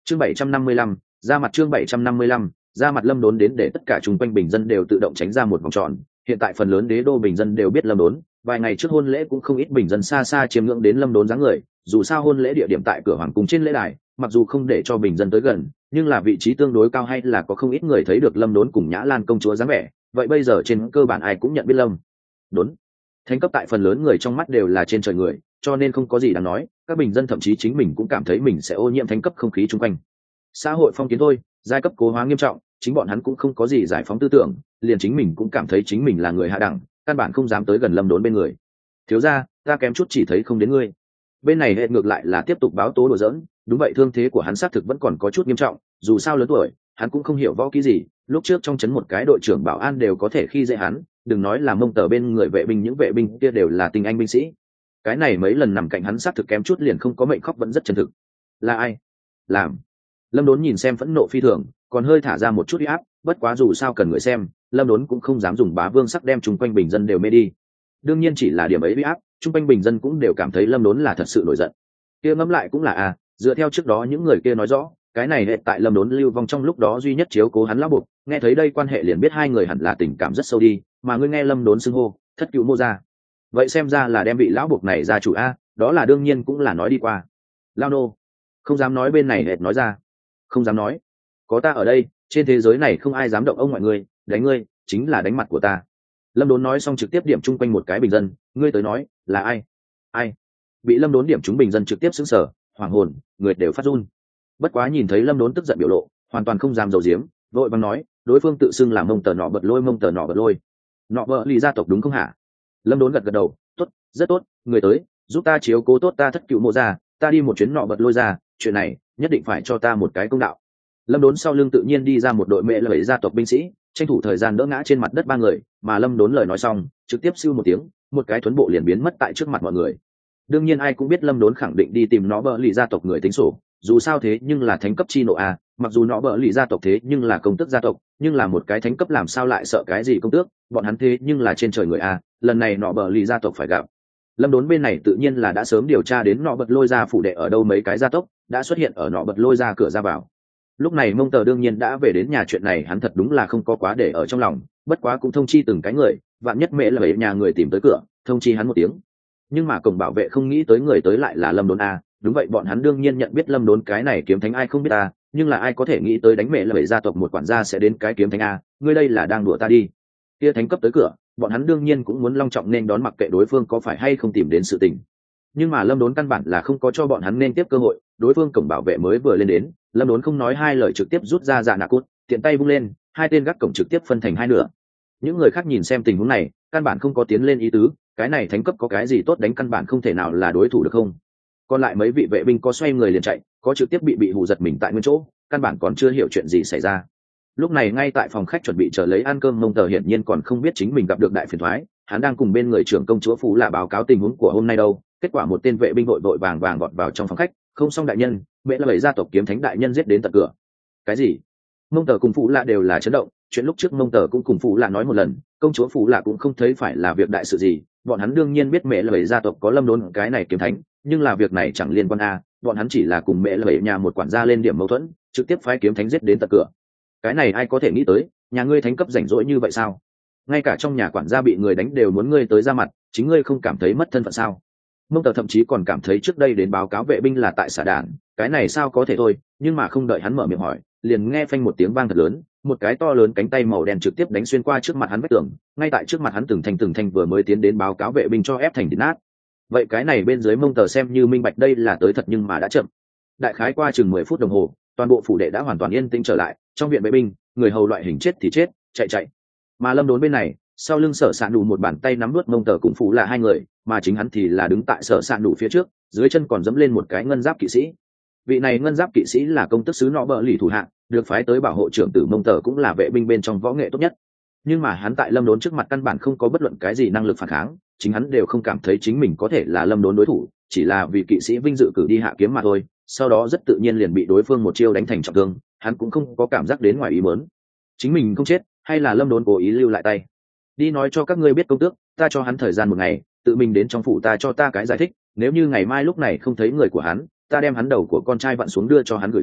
Chương 755, ra mặt chương 755, ra mặt Lâm Đốn đến để tất cả chung quanh bình dân đều tự động tránh ra một vòng tròn. Hiện tại phần lớn đế đô bình dân đều biết Lâm Đốn, vài ngày trước hôn lễ cũng không ít bình dân xa xa chiêm ngưỡng đến Lâm Đốn dáng người, dù sao hôn lễ địa điểm tại cửa hoàng cung trên lễ đài, mặc dù không để cho bình dân tới gần, nhưng là vị trí tương đối cao hay là có không ít người thấy được Lâm Đốn cùng Nhã Lan công chúa dáng vẻ, vậy bây giờ trên cơ bản ai cũng nhận biết Lâm Đốn. Thánh cấp tại phần lớn người trong mắt đều là trên trời người, cho nên không có gì đáng nói, các bình dân thậm chí chính mình cũng cảm thấy mình sẽ ô nhiễm thánh cấp không khí chung quanh. Xã hội phong kiến thôi, giai cấp cố hóa nghiêm trọng, chính bọn hắn cũng không có gì giải phóng tư tưởng, liền chính mình cũng cảm thấy chính mình là người hạ đẳng, căn bản không dám tới gần Lâm Đốn bên người. Thiếu gia, ta kém chút chỉ thấy không đến ngươi. Bên này hệ ngược lại là tiếp tục báo tố đùa giỡn, đúng vậy thương thế của hắn xác thực vẫn còn có chút nghiêm trọng, dù sao lớn tuổi, hắn cũng không hiểu võ kỹ gì, lúc trước trong trấn một cái đội trưởng bảo an đều có thể khi dễ hắn, đừng nói là Mông Tờ bên người vệ binh, những vệ binh kia đều là tinh anh binh sĩ. Cái này mấy lần nằm cạnh hắn xác thực kém chút liền không có mệnh khóc vẫn rất chân thực. Là ai làm? Lâm Đốn nhìn xem phẫn nộ phi thường, còn hơi thả ra một chút uy áp, bất quá dù sao cần người xem, Lâm Đốn cũng không dám dùng bá vương sắc đem chung quanh bình dân đều mê đi. Đương nhiên chỉ là điểm ấy uy áp, chung quanh bình dân cũng đều cảm thấy Lâm Đốn là thật sự nổi giận. Kia ngẫm lại cũng là dựa theo trước đó những người kia nói rõ, cái này hệ tại Lâm Đốn lưu vong trong lúc đó duy nhất chiếu cố hắn lão buộc, nghe thấy đây quan hệ liền biết hai người hẳn là tình cảm rất sâu đi, mà ngươi nghe Lâm Đốn xưng hô thất cựu mô ra, vậy xem ra là đem vị lão buộc này ra chủ đó là đương nhiên cũng là nói đi qua. Lao nô không dám nói, bên này hệ nói ra không dám nói, có ta ở đây, trên thế giới này không ai dám động ông ngoại ngươi, đánh ngươi chính là đánh mặt của ta. Lâm Đốn nói xong trực tiếp điểm chung quanh một cái bình dân, ngươi tới nói là ai? Bị Lâm Đốn điểm chúng bình dân trực tiếp sững sờ, hoảng hồn, người đều phát run. Bất quá nhìn thấy Lâm Đốn tức giận biểu lộ, hoàn toàn không dám giấu giếm, vội vàng nói, đối phương tự xưng là Mông Tờ nọ bật lôi, Mông Tờ nọ bật lôi, nọ vợ lì gia tộc đúng không hả? Lâm Đốn gật gật đầu, tốt, rất tốt, người tới giúp ta chiếu cố tốt ta thất cựu mộ ra, ta đi một chuyến nọ bật lôi ra, chuyện này nhất định phải cho ta một cái công đạo. Lâm Đốn sau lưng tự nhiên đi ra một đội mẹ là bảy gia tộc binh sĩ, tranh thủ thời gian đỡ ngã trên mặt đất ba người, mà Lâm Đốn lời nói xong trực tiếp siêu một tiếng, một cái thuấn bộ liền biến mất tại trước mặt mọi người. Đương nhiên ai cũng biết Lâm Đốn khẳng định đi tìm nó bợ lì gia tộc người tính sổ, dù sao thế nhưng là thánh cấp chi nộ mặc dù nó bợ lì gia tộc thế nhưng là công tước gia tộc, nhưng là một cái thánh cấp làm sao lại sợ cái gì công tước, bọn hắn thế nhưng là trên trời người lần này nọ bợ lì gia tộc phải gặp. Lâm Đốn bên này tự nhiên là đã sớm điều tra đến nọ bật lôi ra phủ đệ ở đâu, mấy cái gia tộc đã xuất hiện ở nọ bật lôi ra cửa ra vào. Lúc này Mông Tờ đương nhiên đã về đến nhà, chuyện này hắn thật đúng là không có quá để ở trong lòng, bất quá cũng thông chi từng cái người, vạn nhất mẹ là bảy nhà người tìm tới cửa, thông chi hắn một tiếng. Nhưng mà cổng bảo vệ không nghĩ tới người tới lại là Lâm Đốn đúng vậy, bọn hắn đương nhiên nhận biết Lâm Đốn cái này kiếm thánh ai không biết nhưng là ai có thể nghĩ tới đánh mẹ là bảy gia tộc một quản gia sẽ đến cái kiếm thánh ngươi đây là đang đùa ta đi. Kia thánh cấp tới cửa, bọn hắn đương nhiên cũng muốn long trọng nên đón, mặc kệ đối phương có phải hay không tìm đến sự tình. Nhưng mà Lâm Đốn căn bản là không có cho bọn hắn nên tiếp cơ hội, đối phương cổng bảo vệ mới vừa lên đến, Lâm Đốn không nói hai lời trực tiếp rút ra dạ nạ cốt, tiện tay vung lên, hai tên gác cổng trực tiếp phân thành hai nửa. Những người khác nhìn xem tình huống này, căn bản không có tiến lên ý tứ, cái này thánh cấp có cái gì tốt đánh, căn bản không thể nào là đối thủ được không. Còn lại mấy vị vệ binh có xoay người liền chạy, có trực tiếp bị hù giật mình tại nguyên chỗ, căn bản còn chưa hiểu chuyện gì xảy ra. Lúc này ngay tại phòng khách chuẩn bị chờ lấy ăn cơm, Mông Tờ hiển nhiên còn không biết chính mình gặp được đại phiền toái, hắn đang cùng bên người trưởng công chúa Phú là báo cáo tình huống của hôm nay đâu. Kết quả một tên vệ binh vội vội vàng vàng vọt vào trong phòng khách, không xong đại nhân, mẹ là bảy gia tộc kiếm thánh đại nhân giết đến tận cửa. Cái gì? Mông Tờ cùng Phú là đều là chấn động, chuyện lúc trước Mông Tờ cũng cùng Phú là nói một lần, công chúa Phú là cũng không thấy phải là việc đại sự gì, bọn hắn đương nhiên biết mẹ là bảy gia tộc có Lâm Đốn cái này kiếm thánh, nhưng là việc này chẳng liên quan bọn hắn chỉ là cùng mẹ là bảy nhà một quản gia lên điểm mâu thuẫn, trực tiếp phái kiếm thánh giết đến tận cửa. Cái này ai có thể nghĩ tới, nhà ngươi thánh cấp rảnh rỗi như vậy sao? Ngay cả trong nhà quản gia bị người đánh đều muốn ngươi tới ra mặt, chính ngươi không cảm thấy mất thân phận sao? Mông Tờ thậm chí còn cảm thấy trước đây đến báo cáo vệ binh là tại xả đảng, cái này sao có thể thôi, nhưng mà không đợi hắn mở miệng hỏi, liền nghe phanh một tiếng vang thật lớn, một cái to lớn cánh tay màu đen trực tiếp đánh xuyên qua trước mặt hắn vách tường, ngay tại trước mặt hắn từng thanh vừa mới tiến đến báo cáo vệ binh cho ép thành thịt nát. Vậy cái này bên dưới Mông Tờ xem như minh bạch đây là tới thật, nhưng mà đã chậm. Đại khái qua chừng 10 phút đồng hồ, toàn bộ phủ đệ đã hoàn toàn yên tĩnh trở lại, trong viện vệ binh, người hầu loại hình chết thì chết, chạy. Mà Lâm Đốn bên này, sau lưng Sở Sạn Đủ một bàn tay nắm nuốt Mông Tờ cùng Phủ là hai người, mà chính hắn thì là đứng tại Sở Sạn Đủ phía trước, dưới chân còn dẫm lên một cái ngân giáp kỵ sĩ. Vị này ngân giáp kỵ sĩ là công tước sứ nọ bợ lì thủ hạng, được phái tới bảo hộ trưởng tử Mông Tờ, cũng là vệ binh bên trong võ nghệ tốt nhất. Nhưng mà hắn tại Lâm Đốn trước mặt căn bản không có bất luận cái gì năng lực phản kháng, chính hắn đều không cảm thấy chính mình có thể là Lâm Đốn đối thủ, chỉ là vì kỵ sĩ vinh dự cử đi hạ kiếm mà thôi. Sau đó rất tự nhiên liền bị đối phương một chiêu đánh thành trọng thương, hắn cũng không có cảm giác đến ngoài ý muốn. Chính mình không chết, hay là Lâm Đốn cố ý lưu lại tay? Đi nói cho các ngươi biết công tước, ta cho hắn thời gian 1 ngày, tự mình đến trong phủ ta cho ta cái giải thích, nếu như ngày mai lúc này không thấy người của hắn, ta đem hắn đầu của con trai vặn xuống đưa cho hắn gửi về,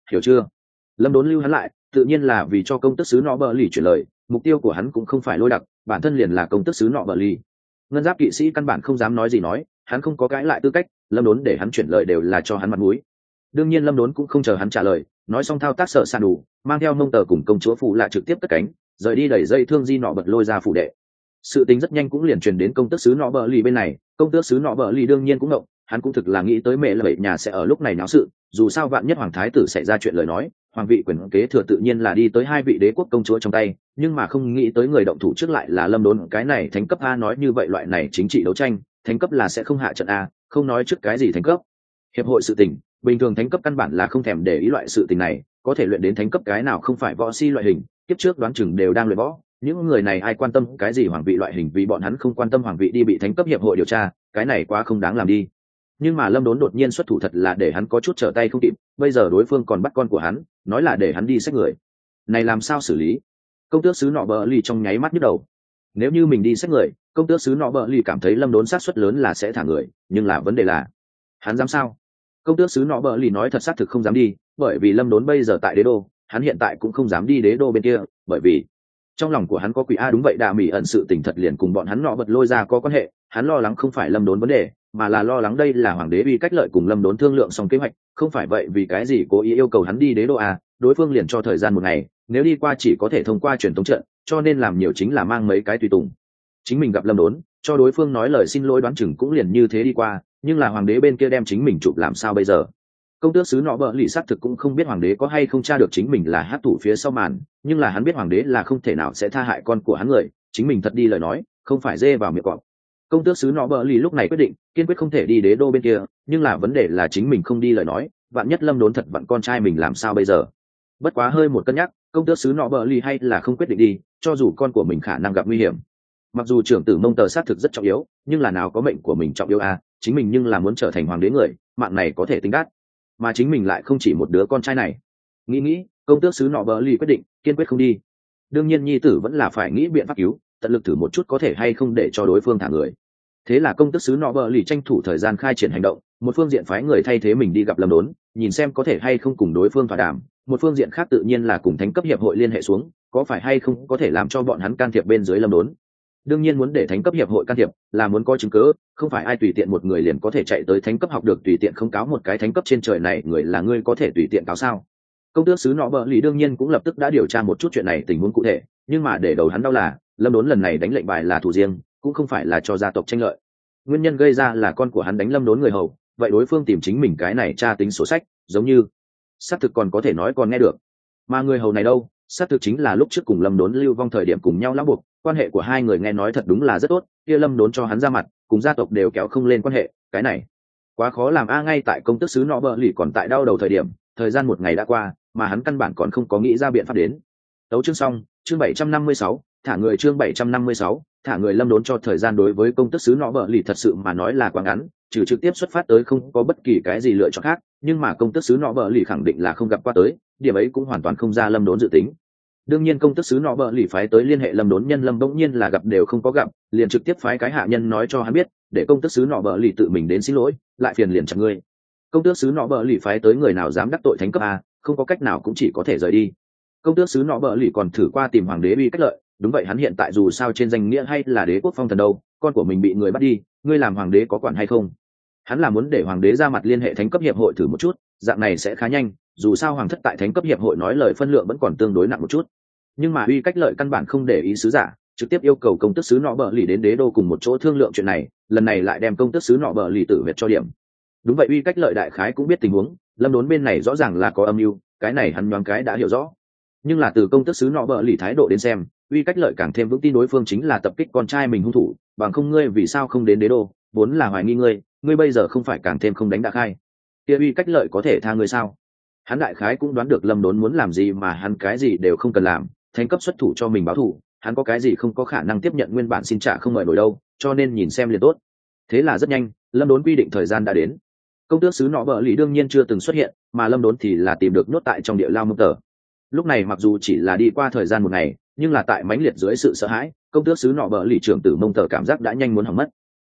hiểu chưa? Lâm Đốn lưu hắn lại tự nhiên là vì cho công tước sứ nọ bờ lì chuyển lời, mục tiêu của hắn cũng không phải lôi đặc, bản thân liền là công tước sứ nọ bờ lì. Ngân giáp kỵ sĩ căn bản không dám nói gì nói, hắn không có cãi lại tư cách, Lâm Đốn để hắn chuyển lời đều là cho hắn mặt mũi. Đương nhiên Lâm Đốn cũng không chờ hắn trả lời, nói xong thao tác sợ sàn đủ, mang theo mông tờ cùng công chúa phụ lạ trực tiếp cất cánh, rời đi đẩy dây thương di nọ bật lôi ra phủ đệ. Sự tình rất nhanh cũng liền truyền đến công tước sứ nọ bờ lì bên này, công tước sứ nọ bờ lì đương nhiên cũng ngộng, hắn cũng thực là nghĩ tới mẹ là vậy nhà sẽ ở lúc này náo sự, dù sao vạn nhất hoàng thái tử xảy ra chuyện lời nói, hoàng vị quyền kế thừa tự nhiên là đi tới hai vị đế quốc công chúa trong tay, nhưng mà không nghĩ tới người động thủ trước lại là Lâm Đốn, cái này thánh cấp a, nói như vậy loại này chính trị đấu tranh, thánh cấp là sẽ không hạ trận a, không nói trước cái gì thánh cấp. Hiệp hội sự tình, bình thường thánh cấp căn bản là không thèm để ý loại sự tình này, có thể luyện đến thánh cấp cái nào không phải võ si loại hình, kiếp trước đoán chừng đều đang luyện võ, những người này ai quan tâm cái gì hoàng vị loại hình, vì bọn hắn không quan tâm hoàng vị đi bị thánh cấp hiệp hội điều tra, cái này quá không đáng làm đi. Nhưng mà Lâm Đốn đột nhiên xuất thủ thật là để hắn có chút trở tay không kịp, bây giờ đối phương còn bắt con của hắn, nói là để hắn đi xách người, này làm sao xử lý? Công tước sứ nọ bờ lì trong nháy mắt nhức đầu. Nếu như mình đi xách người, công tước sứ nọ bờ lì cảm thấy Lâm Đốn xác suất lớn là sẽ thả người, nhưng là vấn đề là hắn dám sao? Công tước sứ nọ bờ lì nói thật xác thực không dám đi, bởi vì Lâm Đốn bây giờ tại đế đô, hắn hiện tại cũng không dám đi đế đô bên kia, bởi vì trong lòng của hắn có quỷ a. Đúng vậy, Đạ Mỹ ẩn sự tình thật liền cùng bọn hắn nọ bật lôi ra có quan hệ, hắn lo lắng không phải Lâm Đốn vấn đề, mà là lo lắng đây là hoàng đế uy cách lợi cùng Lâm Đốn thương lượng xong kế hoạch, không phải vậy vì cái gì cố ý yêu cầu hắn đi đế đô a, đối phương liền cho thời gian một ngày, nếu đi qua chỉ có thể thông qua truyền thống trận, cho nên làm nhiều chính là mang mấy cái tùy tùng. Chính mình gặp Lâm Đốn, cho đối phương nói lời xin lỗi đoán chừng cũng liền như thế đi qua, nhưng là hoàng đế bên kia đem chính mình chụp làm sao bây giờ? Công tước sứ nọ bợ lì xác thực cũng không biết hoàng đế có hay không tra được chính mình là hát thủ phía sau màn, nhưng là hắn biết hoàng đế là không thể nào sẽ tha hại con của hắn người, chính mình thật đi lời nói không phải dê vào miệng cọp. Công tước sứ nọ bợ lì lúc này quyết định kiên quyết không thể đi đế đô bên kia, nhưng là vấn đề là chính mình không đi lời nói, vạn nhất Lâm Đốn thật vặn con trai mình làm sao bây giờ? Bất quá hơi một cân nhắc, công tước sứ nọ bợ lì hay là không quyết định đi, cho dù con của mình khả năng gặp nguy hiểm. Mặc dù trưởng tử mông tờ xác thực rất trọng yếu, nhưng là nào có mệnh của mình trọng yếu à, chính mình nhưng là muốn trở thành hoàng đế người, mạng này có thể tính đắt, mà chính mình lại không chỉ một đứa con trai này. Nghĩ công tước sứ nọ bờ lì quyết định kiên quyết không đi. Đương nhiên nhi tử vẫn là phải nghĩ biện pháp cứu, tận lực thử một chút có thể hay không để cho đối phương thả người. Thế là công tước sứ nọ bờ lì tranh thủ thời gian khai triển hành động, một phương diện phái người thay thế mình đi gặp Lâm Đốn, nhìn xem có thể hay không cùng đối phương thỏa đàm, một phương diện khác tự nhiên là cùng thánh cấp hiệp hội liên hệ xuống, có phải hay không có thể làm cho bọn hắn can thiệp bên dưới Lâm Đốn. Đương nhiên muốn để thánh cấp hiệp hội can thiệp là muốn có chứng cứ, không phải ai tùy tiện một người liền có thể chạy tới thánh cấp học được tùy tiện không cáo một cái thánh cấp trên trời này người là ngươi có thể tùy tiện cáo sao? Công tước sứ nọ bợ lì đương nhiên cũng lập tức đã điều tra một chút chuyện này tình huống cụ thể, nhưng mà để đầu hắn đau là Lâm Đốn lần này đánh lệnh bài là thủ riêng, cũng không phải là cho gia tộc tranh lợi. Nguyên nhân gây ra là con của hắn đánh Lâm Đốn người hầu, vậy đối phương tìm chính mình cái này tra tính sổ sách, giống như xác thực còn có thể nói còn nghe được. Mà người hầu này đâu, xác thực chính là lúc trước cùng Lâm Đốn lưu vong thời điểm cùng nhau lão buộc, quan hệ của hai người nghe nói thật đúng là rất tốt, kia Lâm Đốn cho hắn ra mặt, cùng gia tộc đều kéo không lên quan hệ, cái này quá khó làm a. Ngay tại công tước sứ nọ bợ lì còn tại đau đầu thời điểm, thời gian một ngày đã qua, mà hắn căn bản còn không có nghĩ ra biện pháp đến. Tấu chương xong, chương 756, thả người, chương 756, thả người. Lâm Đốn cho thời gian đối với công tước sứ nọ bợ lì thật sự mà nói là quá ngắn, trừ trực tiếp xuất phát tới không có bất kỳ cái gì lựa chọn khác, nhưng mà công tước sứ nọ bợ lì khẳng định là không gặp qua tới, điểm ấy cũng hoàn toàn không ra Lâm Đốn dự tính. Đương nhiên công tước sứ nọ bợ lì phái tới liên hệ Lâm Đốn nhân Lâm bỗng nhiên là gặp đều không có gặp, liền trực tiếp phái cái hạ nhân nói cho hắn biết, để công tước sứ nọ bợ lì tự mình đến xin lỗi, lại phiền liền chặt ngươi. Công tước sứ nọ bợ lì phái tới người nào dám đắc tội thánh cấp a, không có cách nào cũng chỉ có thể rời đi. Công tước sứ nọ bợ lì còn thử qua tìm hoàng đế uy cách lợi, đúng vậy, hắn hiện tại dù sao trên danh nghĩa hay là đế quốc phong thần đâu, con của mình bị người bắt đi, ngươi làm hoàng đế có quản hay không? Hắn là muốn để hoàng đế ra mặt liên hệ thánh cấp hiệp hội thử một chút, dạng này sẽ khá nhanh, dù sao hoàng thất tại thánh cấp hiệp hội nói lời phân lượng vẫn còn tương đối nặng một chút. Nhưng mà uy cách lợi căn bản không để ý sứ giả, trực tiếp yêu cầu công tước sứ nọ bợ lì đến đế đô cùng một chỗ thương lượng chuyện này, lần này lại đem công tước sứ nọ bợ lì tử huyệt cho điểm. Đúng vậy, uy cách lợi đại khái cũng biết tình huống, Lâm Đốn bên này rõ ràng là có âm mưu, cái này hắn nhoáng cái đã hiểu rõ. Nhưng là từ công tước sứ nọ bợ lì thái độ đến xem, uy cách lợi càng thêm vững tin đối phương chính là tập kích con trai mình hung thủ, bằng không ngươi vì sao không đến đế đô, vốn là hoài nghi ngươi bây giờ không phải càng thêm không đánh đã khai, kia uy cách lợi có thể tha ngươi sao? Hắn đại khái cũng đoán được Lâm Đốn muốn làm gì, mà hắn cái gì đều không cần làm, thánh cấp xuất thủ cho mình báo thù, hắn có cái gì không có khả năng tiếp nhận nguyên bản xin trả không mời nổi đâu, cho nên nhìn xem liền tốt. Thế là rất nhanh, Lâm Đốn quy định thời gian đã đến. Công tước sứ nọ bợ lì đương nhiên chưa từng xuất hiện, mà Lâm Đốn thì là tìm được nhốt tại trong địa lao mông tờ. Lúc này mặc dù chỉ là đi qua thời gian một ngày, nhưng là tại mãnh liệt dưới sự sợ hãi, công tước sứ nọ bợ lì trưởng tử mông tờ cảm giác đã nhanh muốn hỏng mất.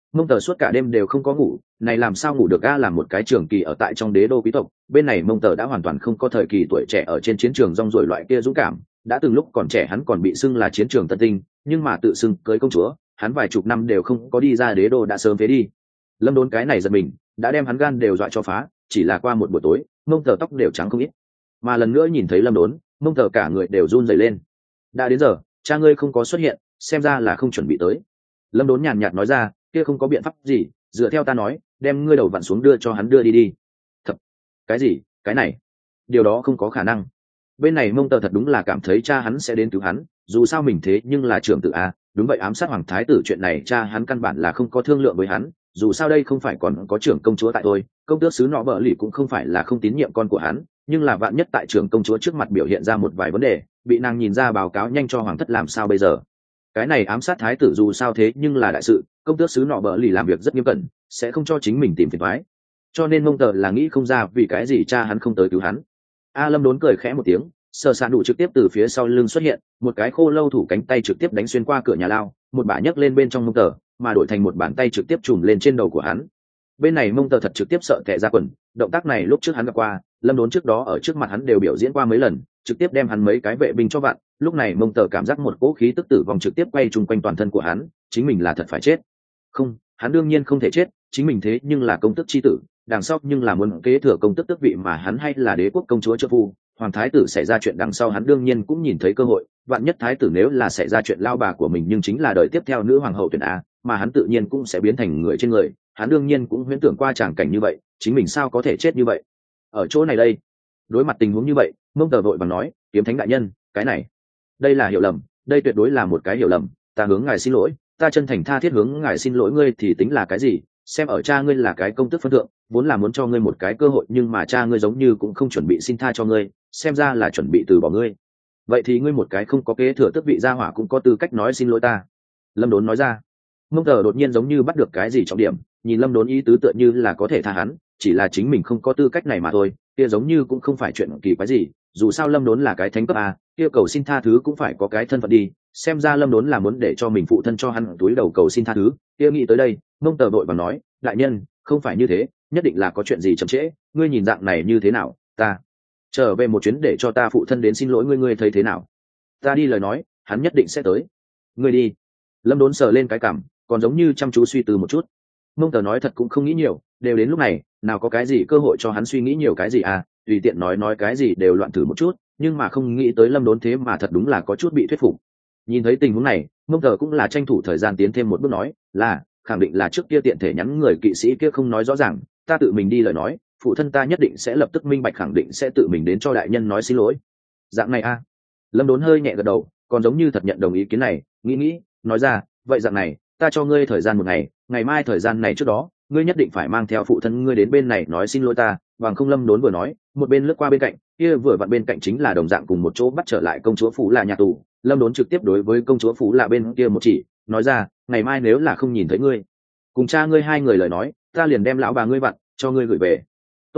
Mông Tờ suốt cả đêm đều không có ngủ, này làm sao ngủ được a? Làm một cái trường kỳ ở tại trong đế đô quý tộc, bên này Mông Tờ đã hoàn toàn không có thời kỳ tuổi trẻ ở trên chiến trường rong ruổi loại kia dũng cảm. Đã từng lúc còn trẻ hắn còn bị xưng là chiến trường tân tinh, nhưng mà tự xưng cưới công chúa, hắn vài chục năm đều không có đi ra đế đô đã sớm phế đi. Lâm Đốn cái này giật mình, đã đem hắn gan đều dọa cho phá. Chỉ là qua một buổi tối, Mông Tờ tóc đều trắng không ít, mà lần nữa nhìn thấy Lâm Đốn, Mông Tờ cả người đều run rẩy lên. Đã đến giờ, cha ngươi không có xuất hiện, xem ra là không chuẩn bị tới. Lâm Đốn nhàn nhạt nói ra, kia không có biện pháp gì, dựa theo ta nói, đem ngươi đầu vặn xuống đưa cho hắn đưa đi đi. Thật? Cái gì? Cái này? Điều đó không có khả năng. Bên này Mông Tờ thật đúng là cảm thấy cha hắn sẽ đến cứu hắn, dù sao mình thế nhưng là trưởng tử a. Đúng vậy, ám sát hoàng thái tử chuyện này cha hắn căn bản là không có thương lượng với hắn, dù sao đây không phải còn có trưởng công chúa tại thôi. Công tước sứ nọ bợ lì cũng không phải là không tín nhiệm con của hắn, nhưng là vạn nhất tại trưởng công chúa trước mặt biểu hiện ra một vài vấn đề, bị nàng nhìn ra báo cáo nhanh cho hoàng thất làm sao bây giờ. Cái này ám sát thái tử dù sao thế nhưng là đại sự, công tước sứ nọ bợ lì làm việc rất nghiêm cẩn, sẽ không cho chính mình tìm phiền toái. Cho nên Mông Tờ là nghĩ không ra vì cái gì cha hắn không tới cứu hắn. Lâm Đốn cười khẽ một tiếng, sờ sạn đủ trực tiếp từ phía sau lưng xuất hiện, một cái khô lâu thủ cánh tay trực tiếp đánh xuyên qua cửa nhà lao, một bả nhấc lên bên trong Mông Tờ, mà đổi thành một bàn tay trực tiếp trùm lên trên đầu của hắn. Bên này Mông Tờ thật trực tiếp sợ tè ra quần, động tác này lúc trước hắn gặp qua, Lâm Đốn trước đó ở trước mặt hắn đều biểu diễn qua mấy lần, trực tiếp đem hắn mấy cái vệ binh cho vặn. Lúc này Mông Tờ cảm giác một cỗ khí tức tử vong trực tiếp quay chung quanh toàn thân của hắn, chính mình là thật phải chết. Không, hắn đương nhiên không thể chết, chính mình thế nhưng là công tước chi tử, đằng sau nhưng là muốn kế thừa công tước tước vị mà hắn hay là đế quốc công chúa trợ phu. Hoàng thái tử xảy ra chuyện đằng sau hắn đương nhiên cũng nhìn thấy cơ hội, vạn nhất thái tử nếu là xảy ra chuyện lao bà của mình nhưng chính là đời tiếp theo nữ hoàng hậu tuyển a, mà hắn tự nhiên cũng sẽ biến thành người trên người. Hắn đương nhiên cũng huyễn tưởng qua tràng cảnh như vậy, chính mình sao có thể chết như vậy. Ở chỗ này đây, đối mặt tình huống như vậy, Mông Tờ vội bằng nói, kiếm thánh đại nhân, cái này đây là hiểu lầm, đây tuyệt đối là một cái hiểu lầm, ta hướng ngài xin lỗi, ta chân thành tha thiết hướng ngài xin lỗi. Ngươi thì tính là cái gì? Xem ở cha ngươi là cái công tước phân thượng, vốn là muốn cho ngươi một cái cơ hội, nhưng mà cha ngươi giống như cũng không chuẩn bị xin tha cho ngươi, xem ra là chuẩn bị từ bỏ ngươi. Vậy thì ngươi một cái không có kế thừa tước vị gia hỏa cũng có tư cách nói xin lỗi ta? Lâm Đốn nói ra. Mông Tờ đột nhiên giống như bắt được cái gì trọng điểm, nhìn Lâm Đốn ý tứ tựa như là có thể tha hắn, chỉ là chính mình không có tư cách này mà thôi. Kia giống như cũng không phải chuyện kỳ quái gì, dù sao Lâm Đốn là cái thánh cấp a, kia cầu xin tha thứ cũng phải có cái thân phận đi. Xem ra Lâm Đốn là muốn để cho mình phụ thân cho hắn túi đầu cầu xin tha thứ. Kia nghĩ tới đây, Mông Tờ vội vàng nói, đại nhân, không phải như thế, nhất định là có chuyện gì chậm trễ. Ngươi nhìn dạng này như thế nào, ta trở về một chuyến để cho ta phụ thân đến xin lỗi ngươi, ngươi thấy thế nào? Ta đi lời nói, hắn nhất định sẽ tới. Ngươi đi. Lâm Đốn sờ lên cái cằm, còn giống như chăm chú suy tư một chút. Mông Tờ nói thật cũng không nghĩ nhiều, đều đến lúc này, nào có cái gì cơ hội cho hắn suy nghĩ nhiều cái gì à, tùy tiện nói cái gì đều loạn thử một chút, nhưng mà không nghĩ tới Lâm Đốn thế mà thật đúng là có chút bị thuyết phục. Nhìn thấy tình huống này, Mông Tờ cũng là tranh thủ thời gian tiến thêm một bước nói, là khẳng định là trước kia tiện thể nhắn người kỵ sĩ kia không nói rõ ràng, ta tự mình đi lời nói, phụ thân ta nhất định sẽ lập tức minh bạch, khẳng định sẽ tự mình đến cho đại nhân nói xin lỗi. Dạng này a? Lâm Đốn hơi nhẹ gật đầu, còn giống như thật nhận đồng ý kiến này, nghĩ nói ra, vậy dạng này, ta cho ngươi thời gian một ngày, ngày mai thời gian này trước đó, ngươi nhất định phải mang theo phụ thân ngươi đến bên này nói xin lỗi ta. Bằng không. Lâm Đốn vừa nói, một bên lướt qua bên cạnh, kia vừa vặn bên cạnh chính là đồng dạng cùng một chỗ bắt trở lại công chúa Phú là nhà tù. Lâm Đốn trực tiếp đối với công chúa Phú là bên kia một chỉ, nói ra, ngày mai nếu là không nhìn thấy ngươi cùng cha ngươi hai người lời nói, ta liền đem lão bà ngươi vặn cho ngươi gửi về. Tốt.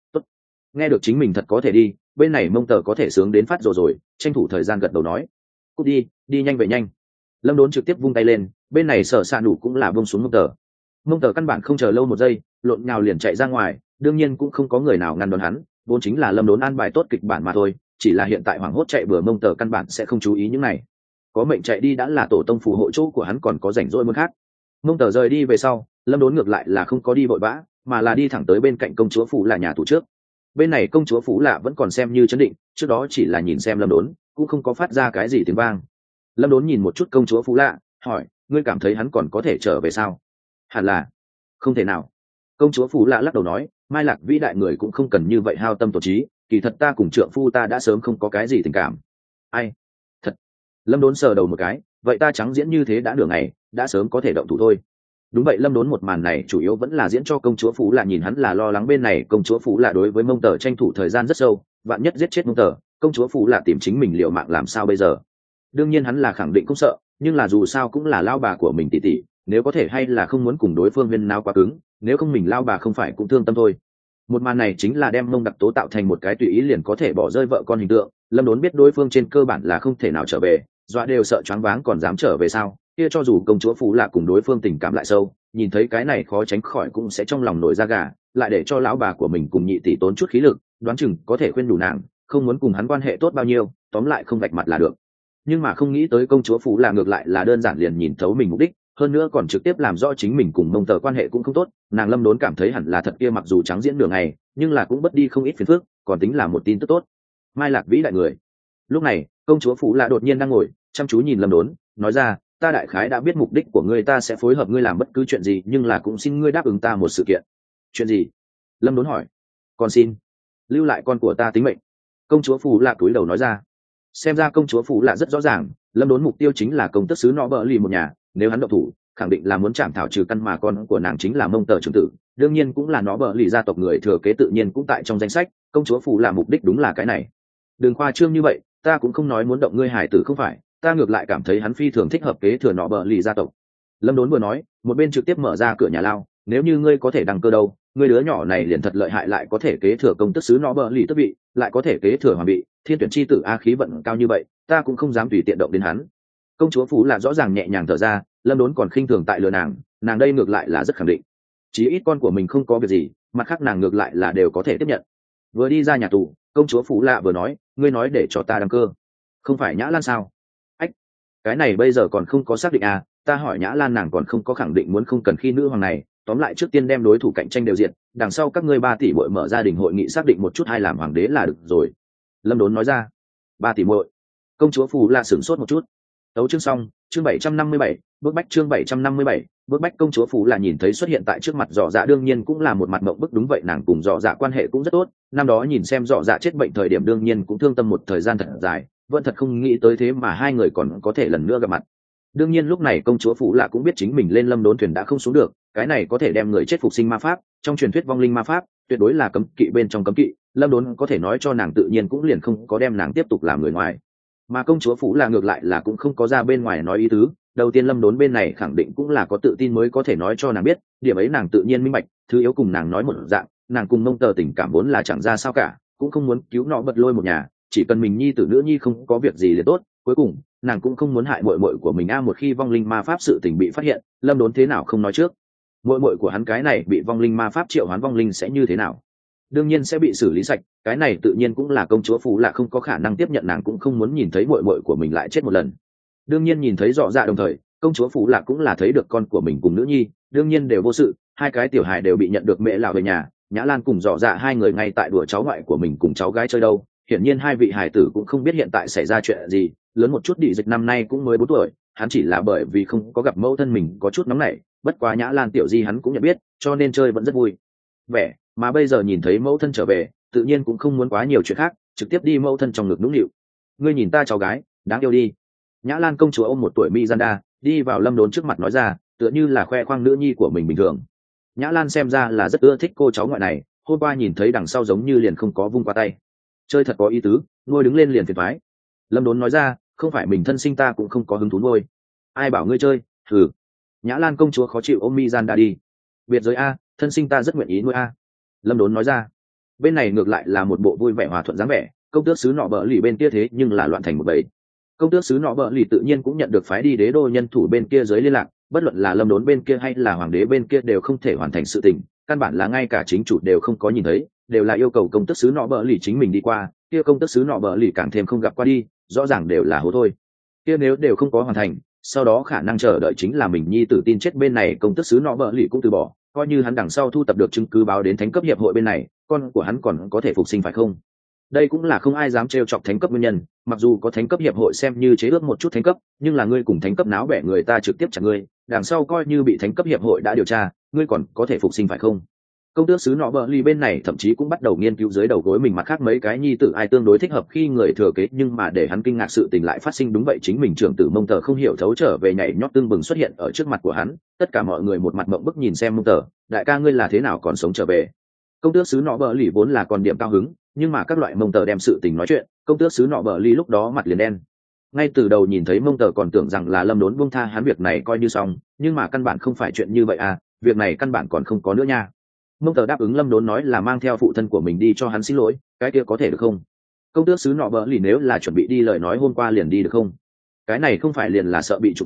Nghe được chính mình thật có thể đi, bên này Mông Tờ có thể sướng đến phát rồi, tranh thủ thời gian gật đầu nói, cút đi nhanh về nhanh. Lâm Đốn trực tiếp vung tay lên, bên này Sở Sạ Nụ cũng là buông xuống Mông Tờ căn bản không chờ lâu một giây, lộn nhào liền chạy ra ngoài, đương nhiên cũng không có người nào ngăn đón hắn, vốn chính là Lâm Đốn an bài tốt kịch bản mà thôi, chỉ là hiện tại hoảng hốt chạy bừa Mông Tờ căn bản sẽ không chú ý những này. Có mệnh chạy đi đã là tổ tông phù hộ chỗ của hắn, còn có rảnh rỗi muốn khác. Mông Tờ rời đi về sau, Lâm Đốn ngược lại là không có đi vội vã, mà là đi thẳng tới bên cạnh công chúa Phủ là nhà tù trước. Bên này công chúa Phủ lạ vẫn còn xem như chấn định, trước đó chỉ là nhìn xem Lâm Đốn, cũng không có phát ra cái gì tiếng vang. Lâm Đốn nhìn một chút công chúa Phủ lạ, hỏi, ngươi cảm thấy hắn còn có thể trở về sao? Hẳn là không thể nào. Công chúa Phủ lạ lắc đầu nói, Mai Lạc vĩ đại người cũng không cần như vậy hao tâm tổn trí, kỳ thật ta cùng trượng phu ta đã sớm không có cái gì tình cảm. Ai? Thật. Lâm Đốn sờ đầu một cái, vậy ta trắng diễn như thế đã nửa ngày, đã sớm có thể động thủ thôi. Đúng vậy, Lâm Đốn một màn này chủ yếu vẫn là diễn cho công chúa Phú là nhìn hắn là lo lắng bên này công chúa Phú là đối với Mông Tờ tranh thủ thời gian rất sâu, vạn nhất giết chết Mông Tờ, công chúa Phú là tìm chính mình liệu mạng làm sao bây giờ. Đương nhiên hắn là khẳng định cũng sợ, nhưng là dù sao cũng là lao bà của mình tỷ tỷ, nếu có thể hay là không muốn cùng đối phương viên nào quá cứng, nếu không mình lao bà không phải cũng thương tâm thôi. Một màn này chính là đem Mông Đặc Tố tạo thành một cái tùy ý liền có thể bỏ rơi vợ con hình tượng. Lâm Đốn biết đối phương trên cơ bản là không thể nào trở về, dọa đều sợ choáng váng còn dám trở về sao, kia cho dù công chúa Phú là cùng đối phương tình cảm lại sâu, nhìn thấy cái này khó tránh khỏi cũng sẽ trong lòng nổi da gà, lại để cho lão bà của mình cùng nhị tỷ tốn chút khí lực, đoán chừng có thể khuyên đủ nàng không muốn cùng hắn quan hệ tốt bao nhiêu, tóm lại không vạch mặt là được. Nhưng mà không nghĩ tới công chúa Phú là ngược lại là đơn giản liền nhìn thấu mình mục đích, hơn nữa còn trực tiếp làm rõ chính mình cùng Mông Tờ quan hệ cũng không tốt. Nàng Lâm Đốn cảm thấy hẳn là thật kia, mặc dù trắng diễn đường này nhưng là cũng bất đi không ít phiền phức, còn tính là một tin tức tốt. Mai Lạc vĩ đại người. Lúc này công chúa Phú là đột nhiên đang ngồi chăm chú nhìn Lâm Đốn, nói ra, ta đại khái đã biết mục đích của ngươi, ta sẽ phối hợp ngươi làm bất cứ chuyện gì, nhưng là cũng xin ngươi đáp ứng ta một sự kiện. Chuyện gì? Lâm Đốn hỏi. Còn xin lưu lại con của ta tính mệnh. Công chúa Phú là cúi đầu nói ra. Xem ra công chúa Phú là rất rõ ràng, Lâm Đốn mục tiêu chính là công tước sứ nọ bờ lì một nhà, nếu hắn động thủ khẳng định là muốn chạm thảo trừ căn, mà con của nàng chính là Mông Tờ trưởng tử, đương nhiên cũng là nó bờ lì gia tộc người thừa kế, tự nhiên cũng tại trong danh sách. Công chúa Phú là mục đích đúng là cái này. Đừng khoa trương như vậy, ta cũng không nói muốn động ngươi hải tử không phải, ta ngược lại cảm thấy hắn phi thường thích hợp kế thừa nọ bờ lì gia tộc. Lâm Đốn vừa nói một bên trực tiếp mở ra cửa nhà lao, nếu như ngươi có thể đăng cơ đâu, ngươi đứa nhỏ này liền thật lợi hại, lại có thể kế thừa công tước sứ nọ bờ lì tước vị, lại có thể kế thừa hoàng vị, thiên tuyển chi tử a, khí vận cao như vậy, ta cũng không dám tùy tiện động đến hắn. Công chúa Phú là rõ ràng nhẹ nhàng thở ra, Lâm Đốn còn khinh thường tại lừa nàng đây ngược lại là rất khẳng định, chí ít con của mình không có việc gì, mặt khác nàng ngược lại là đều có thể tiếp nhận. Vừa đi ra nhà tù, công chúa Phú lạ vừa nói, ngươi nói để cho ta đăng cơ, không phải Nhã Lan sao? Ách, cái này bây giờ còn không có xác định à? Ta hỏi Nhã Lan, nàng còn không có khẳng định muốn không cần khi nữ hoàng này, tóm lại trước tiên đem đối thủ cạnh tranh đều diệt, đằng sau các ngươi 3 tỷ muội mở gia đình hội nghị xác định một chút ai làm hoàng đế là được rồi. Lâm Đốn nói ra. 3 tỷ muội. Công chúa Phú lạ sửng sốt một chút. Tấu chương xong, chương 757, bước bách, chương 757, bước bách. Công chúa Phú là nhìn thấy xuất hiện tại trước mặt Dọ Dạ, đương nhiên cũng là một mặt mộng bức. Đúng vậy, nàng cùng Dọ Dạ quan hệ cũng rất tốt, năm đó nhìn xem Dọ Dạ chết bệnh thời điểm đương nhiên cũng thương tâm một thời gian thật dài, vẫn thật không nghĩ tới thế mà hai người còn có thể lần nữa gặp mặt. Đương nhiên lúc này công chúa Phú là cũng biết chính mình lên Lâm Đốn thuyền đã không xuống được, cái này có thể đem người chết phục sinh ma pháp, trong truyền thuyết vong linh ma pháp tuyệt đối là cấm kỵ bên trong cấm kỵ, Lâm Đốn có thể nói cho nàng, tự nhiên cũng liền không có đem nàng tiếp tục làm người ngoài. Mà công chúa Phú là ngược lại là cũng không có ra bên ngoài nói ý tứ. Đầu tiên Lâm Đốn bên này khẳng định cũng là có tự tin mới có thể nói cho nàng biết, điểm ấy nàng tự nhiên minh bạch. Thứ yếu cùng nàng nói một dạng, nàng cùng Mông Tờ tình cảm vốn là chẳng ra sao cả, cũng không muốn cứu nọ bật lôi một nhà, chỉ cần mình nhi tử nữ nhi không có việc gì liền tốt. Cuối cùng nàng cũng không muốn hại muội muội của mình a, một khi vong linh ma pháp sự tình bị phát hiện, Lâm Đốn thế nào không nói trước, muội muội của hắn cái này bị vong linh ma pháp triệu hoán vong linh sẽ như thế nào? Đương nhiên sẽ bị xử lý sạch, cái này tự nhiên cũng là công chúa Phú là không có khả năng tiếp nhận, nàng cũng không muốn nhìn thấy muội muội của mình lại chết một lần. Đương nhiên nhìn thấy Dọ Dạ đồng thời, công chúa Phú là cũng là thấy được con của mình cùng nữ nhi đương nhiên đều vô sự, hai cái tiểu hài đều bị nhận được mẹ lão về nhà. Nhã Lan cùng Dọ Dạ hai người ngay tại đùa cháu ngoại của mình cùng cháu gái chơi đâu, hiển nhiên hai vị hài tử cũng không biết hiện tại xảy ra chuyện gì. Lớn một chút Đị Dịch năm nay cũng mới 4 tuổi, hắn chỉ là bởi vì không có gặp mẫu thân mình có chút nóng nảy, bất quá Nhã Lan tiểu di hắn cũng nhận biết, cho nên chơi vẫn rất vui vẻ. Mà bây giờ nhìn thấy mẫu thân trở về, tự nhiên cũng không muốn quá nhiều chuyện khác, trực tiếp đi mẫu thân trong ngực nũng nịu. Ngươi nhìn ta cháu gái đáng yêu đi. Nhã Lan công chúa ôm 1 tuổi Miranda đi vào Lâm Đốn trước mặt nói ra, tựa như là khoe khoang nữ nhi của mình bình thường. Nhã Lan xem ra là rất ưa thích cô cháu ngoại này, hôm qua nhìn thấy đằng sau giống như liền không có vung qua tay, chơi thật có ý tứ, nuôi đứng lên liền phiền toái. Lâm Đốn nói ra, không phải mình thân sinh ta cũng không có hứng thú nuôi. Ai bảo ngươi chơi? Thử. Nhã Lan công chúa khó chịu ôm Miranda đi. Biệt giới a, thân sinh ta rất nguyện ý nuôi a. Lâm Đốn nói ra. Bên này ngược lại là một bộ vui vẻ hòa thuận dáng vẻ, công tước sứ nọ bờ lì bên kia thế nhưng là loạn thành một bầy. Công tước sứ nọ bờ lì tự nhiên cũng nhận được phái đi đế đô nhân thủ bên kia dưới liên lạc, bất luận là Lâm Đốn bên kia hay là hoàng đế bên kia đều không thể hoàn thành sự tình, căn bản là ngay cả chính chủ đều không có nhìn thấy, đều là yêu cầu công tước sứ nọ bờ lì chính mình đi qua, kia công tước sứ nọ bờ lì càng thêm không gặp qua đi, rõ ràng đều là hố thôi. Kia nếu đều không có hoàn thành, sau đó khả năng chờ đợi chính là mình nhi tử tin chết. Bên này công tước sứ nọ bờ lì cũng từ bỏ, coi như hắn đằng sau thu tập được chứng cứ báo đến thánh cấp hiệp hội bên này, con của hắn còn có thể phục sinh phải không? Đây cũng là không ai dám trêu chọc thánh cấp nguyên nhân, mặc dù có thánh cấp hiệp hội xem như chế ước một chút thánh cấp, nhưng là ngươi cùng thánh cấp náo bẻ người ta trực tiếp chặt ngươi, đằng sau coi như bị thánh cấp hiệp hội đã điều tra, ngươi còn có thể phục sinh phải không? Công tước sứ nọ bờ ly bên này thậm chí cũng bắt đầu nghiên cứu dưới đầu gối mình mặt khác mấy cái nhi tử ai tương đối thích hợp khi người thừa kế, nhưng mà để hắn kinh ngạc sự tình lại phát sinh. Đúng vậy, chính mình trưởng tử Mông Tờ không hiểu thấu trở về nhảy nhót tương bừng xuất hiện ở trước mặt của hắn, tất cả mọi người một mặt mộng bức nhìn xem Mông Tờ, đại ca ngươi là thế nào còn sống trở về? Công tước sứ nọ bờ ly vốn là còn điểm cao hứng, nhưng mà các loại Mông Tờ đem sự tình nói chuyện, công tước sứ nọ bờ ly lúc đó mặt liền đen. Ngay từ đầu nhìn thấy Mông Tờ còn tưởng rằng là Lâm Đốn buông tha hắn việc này coi như xong, nhưng mà căn bản không phải chuyện như vậy à, việc này căn bản còn không có nữa nha. Mông Tờ đáp ứng Lâm Đốn nói là mang theo phụ thân của mình đi cho hắn xin lỗi, cái kia có thể được không? Công tước sứ nọ bờ lì nếu là chuẩn bị đi lời nói hôm qua liền đi được không? Cái này không phải liền là sợ bị trục thôi,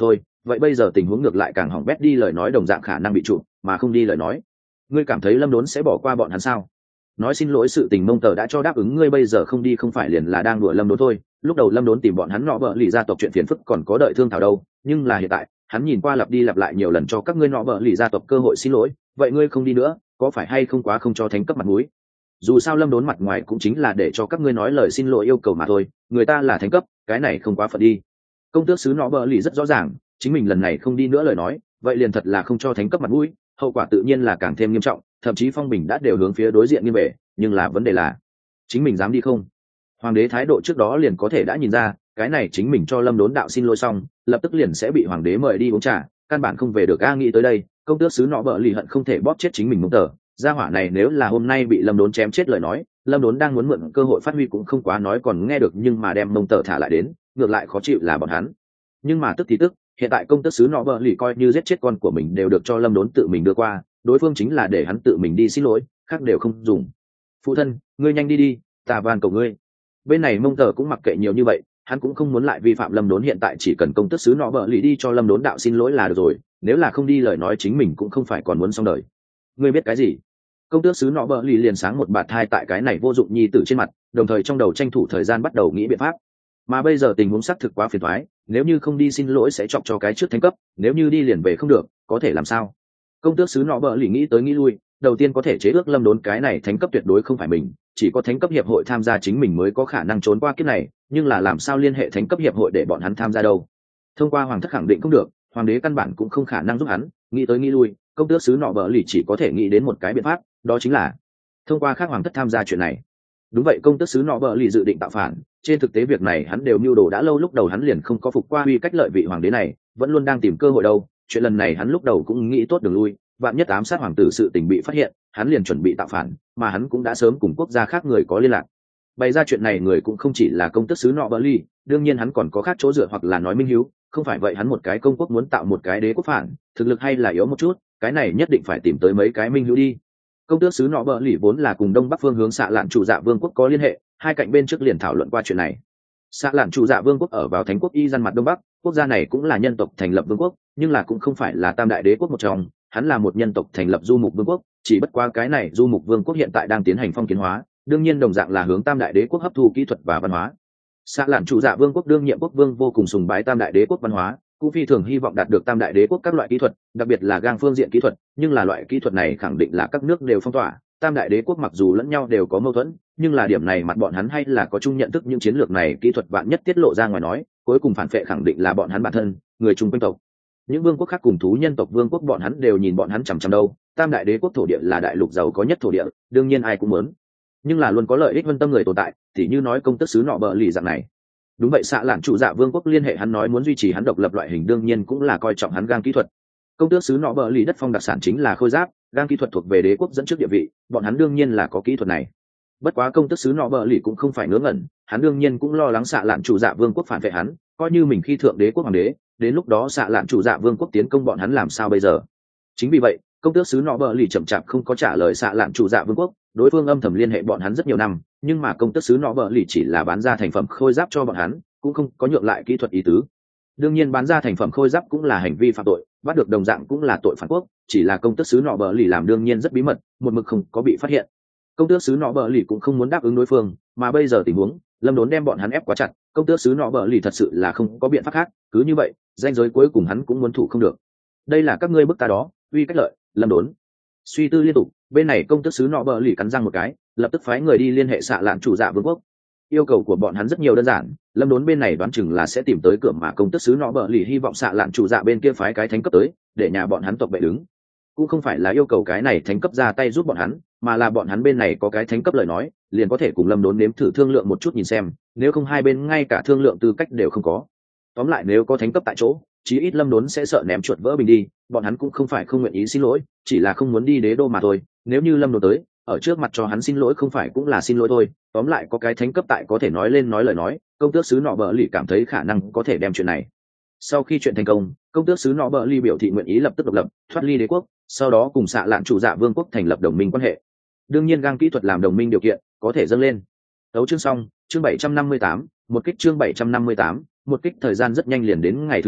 vậy bây giờ tình huống ngược lại càng hỏng bét, đi lời nói đồng dạng khả năng bị trụ, mà không đi lời nói ngươi cảm thấy lâm đốn sẽ bỏ qua bọn hắn sao? Nói xin lỗi sự tình mông tờ đã cho đáp ứng, ngươi bây giờ không đi không phải liền là đang đùa lâm đốn thôi. Lúc đầu lâm đốn tìm bọn hắn nọ bợ lì gia tộc chuyện phiền phức còn có đợi thương thảo đâu, nhưng là hiện tại hắn nhìn qua lặp đi lặp lại nhiều lần cho các ngươi nọ bợ lì gia tộc cơ hội xin lỗi, vậy ngươi không đi nữa có phải hay không quá không cho thánh cấp mặt mũi? Dù sao lâm đốn mặt ngoài cũng chính là để cho các ngươi nói lời xin lỗi yêu cầu mà thôi, người ta là thánh cấp, cái này không quá phận đi. Công tước sứ nọ bợ lì rất rõ ràng chính mình lần này không đi nữa lời nói vậy liền thật là không cho thánh cấp mặt mũi, hậu quả tự nhiên là càng thêm nghiêm trọng, thậm chí phong bình đã đều hướng phía đối diện nghiêng về. Nhưng là vấn đề là chính mình dám đi không? Hoàng đế thái độ trước đó liền có thể đã nhìn ra, cái này chính mình cho lâm đốn đạo xin lỗi xong lập tức liền sẽ bị hoàng đế mời đi uống trà, căn bản không về được. Nghĩ tới đây công tước sứ nọ bợ lì hận không thể bóp chết chính mình mông tờ. Gia hỏa này nếu là hôm nay bị lâm đốn chém chết lời nói, lâm đốn đang muốn mượn cơ hội phát huy cũng không quá nói còn nghe được, nhưng mà đem mông tờ thả lại đến ngược lại khó chịu là bọn hắn. Nhưng mà tức thì tức, hiện tại công tước sứ nọ bợ lì coi như giết chết con của mình đều được cho lâm đốn tự mình đưa qua, đối phương chính là để hắn tự mình đi xin lỗi, khác đều không dùng. Phụ thân, ngươi nhanh đi đi, ta van cầu ngươi. Bên này mông tờ cũng mặc kệ nhiều như vậy, hắn cũng không muốn lại vi phạm lâm đốn, hiện tại chỉ cần công tước sứ nọ bợ lì đi cho lâm đốn đạo xin lỗi là được rồi, nếu là không đi lời nói chính mình cũng không phải còn muốn xong đời. Ngươi biết cái gì? Công tước sứ nọ bợ lì liền sáng một bạt thai tại cái này vô dụng nhi tử trên mặt, đồng thời trong đầu tranh thủ thời gian bắt đầu nghĩ biện pháp. Mà bây giờ tình huống xác thực quá phiền toái, nếu như không đi xin lỗi sẽ chọc cho cái trước thánh cấp, nếu như đi liền về không được có thể làm sao? Công tước sứ nọ bợ lì nghĩ tới nghĩ lui, đầu tiên có thể chế ước lâm đốn cái này thánh cấp tuyệt đối không phải mình, chỉ có thánh cấp hiệp hội tham gia chính mình mới có khả năng trốn qua kiếp này, nhưng là làm sao liên hệ thánh cấp hiệp hội để bọn hắn tham gia đâu? Thông qua hoàng thất khẳng định không được, hoàng đế căn bản cũng không khả năng giúp hắn. Nghĩ tới nghĩ lui, công tước sứ nọ bợ lì chỉ có thể nghĩ đến một cái biện pháp, đó chính là thông qua khác hoàng thất tham gia chuyện này. Đúng vậy, công tước sứ nọ bợ lì dự định tạo phản, trên thực tế việc này hắn đều mưu đồ đã lâu, lúc đầu hắn liền không có phục qua uy cách lợi vị hoàng đế này, vẫn luôn đang tìm cơ hội đâu. Chuyện lần này hắn lúc đầu cũng nghĩ tốt đường lui, vạn nhất ám sát hoàng tử sự tình bị phát hiện, hắn liền chuẩn bị tạo phản, mà hắn cũng đã sớm cùng quốc gia khác người có liên lạc. Bày ra chuyện này người cũng không chỉ là công tước sứ nọ bợ lì, đương nhiên hắn còn có khác chỗ dựa hoặc là nói minh hiếu, không phải vậy hắn một cái công quốc muốn tạo một cái đế quốc phản, thực lực hay là yếu một chút, cái này nhất định phải tìm tới mấy cái minh hiếu đi. Công tước sứ nọ bợ lì vốn là cùng đông bắc phương hướng xạ lạn chủ dạ vương quốc có liên hệ, hai cạnh bên trước liền thảo luận qua chuyện này. Xạ lạn chủ dạ vương quốc ở vào thánh quốc y dân mặt đông bắc, quốc gia này cũng là nhân tộc thành lập vương quốc, nhưng là cũng không phải là tam đại đế quốc một trong, hắn là một nhân tộc thành lập du mục vương quốc, chỉ bất quá cái này du mục vương quốc hiện tại đang tiến hành phong kiến hóa, đương nhiên đồng dạng là hướng tam đại đế quốc hấp thu kỹ thuật và văn hóa. Xạ lạn chủ dạ vương quốc đương nhiệm quốc vương vô cùng sùng bái tam đại đế quốc văn hóa, cũng phi thường hy vọng đạt được tam đại đế quốc các loại kỹ thuật, đặc biệt là gang phương diện kỹ thuật, nhưng là loại kỹ thuật này khẳng định là các nước đều phong tỏa. Tam đại đế quốc mặc dù lẫn nhau đều có mâu thuẫn, nhưng là điểm này mặt bọn hắn hay là có chung nhận thức, những chiến lược này kỹ thuật vạn nhất tiết lộ ra ngoài nói, cuối cùng phản phệ khẳng định là bọn hắn bản thân, người chung quanh tộc. Những vương quốc khác cùng thú nhân tộc vương quốc bọn hắn đều nhìn bọn hắn chằm chằm đâu, tam đại đế quốc thổ địa là đại lục giàu có nhất thổ địa, đương nhiên ai cũng muốn, nhưng là luôn có lợi ích vân tâm người tồn tại, thì như nói công tước sứ nọ bợ lì dạng này. Đúng vậy, xạ lạn chủ dạ vương quốc liên hệ hắn nói muốn duy trì hắn độc lập loại hình, đương nhiên cũng là coi trọng hắn gang kỹ thuật. Công tước sứ nọ bợ lì đất phong đặc sản chính là khôi giáp, gang kỹ thuật thuộc về đế quốc dẫn trước địa vị, bọn hắn đương nhiên là có kỹ thuật này. Bất quá công tước sứ nọ bợ lì cũng không phải ngớ ngẩn, hắn đương nhiên cũng lo lắng xạ lạn chủ dạ vương quốc phản vệ hắn, coi như mình khi thượng đế quốc hoàng đế, đến lúc đó xạ lạn chủ dạ vương quốc tiến công bọn hắn làm sao bây giờ? Chính vì vậy công tước sứ nọ bợ lì chậm chạp không có trả lời xạ lạn chủ dạ vương quốc, đối phương âm thầm liên hệ bọn hắn rất nhiều năm, nhưng mà công tước sứ nọ bợ lì chỉ là bán ra thành phẩm khôi giáp cho bọn hắn, cũng không có nhượng lại kỹ thuật ý tứ. Đương nhiên bán ra thành phẩm khôi giáp cũng là hành vi phạm tội, bắt được đồng dạng cũng là tội phản quốc, chỉ là công tước sứ nọ bợ lì làm đương nhiên rất bí mật, một mực không có bị phát hiện. Công tước sứ nọ bợ lì cũng không muốn đáp ứng đối phương, mà bây giờ tình huống lâm đốn đem bọn hắn ép quá chặt, công tước sứ nọ bợ lì thật sự là không có biện pháp khác, cứ như vậy danh giới cuối cùng hắn cũng muốn thủ không được. Đây là các ngươi bức ta đó, uy cách lợi. Lâm đốn suy tư liên tục, bên này công tước sứ nọ bợ lì cắn răng một cái, lập tức phái người đi liên hệ xạ lạn chủ dạ vương quốc. Yêu cầu của bọn hắn rất nhiều đơn giản, lâm đốn bên này đoán chừng là sẽ tìm tới cửa, mà công tước sứ nọ bợ lì hy vọng xạ lạn chủ dạ bên kia phái cái thánh cấp tới để nhà bọn hắn tộc bệ đứng. Cũng không phải là yêu cầu cái này thánh cấp ra tay giúp bọn hắn, mà là bọn hắn bên này có cái thánh cấp lời nói liền có thể cùng lâm đốn nếm thử thương lượng một chút nhìn xem, nếu không hai bên ngay cả thương lượng tư cách đều không có. Tóm lại nếu có thánh cấp tại chỗ, chí ít lâm đốn sẽ sợ ném chuột vỡ bình đi, bọn hắn cũng không phải không nguyện ý xin lỗi, chỉ là không muốn đi đế đô mà thôi. Nếu như lâm đốn tới ở trước mặt cho hắn xin lỗi không phải cũng là xin lỗi thôi, tóm lại có cái thánh cấp tại có thể nói lên nói lời nói, công tước sứ nọ bợ lì cảm thấy khả năng có thể đem chuyện này. Sau khi chuyện thành công, công tước sứ nọ bợ lì biểu thị nguyện ý lập tức độc lập, thoát ly đế quốc, sau đó cùng xạ lạn chủ dạ vương quốc thành lập đồng minh quan hệ. Đương nhiên gang kỹ thuật làm đồng minh điều kiện có thể dâng lên. Tấu chương xong, chương 758, một kích, chương 758, một kích. Thời gian rất nhanh liền đến ngày thứ hai,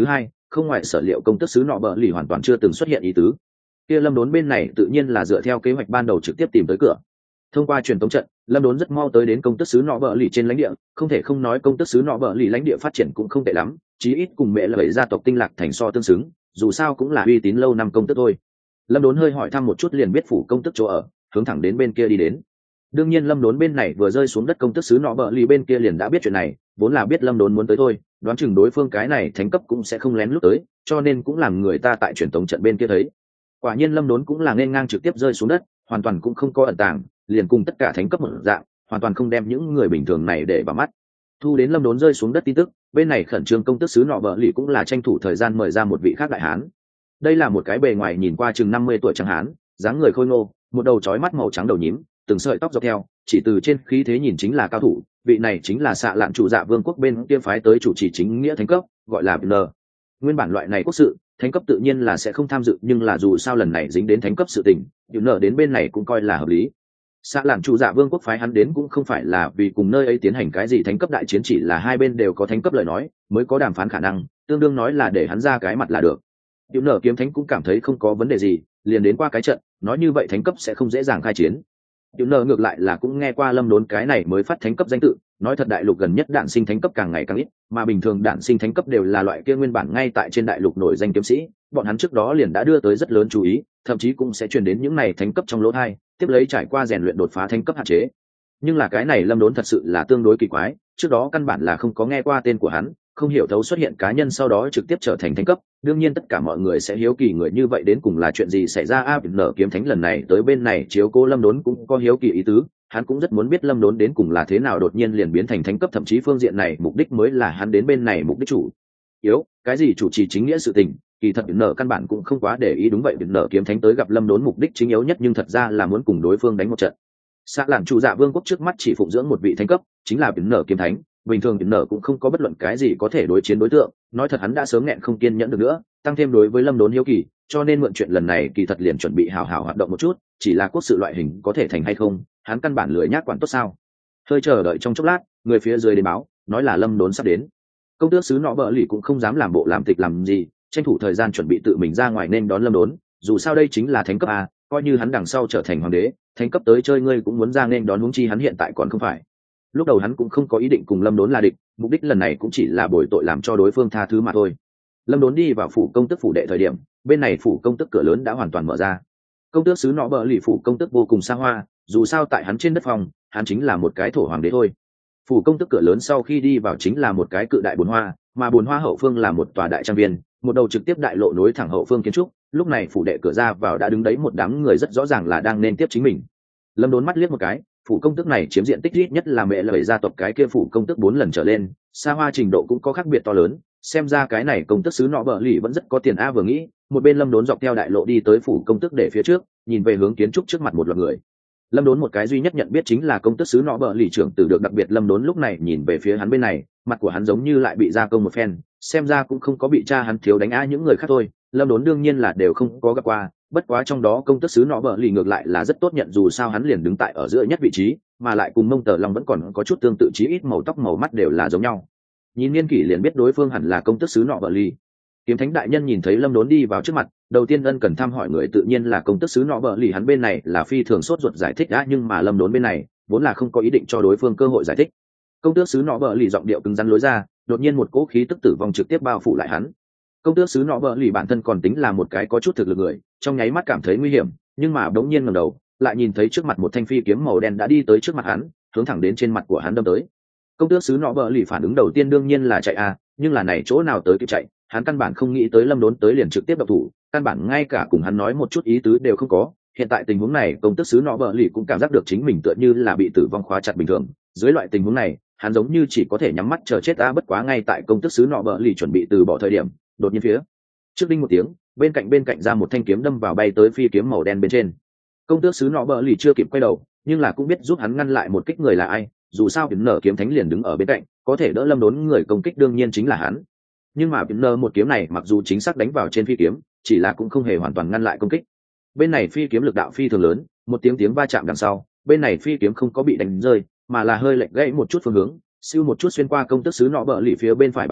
không ngoài sở liệu công tước sứ nọ bờ lì hoàn toàn chưa từng xuất hiện ý tứ. Kia Lâm Đốn bên này tự nhiên là dựa theo kế hoạch ban đầu trực tiếp tìm tới cửa. Thông qua truyền tống trận, Lâm Đốn rất mau tới đến công tước sứ nọ bờ lì trên lãnh địa, không thể không nói công tước sứ nọ bờ lì lãnh địa phát triển cũng không tệ lắm, chí ít cùng mẹ lợi gia tộc Tinh Lạc thành so tương xứng, dù sao cũng là uy tín lâu năm công tước thôi. Lâm Đốn hơi hỏi thăm một chút liền biết phủ công tước chỗ ở, hướng thẳng đến bên kia đi đến. Đương nhiên Lâm Đốn bên này vừa rơi xuống đất công tước sứ nọ bờ lì bên kia liền đã biết chuyện này, vốn là biết Lâm Đốn muốn tới thôi, đoán chừng đối phương cái này thánh cấp cũng sẽ không lén lút tới, cho nên cũng làm người ta tại truyền tống trận bên kia thấy. Quả nhiên Lâm Đốn cũng là nên ngang trực tiếp rơi xuống đất, hoàn toàn cũng không có ẩn tàng, liền cùng tất cả thánh cấp một dạng, hoàn toàn không đem những người bình thường này để vào mắt. Thu đến Lâm Đốn rơi xuống đất tin tức, bên này khẩn trương công tước sứ nọ bờ lì cũng là tranh thủ thời gian mời ra một vị khác đại hán. Đây là một cái bề ngoài nhìn qua chừng 50 tuổi trắng hán, dáng người khôi ngô, một đầu trói mắt màu trắng đầu nhím, từng sợi tóc dọc theo, chỉ từ trên khí thế nhìn chính là cao thủ. Vị này chính là Xạ Lạn chủ dạ vương quốc bên kia phái tới chủ trì chính nghĩa thánh cấp, gọi là N. Nguyên bản loại này quốc sự, thánh cấp tự nhiên là sẽ không tham dự, nhưng là dù sao lần này dính đến thánh cấp sự tình, N đến bên này cũng coi là hợp lý. Xạ Lạn chủ dạ vương quốc phái hắn đến cũng không phải là vì cùng nơi ấy tiến hành cái gì thánh cấp đại chiến, chỉ là hai bên đều có thánh cấp lời nói, mới có đàm phán khả năng, tương đương nói là để hắn ra cái mặt là được. N kiếm thánh cũng cảm thấy không có vấn đề gì, liền đến qua cái trận, nói như vậy thánh cấp sẽ không dễ dàng khai chiến. N ngược lại là cũng nghe qua Lâm Đốn cái này mới phát thánh cấp danh tự, nói thật đại lục gần nhất đản sinh thánh cấp càng ngày càng ít, mà bình thường đản sinh thánh cấp đều là loại kia nguyên bản ngay tại trên đại lục nổi danh kiếm sĩ, bọn hắn trước đó liền đã đưa tới rất lớn chú ý, thậm chí cũng sẽ truyền đến những này thánh cấp trong lỗ tai, tiếp lấy trải qua rèn luyện đột phá thánh cấp hạn chế. Nhưng là cái này Lâm Đốn thật sự là tương đối kỳ quái, trước đó căn bản là không có nghe qua tên của hắn, không hiểu thấu xuất hiện cá nhân sau đó trực tiếp trở thành thánh cấp. Đương nhiên tất cả mọi người sẽ hiếu kỳ người như vậy đến cùng là chuyện gì xảy ra. Nở kiếm thánh lần này tới bên này chiếu cố Lâm Đốn cũng có hiếu kỳ ý tứ, hắn cũng rất muốn biết Lâm Đốn đến cùng là thế nào đột nhiên liền biến thành thánh cấp, thậm chí phương diện này mục đích mới là hắn đến bên này mục đích chủ yếu. Cái gì chủ trì chính nghĩa sự tình, kỳ thật Nở căn bản cũng không quá để ý. Đúng vậy, Nở kiếm thánh tới gặp Lâm Đốn mục đích chính yếu nhất nhưng thật ra là muốn cùng đối phương đánh một trận. Xạ Lạn chủ dạ vương quốc trước mắt chỉ phụng dưỡng một vị thánh cấp, chính là Nở kiếm thánh. Bình thường Nở cũng không có bất luận cái gì có thể đối chiến đối tượng, nói thật hắn đã sớm nghẹn không kiên nhẫn được nữa, tăng thêm đối với Lâm Đốn hiếu kỳ, cho nên mượn chuyện lần này kỳ thật liền chuẩn bị hào hào hoạt động một chút, chỉ là quốc sự loại hình có thể thành hay không, hắn căn bản lười nhác quản tốt sao. Hơi chờ đợi trong chốc lát, người phía dưới đến báo, nói là Lâm Đốn sắp đến. Công tước sứ nọ bợ lì cũng không dám làm bộ làm tịch làm gì, tranh thủ thời gian chuẩn bị tự mình ra ngoài nên đón Lâm Đốn, dù sao đây chính là thánh cấp a, coi như hắn đằng sau trở thành hoàng đế, thánh cấp tới chơi ngươi cũng muốn ra nên đón, huống chi hắn hiện tại còn không phải. Lúc đầu hắn cũng không có ý định cùng Lâm Đốn là địch, mục đích lần này cũng chỉ là bồi tội làm cho đối phương tha thứ mà thôi. Lâm Đốn đi vào phủ công tước phủ đệ thời điểm, bên này phủ công tước cửa lớn đã hoàn toàn mở ra. Công tước sứ nọ bợ lì phủ công tước vô cùng xa hoa, dù sao tại hắn trên đất phòng, hắn chính là một cái thổ hoàng đế thôi. Phủ công tước cửa lớn sau khi đi vào chính là một cái cự đại bồn hoa, mà bồn hoa hậu phương là một tòa đại trang viên, một đầu trực tiếp đại lộ nối thẳng hậu phương kiến trúc. Lúc này phủ đệ cửa ra vào đã đứng đấy một đám người rất rõ ràng là đang nên tiếp chính mình. Lâm Đốn mắt liếc một cái, phủ công tước này chiếm diện tích ít nhất là mẹ lợi gia tộc cái kia phủ công tước 4 lần trở lên, xa hoa trình độ cũng có khác biệt to lớn, xem ra cái này công tước sứ nọ bợ lì vẫn rất có tiền a. Vừa nghĩ, một bên Lâm Đốn dọc theo đại lộ đi tới phủ công tước để phía trước, nhìn về hướng kiến trúc trước mặt một loạt người. Lâm Đốn một cái duy nhất nhận biết chính là công tước sứ nọ bợ lì trưởng tử được, đặc biệt Lâm Đốn lúc này nhìn về phía hắn bên này, mặt của hắn giống như lại bị gia công một phen, xem ra cũng không có bị cha hắn thiếu đánh a. Những người khác thôi, Lâm Đốn đương nhiên là đều không có gặp qua, bất quá trong đó công tước sứ nọ bợ lì ngược lại là rất tốt nhận, dù sao hắn liền đứng tại ở giữa nhất vị trí, mà lại cùng Mông Tờ Long vẫn còn có chút tương tự, chí ít màu tóc màu mắt đều là giống nhau, nhìn niên kỷ liền biết đối phương hẳn là công tước sứ nọ bợ lì. Kiếm thánh đại nhân nhìn thấy Lâm Đốn đi vào trước mặt, đầu tiên ân cần thăm hỏi người tự nhiên là công tước sứ nọ bợ lì, hắn bên này là phi thường sốt ruột giải thích đã, nhưng mà Lâm Đốn bên này vốn là không có ý định cho đối phương cơ hội giải thích. Công tước sứ nọ bợ lì giọng điệu cứng rắn lối ra, đột nhiên một cỗ khí tức tử vong trực tiếp bao phủ lại hắn. Công tước sứ nọ bợ lì bản thân còn tính là một cái có chút thực lực người, trong nháy mắt cảm thấy nguy hiểm, nhưng mà đống nhiên ngẩng đầu lại nhìn thấy trước mặt một thanh phi kiếm màu đen đã đi tới trước mặt hắn, hướng thẳng đến trên mặt của hắn đâm tới. Công tước sứ nọ bợ lì phản ứng đầu tiên đương nhiên là chạy a, nhưng là này chỗ nào tới kịp chạy, hắn căn bản không nghĩ tới Lâm Đốn tới liền trực tiếp độc thủ, căn bản ngay cả cùng hắn nói một chút ý tứ đều không có. Hiện tại tình huống này công tước sứ nọ bợ lì cũng cảm giác được chính mình tựa như là bị tử vong khóa chặt bình thường, dưới loại tình huống này hắn giống như chỉ có thể nhắm mắt chờ chết a. Bất quá ngay tại công tước sứ nọ bợ lì chuẩn bị từ bỏ thời điểm, đột nhiên phía trước đinh một tiếng, bên cạnh ra một thanh kiếm đâm vào bay tới phi kiếm màu đen bên trên. Công tước sứ nọ bợ lì chưa kịp quay đầu, nhưng là cũng biết giúp hắn ngăn lại một kích người là ai, dù sao Nở kiếm thánh liền đứng ở bên cạnh, có thể đỡ Lâm Đốn người công kích đương nhiên chính là hắn. Nhưng mà Nở một kiếm này mặc dù chính xác đánh vào trên phi kiếm, chỉ là cũng không hề hoàn toàn ngăn lại công kích. Bên này phi kiếm lực đạo phi thường lớn, một tiếng va chạm đằng sau, bên này phi kiếm không có bị đánh rơi, mà là hơi lệch gãy một chút phương hướng, siêu một chút xuyên qua công tước sứ nọ bợ lì phía bên phải bả vai,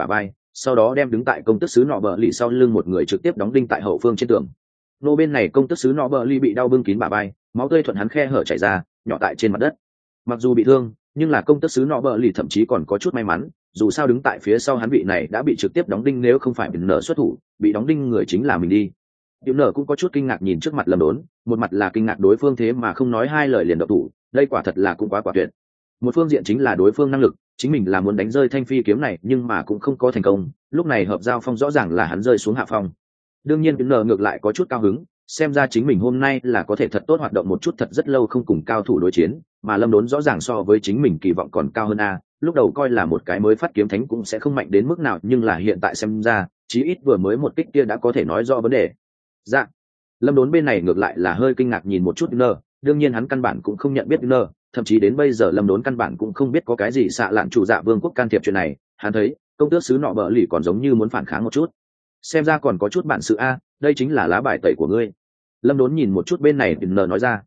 sau đó đem đứng tại công tước sứ nọ bờ lì sau lưng một người trực tiếp đóng đinh tại hậu phương trên tường. Nô bên này công tước sứ nọ bờ lì bị đau bưng kín bả vai, máu tươi thuận hắn khe hở chảy ra, nhỏ tại trên mặt đất. Mặc dù bị thương, nhưng là công tước sứ nọ bờ lì thậm chí còn có chút may mắn, dù sao đứng tại phía sau hắn vị này đã bị trực tiếp đóng đinh, nếu không phải bị nở xuất thủ, bị đóng đinh người chính là mình đi. Diệu nở cũng có chút kinh ngạc nhìn trước mặt Lâm Đốn, một mặt là kinh ngạc đối phương thế mà không nói hai lời liền động thủ, đây quả thật là cũng quá quả tuyệt. Một phương diện chính là đối phương năng lực, chính mình là muốn đánh rơi thanh phi kiếm này nhưng mà cũng không có thành công, lúc này hợp giao phong rõ ràng là hắn rơi xuống hạ phong. Đương nhiên Diệu nở ngược lại có chút cao hứng, xem ra chính mình hôm nay là có thể thật tốt hoạt động một chút, thật rất lâu không cùng cao thủ đối chiến, mà Lâm Đốn rõ ràng so với chính mình kỳ vọng còn cao hơn a. Lúc đầu coi là một cái mới phát kiếm thánh cũng sẽ không mạnh đến mức nào, nhưng là hiện tại xem ra chí ít vừa mới một kích kia đã có thể nói rõ vấn đề. Dạ. Lâm Đốn bên này ngược lại là hơi kinh ngạc nhìn một chút Nơ, đương nhiên hắn căn bản cũng không nhận biết Nơ, thậm chí đến bây giờ Lâm Đốn căn bản cũng không biết có cái gì xạ lạn chủ dạ vương quốc can thiệp chuyện này. Hắn thấy công tước sứ nọ bờ lì còn giống như muốn phản kháng một chút, xem ra còn có chút bản sự a, đây chính là lá bài tẩy của ngươi. Lâm Đốn nhìn một chút bên này Nơ nói ra.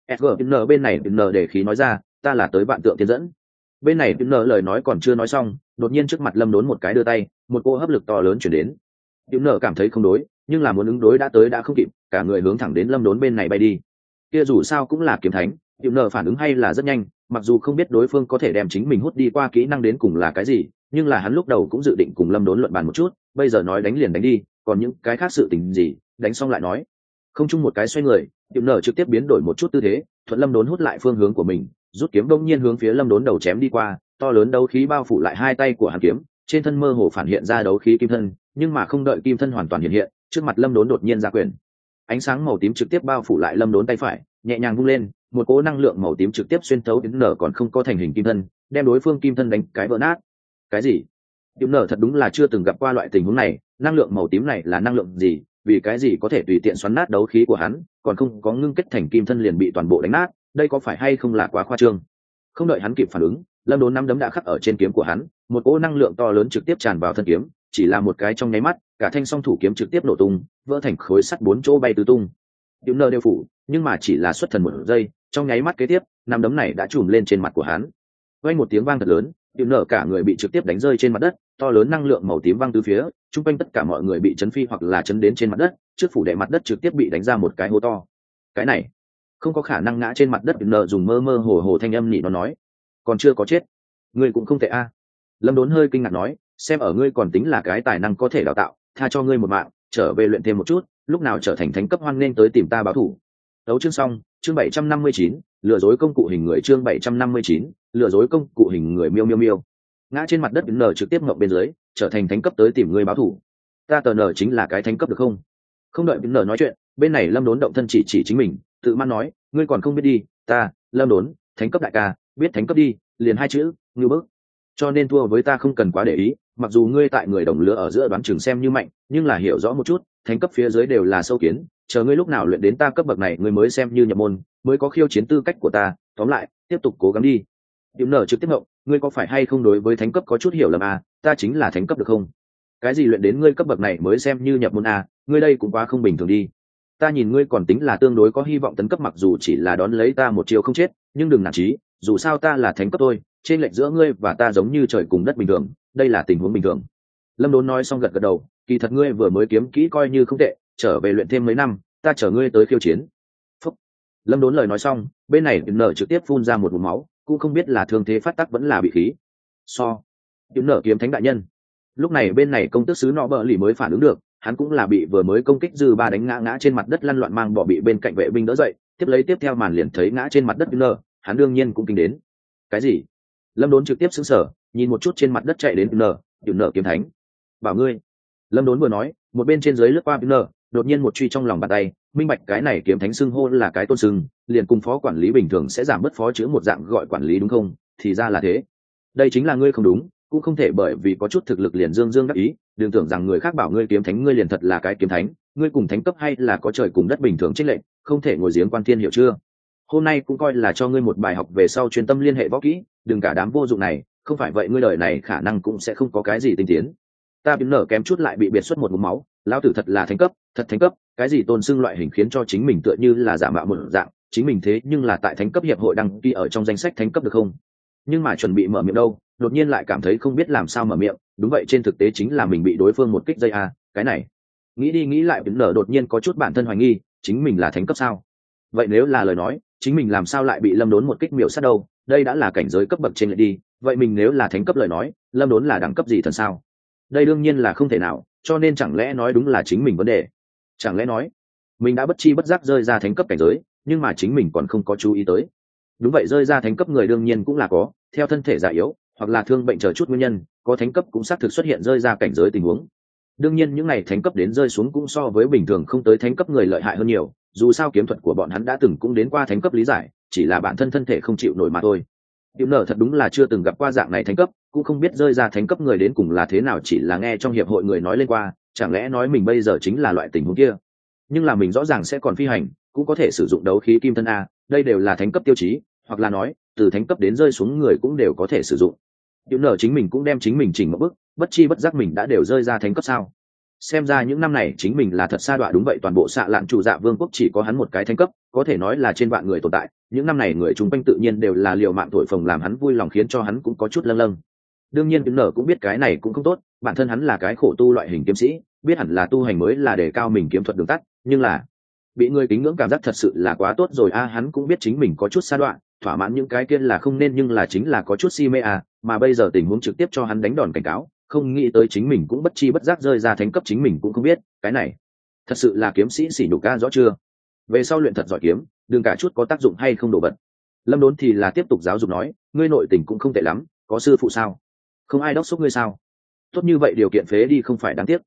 Nơ bên này Nơ để khí nói ra, ta là tới vạn tượng tiên dẫn. Bên này Nơ lời nói còn chưa nói xong, đột nhiên trước mặt Lâm Đốn một cái đưa tay, một cô hấp lực to lớn chuyển đến. Nơ cảm thấy không đối, nhưng là muốn ứng đối đã tới đã không kịp, cả người hướng thẳng đến Lâm Đốn bên này bay đi. Kia dù sao cũng là kiếm thánh, Nơ phản ứng hay là rất nhanh, mặc dù không biết đối phương có thể đem chính mình hút đi qua kỹ năng đến cùng là cái gì, nhưng là hắn lúc đầu cũng dự định cùng Lâm Đốn luận bàn một chút, bây giờ nói đánh liền đánh đi, còn những cái khác sự tình gì, đánh xong lại nói. Không chung một cái xoay người, Nơ trực tiếp biến đổi một chút tư thế, thuận Lâm Đốn hút lại phương hướng của mình, rút kiếm đông nhiên hướng phía Lâm Đốn đầu chém đi qua, to lớn đấu khí bao phủ lại hai tay của hắn kiếm, trên thân mơ hồ phản hiện ra đấu khí kim thân, nhưng mà không đợi kim thân hoàn toàn hiện hiện, trước mặt Lâm Đốn đột nhiên ra quyền, ánh sáng màu tím trực tiếp bao phủ lại Lâm Đốn tay phải, nhẹ nhàng vung lên, một cỗ năng lượng màu tím trực tiếp xuyên thấu đến nở còn không có thành hình kim thân, đem đối phương kim thân đánh cái vỡ nát. Cái gì? Điểm nở thật đúng là chưa từng gặp qua loại tình huống này, năng lượng màu tím này là năng lượng gì, vì cái gì có thể tùy tiện xoắn nát đấu khí của hắn, còn không có ngưng kết thành kim thân liền bị toàn bộ đánh nát, đây có phải hay không là quá khoa trương? Không đợi hắn kịp phản ứng, Lâm Đốn nắm đấm đã khắc ở trên kiếm của hắn, một cỗ năng lượng to lớn trực tiếp tràn vào thân kiếm, chỉ là một cái trong nháy mắt, cả thanh song thủ kiếm trực tiếp nổ tung, vỡ thành khối sắt bốn chỗ bay tứ tung. Điểm nở đều phủ, nhưng mà chỉ là xuất thần một giây, trong nháy mắt kế tiếp, nắm đấm này đã trùm lên trên mặt của hắn. Vang một tiếng vang thật lớn, Điểm nở cả người bị trực tiếp đánh rơi trên mặt đất, to lớn năng lượng màu tím văng tứ phía, chung quanh tất cả mọi người bị chấn phi hoặc là chấn đến trên mặt đất, trước phủ đệ mặt đất trực tiếp bị đánh ra một cái hố to. Cái này không có khả năng ngã trên mặt đất. Điểm nở dùng mơ mơ hồ hồ thanh âm nỉ nó nói, còn chưa có chết, ngươi cũng không tệ a. Lâm Đốn hơi kinh ngạc nói, xem ở ngươi còn tính là cái tài năng có thể đào tạo, tha cho ngươi một mạng, trở về luyện thêm một chút, lúc nào trở thành thánh cấp hoan nên tới tìm ta báo thủ. Đấu chương xong, chương 759, lừa dối công cụ hình người, chương 759, lừa dối công cụ hình người miêu miêu miêu. Ngã trên mặt đất nở trực tiếp ngậm bên dưới, trở thành thánh cấp tới tìm ngươi báo thủ. Ta tờ nở chính là cái thánh cấp được không? Không đợi nở nói chuyện, bên này Lâm Đốn động thân chỉ chính mình, tự man nói, ngươi còn không biết đi, ta, Lâm Đốn, thánh cấp đại ca, biết thánh cấp đi, liền hai chữ, ngưu bức. Cho nên thua với ta không cần quá để ý, mặc dù ngươi tại người đồng lứa ở giữa đoán chừng xem như mạnh, nhưng là hiểu rõ một chút, thánh cấp phía dưới đều là sâu kiến, chờ ngươi lúc nào luyện đến ta cấp bậc này ngươi mới xem như nhập môn, mới có khiêu chiến tư cách của ta, tóm lại, tiếp tục cố gắng đi. Điểm nở trực tiếp ngộng, ngươi có phải hay không đối với thánh cấp có chút hiểu lầm à, ta chính là thánh cấp được không? Cái gì luyện đến ngươi cấp bậc này mới xem như nhập môn à, ngươi đây cũng quá không bình thường đi. Ta nhìn ngươi còn tính là tương đối có hy vọng tấn cấp, mặc dù chỉ là đón lấy ta một chiều không chết, nhưng đừng nản chí, dù sao ta là thánh cấp thôi, trên lệch giữa ngươi và ta giống như trời cùng đất bình thường, đây là tình huống bình thường. Lâm Đốn nói xong gật gật đầu, kỳ thật ngươi vừa mới kiếm kỹ coi như không tệ, trở về luyện thêm mấy năm, ta chở ngươi tới khiêu chiến. Phúc. Lâm Đốn lời nói xong, bên này nở trực tiếp phun ra một ngụm máu, cũng không biết là thương thế phát tắc vẫn là bị khí. Điểm nở kiếm thánh đại nhân. Lúc này bên này công tước sứ nọ bờ lì mới phản ứng được, hắn cũng là bị vừa mới công kích dư ba đánh ngã trên mặt đất lăn loạn mang bỏ bị bên cạnh vệ binh đỡ dậy, tiếp theo màn liền thấy ngã trên mặt đất nở, hắn đương nhiên cũng kinh đến. Cái gì? Lâm Đốn trực tiếp sững sờ, nhìn một chút trên mặt đất chạy đến nở kiếm thánh. Bảo ngươi. Lâm Đốn vừa nói, một bên trên dưới lướt qua nở, đột nhiên một truy trong lòng bàn tay, minh bạch cái này kiếm thánh xưng hô là cái tôn xưng, liền cùng phó quản lý bình thường sẽ giảm bớt phó chữ một dạng gọi quản lý đúng không? Thì ra là thế. Đây chính là ngươi không đúng, cũng không thể bởi vì có chút thực lực liền dương đắc ý, đừng tưởng rằng người khác bảo ngươi kiếm thánh ngươi liền thật là cái kiếm thánh, ngươi cùng thánh cấp hay là có trời cùng đất bình thường chênh lệch, không thể ngồi giếng quan thiên, hiểu chưa? Hôm nay cũng coi là cho ngươi một bài học về sau chuyên tâm liên hệ võ kỹ, đừng cả đám vô dụng này, không phải vậy ngươi đời này khả năng cũng sẽ không có cái gì tinh tiến. Ta biến nở kém chút lại bị biệt xuất một ngụm máu, lão tử thật là thánh cấp, thật thánh cấp, cái gì tôn xưng loại hình khiến cho chính mình tựa như là giả mạo một dạng, chính mình thế nhưng là tại thánh cấp hiệp hội đăng ký ở trong danh sách thánh cấp được không? Nhưng mà chuẩn bị mở miệng đâu, đột nhiên lại cảm thấy không biết làm sao mở miệng, đúng vậy, trên thực tế chính là mình bị đối phương một kích dây a. Cái này nghĩ đi nghĩ lại nở đột nhiên có chút bản thân hoài nghi chính mình là thánh cấp sao. Vậy nếu là lời nói chính mình làm sao lại bị lâm đốn một kích miểu sát đâu, đây đã là cảnh giới cấp bậc trên lại đi. Vậy mình nếu là thánh cấp lời nói lâm đốn là đẳng cấp gì thần sao? Đây đương nhiên là không thể nào, cho nên chẳng lẽ nói đúng là chính mình vấn đề? Chẳng lẽ nói mình đã bất chi bất giác rơi ra thánh cấp cảnh giới nhưng mà chính mình còn không có chú ý tới? Đúng vậy, rơi ra thánh cấp người đương nhiên cũng là có theo thân thể già yếu hoặc là thương bệnh chờ chút nguyên nhân, có thánh cấp cũng xác thực xuất hiện rơi ra cảnh giới tình huống. Đương nhiên những ngày thánh cấp đến rơi xuống cũng so với bình thường không tới thánh cấp người lợi hại hơn nhiều, dù sao kiếm thuật của bọn hắn đã từng cũng đến qua thánh cấp lý giải, chỉ là bản thân thân thể không chịu nổi mà thôi. Tiểu nở thật đúng là chưa từng gặp qua dạng này thánh cấp, cũng không biết rơi ra thánh cấp người đến cùng là thế nào, chỉ là nghe trong hiệp hội người nói lên qua, chẳng lẽ nói mình bây giờ chính là loại tình huống kia. Nhưng là mình rõ ràng sẽ còn phi hành, cũng có thể sử dụng đấu khí kim thân a, đây đều là thánh cấp tiêu chí, hoặc là nói từ thánh cấp đến rơi xuống người cũng đều có thể sử dụng. Tiểu nở chính mình cũng đem chính mình chỉnh một bước, bất chi bất giác mình đã đều rơi ra thánh cấp sao. Xem ra những năm này chính mình là thật sa đọa. Đúng vậy, toàn bộ xạ lạn chủ dạ vương quốc chỉ có hắn một cái thánh cấp, có thể nói là trên vạn người tồn tại. Những năm này người chung quanh tự nhiên đều là liều mạng thổi phồng làm hắn vui lòng, khiến cho hắn cũng có chút lâng lâng. Đương nhiên Tiểu nở cũng biết cái này cũng không tốt, bản thân hắn là cái khổ tu loại hình kiếm sĩ, biết hẳn là tu hành mới là để cao mình kiếm thuật đường tắt, nhưng là bị người kính ngưỡng cảm giác thật sự là quá tốt rồi a. Hắn cũng biết chính mình có chút sa đọa, thỏa mãn những cái kia là không nên, nhưng là chính là có chút si mê à, mà bây giờ tình huống trực tiếp cho hắn đánh đòn cảnh cáo, không nghĩ tới chính mình cũng bất chi bất giác rơi ra thánh cấp, chính mình cũng không biết, cái này thật sự là kiếm sĩ xỉ nhục ca, rõ chưa? Về sau luyện thật giỏi kiếm, đừng cả chút có tác dụng hay không đổ vật. Lâm Đốn thì là tiếp tục giáo dục nói, ngươi nội tình cũng không tệ lắm, có sư phụ sao? Không ai đốc thúc ngươi sao? Tốt như vậy điều kiện phế đi không phải đáng tiếc.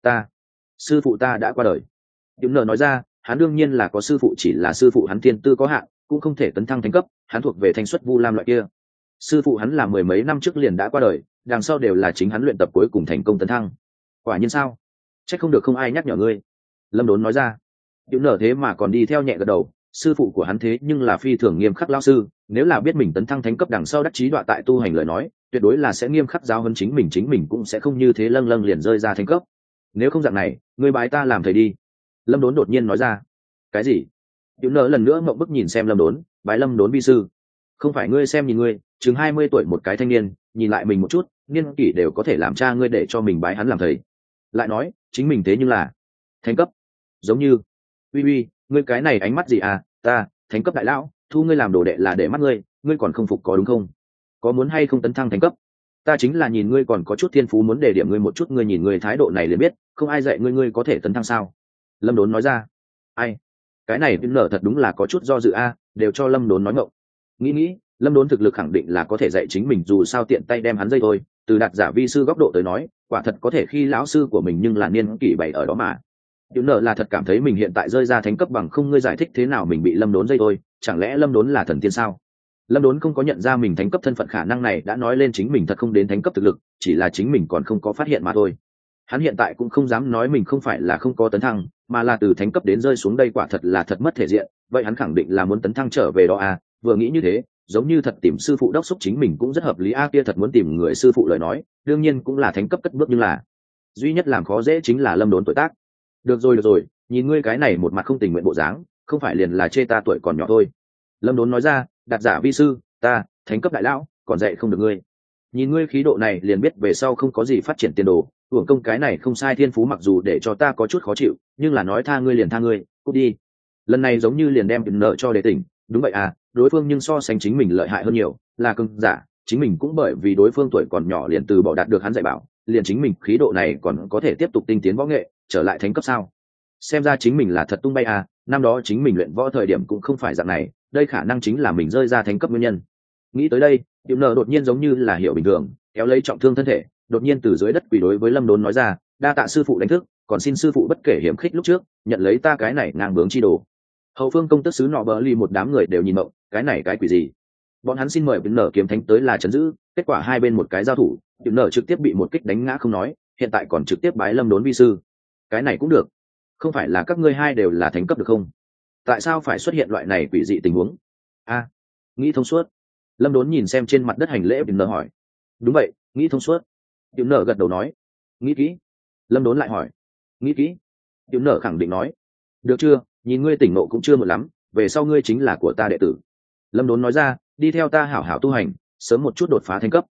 Sư phụ ta đã qua đời. Tiểu nở nói ra, hắn đương nhiên là có sư phụ, chỉ là sư phụ hắn thiên tư có hạn, cũng không thể tấn thăng thánh cấp, hắn thuộc về thanh xuất vu lam loại kia. Sư phụ hắn là mười mấy năm trước liền đã qua đời, đằng sau đều là chính hắn luyện tập cuối cùng thành công tấn thăng. Quả nhiên sao? Chắc không được không ai nhắc nhở ngươi. Lâm Đốn nói ra. Tiểu nở thế mà còn đi theo nhẹ gật đầu, sư phụ của hắn thế nhưng là phi thường nghiêm khắc lão sư, nếu là biết mình tấn thăng thánh cấp đằng sau đắc chí đọa tại tu hành lời nói, tuyệt đối là sẽ nghiêm khắc giáo huấn chính mình cũng sẽ không như thế lâng lâng liền rơi ra thánh cấp. Nếu không dạng này, ngươi bái ta làm thầy đi. Lâm Đốn đột nhiên nói ra. Cái gì? Tiểu nở lần nữa mộng bức nhìn xem Lâm Đốn, bái Lâm Đốn vi sư? Không phải ngươi xem nhìn ngươi, chừng 20 tuổi một cái thanh niên, nhìn lại mình một chút, niên kỷ đều có thể làm cha ngươi để cho mình bái hắn làm thầy. Lại nói, chính mình thế nhưng là thánh cấp. Giống như, uy, ngươi cái này ánh mắt gì à, ta, thánh cấp đại lão, thu ngươi làm đồ đệ là để mắt ngươi, ngươi còn không phục có đúng không? Có muốn hay không tấn thăng thánh cấp? Ta chính là nhìn ngươi còn có chút thiên phú muốn đề điểm ngươi một chút, ngươi nhìn ngươi thái độ này liền biết, không ai dạy ngươi có thể tấn thăng sao? Lâm Đốn nói ra. Ai? Cái này Vinh nở thật đúng là có chút do dự a, đều cho Lâm Đốn nói ngộng. Nghĩ, Lâm Đốn thực lực khẳng định là có thể dạy chính mình, dù sao tiện tay đem hắn dây thôi, từ đạt giả vi sư góc độ tới nói, quả thật có thể khi lão sư của mình, nhưng là niên kỷ bảy ở đó mà. Vinh nở là thật cảm thấy mình hiện tại rơi ra thánh cấp bằng không, ngươi giải thích thế nào mình bị Lâm Đốn dây thôi, chẳng lẽ Lâm Đốn là thần tiên sao? Lâm Đốn không có nhận ra mình thánh cấp thân phận, khả năng này đã nói lên chính mình thật không đến thánh cấp thực lực, chỉ là chính mình còn không có phát hiện mà thôi. Hắn hiện tại cũng không dám nói mình không phải là không có tấn thăng, mà là từ thánh cấp đến rơi xuống đây quả thật là thật mất thể diện, vậy hắn khẳng định là muốn tấn thăng trở về đó à. Vừa nghĩ như thế, giống như thật tìm sư phụ đốc thúc chính mình cũng rất hợp lý a. Kia thật muốn tìm người sư phụ lời nói, đương nhiên cũng là thánh cấp cất bước, nhưng là duy nhất làm khó dễ chính là Lâm Đốn tuổi tác. Được rồi, nhìn ngươi cái này một mặt không tình nguyện bộ dáng, không phải liền là chê ta tuổi còn nhỏ thôi. Lâm Đốn nói ra, đạt giả vi sư, ta thánh cấp đại lão, còn dạy không được ngươi. Nhìn ngươi khí độ này liền biết về sau không có gì phát triển tiền đồ, hưởng công cái này không sai thiên phú, mặc dù để cho ta có chút khó chịu, nhưng là nói tha ngươi liền tha ngươi, cút đi. Lần này giống như liền đem nợ cho đề tỉnh. Đúng vậy à, đối phương nhưng so sánh chính mình lợi hại hơn nhiều, là cưng giả, chính mình cũng bởi vì đối phương tuổi còn nhỏ liền từ bỏ đạt được hắn dạy bảo, liền chính mình khí độ này còn có thể tiếp tục tinh tiến võ nghệ, trở lại thánh cấp sao? Xem ra chính mình là thật tung bay à, năm đó chính mình luyện võ thời điểm cũng không phải dạng này, đây khả năng chính là mình rơi ra thánh cấp nguyên nhân. Nghĩ tới đây, Diệu nợ đột nhiên giống như là hiểu bình thường, kéo lấy trọng thương thân thể, đột nhiên từ dưới đất quỳ đối với Lâm Đốn nói ra, đa tạ sư phụ đánh thức, còn xin sư phụ bất kể hiểm khích lúc trước, nhận lấy ta cái này ngang bướng chi đồ. Hậu phương công tước sứ nọ bờ ly một đám người đều nhìn mộng, cái này cái quỷ gì? Bọn hắn xin mời Diệu nợ kiếm thánh tới là trấn giữ, kết quả hai bên một cái giao thủ, Diệu nợ trực tiếp bị một kích đánh ngã không nói, hiện tại còn trực tiếp bái Lâm Đốn vi sư. Cái này cũng được? Không phải là các ngươi hai đều là thánh cấp được không? Tại sao phải xuất hiện loại này quỷ dị tình huống? A, nghĩ thông suốt. Lâm Đốn nhìn xem trên mặt đất hành lễ, Diệu nợ hỏi. Đúng vậy, nghĩ thông suốt. Diệu nợ gật đầu nói. Nghĩ kỹ. Lâm Đốn lại hỏi. Nghĩ kỹ. Diệu nợ khẳng định nói. Được chưa, nhìn ngươi tỉnh ngộ cũng chưa một lắm, về sau ngươi chính là của ta đệ tử. Lâm Đốn nói ra, đi theo ta hảo hảo tu hành, sớm một chút đột phá thánh cấp.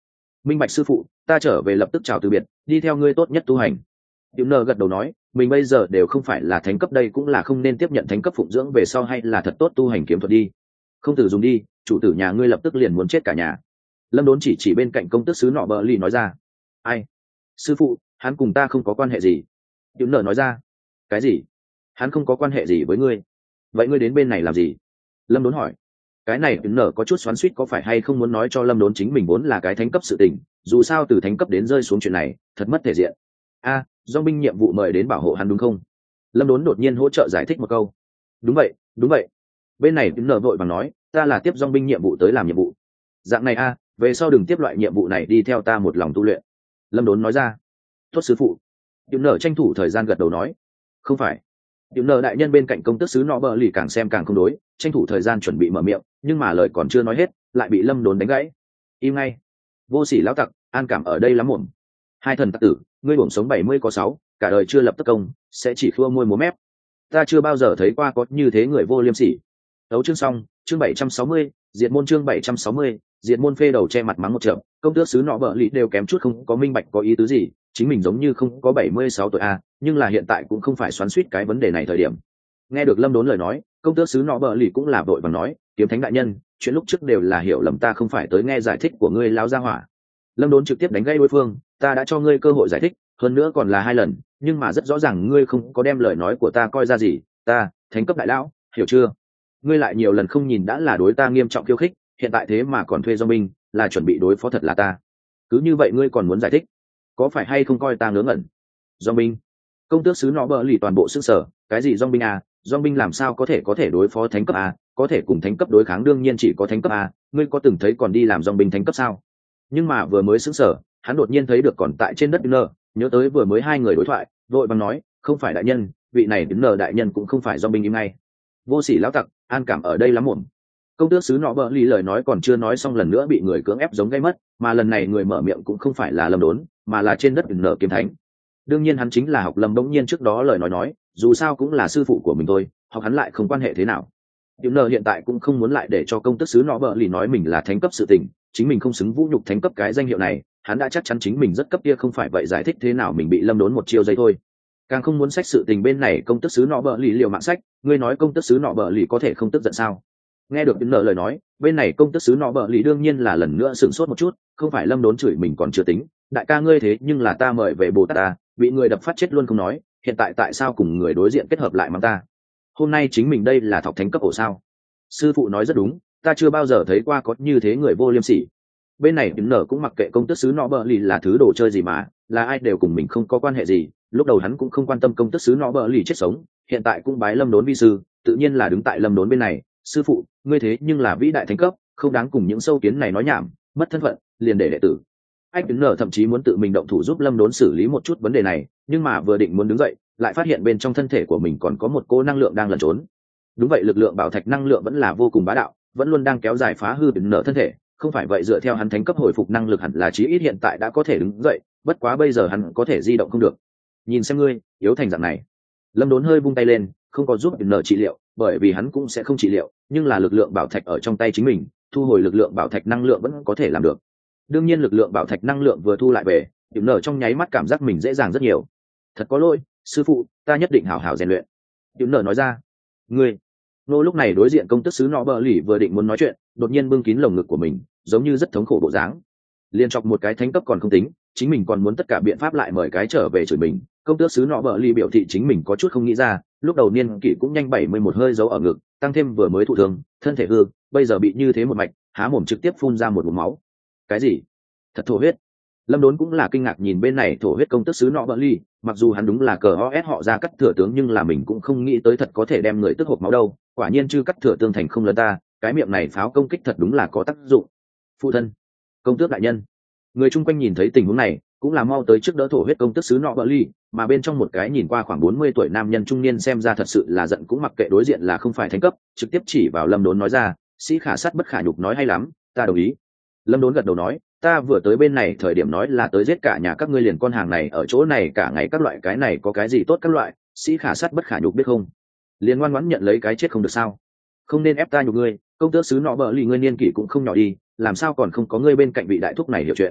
minh bạch sư phụ, ta trở về lập tức chào từ biệt, đi theo ngươi tốt nhất tu hành. Tiểu nơ gật đầu nói, mình bây giờ đều không phải là thánh cấp, đây cũng là không nên tiếp nhận thánh cấp phụng dưỡng về sau, hay là thật tốt tu hành kiếm thuật đi. Không tử dùng đi, chủ tử nhà ngươi lập tức liền muốn chết cả nhà. Lâm Đốn chỉ bên cạnh công tước sứ nọ bờ lì nói ra. Ai? Sư phụ, hắn cùng ta không có quan hệ gì. Tiểu nơ nói ra. Cái gì? Hắn không có quan hệ gì với ngươi? Vậy ngươi đến bên này làm gì? Lâm Đốn hỏi. Cái này Tiểu nơ có chút xoắn xuýt, có phải hay không muốn nói cho Lâm Đốn chính mình vốn là cái thánh cấp sự tình, dù sao từ thánh cấp đến rơi xuống chuyện này thật mất thể diện. A, do binh nhiệm vụ mời đến bảo hộ hắn đúng không? Lâm Đốn đột nhiên hỗ trợ giải thích một câu. Đúng vậy, đúng vậy. Bên này Tiểu nơ vội vàng nói, ta là tiếp dong binh nhiệm vụ tới làm nhiệm vụ. Dạng này a, về sau đừng tiếp loại nhiệm vụ này, đi theo ta một lòng tu luyện. Lâm Đốn nói ra. Tốt sư phụ. Tiểu nơ tranh thủ thời gian gật đầu nói. Không phải. Tiểu nơ đại nhân bên cạnh công tước sứ nọ bờ lì càng xem càng không đối, tranh thủ thời gian chuẩn bị mở miệng, nhưng mà lời còn chưa nói hết lại bị Lâm Đốn đánh gãy. Im ngay, vô sỉ lão tặc, an cảm ở đây lắm muộn. Hai thần tặc tử, ngươi bổng sống 70 có 6, cả đời chưa lập tất công, sẽ chỉ khua môi múa mép. Ta chưa bao giờ thấy qua có như thế người vô liêm sỉ. Đấu chương xong, chương 760, diệt môn chương 760, diệt môn phê đầu che mặt mắng một trận, công tước sứ nọ bợ lì đều kém chút không có minh bạch có ý tứ gì, chính mình giống như không có 76 tuổi a, nhưng là hiện tại cũng không phải xoắn xuýt cái vấn đề này thời điểm. Nghe được Lâm Đốn lời nói, công tước sứ nọ bợ lì cũng là vội vàng nói, kiếm thánh đại nhân, chuyện lúc trước đều là hiểu lầm, ta không phải tới nghe giải thích của ngươi láo ra hỏa. Lâm Đốn trực tiếp đánh gây đối phương, ta đã cho ngươi cơ hội giải thích, hơn nữa còn là 2 lần, nhưng mà rất rõ ràng ngươi không có đem lời nói của ta coi ra gì, ta, thánh cấp đại lão, hiểu chưa? Ngươi lại nhiều lần không nhìn đã là đối ta nghiêm trọng khiêu khích, hiện tại thế mà còn thuê do binh, là chuẩn bị đối phó thật là ta. Cứ như vậy ngươi còn muốn giải thích, có phải hay không coi ta ngớ ngẩn? Do binh? Công tước sứ nọ bợ lì toàn bộ sức sở, cái gì do binh à? Do binh làm sao có thể đối phó thánh cấp à? Có thể cùng thánh cấp đối kháng đương nhiên chỉ có thánh cấp à? Ngươi có từng thấy còn đi làm dòng binh thánh cấp sao? Nhưng mà vừa mới sững sờ, hắn đột nhiên thấy được còn tại trên đất nơ, nhớ tới vừa mới 2 người đối thoại, vội vàng nói, không phải đại nhân, vị này nơ đại nhân cũng không phải dòng binh im ngay. Vô sỉ lão tặc, an cảm ở đây lắm muộn. Công tước sứ nọ bợ lì lời nói còn chưa nói xong lần nữa bị người cưỡng ép giống gây mất, mà lần này người mở miệng cũng không phải là Lâm Đốn, mà là trên đất nở kiếm thánh. Đương nhiên hắn chính là học Lâm, bỗng nhiên trước đó lời nói, dù sao cũng là sư phụ của mình thôi, học hắn lại không quan hệ thế nào. Tiểu nở hiện tại cũng không muốn lại để cho công tước sứ nọ bợ lì nói mình là thánh cấp sự tình, chính mình không xứng vũ nhục thánh cấp cái danh hiệu này, hắn đã chắc chắn chính mình rất cấp kia, không phải vậy giải thích thế nào mình bị Lâm Đốn một chiêu giây thôi. Càng không muốn sách sự tình bên này công tước sứ nọ bợ lì liều mạng sách, ngươi nói công tước sứ nọ bợ lì có thể không tức giận sao? Nghe được Tiểu nở lời nói, bên này công tước sứ nọ bợ lì đương nhiên là lần nữa sửng sốt một chút, không phải Lâm Đốn chửi mình còn chưa tính, đại ca ngươi thế nhưng là ta mời về Bồ Tát ta, bị người đập phát chết luôn không nói, hiện tại tại sao cùng người đối diện kết hợp lại mắng ta? Hôm nay chính mình đây là thọc thánh cấp ổ sao? Sư phụ nói rất đúng, ta chưa bao giờ thấy qua có như thế người vô liêm sỉ. Bên này Tiểu nở cũng mặc kệ công tước sứ nọ bợ lì là thứ đồ chơi gì mà, là ai đều cùng mình không có quan hệ gì, lúc đầu hắn cũng không quan tâm công tước sứ nọ bợ lì chết sống, hiện tại cũng bái Lâm Đốn vi sư, tự nhiên là đứng tại Lâm Đốn bên này. Sư phụ, ngươi thế nhưng là vĩ đại thánh cấp, không đáng cùng những sâu kiến này nói nhảm, mất thân phận liền để đệ tử. Anh Tiểu nở thậm chí muốn tự mình động thủ giúp Lâm Đốn xử lý một chút vấn đề này, nhưng mà vừa định muốn đứng dậy, lại phát hiện bên trong thân thể của mình còn có một cô năng lượng đang lẩn trốn. Đúng vậy, lực lượng bảo thạch năng lượng vẫn là vô cùng bá đạo, vẫn luôn đang kéo dài phá hư Tiểu nở thân thể, không phải vậy dựa theo hắn thánh cấp hồi phục năng lực hẳn là chí ít hiện tại đã có thể đứng dậy, bất quá bây giờ hắn có thể di động không được. Nhìn xem ngươi, yếu thành dạng này. Lâm Đốn hơi vung tay lên, không có giúp Tiểu nở trị liệu, bởi vì hắn cũng sẽ không trị liệu, nhưng là lực lượng bảo thạch ở trong tay chính mình, thu hồi lực lượng bảo thạch năng lượng vẫn có thể làm được. Đương nhiên lực lượng bảo thạch năng lượng vừa thu lại về, Tiểu nở trong nháy mắt cảm giác mình dễ dàng rất nhiều. Thật có lỗi, sư phụ, ta nhất định hảo hảo rèn luyện. Tiểu nở nói ra. Ngươi. Nô lúc này đối diện công tước sứ nọ bợ lì vừa định muốn nói chuyện, đột nhiên bưng kín lồng ngực của mình, giống như rất thống khổ bộ dáng. Liên chọc một cái thánh cấp còn không tính, chính mình còn muốn tất cả biện pháp lại mời cái trở về chửi mình. Công tước sứ nọ bợ lì biểu thị chính mình có chút không nghĩ ra, lúc đầu niên kỷ cũng nhanh 71 hơi giấu ở ngực, tăng thêm vừa mới thụ thương, thân thể hư, bây giờ bị như thế một mạch, há mồm trực tiếp phun ra một ngụm máu. Cái gì? Thật thổ huyết. Lâm Đốn cũng là kinh ngạc nhìn bên này thổ huyết công tước sứ nọ bợ lì, mặc dù hắn đúng là cờ os họ ra cắt thừa tướng, nhưng là mình cũng không nghĩ tới thật có thể đem người tức hộc máu đâu. Quả nhiên chư cắt thừa tương thành không lấn ta, cái miệng này pháo công kích thật đúng là có tác dụng. Phụ thân, công tước đại nhân. Người chung quanh nhìn thấy tình huống này cũng là mau tới trước đỡ thổ huyết công tước sứ nọ bợ lì, mà bên trong một cái nhìn qua khoảng 40 tuổi nam nhân trung niên xem ra thật sự là giận, cũng mặc kệ đối diện là không phải thánh cấp, trực tiếp chỉ vào Lâm Đốn nói ra, sĩ khả sát bất khả nhục, nói hay lắm, ta đồng ý. Lâm Đốn gật đầu nói, ta vừa tới bên này thời điểm nói là tới giết cả nhà các ngươi liền, con hàng này ở chỗ này cả ngày các loại, cái này có cái gì tốt các loại, sĩ khả sát bất khả nhục biết không? Liền ngoan ngoãn nhận lấy cái chết không được sao? Không nên ép ta nhục ngươi, công tước sứ nọ bợ lì ngươi niên kỷ cũng không nhỏ đi, làm sao còn không có ngươi bên cạnh vị đại thúc này hiểu chuyện.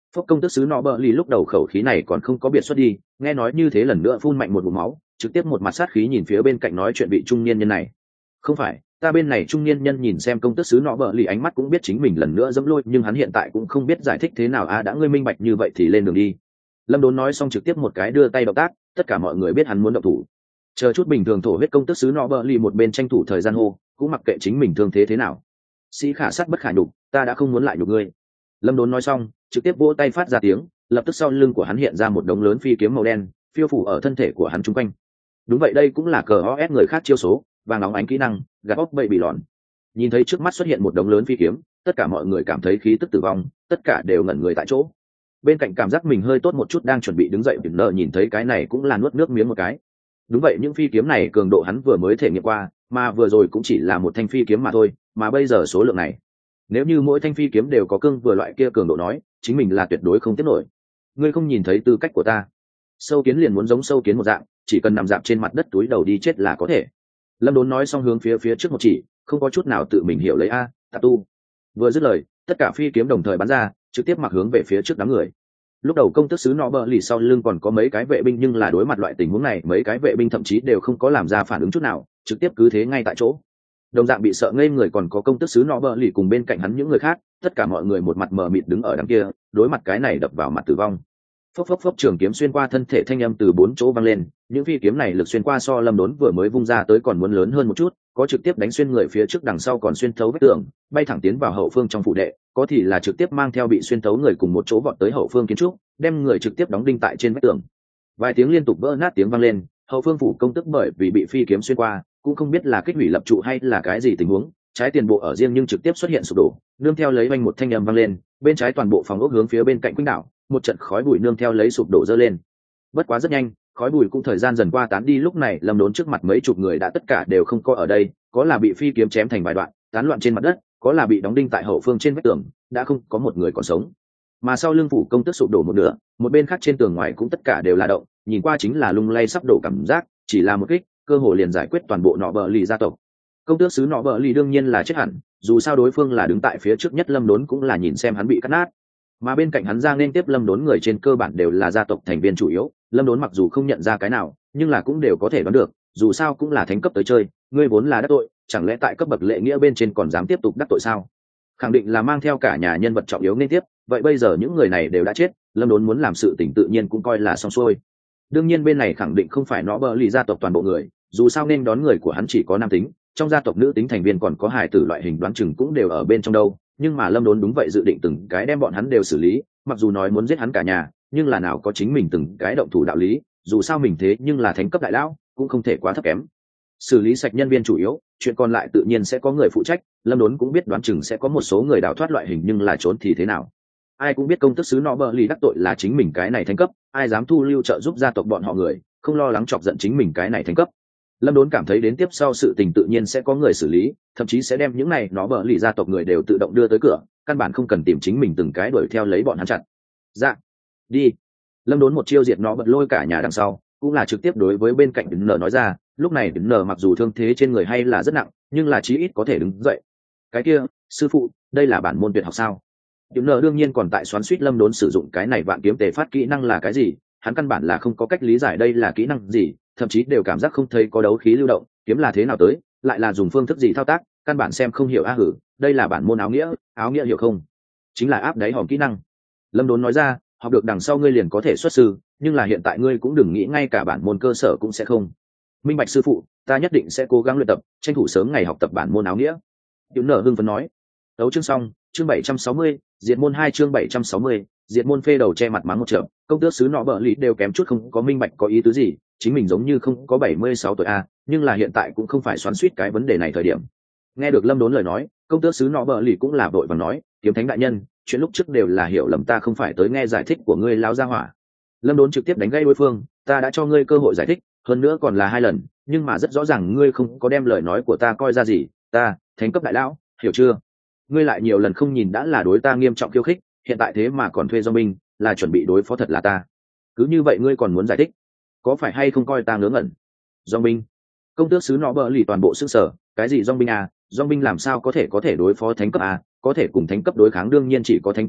Phốc, công tước sứ nọ bợ lì lúc đầu khẩu khí này còn không có biệt xuất đi, nghe nói như thế lần nữa phun mạnh một ngụm máu, trực tiếp một mặt sát khí nhìn phía bên cạnh nói chuyện vị trung niên nhân này. Không phải, ta bên này trung niên nhân nhìn xem công tước sứ nọ bợ lì ánh mắt cũng biết chính mình lần nữa dẫm lôi, nhưng hắn hiện tại cũng không biết giải thích thế nào. Đã ngươi minh bạch như vậy thì lên đường đi. Lâm Đốn nói xong trực tiếp một cái đưa tay động tác, tất cả mọi người biết hắn muốn động thủ. Chờ chút bình thường thổ huyết công tước sứ nọ bợ lì một bên tranh thủ thời gian hô, cũng mặc kệ chính mình thương thế nào. Sĩ khả sát bất khả nhục, ta đã không muốn lại nhục ngươi. Lâm Đốn nói xong trực tiếp vỗ tay phát ra tiếng, lập tức sau lưng của hắn hiện ra một đống lớn phi kiếm màu đen phiêu phủ ở thân thể của hắn chung quanh. Đúng vậy, đây cũng là cờ os người khác chiêu số, vàng óng ánh kỹ năng gạt bóc bậy bị lòn. Nhìn thấy trước mắt xuất hiện một đống lớn phi kiếm, tất cả mọi người cảm thấy khí tức tử vong, tất cả đều ngẩn người tại chỗ. Bên cạnh cảm giác mình hơi tốt một chút đang chuẩn bị đứng dậy, Biển Nợ nhìn thấy cái này cũng là nuốt nước miếng một cái. Đúng vậy, những phi kiếm này cường độ hắn vừa mới thể nghiệm qua, mà vừa rồi cũng chỉ là một thanh phi kiếm mà thôi, mà bây giờ số lượng này, nếu như mỗi thanh phi kiếm đều có cương vừa loại kia cường độ nói, chính mình là tuyệt đối không tiếp nổi. Ngươi không nhìn thấy tư cách của ta? Sâu kiến liền muốn giống sâu kiến một dạng, chỉ cần nằm dạp trên mặt đất túi đầu đi chết là có thể. Lâm Đốn nói xong hướng phía trước một chỉ, không có chút nào tự mình hiểu lấy tà tu. Vừa dứt lời, tất cả phi kiếm đồng thời bắn ra, trực tiếp mặc hướng về phía trước đám người. Lúc đầu công tước sứ nọ bợ lì sau lưng còn có mấy cái vệ binh, nhưng là đối mặt loại tình huống này, mấy cái vệ binh thậm chí đều không có làm ra phản ứng chút nào, trực tiếp cứ thế ngay tại chỗ. Đồng dạng bị sợ ngây người còn có công tước sứ nọ bợ lì cùng bên cạnh hắn những người khác, tất cả mọi người một mặt mờ mịt đứng ở đằng kia, đối mặt cái này đập vào mặt tử vong. Phốc phốc phốc, trường kiếm xuyên qua thân thể thanh âm từ bốn chỗ vang lên, những phi kiếm này lực xuyên qua so Lâm Đốn vừa mới vung ra tới còn muốn lớn hơn một chút, có trực tiếp đánh xuyên người phía trước, đằng sau còn xuyên thấu vách tường, bay thẳng tiến vào hậu phương trong phủ đệ, có thì là trực tiếp mang theo bị xuyên thấu người cùng một chỗ vọt tới hậu phương kiến trúc, đem người trực tiếp đóng đinh tại trên vách tường. Vài tiếng liên tục vỡ nát tiếng vang lên, hậu phương phủ công tức bởi vì bị phi kiếm xuyên qua, cũng không biết là kích hủy lập trụ hay là cái gì tình huống, trái tiền bộ ở riêng nhưng trực tiếp xuất hiện sụp đổ, nương theo lấy vang một thanh âm vang lên, bên trái toàn bộ phòng ốc hướng phía bên cạnh quýnh đảo, một trận khói bụi nương theo lấy sụp đổ dơ lên. Bất quá rất nhanh, khói bụi cũng thời gian dần qua tán đi, lúc này Lâm Đốn trước mặt mấy chục người đã tất cả đều không có ở đây, có là bị phi kiếm chém thành vài đoạn, tán loạn trên mặt đất, có là bị đóng đinh tại hậu phương trên vách tường, đã không có một người còn sống. Mà sau lưng phủ công tức sụp đổ một nửa, một bên khác trên tường ngoài cũng tất cả đều là động, nhìn qua chính là lung lay sắp đổ cảm giác, chỉ là một kích, cơ hội liền giải quyết toàn bộ nọ bợ lì gia tộc. Công tước sứ nọ bợ lì đương nhiên là chết hẳn, dù sao đối phương là đứng tại phía trước nhất, Lâm Đốn cũng là nhìn xem hắn bị cắt nát. Mà bên cạnh hắn ra nên tiếp Lâm Đốn người trên cơ bản đều là gia tộc thành viên chủ yếu, Lâm Đốn mặc dù không nhận ra cái nào, nhưng là cũng đều có thể đoán được, dù sao cũng là thánh cấp tới chơi, ngươi vốn là đắc tội, chẳng lẽ tại cấp bậc lệ nghĩa bên trên còn dám tiếp tục đắc tội sao? Khẳng định là mang theo cả nhà nhân vật trọng yếu nên tiếp, vậy bây giờ những người này đều đã chết, Lâm Đốn muốn làm sự tình tự nhiên cũng coi là xong xuôi. Đương nhiên bên này khẳng định không phải nó bợ lì gia tộc toàn bộ người, dù sao nên đón người của hắn chỉ có nam tính, trong gia tộc nữ tính thành viên còn có hài tử loại hình đoán chừng cũng đều ở bên trong đâu, nhưng mà Lâm Đốn đúng vậy dự định từng cái đem bọn hắn đều xử lý, mặc dù nói muốn giết hắn cả nhà, nhưng là nào có chính mình từng cái động thủ đạo lý, dù sao mình thế nhưng là thánh cấp đại lão, cũng không thể quá thấp kém. Xử lý sạch nhân viên chủ yếu, chuyện còn lại tự nhiên sẽ có người phụ trách. Lâm Đốn cũng biết đoán chừng sẽ có một số người đào thoát loại hình, nhưng là trốn thì thế nào? Ai cũng biết công tước sứ nọ bợ lì đắc tội là chính mình cái này thánh cấp, ai dám thu lưu trợ giúp gia tộc bọn họ người, không lo lắng chọc giận chính mình cái này thánh cấp. Lâm Đốn cảm thấy đến tiếp sau sự tình tự nhiên sẽ có người xử lý, thậm chí sẽ đem những này nó bợ lì gia tộc người đều tự động đưa tới cửa, căn bản không cần tìm chính mình từng cái đuổi theo lấy bọn hắn chặt. Dạ, đi. Lâm Đốn một chiêu diệt nó bật lôi cả nhà đằng sau, cũng là trực tiếp đối với bên cạnh Đỉnh Nở nói ra. Lúc này Đỉnh Nở mặc dù thương thế trên người hay là rất nặng, nhưng là chí ít có thể đứng dậy. Cái kia, sư phụ, đây là bản môn tuyệt học sao? Đỉnh Nở đương nhiên còn tại xoắn xuýt Lâm Đốn sử dụng cái này vạn kiếm tề phát kỹ năng là cái gì, hắn căn bản là không có cách lý giải đây là kỹ năng gì, thậm chí đều cảm giác không thấy có đấu khí lưu động, kiếm là thế nào tới, lại là dùng phương thức gì thao tác, căn bản xem không hiểu. Hử, đây là bản môn áo nghĩa hiểu không? Chính là áp đáy hòm kỹ năng. Lâm Đốn nói ra, học được đằng sau ngươi liền có thể xuất sư, nhưng là hiện tại ngươi cũng đừng nghĩ ngay cả bản môn cơ sở cũng sẽ không. Minh bạch sư phụ, ta nhất định sẽ cố gắng luyện tập, tranh thủ sớm ngày học tập bản môn áo nghĩa. Tiểu Nở hưng phấn nói. Đấu chương xong, chương 760, diệt môn 2 chương 760, diệt môn phê đầu che mặt mắng một trận, công tước sứ nọ bợ lì đều kém chút không có minh bạch có ý tứ gì, chính mình giống như không có 76 tuổi nhưng là hiện tại cũng không phải xoắn xuýt cái vấn đề này thời điểm. Nghe được Lâm Đốn lời nói, công tước sứ nọ bợ lì cũng là vội vàng nói, kiếm thánh đại nhân, chuyện lúc trước đều là hiểu lầm, ta không phải tới nghe giải thích của ngươi lão gia hỏa. Lâm Đốn trực tiếp đánh gây đối phương, ta đã cho ngươi cơ hội giải thích, hơn nữa còn là 2 lần, nhưng mà rất rõ ràng ngươi không có đem lời nói của ta coi ra gì, ta thánh cấp đại lão, hiểu chưa? Ngươi lại nhiều lần không nhìn đã là đối ta nghiêm trọng khiêu khích, hiện tại thế mà còn thuê do binh, là chuẩn bị đối phó thật là ta. Cứ như vậy ngươi còn muốn giải thích, có phải hay không coi ta ngớ ngẩn? Do binh? Công tước sứ nọ bợ lì toàn bộ sức sở, cái gì do binh? Do binh làm sao có thể đối phó thánh cấp có thể cùng thánh cấp đối kháng đương nhiên chỉ có thánh cấp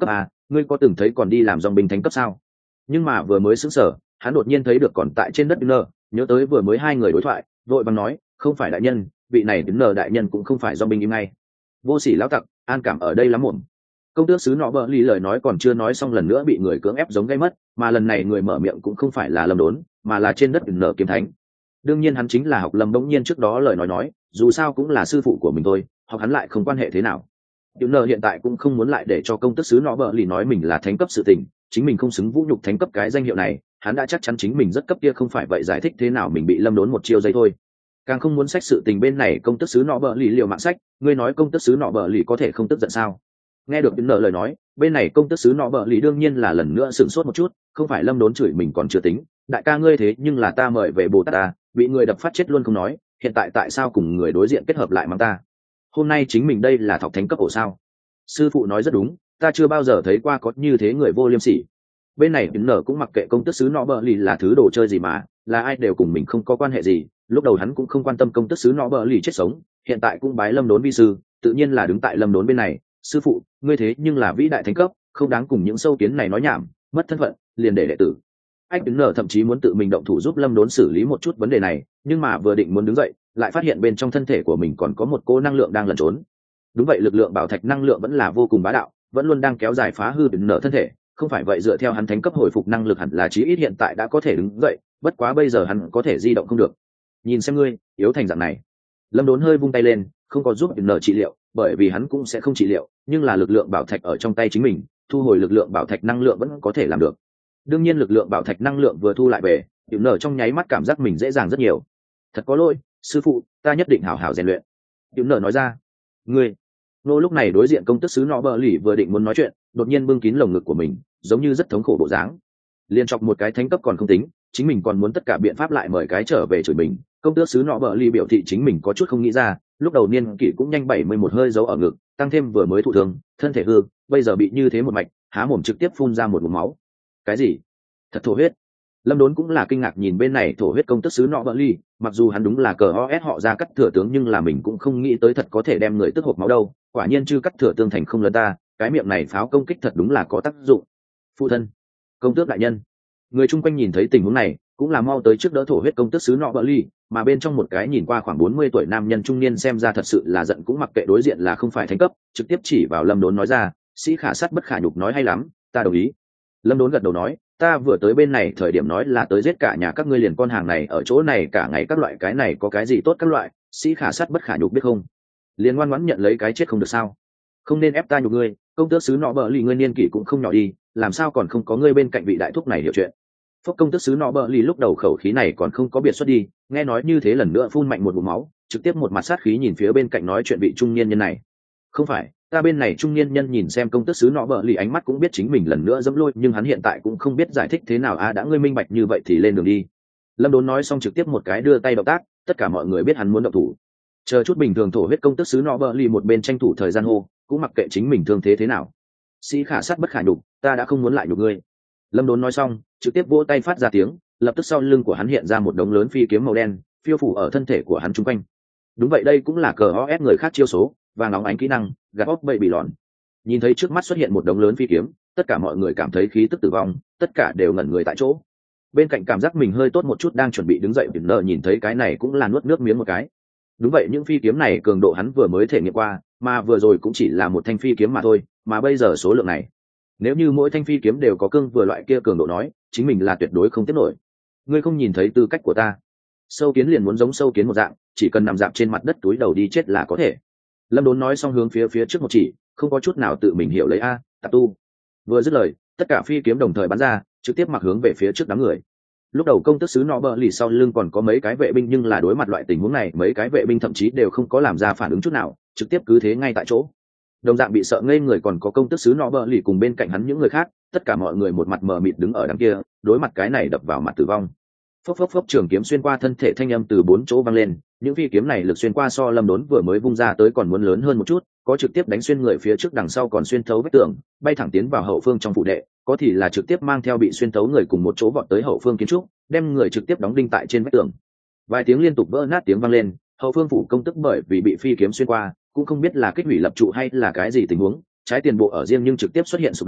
ngươi có từng thấy còn đi làm dòng binh thánh cấp sao? Nhưng mà vừa mới sững sờ, hắn đột nhiên thấy được còn tại trên đất nơ, nhớ tới vừa mới hai người đối thoại, vội vàng nói, không phải đại nhân, vị này nơ đại nhân cũng không phải dòng binh im ngay. Vô sỉ lão tặc, an cảm ở đây lắm muộn. Công tước sứ nọ bợ lì lời nói còn chưa nói xong lần nữa bị người cưỡng ép giống gây mất, mà lần này người mở miệng cũng không phải là Lâm Đốn, mà là trên đất nở kiếm thánh. Đương nhiên hắn chính là học Lâm. Đống nhiên trước đó lời nói, dù sao cũng là sư phụ của mình thôi, học hắn lại không quan hệ thế nào. Tiểu nở hiện tại cũng không muốn lại để cho công tước sứ nọ bợ lì nói mình là thánh cấp sự tình, chính mình không xứng vũ nhục thánh cấp cái danh hiệu này, hắn đã chắc chắn chính mình rất cấp kia không phải vậy, giải thích thế nào mình bị Lâm Đốn một chiêu giây thôi. Càng không muốn sách sự tình bên này công tước sứ nọ bợ lì liều mạng sách, ngươi nói công tước sứ nọ bợ lì có thể không tức giận sao? Nghe được nợ lời nói, bên này công tước sứ nọ bợ lì đương nhiên là lần nữa sửng sốt một chút, không phải Lâm Đốn chửi mình còn chưa tính, đại ca ngươi thế nhưng là ta mời về Bồ Tát ta, bị người đập phát chết luôn không nói, hiện tại tại sao cùng người đối diện kết hợp lại mang ta? Hôm nay chính mình đây là thọc thánh cấp ổ sao? Sư phụ nói rất đúng, ta chưa bao giờ thấy qua có như thế người vô liêm sỉ. Bên này nợ cũng mặc kệ công tước sứ nọ bợ lì là thứ đồ chơi gì mà, là ai đều cùng mình không có quan hệ gì, lúc đầu hắn cũng không quan tâm công tước sứ nọ bợ lì chết sống, hiện tại cũng bái Lâm Đốn vi sư, tự nhiên là đứng tại Lâm Đốn bên này. Sư phụ, ngươi thế nhưng là vĩ đại thánh cấp, không đáng cùng những sâu kiến này nói nhảm, mất thân phận liền để đệ tử. Anh đứng nở thậm chí muốn tự mình động thủ giúp Lâm Đốn xử lý một chút vấn đề này, nhưng mà vừa định muốn đứng dậy, lại phát hiện bên trong thân thể của mình còn có một cô năng lượng đang lẩn trốn. Đúng vậy, lực lượng bảo thạch năng lượng vẫn là vô cùng bá đạo, vẫn luôn đang kéo dài phá hư đứng nở thân thể, không phải vậy dựa theo hắn thánh cấp hồi phục năng lực hẳn là chí ít hiện tại đã có thể đứng dậy, bất quá bây giờ hắn có thể di động không được. Nhìn xem ngươi, yếu thành dạng này. Lâm Đốn hơi vung tay lên, không có giúp đứng nở trị liệu, bởi vì hắn cũng sẽ không trị liệu, nhưng là lực lượng bảo thạch ở trong tay chính mình, thu hồi lực lượng bảo thạch năng lượng vẫn có thể làm được. Đương nhiên lực lượng bảo thạch năng lượng vừa thu lại về, Tiểu Nở trong nháy mắt cảm giác mình dễ dàng rất nhiều. Thật có lỗi, sư phụ, ta nhất định hảo hảo rèn luyện. Tiểu Nở nói ra. Ngươi. Nô lúc này đối diện công tước sứ nọ bợ lì vừa định muốn nói chuyện, đột nhiên bưng kín lồng ngực của mình, giống như rất thống khổ bộ dáng. Liên chọc một cái thánh cấp còn không tính, chính mình còn muốn tất cả biện pháp lại mời cái trở về chửi mình. Công tước sứ nọ bợ lì biểu thị chính mình có chút không nghĩ ra, lúc đầu niên kỷ cũng nhanh 71 hơi giấu ở ngực, tăng thêm vừa mới thụ thương, thân thể hư, bây giờ bị như thế một mạch, há mồm trực tiếp phun ra một ngụm máu. Cái gì? Thật thổ huyết. Lâm Đốn cũng là kinh ngạc nhìn bên này thổ huyết công tước sứ nọ bợ lì, mặc dù hắn đúng là cờ OS họ ra cắt thừa tướng, nhưng là mình cũng không nghĩ tới thật có thể đem người tức hộc máu đâu. Quả nhiên chư cắt thừa tương thành không lớn ta, cái miệng này pháo công kích thật đúng là có tác dụng. Phụ thân, công tước đại nhân. Người chung quanh nhìn thấy tình huống này, cũng là mau tới trước đỡ thổ huyết công tước sứ nọ bợ ly, mà bên trong một cái nhìn qua khoảng 40 tuổi nam nhân trung niên xem ra thật sự là giận, cũng mặc kệ đối diện là không phải thánh cấp, trực tiếp chỉ vào Lâm Đốn nói ra, sĩ khả sát bất khả nhục, nói hay lắm, ta đồng ý. Lâm Đốn gật đầu nói, ta vừa tới bên này thời điểm nói là tới giết cả nhà các ngươi liền, con hàng này ở chỗ này cả ngày các loại, cái này có cái gì tốt các loại, sĩ khả sát bất khả nhục biết không? Liền ngoan ngoãn nhận lấy cái chết không được sao? Không nên ép ta nhục ngươi, công tước sứ nọ bợ ly ngươi niên kỷ cũng không nhỏ đi, làm sao còn không có ngươi bên cạnh vị đại thúc này hiểu chuyện. Phốc công tước sứ nọ bợ lì lúc đầu khẩu khí này còn không có biệt xuất đi, nghe nói như thế lần nữa phun mạnh một ngụm máu, trực tiếp một mặt sát khí nhìn phía bên cạnh nói chuyện vị trung niên nhân này. Không phải, ta bên này trung niên nhân nhìn xem công tước sứ nọ bợ lì ánh mắt cũng biết chính mình lần nữa dẫm lôi, nhưng hắn hiện tại cũng không biết giải thích thế nào. Đã ngươi minh bạch như vậy thì lên đường đi. Lâm Đốn nói xong trực tiếp một cái đưa tay động tác, tất cả mọi người biết hắn muốn động thủ. Chờ chút bình thường thổ huyết công tước sứ nọ bợ lì một bên tranh thủ thời gian hô, cũng mặc kệ chính mình thương thế nào. Sĩ khả sát bất khả nhục, ta đã không muốn lại nhục ngươi. Lâm Đốn nói xong trực tiếp vỗ tay phát ra tiếng, lập tức sau lưng của hắn hiện ra một đống lớn phi kiếm màu đen phiêu phủ ở thân thể của hắn chung quanh. Đúng vậy, đây cũng là cờ OS người khác chiêu số, vàng óng ánh kỹ năng gạt óc bậy bị lòn. Nhìn thấy trước mắt xuất hiện một đống lớn phi kiếm, tất cả mọi người cảm thấy khí tức tử vong, tất cả đều ngẩn người tại chỗ. Bên cạnh cảm giác mình hơi tốt một chút đang chuẩn bị đứng dậy, Biển Nợ nhìn thấy cái này cũng là nuốt nước miếng một cái. Đúng vậy, những phi kiếm này cường độ hắn vừa mới thể nghiệm qua, mà vừa rồi cũng chỉ là một thanh phi kiếm mà thôi, mà bây giờ số lượng này, nếu như mỗi thanh phi kiếm đều có cương vừa loại kia cường độ nói, chính mình là tuyệt đối không tiếp nổi. Ngươi không nhìn thấy tư cách của ta? Sâu kiến liền muốn giống sâu kiến một dạng, chỉ cần nằm dạp trên mặt đất túi đầu đi chết là có thể. Lâm Đốn nói xong hướng phía trước một chỉ, không có chút nào tự mình hiểu lấy a, tạp tu. Vừa dứt lời, tất cả phi kiếm đồng thời bắn ra, trực tiếp mặc hướng về phía trước đám người. Lúc đầu công tước sứ nọ bợ lì sau lưng còn có mấy cái vệ binh, nhưng là đối mặt loại tình huống này, mấy cái vệ binh thậm chí đều không có làm ra phản ứng chút nào, trực tiếp cứ thế ngay tại chỗ. Đồng dạng bị sợ ngây người còn có công tước sứ nọ bợ lì cùng bên cạnh hắn những người khác, tất cả mọi người một mặt mờ mịt đứng ở đằng kia, đối mặt cái này đập vào mặt tử vong. Phốc phốc phốc, trường kiếm xuyên qua thân thể thanh âm từ 4 chỗ vang lên, những phi kiếm này lực xuyên qua so Lâm Đốn vừa mới vung ra tới còn muốn lớn hơn một chút, có trực tiếp đánh xuyên người phía trước, đằng sau còn xuyên thấu vách tường, bay thẳng tiến vào hậu phương trong phủ đệ, có thì là trực tiếp mang theo bị xuyên thấu người cùng một chỗ vọt tới hậu phương kiến trúc, đem người trực tiếp đóng đinh tại trên vách tường. Vài tiếng liên tục vỡ nát tiếng vang lên, hậu phương phủ công tức bởi vì bị phi kiếm xuyên qua, cũng không biết là kích hủy lập trụ hay là cái gì tình huống, trái tiền bộ ở riêng nhưng trực tiếp xuất hiện sụp đổ,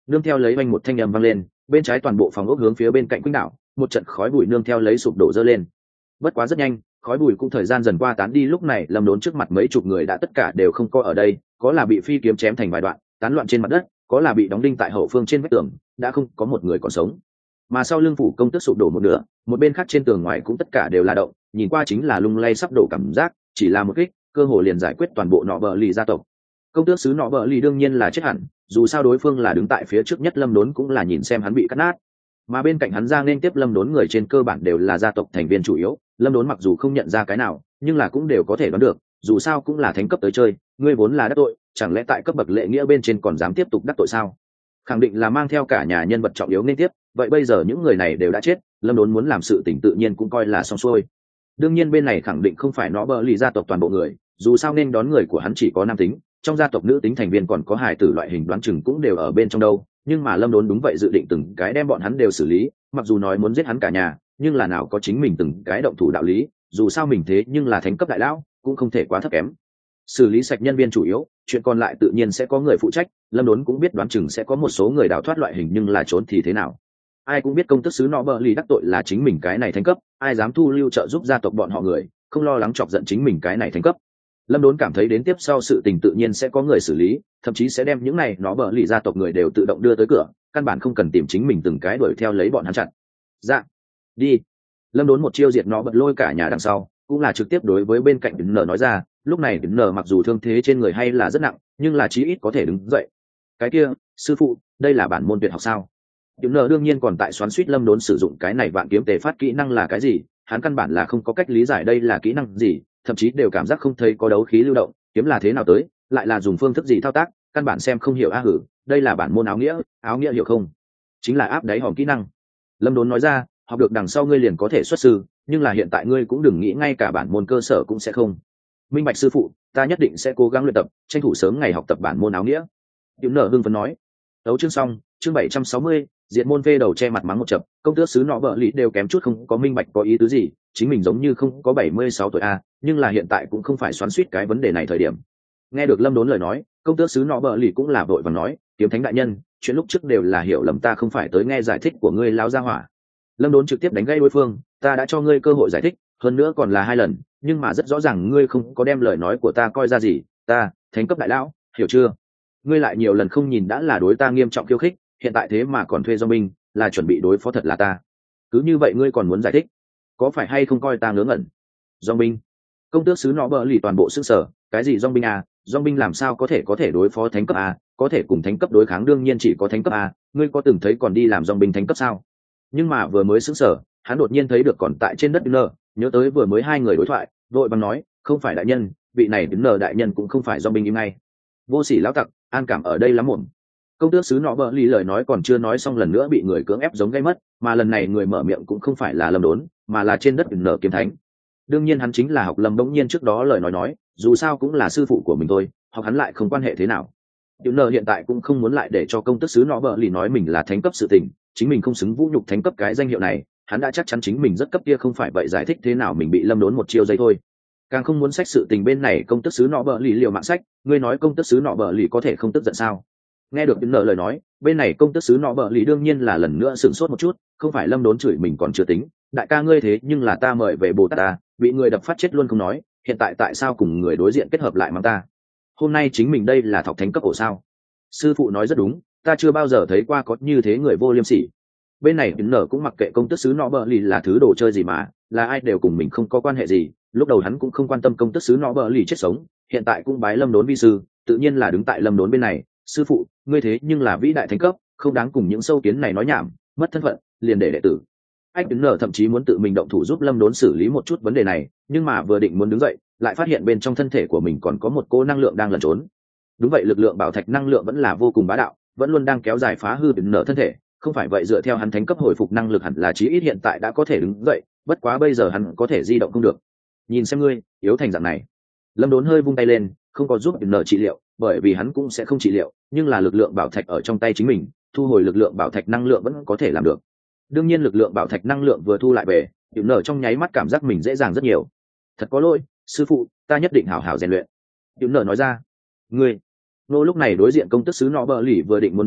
nương theo lấy oanh một thanh âm vang lên, bên trái toàn bộ phòng ốc hướng phía bên cạnh quýnh đảo, một trận khói bụi nương theo lấy sụp đổ dơ lên. Bất quá rất nhanh, khói bụi cũng thời gian dần qua tán đi, lúc này Lâm Đốn trước mặt mấy chục người đã tất cả đều không có ở đây, có là bị phi kiếm chém thành vài đoạn tán loạn trên mặt đất, có là bị đóng đinh tại hậu phương trên vách tường, đã không có một người còn sống. Mà sau lưng phủ công tức sụp đổ một nửa, một bên khác trên tường ngoài cũng tất cả đều là động, nhìn qua chính là lung lay sắp đổ cảm giác, chỉ là một kích cơ hồ liền giải quyết toàn bộ nọ bờ lì gia tộc. Công tước sứ nọ bờ lì đương nhiên là chết hẳn, dù sao đối phương là đứng tại phía trước nhất, Lâm Đốn cũng là nhìn xem hắn bị cắt nát. Mà bên cạnh hắn ra nên tiếp Lâm Đốn người trên cơ bản đều là gia tộc thành viên chủ yếu, Lâm Đốn mặc dù không nhận ra cái nào, nhưng là cũng đều có thể đoán được, dù sao cũng là thánh cấp tới chơi, ngươi vốn là đắc tội, chẳng lẽ tại cấp bậc lệ nghĩa bên trên còn dám tiếp tục đắc tội sao? Khẳng định là mang theo cả nhà nhân vật trọng yếu nên tiếp, vậy bây giờ những người này đều đã chết, Lâm Đốn muốn làm sự tình tự nhiên cũng coi là xong xuôi. Đương nhiên bên này khẳng định không phải nó bờ lì gia tộc toàn bộ người, dù sao nên đón người của hắn chỉ có nam tính, trong gia tộc nữ tính thành viên còn có hài tử loại hình đoán chừng cũng đều ở bên trong đâu, nhưng mà Lâm Đốn đúng vậy dự định từng cái đem bọn hắn đều xử lý, mặc dù nói muốn giết hắn cả nhà, nhưng là nào có chính mình từng cái động thủ đạo lý, dù sao mình thế nhưng là thánh cấp đại lão, cũng không thể quá thấp kém. Xử lý sạch nhân viên chủ yếu, chuyện còn lại tự nhiên sẽ có người phụ trách, Lâm Đốn cũng biết đoán chừng sẽ có một số người đào thoát loại hình, nhưng là trốn thì thế nào? Ai cũng biết công tước sứ nọ bờ lì đắc tội là chính mình cái này thánh cấp, ai dám thu lưu trợ giúp gia tộc bọn họ người, không lo lắng chọc giận chính mình cái này thánh cấp. Lâm Đốn cảm thấy đến tiếp sau sự tình tự nhiên sẽ có người xử lý, thậm chí sẽ đem những này nó bờ lì gia tộc người đều tự động đưa tới cửa, căn bản không cần tìm chính mình từng cái đuổi theo lấy bọn hắn chặn. Dạ, đi. Lâm Đốn một chiêu diệt nó bật lôi cả nhà đằng sau, cũng là trực tiếp đối với bên cạnh Nở nói ra, lúc này Nở mặc dù thương thế trên người hay là rất nặng, nhưng là chí ít có thể đứng dậy. Cái kia, sư phụ, đây là bản môn tuyệt học sao? Nở đương nhiên còn tại xoắn xuýt Lâm Đốn sử dụng cái này vạn kiếm tề phát kỹ năng là cái gì, hắn căn bản là không có cách lý giải đây là kỹ năng gì, thậm chí đều cảm giác không thấy có đấu khí lưu động, kiếm là thế nào tới, lại là dùng phương thức gì thao tác, căn bản xem không hiểu. Hử, đây là bản môn áo nghĩa hiểu không? Chính là áp đáy hòm kỹ năng. Lâm Đốn nói ra, học được đằng sau ngươi liền có thể xuất sư, nhưng là hiện tại ngươi cũng đừng nghĩ ngay cả bản môn cơ sở cũng sẽ không. Minh bạch sư phụ, ta nhất định sẽ cố gắng luyện tập, tranh thủ sớm ngày học tập bản môn áo nghĩa. Nở hưng phấn nói. Đấu chương xong, chương 760, diện môn phê đầu che mặt mắng một chập, công tước sứ nọ bợ lì đều kém chút không có minh bạch có ý tứ gì, chính mình giống như không có 76 tuổi a, nhưng là hiện tại cũng không phải xoắn xuýt cái vấn đề này thời điểm. Nghe được Lâm Đốn lời nói, công tước sứ nọ bợ lì cũng là vội vàng nói, kiếm thánh đại nhân, chuyện lúc trước đều là hiểu lầm, ta không phải tới nghe giải thích của ngươi láo gia hỏa. Lâm Đốn trực tiếp đánh gây đối phương, ta đã cho ngươi cơ hội giải thích, hơn nữa còn là 2 lần, nhưng mà rất rõ ràng ngươi không có đem lời nói của ta coi ra gì, ta, thánh cấp đại lão, hiểu chưa? Ngươi lại nhiều lần không nhìn đã là đối ta nghiêm trọng khiêu khích, hiện tại thế mà còn thuê do binh, là chuẩn bị đối phó thật là ta. Cứ như vậy ngươi còn muốn giải thích, có phải hay không coi ta ngớ ngẩn? Do binh? Công tước sứ nọ bợ lì toàn bộ sức sở, cái gì do binh à? Do binh làm sao có thể đối phó thánh cấp à? Có thể cùng thánh cấp đối kháng đương nhiên chỉ có thánh cấp à? Ngươi có từng thấy còn đi làm do binh thánh cấp sao? Nhưng mà vừa mới sững sờ, hắn đột nhiên thấy được còn tại trên đất Nở, nhớ tới vừa mới 2 người đối thoại, vội bằng nói, không phải đại nhân, vị này Nở đại nhân cũng không phải do binh im ngay. Vô sỉ lão tặc, an cảm ở đây lắm muộn. Công tước sứ nọ bợ lì lời nói còn chưa nói xong lần nữa bị người cưỡng ép giống gây mất, mà lần này người mở miệng cũng không phải là Lâm Đốn, mà là trên đất Nở kiếm thánh. Đương nhiên hắn chính là học Lâm Đống Nhiên trước đó lời nói, dù sao cũng là sư phụ của mình thôi, học hắn lại không quan hệ thế nào. Nở hiện tại cũng không muốn lại để cho công tước sứ nọ bợ lì nói mình là thánh cấp sự tình, chính mình không xứng vũ nhục thánh cấp cái danh hiệu này, hắn đã chắc chắn chính mình rất cấp kia không phải vậy, giải thích thế nào mình bị Lâm Đốn một chiêu giây thôi. Càng không muốn sách sự tình bên này công tước sứ nọ bợ lì liều mạng sách, ngươi nói công tước sứ nọ bợ lì có thể không tức giận sao? Nghe được Nở lời nói, bên này công tước sứ nọ bợ lì đương nhiên là lần nữa sửng sốt một chút, không phải Lâm Đốn chửi mình còn chưa tính, đại ca ngươi thế nhưng là ta mời về Bồ Tát ta, bị người đập phát chết luôn không nói, hiện tại tại sao cùng người đối diện kết hợp lại mang ta? Hôm nay chính mình đây là thọc thánh cấp ổ sao? Sư phụ nói rất đúng, ta chưa bao giờ thấy qua có như thế người vô liêm sỉ. Bên này Nở cũng mặc kệ công tước sứ nọ bợ lì là thứ đồ chơi gì mà, là ai đều cùng mình không có quan hệ gì, lúc đầu hắn cũng không quan tâm công tước sứ nọ bợ lì chết sống, hiện tại cũng bái Lâm Đốn vi sư, tự nhiên là đứng tại Lâm Đốn bên này. Sư phụ, ngươi thế nhưng là vĩ đại thánh cấp, không đáng cùng những sâu kiến này nói nhảm, mất thân phận, liền để đệ tử. Anh Nở thậm chí muốn tự mình động thủ giúp Lâm Đốn xử lý một chút vấn đề này, nhưng mà vừa định muốn đứng dậy, lại phát hiện bên trong thân thể của mình còn có một cô năng lượng đang lẩn trốn. Đúng vậy, lực lượng bảo thạch năng lượng vẫn là vô cùng bá đạo, vẫn luôn đang kéo dài phá hư Nở thân thể, không phải vậy dựa theo hắn thánh cấp hồi phục năng lực hẳn là chí ít hiện tại đã có thể đứng dậy, bất quá bây giờ hắn có thể di động không được. Nhìn xem ngươi, yếu thành dạng này. Lâm Đốn hơi vung tay lên, không có giúp Nở trị liệu, bởi vì hắn cũng sẽ không trị liệu, nhưng là lực lượng bảo thạch ở trong tay chính mình, thu hồi lực lượng bảo thạch năng lượng vẫn có thể làm được. Đương nhiên lực lượng bảo thạch năng lượng vừa thu lại về, Nở trong nháy mắt cảm giác mình dễ dàng rất nhiều. Thật có lỗi, sư phụ, ta nhất định hảo hảo rèn luyện. Nở nói ra. Ngươi. Nô lúc này đối diện công tước sứ nọ bợ lì vừa định muốn nói chuyện,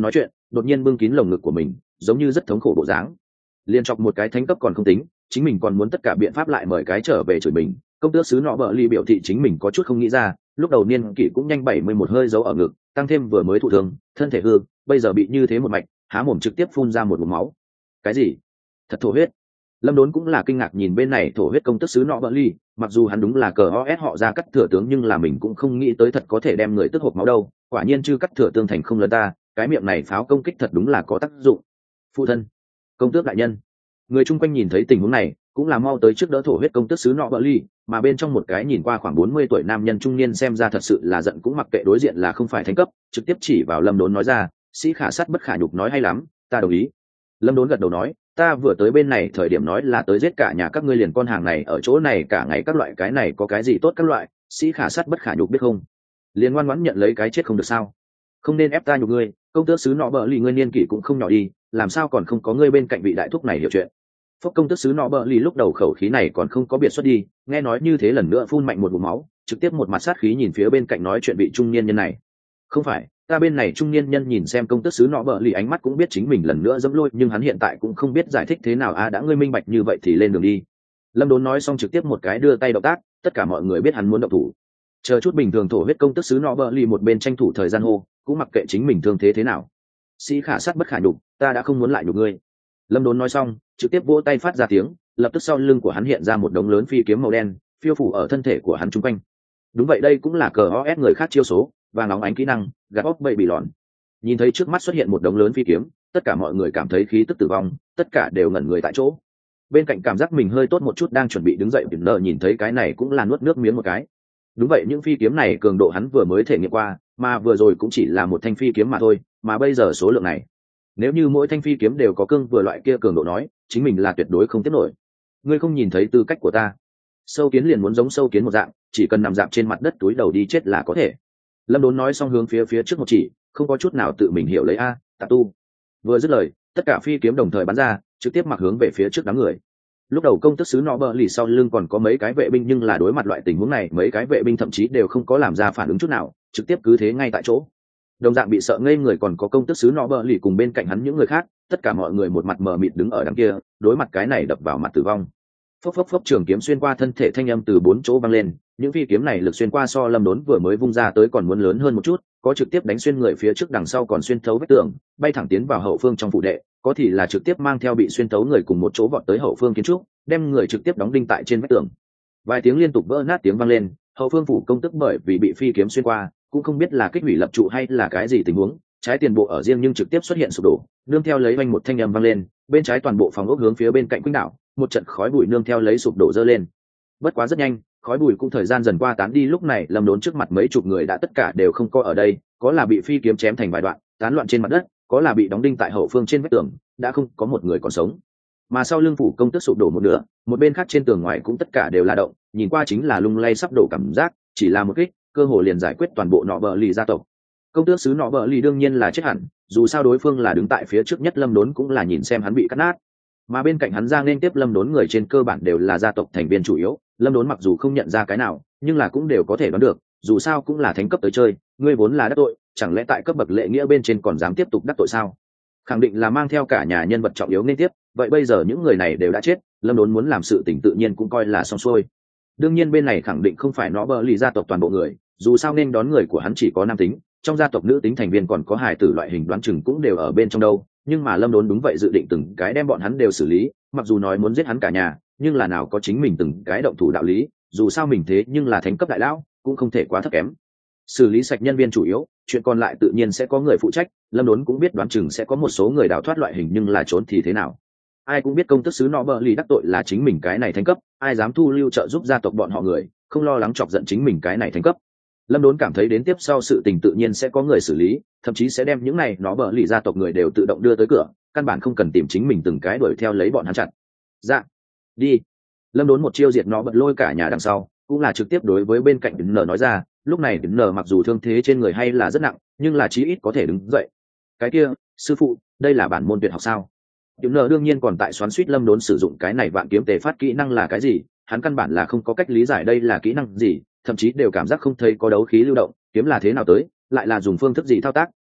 đột nhiên bưng kín lồng ngực của mình, giống như rất thống khổ bộ dáng. Liên chọc một cái thánh cấp còn không tính, chính mình còn muốn tất cả biện pháp lại mời cái trở về chửi mình. Công tước sứ nọ bợ ly biểu thị chính mình có chút không nghĩ ra, lúc đầu niên kỷ cũng nhanh 71 hơi giấu ở ngực, tăng thêm vừa mới thụ thương, thân thể hư, bây giờ bị như thế một mạch, há mồm trực tiếp phun ra một ngụm máu. Cái gì? Thật thổ huyết. Lâm Đốn cũng là kinh ngạc nhìn bên này thổ huyết công tước sứ nọ bợ ly, mặc dù hắn đúng là cờ os họ ra cắt thừa tướng, nhưng là mình cũng không nghĩ tới thật có thể đem người tức hộc máu đâu. Quả nhiên chư cắt thừa tướng thành không lớn ta, cái miệng này pháo công kích thật đúng là có tác dụng. Phụ thân, công tước đại nhân. Người chung quanh nhìn thấy tình huống này cũng là mau tới trước đỡ thổ huyết công tước sứ nọ bợ ly, mà bên trong một cái nhìn qua khoảng 40 tuổi nam nhân trung niên xem ra thật sự là giận, cũng mặc kệ đối diện là không phải thánh cấp, trực tiếp chỉ vào Lâm Đốn nói ra, sĩ khả sát bất khả nhục, nói hay lắm, ta đồng ý. Lâm Đốn gật đầu nói, ta vừa tới bên này thời điểm nói là tới giết cả nhà các ngươi, liền con hàng này ở chỗ này cả ngày các loại, cái này có cái gì tốt các loại, sĩ khả sát bất khả nhục biết không? Liền ngoan ngoãn nhận lấy cái chết không được sao? Không nên ép ta nhục ngươi, công tước sứ nọ bợ lì ngươi niên kỷ cũng không nhỏ đi, làm sao còn không có ngươi bên cạnh vị đại thúc này hiểu chuyện. Phốc công tước sứ nọ bợ lì lúc đầu khẩu khí này còn không có biệt xuất đi, nghe nói như thế lần nữa phun mạnh một ngụm máu, trực tiếp một mặt sát khí nhìn phía bên cạnh nói chuyện vị trung niên nhân này. Không phải, ta bên này trung niên nhân nhìn xem công tước sứ nọ bợ lì ánh mắt cũng biết chính mình lần nữa dẫm lôi, nhưng hắn hiện tại cũng không biết giải thích thế nào. Đã ngươi minh bạch như vậy thì lên đường đi. Lâm Đốn nói xong trực tiếp một cái đưa tay động tác, tất cả mọi người biết hắn muốn động thủ. Chờ chút bình thường thổ huyết công tước sứ nọ bợ lì một bên tranh thủ thời gian hô, cũng mặc kệ chính mình thương thế thế nào. Sĩ khả sát bất khả nhục, ta đã không muốn lại nhục ngươi. Lâm Đốn nói xong trực tiếp vỗ tay phát ra tiếng, lập tức sau lưng của hắn hiện ra một đống lớn phi kiếm màu đen phiêu phủ ở thân thể của hắn chung quanh. Đúng vậy, đây cũng là cờ os người khác chiêu số, vàng óng ánh kỹ năng gạt óc bậy bị lòn. Nhìn thấy trước mắt xuất hiện một đống lớn phi kiếm, tất cả mọi người cảm thấy khí tức tử vong, tất cả đều ngẩn người tại chỗ. Bên cạnh cảm giác mình hơi tốt một chút đang chuẩn bị đứng dậy biển nợ nhìn thấy cái này cũng là nuốt nước miếng một cái. Đúng vậy, những phi kiếm này cường độ hắn vừa mới thể nghiệm qua, mà vừa rồi cũng chỉ là một thanh phi kiếm mà thôi, mà bây giờ số lượng này, nếu như mỗi thanh phi kiếm đều có cương vừa loại kia cường độ nói, chính mình là tuyệt đối không tiếp nổi. Ngươi không nhìn thấy tư cách của ta? Sâu kiến liền muốn giống sâu kiến một dạng, chỉ cần nằm dạp trên mặt đất túi đầu đi chết là có thể. Lâm Đốn nói xong hướng phía trước một chỉ, không có chút nào tự mình hiểu lấy tà tu. Vừa dứt lời, tất cả phi kiếm đồng thời bắn ra, trực tiếp mặc hướng về phía trước đám người. Lúc đầu công tước sứ nọ bợ lì sau lưng còn có mấy cái vệ binh, nhưng là đối mặt loại tình huống này, mấy cái vệ binh thậm chí đều không có làm ra phản ứng chút nào, trực tiếp cứ thế ngay tại chỗ. Đồng dạng bị sợ ngây người còn có công tước sứ nọ bợ lì cùng bên cạnh hắn những người khác, tất cả mọi người một mặt mờ mịt đứng ở đằng kia, đối mặt cái này đập vào mặt tử vong. Phốc phốc phốc, trường kiếm xuyên qua thân thể thanh âm từ 4 chỗ vang lên, những phi kiếm này lực xuyên qua so Lâm Đốn vừa mới vung ra tới còn muốn lớn hơn một chút, có trực tiếp đánh xuyên người phía trước, đằng sau còn xuyên thấu vách tường, bay thẳng tiến vào hậu phương trong phủ đệ, có thì là trực tiếp mang theo bị xuyên thấu người cùng một chỗ vọt tới hậu phương kiến trúc, đem người trực tiếp đóng đinh tại trên vách tường. Vài tiếng liên tục vỡ nát tiếng vang lên, hậu phương phủ công tức bởi vì bị phi kiếm xuyên qua, cũng không biết là kích hủy lập trụ hay là cái gì tình huống, trái tiền bộ ở riêng nhưng trực tiếp xuất hiện sụp đổ, nương theo lấy vang một thanh âm vang lên, bên trái toàn bộ phòng ốc hướng phía bên cạnh quýnh đảo, một trận khói bụi nương theo lấy sụp đổ dơ lên. Bất quá rất nhanh, khói bụi cũng thời gian dần qua tán đi, lúc này Lâm Đốn trước mặt mấy chục người đã tất cả đều không có ở đây, có là bị phi kiếm chém thành vài đoạn tán loạn trên mặt đất, có là bị đóng đinh tại hậu phương trên vách tường, đã không có một người còn sống. Mà sau lưng phủ công tức sụp đổ một nửa, một bên khác trên tường ngoài cũng tất cả đều là động, nhìn qua chính là lung lay sắp đổ cảm giác, chỉ là một kích cơ hồ liền giải quyết toàn bộ nọ bợ lì gia tộc. Công tước sứ nọ bợ lì đương nhiên là chết hẳn, dù sao đối phương là đứng tại phía trước nhất, Lâm Đốn cũng là nhìn xem hắn bị cắt nát. Mà bên cạnh hắn ra nên tiếp Lâm Đốn người trên cơ bản đều là gia tộc thành viên chủ yếu, Lâm Đốn mặc dù không nhận ra cái nào, nhưng là cũng đều có thể đoán được, dù sao cũng là thánh cấp tới chơi, ngươi vốn là đắc tội, chẳng lẽ tại cấp bậc lệ nghĩa bên trên còn dám tiếp tục đắc tội sao? Khẳng định là mang theo cả nhà nhân vật trọng yếu nên tiếp, vậy bây giờ những người này đều đã chết, Lâm Đốn muốn làm sự tình tự nhiên cũng coi là xong xuôi. Đương nhiên bên này khẳng định không phải nó bợ lì gia tộc toàn bộ người, dù sao nên đón người của hắn chỉ có nam tính, trong gia tộc nữ tính thành viên còn có hài tử loại hình đoán chừng cũng đều ở bên trong đâu, nhưng mà Lâm Đốn đúng vậy dự định từng cái đem bọn hắn đều xử lý, mặc dù nói muốn giết hắn cả nhà, nhưng là nào có chính mình từng cái động thủ đạo lý, dù sao mình thế nhưng là thánh cấp đại lão, cũng không thể quá thấp kém. Xử lý sạch nhân viên chủ yếu, chuyện còn lại tự nhiên sẽ có người phụ trách, Lâm Đốn cũng biết đoán chừng sẽ có một số người đào thoát loại hình, nhưng là trốn thì thế nào? Ai cũng biết công tước sứ nọ bợ lì đắc tội là chính mình cái này thánh cấp, ai dám thu lưu trợ giúp gia tộc bọn họ người, không lo lắng chọc giận chính mình cái này thánh cấp. Lâm Đốn cảm thấy đến tiếp sau sự tình tự nhiên sẽ có người xử lý, thậm chí sẽ đem những này nó bợ lì gia tộc người đều tự động đưa tới cửa, căn bản không cần tìm chính mình từng cái đuổi theo lấy bọn hắn chặt. Dạ, đi. Lâm Đốn một chiêu diệt nó bật lôi cả nhà đằng sau, cũng là trực tiếp đối với bên cạnh đứng nở nói ra, lúc này đứng nở mặc dù thương thế trên người hay là rất nặng, nhưng là chí ít có thể đứng dậy. Cái kia, sư phụ, đây là bản môn tuyệt học sao? Đứng nở đương nhiên còn tại xoắn xuýt Lâm Đốn sử dụng cái này vạn kiếm tề phát kỹ năng là cái gì, hắn căn bản là không có cách lý giải đây là kỹ năng gì, thậm chí đều cảm giác không thấy có đấu khí lưu động, kiếm là thế nào tới, lại là dùng phương thức gì thao tác,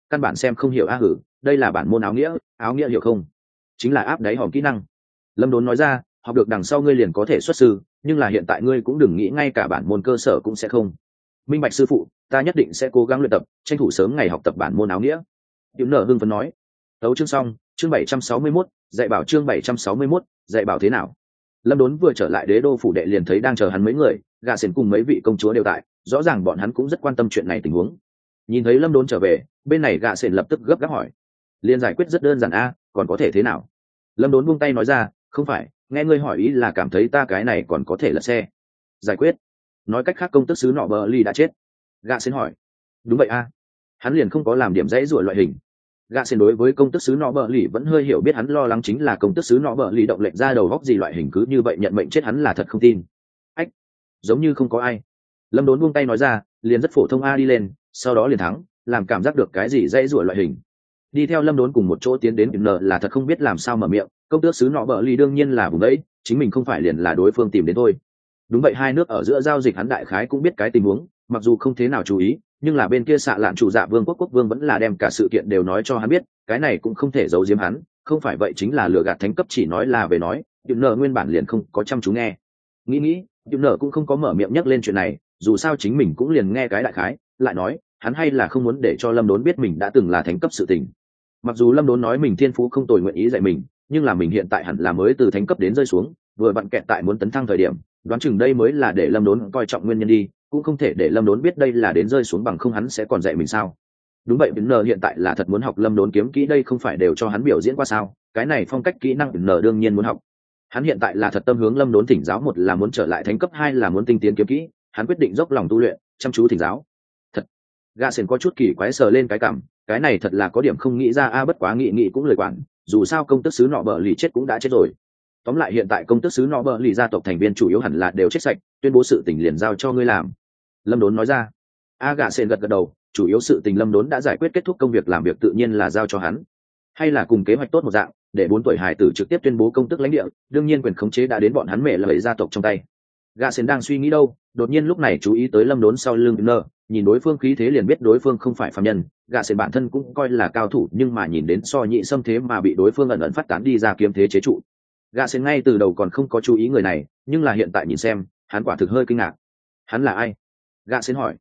căn bản xem không hiểu. Hử, đây là bản môn áo nghĩa hiểu không? Chính là áp đáy hòm kỹ năng. Lâm Đốn nói ra, học được đằng sau ngươi liền có thể xuất sư, nhưng là hiện tại ngươi cũng đừng nghĩ ngay cả bản môn cơ sở cũng sẽ không. Minh bạch sư phụ, ta nhất định sẽ cố gắng luyện tập, tranh thủ sớm ngày học tập bản môn áo nghĩa. Diệu Nở hưng phấn nói. Tấu chương xong, chương 761, dạy bảo chương 761, dạy bảo thế nào? Lâm Đốn vừa trở lại đế đô phủ đệ liền thấy đang chờ hắn mấy người, gạ sển cùng mấy vị công chúa đều tại, rõ ràng bọn hắn cũng rất quan tâm chuyện này tình huống. Nhìn thấy Lâm Đốn trở về, bên này gạ sển lập tức gấp gáp hỏi, liền giải quyết rất đơn giản a, còn có thể thế nào? Lâm Đốn buông tay nói ra, không phải, nghe ngươi hỏi ý là cảm thấy ta cái này còn có thể lật xe. Giải quyết? Nói cách khác công tước sứ nọ bờ ly đã chết. Gạ sển hỏi. Đúng vậy a. Hắn liền không có làm điểm dãy rủa loại hình. Gạ sển đối với công tước sứ nọ bờ ly vẫn hơi hiểu biết, hắn lo lắng chính là công tước sứ nọ bờ ly động lệnh ra đầu góc gì loại hình, cứ như vậy nhận mệnh chết hắn là thật không tin. Ách, giống như không có ai. Lâm Đốn buông tay nói ra, liền rất phổ thông a, đi lên, sau đó liền thắng, làm cảm giác được cái gì dãy rủa loại hình. Đi theo Lâm Đốn cùng một chỗ tiến đến n là thật không biết làm sao mở miệng. Công tước sứ nọ bờ ly đương nhiên là vùng đấy, chính mình không phải liền là đối phương tìm đến thôi. Đúng vậy, hai nước ở giữa giao dịch hắn đại khái cũng biết cái tình huống, mặc dù không thế nào chú ý, nhưng là bên kia xạ lạn chủ dạ vương quốc vương vẫn là đem cả sự kiện đều nói cho hắn biết, cái này cũng không thể giấu giếm hắn, không phải vậy chính là lừa gạt thánh cấp, chỉ nói là về nói. Nợ nguyên bản liền không có chăm chú nghe, nghĩ Nợ cũng không có mở miệng nhắc lên chuyện này, dù sao chính mình cũng liền nghe cái đại khái, lại nói hắn hay là không muốn để cho Lâm Đốn biết mình đã từng là thánh cấp sự tình. Mặc dù Lâm Đốn nói mình thiên phú không tồi nguyện ý dạy mình, nhưng là mình hiện tại hẳn là mới từ thánh cấp đến rơi xuống, vừa vặn kẹt tại muốn tấn thăng thời điểm, đoán chừng đây mới là để Lâm Đốn coi trọng nguyên nhân đi, cũng không thể để Lâm Đốn biết đây là đến rơi xuống, bằng không hắn sẽ còn dạy mình sao? Đúng vậy, N hiện tại là thật muốn học Lâm Đốn kiếm kỹ, đây không phải đều cho hắn biểu diễn qua sao? Cái này phong cách kỹ năng N đương nhiên muốn học. Hắn hiện tại là thật tâm hướng Lâm Đốn thỉnh giáo, một là muốn trở lại thánh cấp, hai là muốn tinh tiến kiếm kỹ, hắn quyết định dốc lòng tu luyện, chăm chú thỉnh giáo. Thật. Gạ sển có chút kỳ quái sờ lên cái cằm, cái này thật là có điểm không nghĩ ra a, bất quá nghĩ cũng lời quản, dù sao công tước sứ nọ bờ lì chết cũng đã chết rồi. Tóm lại hiện tại công tước sứ nọ bờ lì gia tộc thành viên chủ yếu hẳn là đều chết sạch, tuyên bố sự tình liền giao cho ngươi làm. Lâm Đốn nói ra. Gạ sển gật đầu, chủ yếu sự tình Lâm Đốn đã giải quyết, kết thúc công việc làm việc tự nhiên là giao cho hắn. Hay là cùng kế hoạch tốt một dạng, để 4 tuổi hài tử trực tiếp tuyên bố công tước lãnh địa, đương nhiên quyền khống chế đã đến bọn hắn mẹ lợi gia tộc trong tay. Gạ sển đang suy nghĩ đâu, đột nhiên lúc này chú ý tới Lâm Đốn sau lưng nơ, nhìn đối phương khí thế liền biết đối phương không phải phàm nhân. Gạ sển bản thân cũng coi là cao thủ, nhưng mà nhìn đến so nhị xâm thế mà bị đối phương ẩn ẩn phát tán đi ra kiếm thế chế trụ. Gạ sển ngay từ đầu còn không có chú ý người này, nhưng là hiện tại nhìn xem, hắn quả thực hơi kinh ngạc. Hắn là ai? Gạ sển hỏi.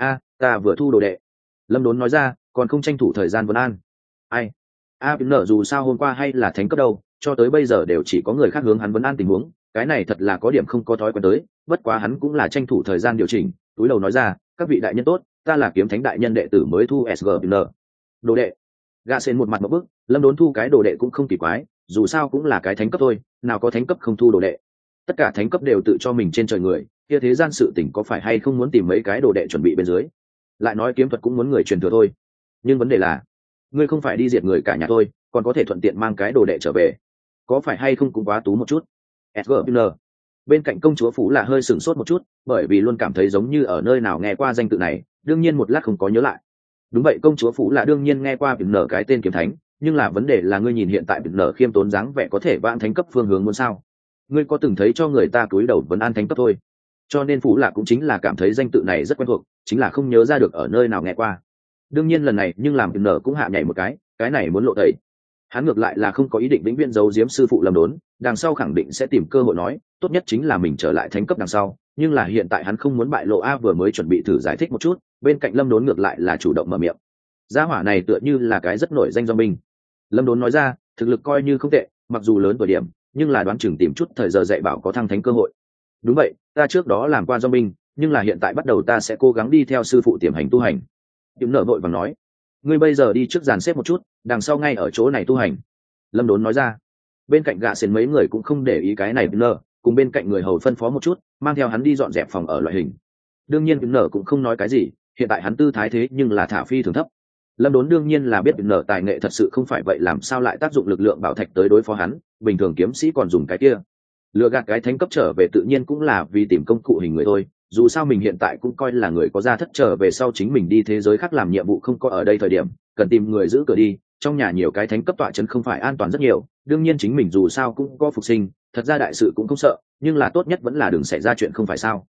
Ta vừa thu đồ đệ. Lâm Đốn nói ra, còn không tranh thủ thời gian vấn an. Ai? Nở dù sao hôm qua hay là thánh cấp đâu, cho tới bây giờ đều chỉ có người khác hướng hắn vấn an tình huống, cái này thật là có điểm không có thói quen tới, bất quá hắn cũng là tranh thủ thời gian điều chỉnh, túi đầu nói ra, các vị đại nhân tốt, ta là kiếm thánh đại nhân đệ tử mới thu SGN. Đồ đệ. Gạ sển một mặt một bức, Lâm Đốn thu cái đồ đệ cũng không kỳ quái, dù sao cũng là cái thánh cấp thôi, nào có thánh cấp không thu đồ đệ. Tất cả thánh cấp đều tự cho mình trên trời người, kia thế gian sự tình có phải hay không muốn tìm mấy cái đồ đệ chuẩn bị bên dưới. Lại nói kiếm thuật cũng muốn người truyền thừa thôi, nhưng vấn đề là ngươi không phải đi diệt người cả nhà thôi, còn có thể thuận tiện mang cái đồ đệ trở về, có phải hay không cũng quá tú một chút. SGN. Bên cạnh công chúa Phú là hơi sửng sốt một chút, bởi vì luôn cảm thấy giống như ở nơi nào nghe qua danh tự này, đương nhiên một lát không có nhớ lại. Đúng vậy, công chúa Phú là đương nhiên nghe qua Bình Nở cái tên kiếm thánh, nhưng là vấn đề là ngươi nhìn hiện tại Bình Nở khiêm tốn dáng vẻ có thể vãng thánh cấp phương hướng muốn sao? Ngươi có từng thấy cho người ta cúi đầu vấn an thánh cấp thôi? Cho nên Phú là cũng chính là cảm thấy danh tự này rất quen thuộc, chính là không nhớ ra được ở nơi nào nghe qua. Đương nhiên lần này nhưng làm Bình Nở cũng hạ nhảy một cái này muốn lộ tẩy. Hắn ngược lại là không có ý định vĩnh viễn giấu giếm sư phụ Lâm Đốn, đằng sau khẳng định sẽ tìm cơ hội nói, tốt nhất chính là mình trở lại thánh cấp đằng sau, nhưng là hiện tại hắn không muốn bại lộ vừa mới chuẩn bị thử giải thích một chút, bên cạnh Lâm Đốn ngược lại là chủ động mở miệng. Gia hỏa này tựa như là cái rất nổi danh do binh. Lâm Đốn nói ra, thực lực coi như không tệ, mặc dù lớn tuổi điểm, nhưng là đoán chừng tìm chút thời giờ dạy bảo có thăng thánh cơ hội. Đúng vậy, ta trước đó làm qua do binh, nhưng là hiện tại bắt đầu ta sẽ cố gắng đi theo sư phụ tiềm hành tu hành. Diệm Nở vội vàng nói, ngươi bây giờ đi trước dàn xếp một chút, đằng sau ngay ở chỗ này tu hành. Lâm Đốn nói ra. Bên cạnh Gạ sển mấy người cũng không để ý cái này, Nở cùng bên cạnh người hầu phân phó một chút, mang theo hắn đi dọn dẹp phòng ở loại hình. Đương nhiên Nở cũng không nói cái gì, hiện tại hắn tư thái thế nhưng là thả phi thường thấp. Lâm Đốn đương nhiên là biết Nở tài nghệ thật sự không phải vậy, làm sao lại tác dụng lực lượng bảo thạch tới đối phó hắn, bình thường kiếm sĩ còn dùng cái kia. Lừa gạt cái thánh cấp trở về tự nhiên cũng là vì tìm công cụ hình người thôi, dù sao mình hiện tại cũng coi là người có gia thất, trở về sau chính mình đi thế giới khác làm nhiệm vụ không có ở đây thời điểm, cần tìm người giữ cửa đi, trong nhà nhiều cái thánh cấp tọa trấn không phải an toàn rất nhiều, đương nhiên chính mình dù sao cũng có phục sinh, thật ra đại sự cũng không sợ, nhưng là tốt nhất vẫn là đừng xảy ra chuyện không phải sao.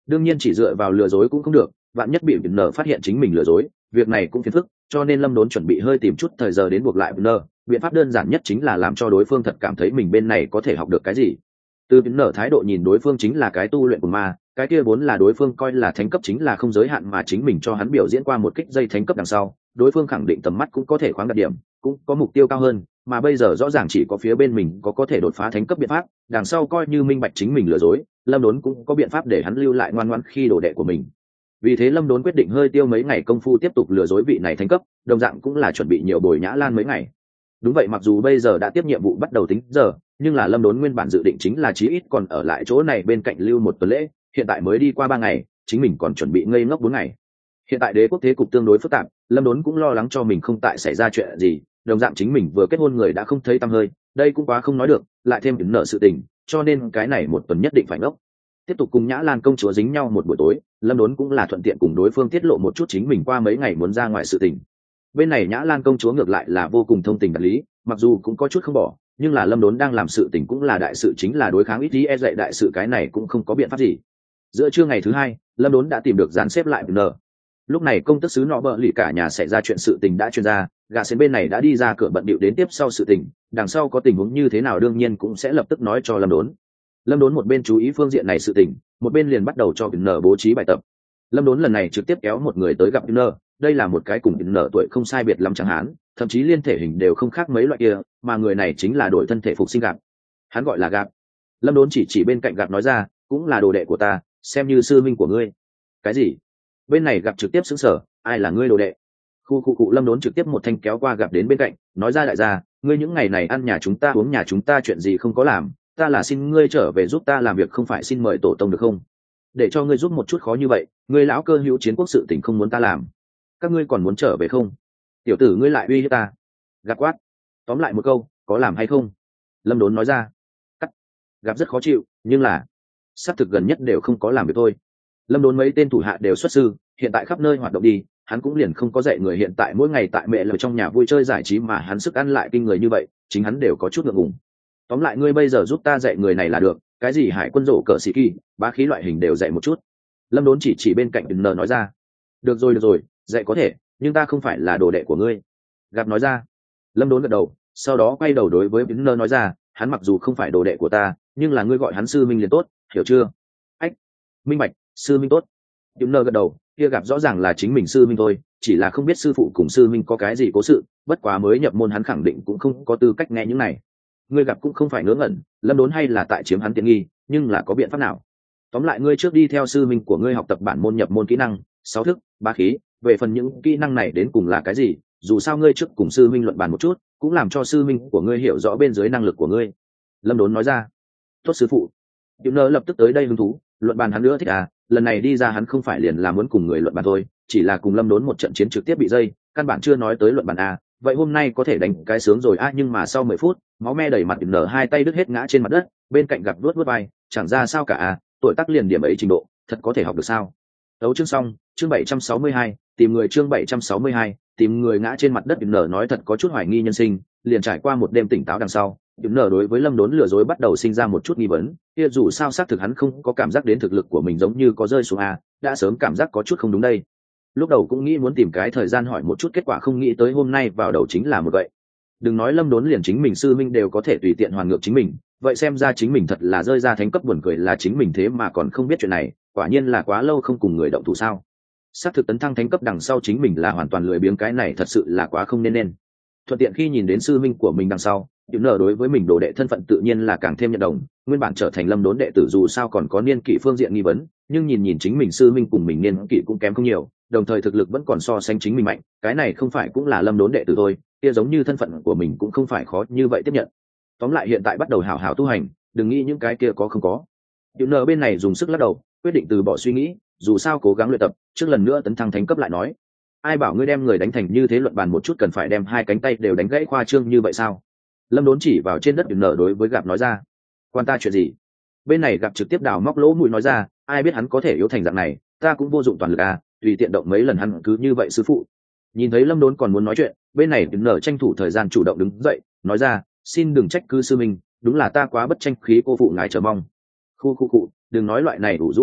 đương nhiên chỉ dựa vào lừa dối cũng không được, vạn nhất bị nở phát hiện chính mình lừa dối, việc này cũng phiền phức, cho nên Lâm Đốn chuẩn bị hơi tìm chút thời giờ đến buộc lại nở. Biện pháp đơn giản nhất chính là làm cho đối phương thật cảm thấy mình bên này có thể học được cái gì. Từ nở thái độ nhìn đối phương chính là cái tu luyện của ma, cái kia vốn là đối phương coi là thánh cấp chính là không giới hạn, mà chính mình cho hắn biểu diễn qua một kích dây thánh cấp đằng sau, đối phương khẳng định tầm mắt cũng có thể khoáng đạt điểm, cũng có mục tiêu cao hơn, mà bây giờ rõ ràng chỉ có phía bên mình có thể đột phá thánh cấp biện pháp, đằng sau coi như minh bạch chính mình lừa dối, Lâm Đốn cũng có biện pháp để hắn lưu lại ngoan ngoãn khi đồ đệ của mình. Vì thế Lâm Đốn quyết định hơi tiêu mấy ngày công phu tiếp tục lừa dối vị này thánh cấp, đồng dạng cũng là chuẩn bị nhiều bồi Nhã Lan mấy ngày. Đúng vậy, mặc dù bây giờ đã tiếp nhiệm vụ bắt đầu tính giờ, nhưng là Lâm Đốn nguyên bản dự định chính là chí ít còn ở lại chỗ này bên cạnh lưu một tuần lễ, hiện tại mới đi qua 3 ngày, chính mình còn chuẩn bị ngây ngốc 4 ngày. Hiện tại đế quốc thế cục tương đối phức tạp, Lâm Đốn cũng lo lắng cho mình không tại xảy ra chuyện gì, đồng dạng chính mình vừa kết hôn người đã không thấy tăm hơi, đây cũng quá không nói được, lại thêm nợ sự tình, cho nên cái này một tuần nhất định phải ngốc. Tiếp tục cùng Nhã Lan công chúa dính nhau một buổi tối, Lâm Đốn cũng là thuận tiện cùng đối phương tiết lộ một chút chính mình qua mấy ngày muốn ra ngoài sự tình. Bên này Nhã Lan công chúa ngược lại là vô cùng thông tình đạt lý, mặc dù cũng có chút không bỏ, nhưng là Lâm Đốn đang làm sự tình cũng là đại sự, chính là đối kháng ít tí dạy đại sự, cái này cũng không có biện pháp gì. Giữa trưa ngày thứ 2, Lâm Đốn đã tìm được dàn xếp lại nợ. Lúc này công tước sứ nọ bợ lì cả nhà xảy ra chuyện sự tình đã truyền ra, gà xến bên này đã đi ra cửa bận bịu đến tiếp sau sự tình, đằng sau có tình huống như thế nào đương nhiên cũng sẽ lập tức nói cho Lâm Đốn. Lâm Đốn một bên chú ý phương diện này sự tình, một bên liền bắt đầu cho nợ bố trí bài tập. Lâm Đốn lần này trực tiếp kéo một người tới gặp nợ, đây là một cái cùng nợ tuổi không sai biệt lắm chẳng hạn, thậm chí liên thể hình đều không khác mấy loại kia, mà người này chính là đổi thân thể phục sinh Gạp. Hắn gọi là Gạp. Lâm Đốn chỉ bên cạnh Gạp nói ra, cũng là đồ đệ của ta, xem như sư minh của ngươi. Cái gì? Bên này Gặp trực tiếp sững sờ, ai là ngươi đồ đệ? Khu Lâm Đốn trực tiếp một thanh kéo qua Gặp đến bên cạnh, nói ra, đại gia, ngươi những ngày này ăn nhà chúng ta uống nhà chúng ta, chuyện gì không có làm, ta là xin ngươi trở về giúp ta làm việc, không phải xin mời tổ tông được không? Để cho ngươi giúp một chút khó như vậy, ngươi lão cơ hữu chiến quốc sự tình không muốn ta làm, các ngươi còn muốn trở về không? Tiểu tử ngươi lại uy hiếp ta. Gặp quát, tóm lại một câu, có làm hay không? Lâm Đốn nói ra. Cắt. Gặp rất khó chịu, nhưng là xác thực gần nhất đều không có làm việc thôi. Lâm Đốn mấy tên thủ hạ đều xuất sư, hiện tại khắp nơi hoạt động đi, hắn cũng liền không có dạy người, hiện tại mỗi ngày tại mẹ lời trong nhà vui chơi giải trí mà hắn sức ăn lại kinh người như vậy, chính hắn đều có chút ngượng ngùng. Tóm lại ngươi bây giờ giúp ta dạy người này là được, cái gì hải quân rổ cờ xì kỳ, bá khí loại hình đều dạy một chút. Lâm Đốn chỉ bên cạnh nờ nói ra. Được rồi, dạy có thể, nhưng ta không phải là đồ đệ của ngươi. Gặp nói ra. Lâm Đốn gật đầu, sau đó quay đầu đối với nờ nói ra, hắn mặc dù không phải đồ đệ của ta, nhưng là ngươi gọi hắn sư minh liền tốt, hiểu chưa? Ách, minh bạch, sư minh tốt. Nờ gật đầu, kia Gặp rõ ràng là chính mình sư minh thôi, chỉ là không biết sư phụ cùng sư minh có cái gì cố sự, bất quá mới nhập môn hắn khẳng định cũng không có tư cách nghe những này. Ngươi Gặp cũng không phải ngớ ngẩn, Lâm Đốn hay là tại chiếm hắn tiện nghi, nhưng là có biện pháp nào? Tóm lại ngươi trước đi theo sư minh của ngươi học tập bản môn nhập môn kỹ năng 6 thức, bá khí, về phần những kỹ năng này đến cùng là cái gì, dù sao ngươi trước cùng sư minh luận bàn một chút, cũng làm cho sư minh của ngươi hiểu rõ bên dưới năng lực của ngươi. Lâm Đốn nói ra. Tốt sư phụ. Tiểu nơ lập tức tới đây hứng thú, luận bàn hắn nữa thích à, lần này đi ra hắn không phải liền là muốn cùng người luận bàn thôi, chỉ là cùng Lâm Đốn một trận chiến trực tiếp bị dây, căn bản chưa nói tới luận bàn à, vậy hôm nay có thể đánh cái sướng rồi à, nhưng mà sau 10 phút, máu me đầy mặt, nở hai tay đứt hết ngã trên mặt đất, bên cạnh Gặp vuốt vai, chẳng ra sao cả à, tuổi tác liền điểm ấy trình độ, thật có thể học được sao? Đấu chương xong, chương 762, tìm người, chương 762, tìm người ngã trên mặt đất. Nở nói thật có chút hoài nghi nhân sinh, liền trải qua một đêm tỉnh táo đằng sau, Nở đối với Lâm Đốn lừa dối bắt đầu sinh ra một chút nghi vấn, kia dù sao xác thực hắn không có cảm giác đến thực lực của mình giống như có rơi xuống à, đã sớm cảm giác có chút không đúng đây. Lúc đầu cũng nghĩ muốn tìm cái thời gian hỏi một chút, kết quả không nghĩ tới hôm nay vào đầu chính là một vậy. Đừng nói Lâm Đốn, liền chính mình sư minh đều có thể tùy tiện hoàn ngược chính mình, vậy xem ra chính mình thật là rơi ra thánh cấp, buồn cười là chính mình thế mà còn không biết chuyện này, quả nhiên là quá lâu không cùng người động thủ sao. Xác thực tấn thăng thánh cấp đằng sau chính mình là hoàn toàn lười biếng, cái này thật sự là quá không nên. Thuận tiện khi nhìn đến sư minh của mình đằng sau, Tiểu Nở đối với mình đồ đệ thân phận tự nhiên là càng thêm nhận đồng, nguyên bản trở thành Lâm Đốn đệ tử dù sao còn có niên kỷ phương diện nghi vấn, nhưng nhìn chính mình sư minh cùng mình niên kỷ cũng kém không nhiều, đồng thời thực lực vẫn còn so sánh chính mình mạnh, cái này không phải cũng là Lâm Đốn đệ tử thôi, kia giống như thân phận của mình cũng không phải khó như vậy tiếp nhận. Tóm lại hiện tại bắt đầu hảo hảo tu hành, đừng nghĩ những cái kia có không có. Tiểu Nở bên này dùng sức lắc đầu, quyết định từ bỏ suy nghĩ, dù sao cố gắng luyện tập, trước lần nữa tấn thăng thánh cấp lại nói. Ai bảo ngươi đem người đánh thành như thế, luận bàn một chút cần phải đem hai cánh tay đều đánh gãy khoa trương như vậy sao? Lâm Đốn chỉ vào trên đất Tiểu Nở đối với Gặp nói ra. Quan ta chuyện gì? Bên này Gặp trực tiếp đào móc lỗ mũi nói ra, ai biết hắn có thể yếu thành dạng này, ta cũng vô dụng toàn lực à, tùy tiện động mấy lần hắn cứ như vậy sư phụ. Nhìn thấy Lâm Đốn còn muốn nói chuyện, bên này Tiểu Nở tranh thủ thời gian chủ động đứng dậy, nói ra, xin đừng trách cứ sư minh, đúng là ta quá bất tranh khí, cô phụ ngài chờ mong. Khu, đừng nói loại này đủ rũ nói,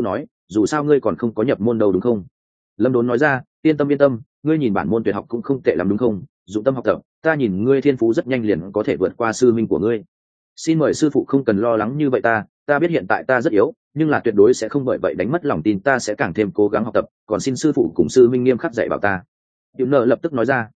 dù sao ngươi còn không có nhập môn đâu đúng không? Lâm Đốn nói ra, yên tâm, ngươi nhìn bản môn tuyệt học cũng không tệ lắm đúng không? Dụng tâm học tập, ta nhìn ngươi thiên phú rất nhanh liền có thể vượt qua sư minh của ngươi. Xin mời sư phụ không cần lo lắng như vậy, ta biết hiện tại ta rất yếu, nhưng là tuyệt đối sẽ không bởi vậy đánh mất lòng tin, ta sẽ càng thêm cố gắng học tập, còn xin sư phụ cùng sư minh nghiêm khắc dạy bảo ta. Tiểu Nợ lập tức nói ra,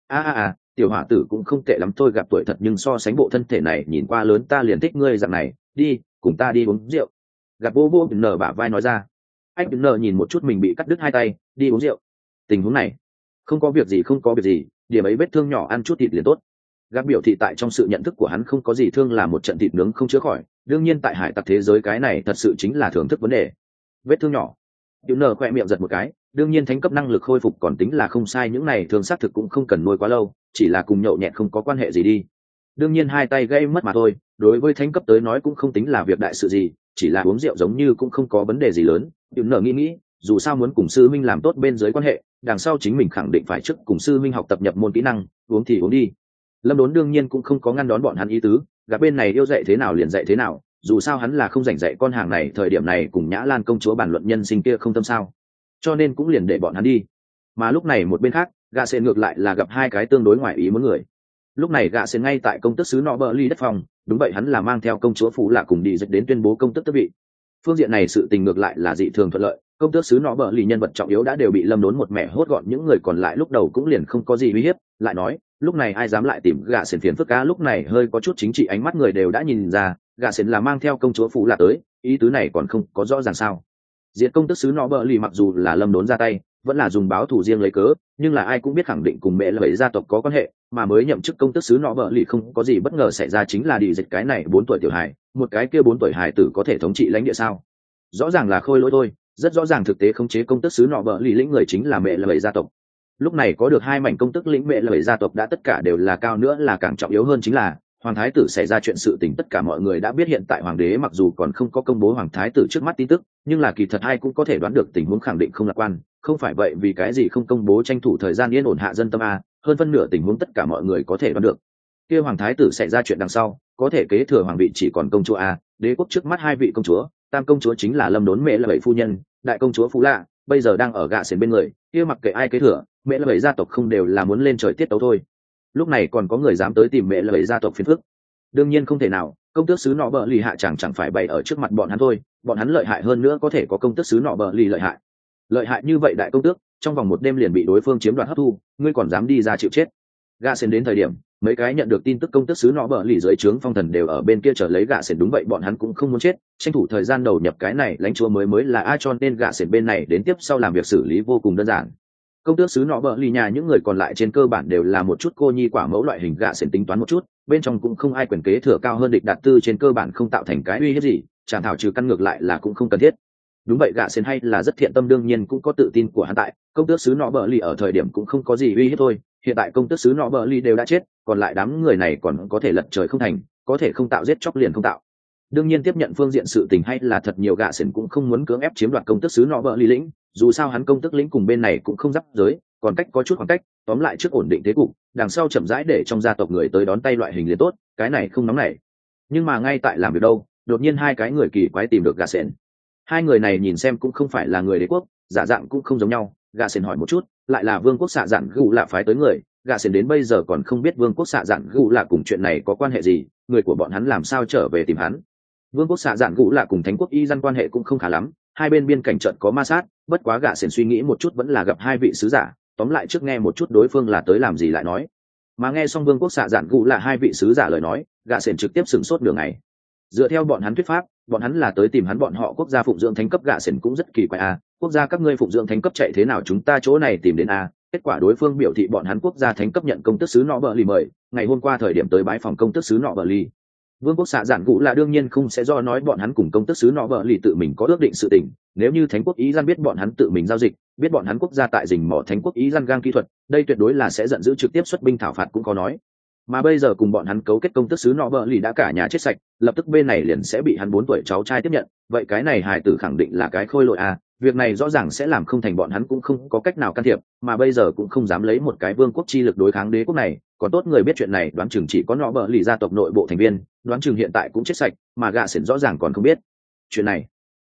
tiểu hỏa tử cũng không tệ lắm thôi, gặp tuổi thật nhưng so sánh bộ thân thể này nhìn qua lớn, ta liền thích ngươi dạng này, đi cùng ta đi uống rượu. Gặp vô Tiểu Nợ bả vai nói ra. Anh Tiểu Nợ nhìn một chút mình bị cắt đứt hai tay, đi uống rượu. Tình huống này không có việc gì, điểm ấy vết thương nhỏ ăn chút thịt liền tốt. Gặp biểu thị tại trong sự nhận thức của hắn không có gì thương là một trận thịt nướng không chữa khỏi, đương nhiên tại hải tặc thế giới cái này thật sự chính là thưởng thức vấn đề. Vết thương nhỏ. Tiểu Nợ khoe miệng giật một cái, đương nhiên thánh cấp năng lực khôi phục còn tính là không sai, những này thường xác thực cũng không cần nuôi quá lâu, chỉ là cùng nhậu nhẹt không có quan hệ gì đi. Đương nhiên hai tay gây mất mà thôi, đối với thánh cấp tới nói cũng không tính là việc đại sự gì, chỉ là uống rượu giống như cũng không có vấn đề gì lớn. Tiểu Nợ nghĩ, dù sao muốn cùng sư minh làm tốt bên dưới quan hệ, đằng sau chính mình khẳng định phải trước cùng sư minh học tập nhập môn kỹ năng, uống thì uống đi. Lâm Đốn đương nhiên cũng không có ngăn đón bọn hắn ý tứ, gặp bên này yêu dạy thế nào liền dạy thế nào, dù sao hắn là không rảnh dạy con hàng này, thời điểm này cùng Nhã Lan công chúa bàn luận nhân sinh kia không tâm sao, cho nên cũng liền để bọn hắn đi. Mà lúc này một bên khác, gạ sệt ngược lại là gặp hai cái tương đối ngoài ý muốn người. Lúc này gạ sệt ngay tại công tước xứ nọ bờ ly đất phòng, đúng vậy, hắn là mang theo công chúa Phú Lạ cùng đi dịch đến tuyên bố công tước tước vị. Phương diện này sự tình ngược lại là dị thường thuận lợi, công tước xứ nọ bờ ly nhân vật trọng yếu đã đều bị Lâm Đốn một mẻ hốt gọn, những người còn lại lúc đầu cũng liền không có gì uy hiếp. Lại nói lúc này ai dám lại tìm gạ sệt phiền phức cá, lúc này hơi có chút chính trị ánh mắt người đều đã nhìn ra gạ sệt là mang theo công chúa Phú Lạ tới, ý tứ này còn không có rõ ràng sao? Diệt công tước xứ nọ bờ ly mặc dù là Lâm Đốn ra tay, vẫn là dùng báo thù riêng lấy cớ, nhưng là ai cũng biết khẳng định cùng mẹ là bảy gia tộc có quan hệ, mà mới nhậm chức công tước xứ nọ bờ ly không có gì bất ngờ xảy ra, chính là đi dịch cái này 4 tuổi tiểu hài, một cái kia 4 tuổi hài tử có thể thống trị lãnh địa sao? Rõ ràng là khôi lỗi thôi, rất rõ ràng thực tế khống chế công tước xứ nọ bờ ly lĩnh người chính là mẹ là bảy gia tộc. Lúc này có được hai mảnh công tước lĩnh mẹ là bảy gia tộc đã tất cả đều là cao, nữa là càng trọng yếu hơn chính là hoàng thái tử xảy ra chuyện sự tình tất cả mọi người đã biết. Hiện tại hoàng đế mặc dù còn không có công bố hoàng thái tử trước mắt tin tức, nhưng là kỳ thật ai cũng có thể đoán được tình huống khẳng định không lạc quan, không phải vậy vì cái gì không công bố tranh thủ thời gian yên ổn hạ dân tâm a, hơn phân nửa tình huống tất cả mọi người có thể đoán được. Kia hoàng thái tử xảy ra chuyện đằng sau, có thể kế thừa hoàng vị chỉ còn công chúa a, đế quốc trước mắt hai vị công chúa, tam công chúa chính là Lâm Đốn mẹ là bảy phu nhân, đại công chúa Phú Lạ bây giờ đang ở gạ sển bên người, kia mặc kệ ai kế thừa, mẹ là bảy gia tộc không đều là muốn lên trời tiết tấu thôi. Lúc này còn có người dám tới tìm mẹ là bảy gia tộc phiền phức? Đương nhiên không thể nào, công tước xứ nọ bờ lì hạ chẳng phải bày ở trước mặt bọn hắn thôi, bọn hắn lợi hại hơn nữa có thể có công tước xứ nọ bờ lì lợi hại như vậy đại công tước, trong vòng một đêm liền bị đối phương chiếm đoạt hấp thu, ngươi còn dám đi ra chịu chết? Gạ sển đến thời điểm, mấy cái nhận được tin tức công tước xứ nọ bờ lì dưới trướng phong thần đều ở bên kia chờ lấy gạ sển, đúng vậy, bọn hắn cũng không muốn chết, tranh thủ thời gian đầu nhập cái này lãnh chúa mới là ai, cho nên gạ sển bên này đến tiếp sau làm việc xử lý vô cùng đơn giản. Công tước xứ nọ bờ lì nhà những người còn lại trên cơ bản đều là một chút cô nhi quả mẫu loại hình, gạ sển tính toán một chút, bên trong cũng không ai quyền kế thừa cao hơn địch đạt tư, trên cơ bản không tạo thành cái uy hiếp gì, chẳng thảo trừ căn ngược lại là cũng không cần thiết. Đúng vậy, gạ sển hay là rất thiện tâm, đương nhiên cũng có tự tin của hắn tại, công tước xứ nọ bờ lì ở thời điểm cũng không có gì uy hiếp thôi, hiện tại công tước xứ nọ bờ lì đều đã chết, còn lại đám người này còn có thể lật trời không thành, có thể không tạo giết chóc liền không tạo. Đương nhiên tiếp nhận phương diện sự tình hay là thật nhiều, gạ sển cũng không muốn cưỡng ép chiếm đoạt công tước xứ nọ bờ lì lĩnh, dù sao hắn công tước lĩnh cùng bên này cũng không giáp giới, còn cách có chút khoảng cách, tóm lại trước ổn định thế cục, đằng sau chậm rãi để trong gia tộc người tới đón tay loại hình liền tốt, cái này không nóng nảy. Nhưng mà ngay tại làm việc đâu, đột nhiên hai cái người kỳ quái tìm được gạ sển. Hai người này nhìn xem cũng không phải là người đế quốc, giả dạng cũng không giống nhau, gạ sển hỏi một chút, lại là vương quốc xạ dạn gù lạ phái tới người, gạ sển đến bây giờ còn không biết vương quốc xạ dạn gù lạ cùng chuyện này có quan hệ gì, người của bọn hắn làm sao trở về tìm hắn. Vương quốc xạ dạn gù lạ cùng thánh quốc y dân quan hệ cũng không khá lắm, hai bên biên cảnh trận có ma sát, bất quá gạ sển suy nghĩ một chút vẫn là gặp hai vị sứ giả, tóm lại trước nghe một chút đối phương là tới làm gì lại nói. Mà nghe xong vương quốc xạ dạn gù lạ hai vị sứ giả lời nói, gạ sển trực tiếp sửng sốt nửa ngày. Dựa theo bọn hắn thuyết pháp, bọn hắn là tới tìm hắn, bọn họ quốc gia phụng dưỡng thánh cấp, gạ sển cũng rất kỳ quái a, quốc gia các ngươi phụng dưỡng thánh cấp chạy thế nào chúng ta chỗ này tìm đến a? Kết quả đối phương biểu thị bọn hắn quốc gia thánh cấp nhận công tước xứ nọ bờ lì mời, ngày hôm qua thời điểm tới bái phòng công tước xứ nọ bờ lì. Vương quốc xạ dạn gù là đương nhiên không sẽ do nói bọn hắn cùng công tước xứ nọ bờ lì tự mình có ước định sự tình, nếu như thánh quốc ý gian biết bọn hắn tự mình giao dịch, biết bọn hắn quốc gia tại rình mỏ thánh quốc ý gian gang kỹ thuật, đây tuyệt đối là sẽ giận dữ trực tiếp xuất binh thảo phạt cũng có nói. Mà bây giờ cùng bọn hắn cấu kết công tước xứ nọ bờ lì đã cả nhà chết sạch, lập tức bên này liền sẽ bị hắn 4 tuổi cháu trai tiếp nhận, vậy cái này hài tử khẳng định là cái khôi lỗi a, việc này rõ ràng sẽ làm không thành, bọn hắn cũng không có cách nào can thiệp, mà bây giờ cũng không dám lấy một cái vương quốc chi lực đối kháng đế quốc này, còn tốt người biết chuyện này đoán chừng chỉ có nọ bờ lì gia tộc nội bộ thành viên, đoán chừng hiện tại cũng chết sạch, mà gạ sển rõ ràng còn không biết chuyện này.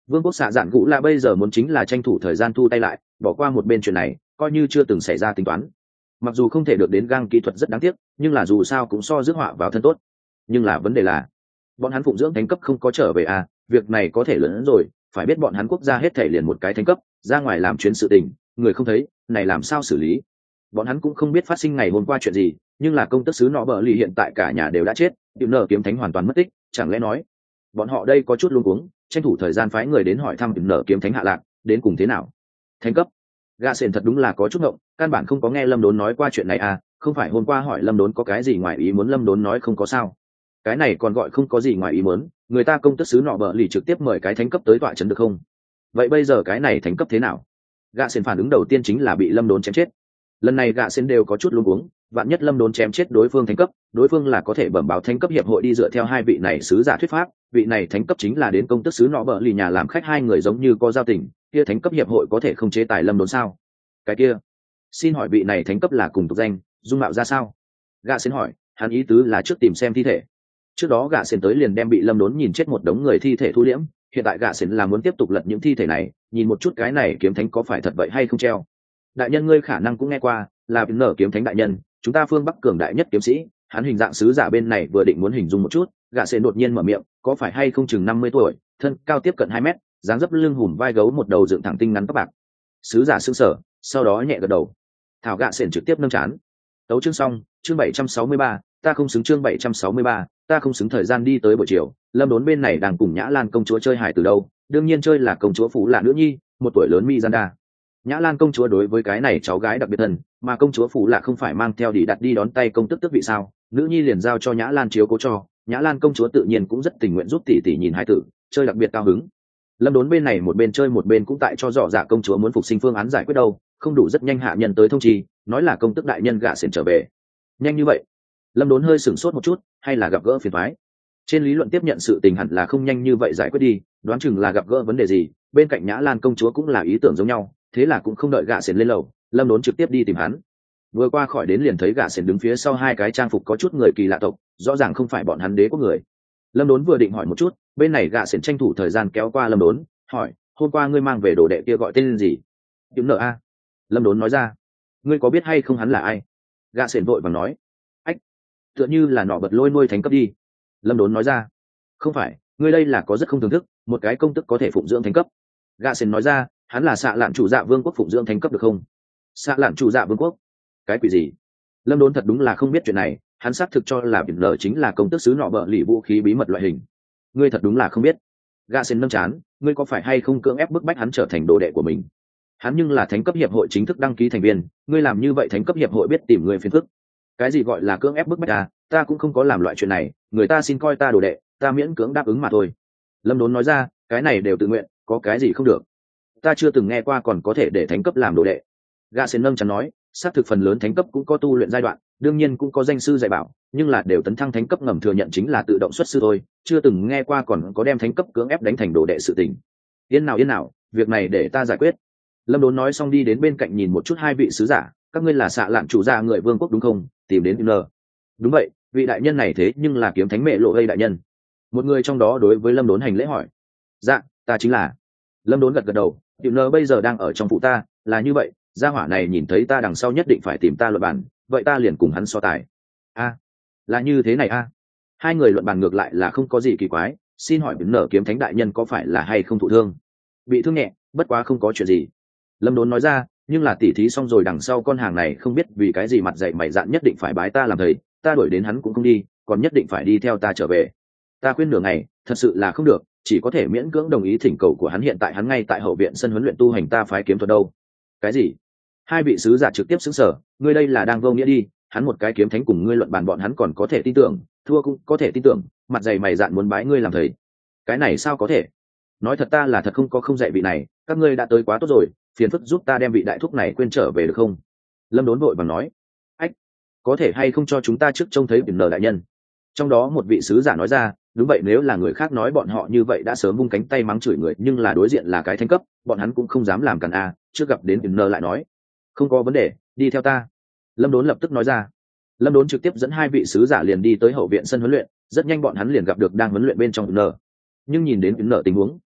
Vương quốc xạ dạn gũ là bây giờ muốn chính là tranh thủ thời gian thu tay lại, bỏ qua một bên chuyện này, coi như chưa từng xảy ra tính toán. Mặc dù không thể được đến gang kỹ thuật rất đáng tiếc, nhưng là dù sao cũng so rước họa vào thân tốt. Nhưng là vấn đề là, bọn hắn phụng dưỡng thánh cấp không có trở về à, việc này có thể lớn hơn rồi, phải biết bọn hắn quốc gia hết thể liền một cái thánh cấp, ra ngoài làm chuyến sự tình, người không thấy, này làm sao xử lý? Bọn hắn cũng không biết phát sinh ngày hôm qua chuyện gì, nhưng là công tước sứ nọ bờ lì hiện tại cả nhà đều đã chết, tiểu nở kiếm thánh hoàn toàn mất tích, chẳng lẽ nói bọn họ đây có chút luống cuống, tranh thủ thời gian phái người đến hỏi thăm tiểu nở kiếm thánh hạ lạc đến cùng thế nào. Thánh cấp, gã sền thật đúng là có chút ngộng, căn bản không có nghe Lâm Đốn nói qua chuyện này à, không phải hôm qua hỏi Lâm Đốn có cái gì ngoài ý muốn, Lâm Đốn nói không có sao. Cái này còn gọi không có gì ngoài ý muốn, người ta công tước sứ nọ bờ lì trực tiếp mời cái thánh cấp tới tọa trấn được không? Vậy bây giờ cái này thánh cấp thế nào? Gã sền phản ứng đầu tiên chính là bị Lâm Đốn chém chết. Lần này gã sền đều có chút luống cuống, vạn nhất Lâm Đốn chém chết đối phương thánh cấp, đối phương là có thể bẩm báo thánh cấp hiệp hội đi dựa theo hai vị này sứ giả thuyết pháp, vị này thánh cấp chính là đến công tước sứ nọ bờ lì nhà làm khách, hai người giống như có giao tình, kia thánh cấp hiệp hội có thể không chế tài Lâm Đốn sao? Cái kia, xin hỏi vị này thánh cấp là cùng tục danh, dung mạo ra sao? Gã sền hỏi, hắn ý tứ là trước tìm xem thi thể. Trước đó gã sền tới liền đem bị Lâm Đốn nhìn chết một đống người thi thể thu liễm, hiện tại gã sền là muốn tiếp tục lật những thi thể này, nhìn một chút cái này kiếm thánh có phải thật vậy hay không treo. Đại nhân ngươi khả năng cũng nghe qua, là nở kiếm thánh đại nhân, chúng ta phương Bắc cường đại nhất kiếm sĩ, hắn hình dạng sứ giả bên này vừa định muốn hình dung một chút, gã sền đột nhiên mở miệng, có phải hay không chừng 50 tuổi, thân cao tiếp cận 2 mét, dáng dấp lưng hùm vai gấu, một đầu dựng thẳng tinh ngắn tóc bạc. Sứ giả sững sờ, sau đó nhẹ gật đầu. Thảo gã sền trực tiếp nâng chán. Tấu chương xong, chương 763, ta không xứng, chương 763, ta không xứng. Thời gian đi tới buổi chiều, Lâm Đốn bên này đang cùng Nhã Lan công chúa chơi hài từ đâu, đương nhiên chơi là công chúa Phú là nữ nhi, một tuổi lớn Miranda. Nhã Lan công chúa đối với cái này cháu gái đặc biệt thân, mà công chúa Phú là không phải mang theo đi đặt đi đón tay công tức tước vị sao, nữ nhi liền giao cho Nhã Lan chiếu cố cho, Nhã Lan công chúa tự nhiên cũng rất tình nguyện giúp tỷ tỷ nhìn hai tử, chơi đặc biệt cao hứng. Lâm Đốn bên này một bên chơi một bên cũng tại cho rõ dạ công chúa muốn phục sinh phương án giải quyết đâu, không đủ rất nhanh hạ nhân tới thông chi, nói là công tức đại nhân gạ xỉn trở về. Nhanh như vậy? Lâm Đốn hơi sửng sốt một chút, hay là gặp gỡ phiền toái? Trên lý luận tiếp nhận sự tình hẳn là không nhanh như vậy giải quyết đi, đoán chừng là gặp gỡ vấn đề gì, bên cạnh Nhã Lan công chúa cũng là ý tưởng giống nhau, thế là cũng không đợi gạ xỉn lên lầu, Lâm Đốn trực tiếp đi tìm hắn. Vừa qua khỏi đến liền thấy gạ xỉn đứng phía sau hai cái trang phục có chút người kỳ lạ tộc, rõ ràng không phải bọn hắn đế quốc người. Lâm Đốn vừa định hỏi một chút, bên này gạ xỉn tranh thủ thời gian kéo qua Lâm Đốn, hỏi, hôm qua ngươi mang về đồ đệ kia gọi tên gì? Kiếm nợ a. Lâm Đốn nói ra. Ngươi có biết hay không hắn là ai? Gạ xỉn vội vàng nói. Ách, tựa như là nọ bật lôi nuôi thánh cấp đi. Lâm Đốn nói ra. Không phải, ngươi đây là có rất không thưởng thức, một cái công tức có thể phụng dưỡng thánh cấp. Gạ xỉn nói ra, hắn là xạ lạn chủ dạ vương quốc phụng dưỡng thánh cấp được không? Xạ lạn chủ dạ vương quốc? Cái quỷ gì? Lâm Đốn thật đúng là không biết chuyện này, hắn xác thực cho là biển lờ chính là công tước sứ nọ bợ lì vũ khí bí mật loại hình. Ngươi thật đúng là không biết. Gạ xỉn nâng chán, ngươi có phải hay không cưỡng ép bức bách hắn trở thành đồ đệ của mình? Hắn nhưng là thánh cấp hiệp hội chính thức đăng ký thành viên, ngươi làm như vậy thánh cấp hiệp hội biết tìm người phiền phức. Cái gì gọi là cưỡng ép bức bách à, ta cũng không có làm loại chuyện này, người ta xin coi ta đồ đệ, ta miễn cưỡng đáp ứng mà thôi. Lâm Đốn nói ra, cái này đều tự nguyện, có cái gì không được? Ta chưa từng nghe qua còn có thể để thánh cấp làm đồ đệ. Gạ xỉn nâng chán nói, xác thực phần lớn thánh cấp cũng có tu luyện giai đoạn, đương nhiên cũng có danh sư dạy bảo, nhưng là đều tấn thăng thánh cấp ngầm thừa nhận chính là tự động xuất sư thôi, chưa từng nghe qua còn có đem thánh cấp cưỡng ép đánh thành đồ đệ sự tình. Yên nào, việc này để ta giải quyết. Lâm Đốn nói xong đi đến bên cạnh nhìn một chút hai vị sứ giả, các ngươi là xạ lạn chủ gia người vương quốc đúng không? Tìm đến n. Đúng vậy, vị đại nhân này thế nhưng là kiếm thánh mẹ lộ gây đại nhân. Một người trong đó đối với Lâm Đốn hành lễ hỏi. Dạ, ta chính là. Lâm Đốn gật gật đầu, n bây giờ đang ở trong phụ ta, là như vậy, gia hỏa này nhìn thấy ta đằng sau nhất định phải tìm ta luận bàn, vậy ta liền cùng hắn so tài. A, là như thế này a. Hai người luận bàn ngược lại là không có gì kỳ quái, xin hỏi n kiếm thánh đại nhân có phải là hay không thụ thương? Bị thương nhẹ, bất quá không có chuyện gì. Lâm Đốn nói ra, nhưng là tỉ thí xong rồi đằng sau con hàng này không biết vì cái gì mặt dạy mày dạn nhất định phải bái ta làm thầy, ta đuổi đến hắn cũng không đi, còn nhất định phải đi theo ta trở về. Ta khuyên nửa ngày, thật sự là không được, chỉ có thể miễn cưỡng đồng ý thỉnh cầu của hắn, hiện tại hắn ngay tại hậu viện sân huấn luyện tu hành ta phái kiếm thuật đâu. Cái gì? Hai vị sứ giả trực tiếp xứng sở, ngươi đây là đang vô nghĩa đi, hắn một cái kiếm thánh cùng ngươi luận bàn bọn hắn còn có thể tin tưởng, thua cũng có thể tin tưởng, mặt dày mày dạn muốn bái ngươi làm thầy. Cái này sao có thể? Nói thật ta là thật không có không dạy vị này, các ngươi đã tới quá tốt rồi, phiền phức giúp ta đem vị đại thúc này quên trở về được không? Lâm Đốn vội bằng nói. Ách, có thể hay không cho chúng ta trước trông thấy biển nở đại nhân? Trong đó một vị sứ giả nói ra, đúng vậy, nếu là người khác nói bọn họ như vậy đã sớm vung cánh tay mắng chửi người, nhưng là đối diện là cái thánh cấp, bọn hắn cũng không dám làm cản a. Trước gặp đến biển nở lại nói, không có vấn đề, đi theo ta. Lâm Đốn lập tức nói ra. Lâm Đốn trực tiếp dẫn hai vị sứ giả liền đi tới hậu viện sân huấn luyện, rất nhanh bọn hắn liền gặp được đang huấn luyện bên trong biển nở. Nhưng nhìn đến biển nở tình huống,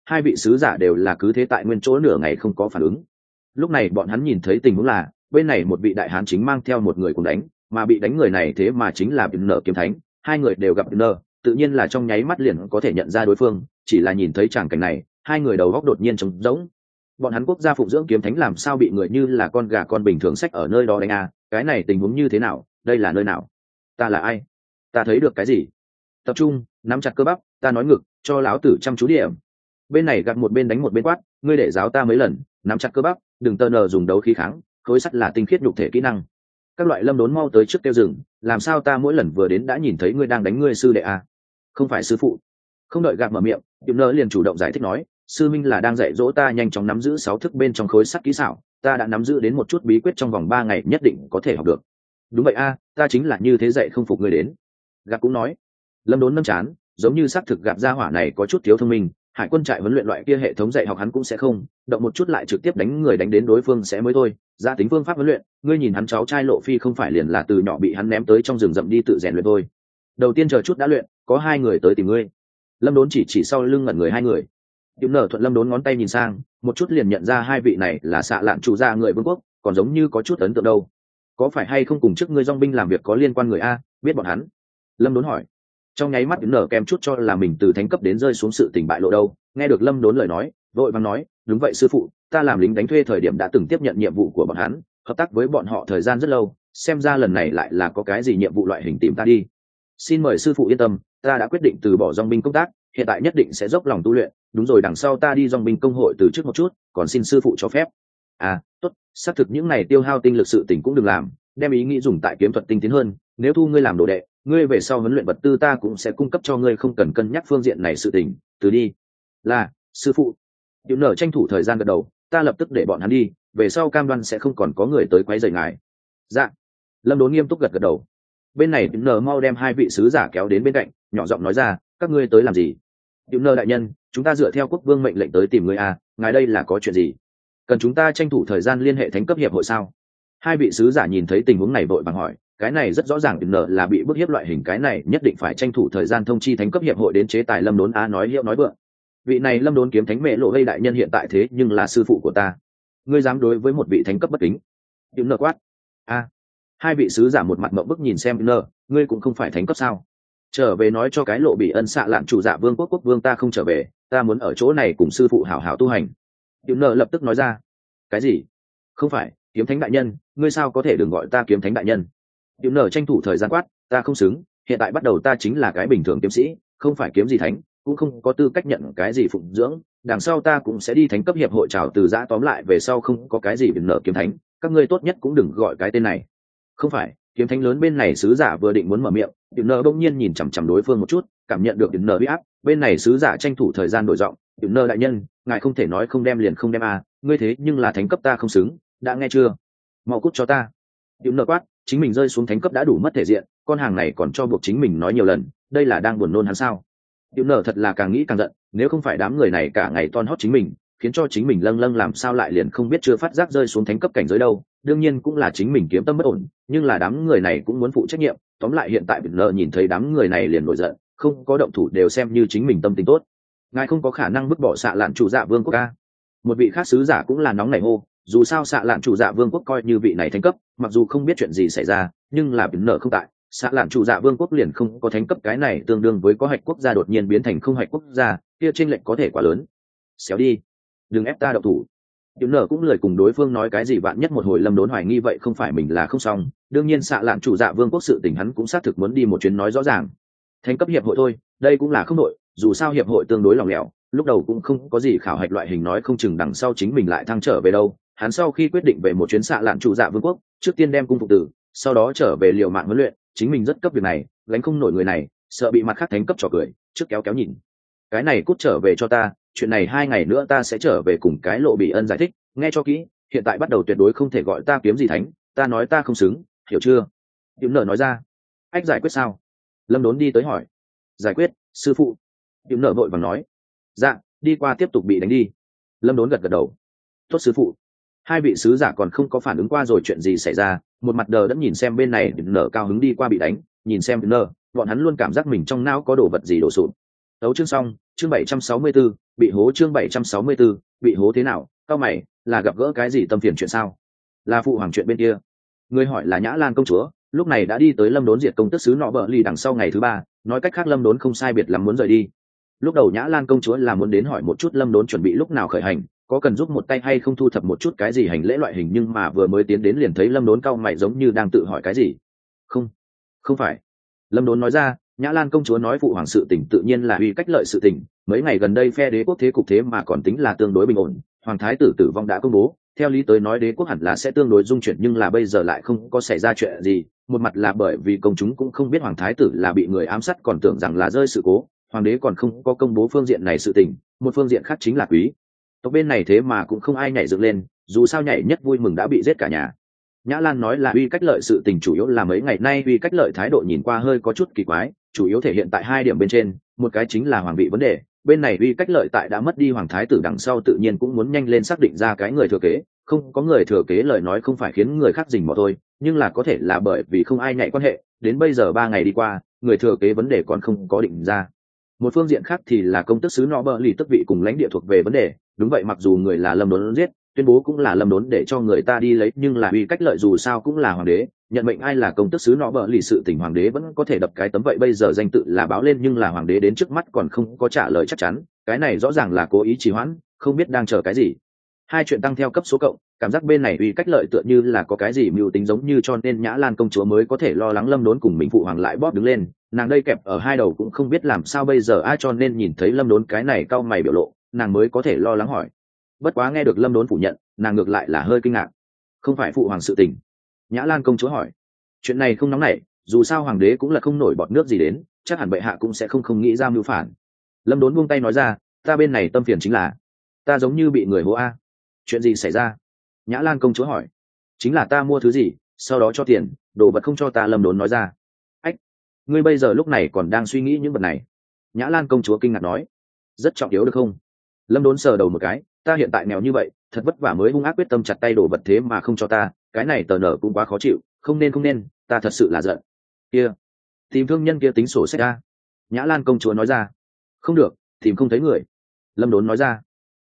Hai vị sứ giả đều là cứ thế tại nguyên chỗ nửa ngày không có phản ứng. Lúc này bọn hắn nhìn thấy tình huống là bên này một vị đại hán chính mang theo một người cùng đánh, mà bị đánh người này thế mà chính là Bỉm Nở kiếm thánh. Hai người đều gặp Bỉm Nở, tự nhiên là trong nháy mắt liền có thể nhận ra đối phương, chỉ là nhìn thấy tràng cảnh này, hai người đầu góc đột nhiên trống rỗng. Bọn hắn quốc gia phụng dưỡng kiếm thánh làm sao bị người như là con gà con bình thường xách ở nơi đó đánh à? Cái này tình huống như thế nào? Đây là nơi nào? Ta là ai? Ta thấy được cái gì? Tập trung, nắm chặt cơ bắp, ta nói ngực, cho lão tử chăm chú điểm. Bên này gặp một bên đánh một bên quát, ngươi để giáo ta mấy lần, nắm chặt cơ bắp, đừng tơ nờ dùng đấu khí kháng, khối sắt là tinh khiết nhục thể kỹ năng. Các loại Lâm Đốn mau tới trước kêu dừng, làm sao ta mỗi lần vừa đến đã nhìn thấy ngươi đang đánh ngươi sư đệ à? Không phải sư phụ. Không đợi gạt mở miệng, Diệp Nơ liền chủ động giải thích nói, sư minh là đang dạy dỗ ta nhanh chóng nắm giữ 6 thức bên trong khối sắt kỹ xảo, ta đã nắm giữ đến một chút bí quyết trong vòng 3 ngày nhất định có thể học được. Đúng vậy a, ta chính là như thế dạy không phục ngươi đến. Gạt cũng nói. Lâm Đốn nâng chán, giống như xác thực gặp gia hỏa này có chút thiếu thông minh, hải quân trại huấn luyện loại kia hệ thống dạy học hắn cũng sẽ không, động một chút lại trực tiếp đánh người đánh đến đối phương sẽ mới thôi. Gia tính phương pháp huấn luyện, ngươi nhìn hắn cháu trai Lộ Phi không phải liền là từ nhỏ bị hắn ném tới trong rừng rậm đi tự rèn luyện thôi. Đầu tiên chờ chút đã luyện, có 2 người tới tìm ngươi. Lâm Đốn chỉ sau lưng ngẩn người 2 người. Diệp Nở thuận Lâm Đốn ngón tay nhìn sang, một chút liền nhận ra 2 vị này là xạ lạn chủ gia người vương quốc, còn giống như có chút ấn tượng đâu. Có phải hay không cùng trước ngươi dòng binh làm việc có liên quan người a? Biết bọn hắn? Lâm Đốn hỏi. Trong nháy mắt Diệp Nở kèm chút cho là mình từ thánh cấp đến rơi xuống sự tình bại lộ đâu. Nghe được Lâm Đốn lời nói, vội vàng nói, đúng vậy sư phụ, ta làm lính đánh thuê thời điểm đã từng tiếp nhận nhiệm vụ của bọn hắn, hợp tác với bọn họ thời gian rất lâu, xem ra lần này lại là có cái gì nhiệm vụ loại hình tìm ta đi. Xin mời sư phụ yên tâm, ta đã quyết định từ bỏ dòng binh công tác, hiện tại nhất định sẽ dốc lòng tu luyện, đúng rồi đằng sau ta đi dòng binh công hội từ trước một chút, còn xin sư phụ cho phép. À, tốt, xác thực những này tiêu hao tinh lực sự tình cũng đừng làm, đem ý nghĩ dùng tại kiếm thuật tinh tiến hơn, nếu thu ngươi làm đồ đệ, ngươi về sau huấn luyện vật tư ta cũng sẽ cung cấp cho ngươi, không cần cân nhắc phương diện này sự tình, từ đi. Là, sư phụ. Diệu Nở tranh thủ thời gian gật đầu, ta lập tức để bọn hắn đi, về sau cam đoan sẽ không còn có người tới quấy rầy ngài. Dạ. Lâm Đốn nghiêm túc gật gật đầu. Bên này Diệu Nở mau đem 2 vị sứ giả kéo đến bên cạnh, nhỏ giọng nói ra, các ngươi tới làm gì? Diệu Nở đại nhân, chúng ta dựa theo quốc vương mệnh lệnh tới tìm ngươi à, ngài đây là có chuyện gì? Cần chúng ta tranh thủ thời gian liên hệ thánh cấp hiệp hội sao? 2 vị sứ giả nhìn thấy tình huống này vội vàng hỏi, cái này rất rõ ràng Diệu Nở là bị bức hiếp loại hình, cái này nhất định phải tranh thủ thời gian thông chi thánh cấp hiệp hội đến chế tài Lâm Đốn a, nói hiệu nói vượng. Vị này Lâm Đốn kiếm thánh mẹ lộ gây đại nhân hiện tại thế nhưng là sư phụ của ta, ngươi dám đối với một vị thánh cấp bất kính? Diệu Nở quát. A. 2 vị sứ giả một mặt mộng bức nhìn xem Diệu Nở, ngươi cũng không phải thánh cấp sao? Trở về nói cho cái Lộ Bị Ân xạ lạn chủ dạ vương quốc quốc vương ta không trở về, ta muốn ở chỗ này cùng sư phụ hảo hảo tu hành. Diệu Nở lập tức nói ra. Cái gì? Không phải kiếm thánh đại nhân, ngươi sao có thể đừng gọi ta kiếm thánh đại nhân? Diệu Nở tranh thủ thời gian quát, ta không xứng, hiện tại bắt đầu ta chính là cái bình thường kiếm sĩ, không phải kiếm gì thánh, cũng không có tư cách nhận cái gì phụng dưỡng, đằng sau ta cũng sẽ đi thánh cấp hiệp hội chào từ giã, tóm lại về sau không có cái gì Diệu Nở kiếm thánh, các ngươi tốt nhất cũng đừng gọi cái tên này. Không phải, kiếm thánh lớn bên này sứ giả vừa định muốn mở miệng, Diệu Nở bỗng nhiên nhìn chằm chằm đối phương một chút, cảm nhận được Diệu Nở uy áp, bên này sứ giả tranh thủ thời gian đổi giọng, Diệu Nở đại nhân, ngài không thể nói không đem liền không đem à, ngươi thế nhưng là thánh cấp ta không xứng, đã nghe chưa? Mau cút cho ta. Diệu Nở quát, chính mình rơi xuống thánh cấp đã đủ mất thể diện, con hàng này còn cho buộc chính mình nói nhiều lần, đây là đang buồn nôn hắn sao? Diệu Nở thật là càng nghĩ càng giận, nếu không phải đám người này cả ngày ton hót chính mình, khiến cho chính mình lâng lâng làm sao lại liền không biết chưa phát giác rơi xuống thánh cấp cảnh giới đâu, đương nhiên cũng là chính mình kiếm tâm bất ổn, nhưng là đám người này cũng muốn phụ trách nhiệm, tóm lại hiện tại Diệu Nở nhìn thấy đám người này liền nổi giận, không có động thủ đều xem như chính mình tâm tình tốt. Ngài không có khả năng vứt bỏ xạ lạn chủ dạ vương quốc a. Một vị khác sứ giả cũng là nóng nảy hô, dù sao xạ lạn chủ dạ vương quốc coi như vị này thánh cấp, mặc dù không biết chuyện gì xảy ra, nhưng là Diệu Nở không tại, xạ lạn chủ dạ vương quốc liền không có thánh cấp, cái này tương đương với có hạch quốc gia đột nhiên biến thành không hạch quốc gia, kia chênh lệch có thể quá lớn. Xéo đi, đừng ép ta động thủ. Diệu Nở cũng lời cùng đối phương nói cái gì, vạn nhất một hồi Lâm Đốn hoài nghi vậy không phải mình là không xong, đương nhiên xạ lạn chủ dạ vương quốc sự tình hắn cũng xác thực muốn đi một chuyến nói rõ ràng. Thánh cấp hiệp hội thôi, đây cũng là không nội, dù sao hiệp hội tương đối lỏng lẻo, lúc đầu cũng không có gì khảo hạch loại hình, nói không chừng đằng sau chính mình lại thăng trở về đâu. Hắn sau khi quyết định về một chuyến xạ lạn chủ dạ vương quốc, trước tiên đem cung phục tử, sau đó trở về liều mạng huấn luyện, chính mình rất cấp việc này, gánh không nổi người này, sợ bị mặt khác thánh cấp trò cười, trước kéo kéo nhìn. Cái này cút trở về cho ta, chuyện này 2 ngày nữa ta sẽ trở về cùng cái Lộ Bị Ân giải thích, nghe cho kỹ, hiện tại bắt đầu tuyệt đối không thể gọi ta kiếm gì thánh, ta nói ta không xứng, hiểu chưa? Diệu Nở nói ra. Ách giải quyết sao? Lâm Đốn đi tới hỏi. Giải quyết, sư phụ. Diệu Nở vội vàng nói. Dạ, đi qua tiếp tục bị đánh đi. Lâm Đốn gật gật đầu. Tốt sư phụ. 2 vị sứ giả còn không có phản ứng qua rồi chuyện gì xảy ra, một mặt đờ đẫn nhìn xem bên này Diệu Nở cao hứng đi qua bị đánh, nhìn xem Diệu Nở, bọn hắn luôn cảm giác mình trong não có đồ vật gì đổ sụp. Đấu chương xong, chương 764, bị hố chương 764, bị hố thế nào? Cao mày, là gặp gỡ cái gì tâm phiền chuyện sao? Là phụ hoàng chuyện bên kia. Người hỏi là Nhã Lan công chúa, lúc này đã đi tới Lâm Đốn diệt công tức sứ nọ bợ ly đằng sau ngày thứ 3, nói cách khác Lâm Đốn không sai biệt lắm muốn rời đi. Lúc đầu Nhã Lan công chúa là muốn đến hỏi một chút Lâm Đốn chuẩn bị lúc nào khởi hành, có cần giúp một tay hay không thu thập một chút cái gì hành lễ loại hình, nhưng mà vừa mới tiến đến liền thấy Lâm Đốn cau mày giống như đang tự hỏi cái gì. Không phải. Lâm Đốn nói ra, Nhã Lan công chúa nói phụ hoàng sự tình tự nhiên là uy cách lợi sự tình, mấy ngày gần đây phe đế quốc thế cục thế mà còn tính là tương đối bình ổn, hoàng thái tử tử vong đã công bố, theo lý tới nói đế quốc hẳn là sẽ tương đối dung chuyển, nhưng là bây giờ lại không có xảy ra chuyện gì. Một mặt là bởi vì công chúng cũng không biết hoàng thái tử là bị người ám sát, còn tưởng rằng là rơi sự cố, hoàng đế còn không có công bố phương diện này sự tình. Một phương diện khác chính là quý tộc bên này thế mà cũng không ai nhảy dựng lên, dù sao nhảy nhất vui mừng đã bị giết cả nhà. Nhã Lan nói là uy cách lợi sự tình chủ yếu là mấy ngày nay uy cách lợi thái độ nhìn qua hơi có chút kỳ quái, chủ yếu thể hiện tại hai điểm bên trên, một cái chính là hoàng vị vấn đề, bên này uy cách lợi tại đã mất đi hoàng thái tử đằng sau tự nhiên cũng muốn nhanh lên xác định ra cái người thừa kế, không có người thừa kế lời nói không phải khiến người khác rình mò thôi, nhưng là có thể là bởi vì không ai nhảy quan hệ, đến bây giờ 3 ngày đi qua, người thừa kế vấn đề còn không có định ra. Một phương diện khác thì là công tước sứ nọ bợ lì tức vị cùng lãnh địa thuộc về vấn đề, đúng vậy, mặc dù người là Lâm Đốn giết, tuyên bố cũng là Lâm Đốn để cho người ta đi lấy, nhưng là uy cách lợi dù sao cũng là hoàng đế, nhận mệnh ai là công tước sứ nọ bợ lì sự tình hoàng đế vẫn có thể đập cái tấm, vậy bây giờ danh tự là báo lên nhưng là hoàng đế đến trước mắt còn không có trả lời chắc chắn, cái này rõ ràng là cố ý trì hoãn, không biết đang chờ cái gì. Hai chuyện tăng theo cấp số cộng, cảm giác bên này uy cách lợi tựa như là có cái gì mưu tính giống như, cho nên Nhã Lan công chúa mới có thể lo lắng Lâm Đốn cùng mình phụ hoàng lại bóp đứng lên, nàng đây kẹp ở hai đầu cũng không biết làm sao bây giờ ai, cho nên nhìn thấy Lâm Đốn cái này cau mày biểu lộ, nàng mới có thể lo lắng hỏi. Bất quá nghe được Lâm Đốn phủ nhận, nàng ngược lại là hơi kinh ngạc. Không phải phụ hoàng sự tình? Nhã Lan công chúa hỏi. Chuyện này không nóng nảy, dù sao hoàng đế cũng là không nổi bọt nước gì đến, chắc hẳn bệ hạ cũng sẽ không nghĩ ra mưu phản. Lâm Đốn buông tay nói ra, ta bên này tâm phiền chính là ta giống như bị người hố a. Chuyện gì xảy ra? Nhã Lan công chúa hỏi. Chính là ta mua thứ gì sau đó cho tiền, đồ vật không cho ta. Lâm Đốn nói ra. Ách, ngươi bây giờ lúc này còn đang suy nghĩ những vật này? Nhã Lan công chúa kinh ngạc nói. Rất trọng yếu được không? Lâm Đốn sờ đầu một cái, ta hiện tại nghèo như vậy, thật vất vả mới hung ác quyết tâm chặt tay đồ vật thế mà không cho ta, cái này tờ nở cũng quá khó chịu, không nên, ta thật sự là giận. Kia, tìm thương nhân kia tính sổ sách ra. Nhã Lan công chúa nói ra. Không được, tìm không thấy người. Lâm Đốn nói ra.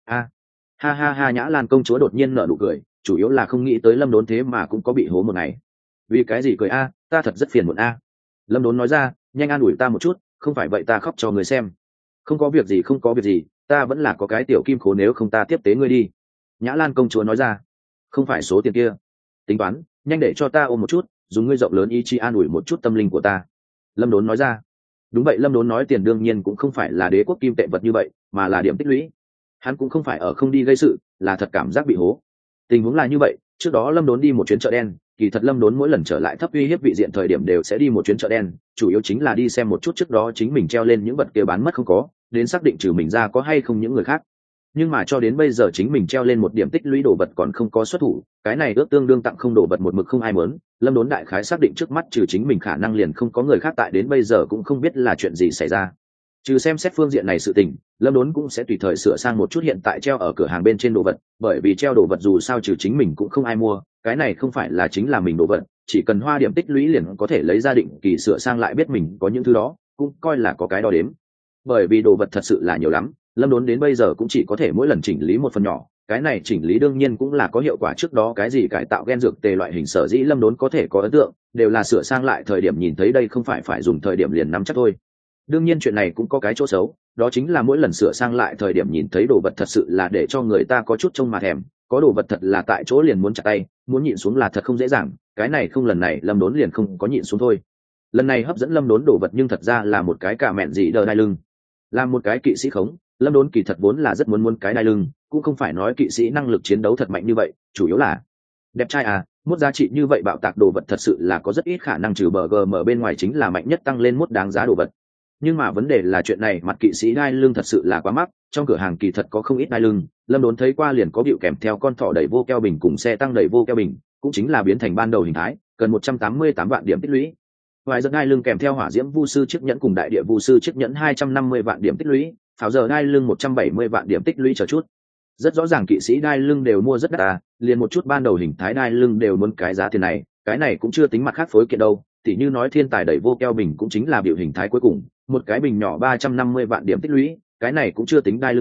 Ha ha ha, Nhã Lan công chúa đột nhiên nở nụ cười, chủ yếu là không nghĩ tới Lâm Đốn thế mà cũng có bị hố một ngày. Vì cái gì cười a? Ta thật rất phiền muộn a. Lâm Đốn nói ra, nhanh an ủi ta một chút, không phải vậy ta khóc cho người xem. Không có việc gì, ta vẫn là có cái tiểu kim khố, nếu không ta tiếp tế ngươi đi. Nhã Lan công chúa nói ra. Không phải số tiền kia. Tính toán, nhanh để cho ta ôm một chút, dùng ngươi rộng lớn ý chí an ủi một chút tâm linh của ta. Lâm Đốn nói ra. Đúng vậy, Lâm Đốn nói tiền đương nhiên cũng không phải là đế quốc kim tệ vật như vậy, mà là điểm tích lũy. Hắn cũng không phải ở không đi gây sự, là thật cảm giác bị hố. Tình huống là như vậy, trước đó Lâm Đốn đi một chuyến chợ đen, kỳ thật Lâm Đốn mỗi lần trở lại thấp uy hiếp vị diện thời điểm đều sẽ đi một chuyến chợ đen, chủ yếu chính là đi xem một chút trước đó chính mình treo lên những vật kia bán mất không có, đến xác định trừ mình ra có hay không những người khác. Nhưng mà cho đến bây giờ chính mình treo lên một điểm tích lũy đồ vật còn không có xuất thủ, cái này ước tương đương tặng không đồ vật một mực không ai muốn. Lâm Đốn đại khái xác định trước mắt trừ chính mình khả năng liền không có người khác tại, đến bây giờ cũng không biết là chuyện gì xảy ra. Trừ xem xét phương diện này sự tình, Lâm Đốn cũng sẽ tùy thời sửa sang một chút hiện tại treo ở cửa hàng bên trên đồ vật, bởi vì treo đồ vật dù sao trừ chính mình cũng không ai mua, cái này không phải là chính là mình đồ vật, chỉ cần hoa điểm tích lũy liền có thể lấy ra định kỳ sửa sang lại, biết mình có những thứ đó cũng coi là có cái đo đếm. Bởi vì đồ vật thật sự là nhiều lắm, Lâm Đốn đến bây giờ cũng chỉ có thể mỗi lần chỉnh lý một phần nhỏ, cái này chỉnh lý đương nhiên cũng là có hiệu quả, trước đó cái gì cải tạo gen dược tề loại hình sở dĩ Lâm Đốn có thể có ấn tượng, đều là sửa sang lại thời điểm nhìn thấy đây không phải dùng thời điểm liền nắm chắc thôi. Đương nhiên chuyện này cũng có cái chỗ xấu, đó chính là mỗi lần sửa sang lại thời điểm nhìn thấy đồ vật thật sự là để cho người ta có chút trông mà thèm, có đồ vật thật là tại chỗ liền muốn chặt tay, muốn nhịn xuống là thật không dễ dàng, cái này không, lần này Lâm Đốn liền không có nhịn xuống thôi. Lần này hấp dẫn Lâm Đốn đồ vật nhưng thật ra là một cái cả mẹn gì đờ đai lưng. Là một cái kỵ sĩ khống, Lâm Đốn kỳ thật vốn là rất muốn cái đai lưng, cũng không phải nói kỵ sĩ năng lực chiến đấu thật mạnh như vậy, chủ yếu là đẹp trai à, mốt giá trị như vậy bạo tạc đồ vật thật sự là có rất ít khả năng, trừ bờ gm bên ngoài chính là mạnh nhất tăng lên mốt đáng giá đồ vật. Nhưng mà vấn đề là chuyện này mặt kỵ sĩ đai lưng thật sự là quá mắc, trong cửa hàng kỳ thật có không ít đai lưng, Lâm Đốn thấy qua liền có bịu kèm theo con thỏ đẩy vô keo bình cùng xe tăng đẩy vô keo bình, cũng chính là biến thành ban đầu hình thái, cần 188 vạn điểm tích lũy. Ngoài giờ đai lưng kèm theo hỏa diễm vu sư chiếc nhẫn cùng đại địa vu sư chiếc nhẫn 250 vạn điểm tích lũy, pháo giờ đai lưng 170 vạn điểm tích lũy chờ chút. Rất rõ ràng kỵ sĩ đai lưng đều mua rất đắt à, liền một chút ban đầu hình thái đai lưng đều muốn cái giá tiền này, cái này cũng chưa tính mặt khác phối kiện đâu, tỉ như nói thiên tài đẩy vô keo bình cũng chính là biểu hình thái cuối cùng, một cái bình nhỏ 350 vạn điểm tích lũy, cái này cũng chưa tính đai lưng tiền,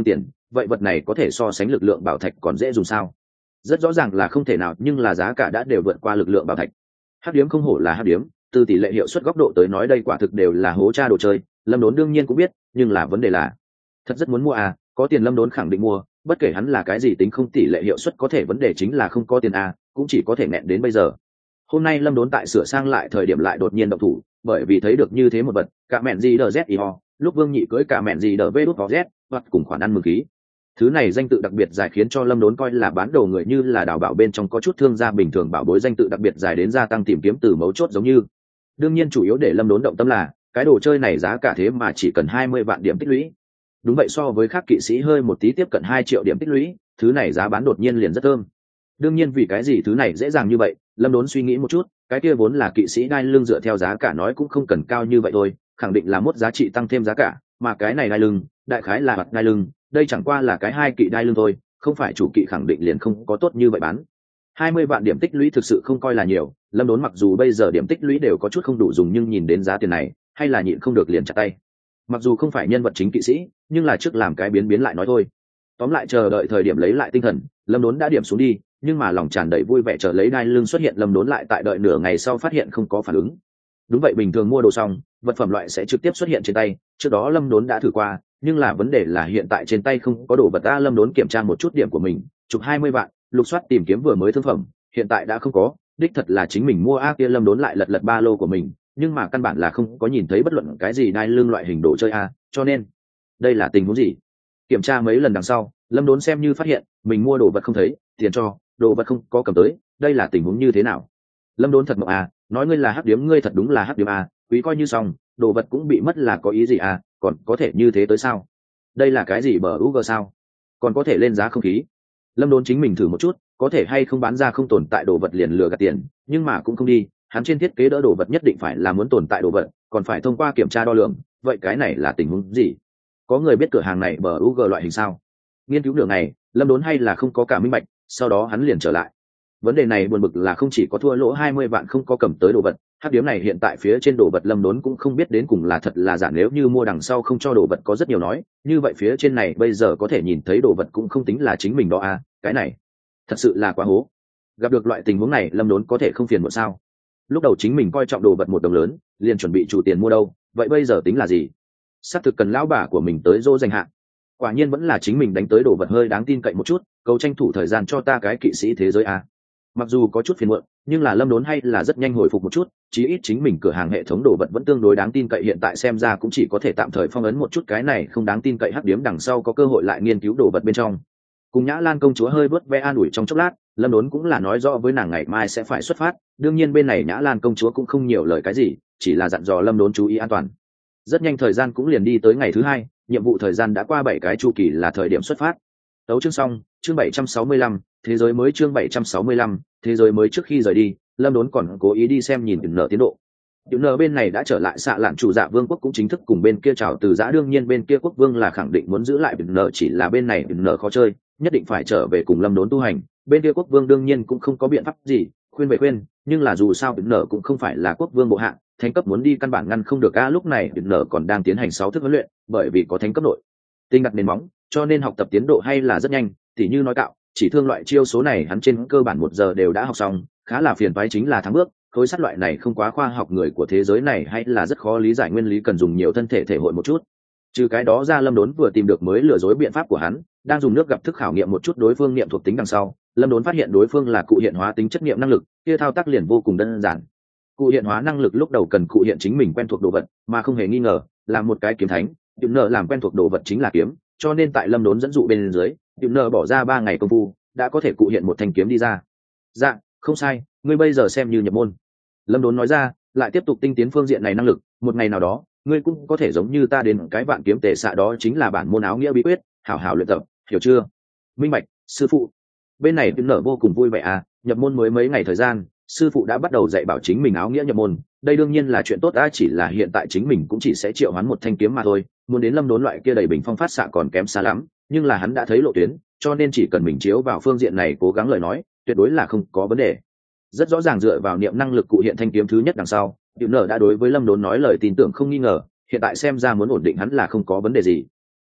vậy vật này có thể so sánh lực lượng bảo thạch còn dễ dùng sao? Rất rõ ràng là không thể nào, nhưng là giá cả đã đều vượt qua lực lượng bảo thạch. Hắc điếm không hổ là hắc điếm, từ tỷ lệ hiệu suất góc độ tới nói đây quả thực đều là hố cha đồ chơi. Lâm Đốn đương nhiên cũng biết, nhưng là vấn đề là thật rất muốn mua à, có tiền Lâm Đốn khẳng định mua, bất kể hắn là cái gì tính không tỷ lệ hiệu suất có thể, vấn đề chính là không có tiền à, cũng chỉ có thể nghẹn đến bây giờ. Hôm nay Lâm Đốn tại sửa sang lại thời điểm lại đột nhiên động thủ, bởi vì thấy được như thế một vật, cả mẹn gì đờ Z lúc Vương Nhị cưới cả mẹn gì đờ V đút Z, hoặc cùng khoản ăn mừng khí. Thứ này danh tự đặc biệt dài khiến cho Lâm Đốn coi là bán đồ người, như là đào bảo bên trong có chút thương gia bình thường bảo bối danh tự đặc biệt dài đến gia tăng tìm kiếm từ mấu chốt giống như. Đương nhiên chủ yếu để Lâm Đốn động tâm là cái đồ chơi này giá cả thế mà chỉ cần 20 vạn điểm tích lũy. Đúng vậy, so với khác kỵ sĩ hơi một tí tiếp cận 2 triệu điểm tích lũy, thứ này giá bán đột nhiên liền rất thơm. Đương nhiên vì cái gì thứ này dễ dàng như vậy, Lâm Đốn suy nghĩ một chút, cái kia vốn là kỵ sĩ đai lưng dựa theo giá cả nói cũng không cần cao như vậy thôi, khẳng định là mốt giá trị tăng thêm giá cả, mà cái này đai lưng, đại khái là mặt đai lưng, đây chẳng qua là cái 2 kỵ đai lưng thôi, không phải chủ kỵ khẳng định liền không có tốt như vậy bán. 20 vạn điểm tích lũy thực sự không coi là nhiều, Lâm Đốn mặc dù bây giờ điểm tích lũy đều có chút không đủ dùng, nhưng nhìn đến giá tiền này, hay là nhịn không được liền chặt tay. Mặc dù không phải nhân vật chính kỵ sĩ, nhưng là trước làm cái biến lại nói thôi. Tóm lại chờ đợi thời điểm lấy lại tinh thần, Lâm Đốn đã điểm xuống đi, nhưng mà lòng tràn đầy vui vẻ chờ lấy đai lưng xuất hiện, Lâm Đốn lại tại đợi nửa ngày sau phát hiện không có phản ứng. Đúng vậy, bình thường mua đồ xong, vật phẩm loại sẽ trực tiếp xuất hiện trên tay, trước đó Lâm Đốn đã thử qua, nhưng là vấn đề là hiện tại trên tay không có đồ vật. Lâm Đốn kiểm tra một chút điểm của mình, chụp 20 vạn, lục soát tìm kiếm vừa mới thương phẩm, hiện tại đã không có, đích thật là chính mình mua kia. Lâm Đốn lại lật ba lô của mình, nhưng mà căn bản là không có nhìn thấy bất luận cái gì đai lưng loại hình đồ chơi cho nên đây là tình huống gì? Kiểm tra mấy lần đằng sau, Lâm Đốn xem như phát hiện mình mua đồ vật không thấy, tiền cho đồ vật không có cầm tới, đây là tình huống như thế nào? Lâm Đốn thật mộng nói ngươi là hắc điếm, ngươi thật đúng là hắc điếm quý coi như xong, đồ vật cũng bị mất là có ý gì còn có thể như thế tới sao? Đây là cái gì bờ UG sao? Còn có thể lên giá không khí? Lâm Đốn chính mình thử một chút, có thể hay không bán ra không tồn tại đồ vật liền lừa gạt tiền, nhưng mà cũng không đi, hắn trên thiết kế đỡ đồ vật nhất định phải là muốn tồn tại đồ vật, còn phải thông qua kiểm tra đo lường, vậy cái này là tình huống gì? Có người biết cửa hàng này bờ UG loại hình sao? Nghiên cứu nửa ngày, Lâm Đốn hay là không có cả minh bạch, sau đó hắn liền trở lại. Vấn đề này buồn bực là không chỉ có thua lỗ 20 vạn không có cầm tới đồ vật, hắc điếm này hiện tại phía trên đồ vật Lâm Đốn cũng không biết đến cùng là thật là giả, nếu như mua đằng sau không cho đồ vật có rất nhiều nói, như vậy phía trên này bây giờ có thể nhìn thấy đồ vật cũng không tính là chính mình đó cái này thật sự là quá hố. Gặp được loại tình huống này Lâm Đốn có thể không phiền muộn sao? Lúc đầu chính mình coi trọng đồ vật một đồng lớn, liền chuẩn bị chủ tiền mua đâu, vậy bây giờ tính là gì? Xác thực cần lão bà của mình tới dỗ dành hạn. Quả nhiên vẫn là chính mình đánh tới đồ vật hơi đáng tin cậy một chút, cầu tranh thủ thời gian cho ta cái kỵ sĩ thế giới Mặc dù có chút phiền muộn, nhưng là Lâm Đốn hay là rất nhanh hồi phục một chút, chí ít chính mình cửa hàng hệ thống đồ vật vẫn tương đối đáng tin cậy, hiện tại xem ra cũng chỉ có thể tạm thời phong ấn một chút cái này không đáng tin cậy hắc điếm, đằng sau có cơ hội lại nghiên cứu đồ vật bên trong. Cùng Nhã Lan công chúa hơi vớt ve an ủi trong chốc lát, Lâm Đốn cũng là nói rõ với nàng ngày mai sẽ phải xuất phát, đương nhiên bên này Nhã Lan công chúa cũng không nhiều lời cái gì, chỉ là dặn dò Lâm Đốn chú ý an toàn. Rất nhanh thời gian cũng liền đi tới ngày thứ 2, nhiệm vụ thời gian đã qua 7 cái chu kỳ là thời điểm xuất phát. Tấu chương xong, chương 765, thế giới mới, chương 765, thế giới mới. Trước khi rời đi, Lâm Đốn còn cố ý đi xem nhìn nợ tiến độ. Tiểu nợ bên này đã trở lại xạ lạn chủ dạ vương quốc, cũng chính thức cùng bên kia chào từ giã, đương nhiên bên kia quốc vương là khẳng định muốn giữ lại bình nợ, chỉ là bên này bình nợ khó chơi, nhất định phải trở về cùng Lâm Đốn tu hành. Bên kia quốc vương đương nhiên cũng không có biện pháp gì, khuyên về khuyên, nhưng là dù sao bình nợ cũng không phải là quốc vương bộ hạ, thánh cấp muốn đi căn bản ngăn không được lúc này bình nợ còn đang tiến hành 6 thức huấn luyện, bởi vì có thánh cấp nội tinh đặt nền móng, cho nên học tập tiến độ hay là rất nhanh. Tỉ như nói cạo, chỉ thương loại chiêu số này hắn trên cơ bản 1 giờ đều đã học xong, khá là phiền toái chính là thắng bước, khối sắt loại này không quá khoa học, người của thế giới này hay là rất khó lý giải nguyên lý, cần dùng nhiều thân thể thể hội một chút. Trừ cái đó ra, Lâm Đốn vừa tìm được mới lừa dối biện pháp của hắn, đang dùng nước gặp thức khảo nghiệm một chút đối phương niệm thuộc tính đằng sau, Lâm Đốn phát hiện đối phương là cụ hiện hóa tính chất niệm năng lực, kia thao tác liền vô cùng đơn giản. Cụ hiện hóa năng lực lúc đầu cần cụ hiện chính mình quen thuộc đồ vật, mà không hề nghi ngờ là một cái kiếm thánh, Tiểu Nợ làm quen thuộc đồ vật chính là kiếm, cho nên tại Lâm Đốn dẫn dụ bên dưới, Tiểu Nợ bỏ ra 3 ngày công phu đã có thể cụ hiện một thanh kiếm đi ra. Dạ, không sai, ngươi bây giờ xem như nhập môn. Lâm Đốn nói ra, lại tiếp tục tinh tiến phương diện này năng lực, một ngày nào đó ngươi cũng có thể giống như ta đến cái vạn kiếm tề xạ, đó chính là bản môn áo nghĩa bí quyết, hảo hảo luyện tập, hiểu chưa? Minh bạch, sư phụ. Bên này Tiểu Nợ vô cùng vui vẻ nhập môn mới mấy ngày thời gian, sư phụ đã bắt đầu dạy bảo chính mình áo nghĩa nhập môn, đây đương nhiên là chuyện tốt chỉ là hiện tại chính mình cũng chỉ sẽ triệu hoán một thanh kiếm mà thôi, muốn đến Lâm Đốn loại kia đầy bình phong phát xạ còn kém xa lắm, nhưng là hắn đã thấy lộ tuyến, cho nên chỉ cần mình chiếu vào phương diện này cố gắng lời nói, tuyệt đối là không có vấn đề. Rất rõ ràng dựa vào niệm năng lực cụ hiện thanh kiếm thứ nhất đằng sau, Tiểu Nợ đã đối với Lâm Đốn nói lời tin tưởng không nghi ngờ, hiện tại xem ra muốn ổn định hắn là không có vấn đề gì.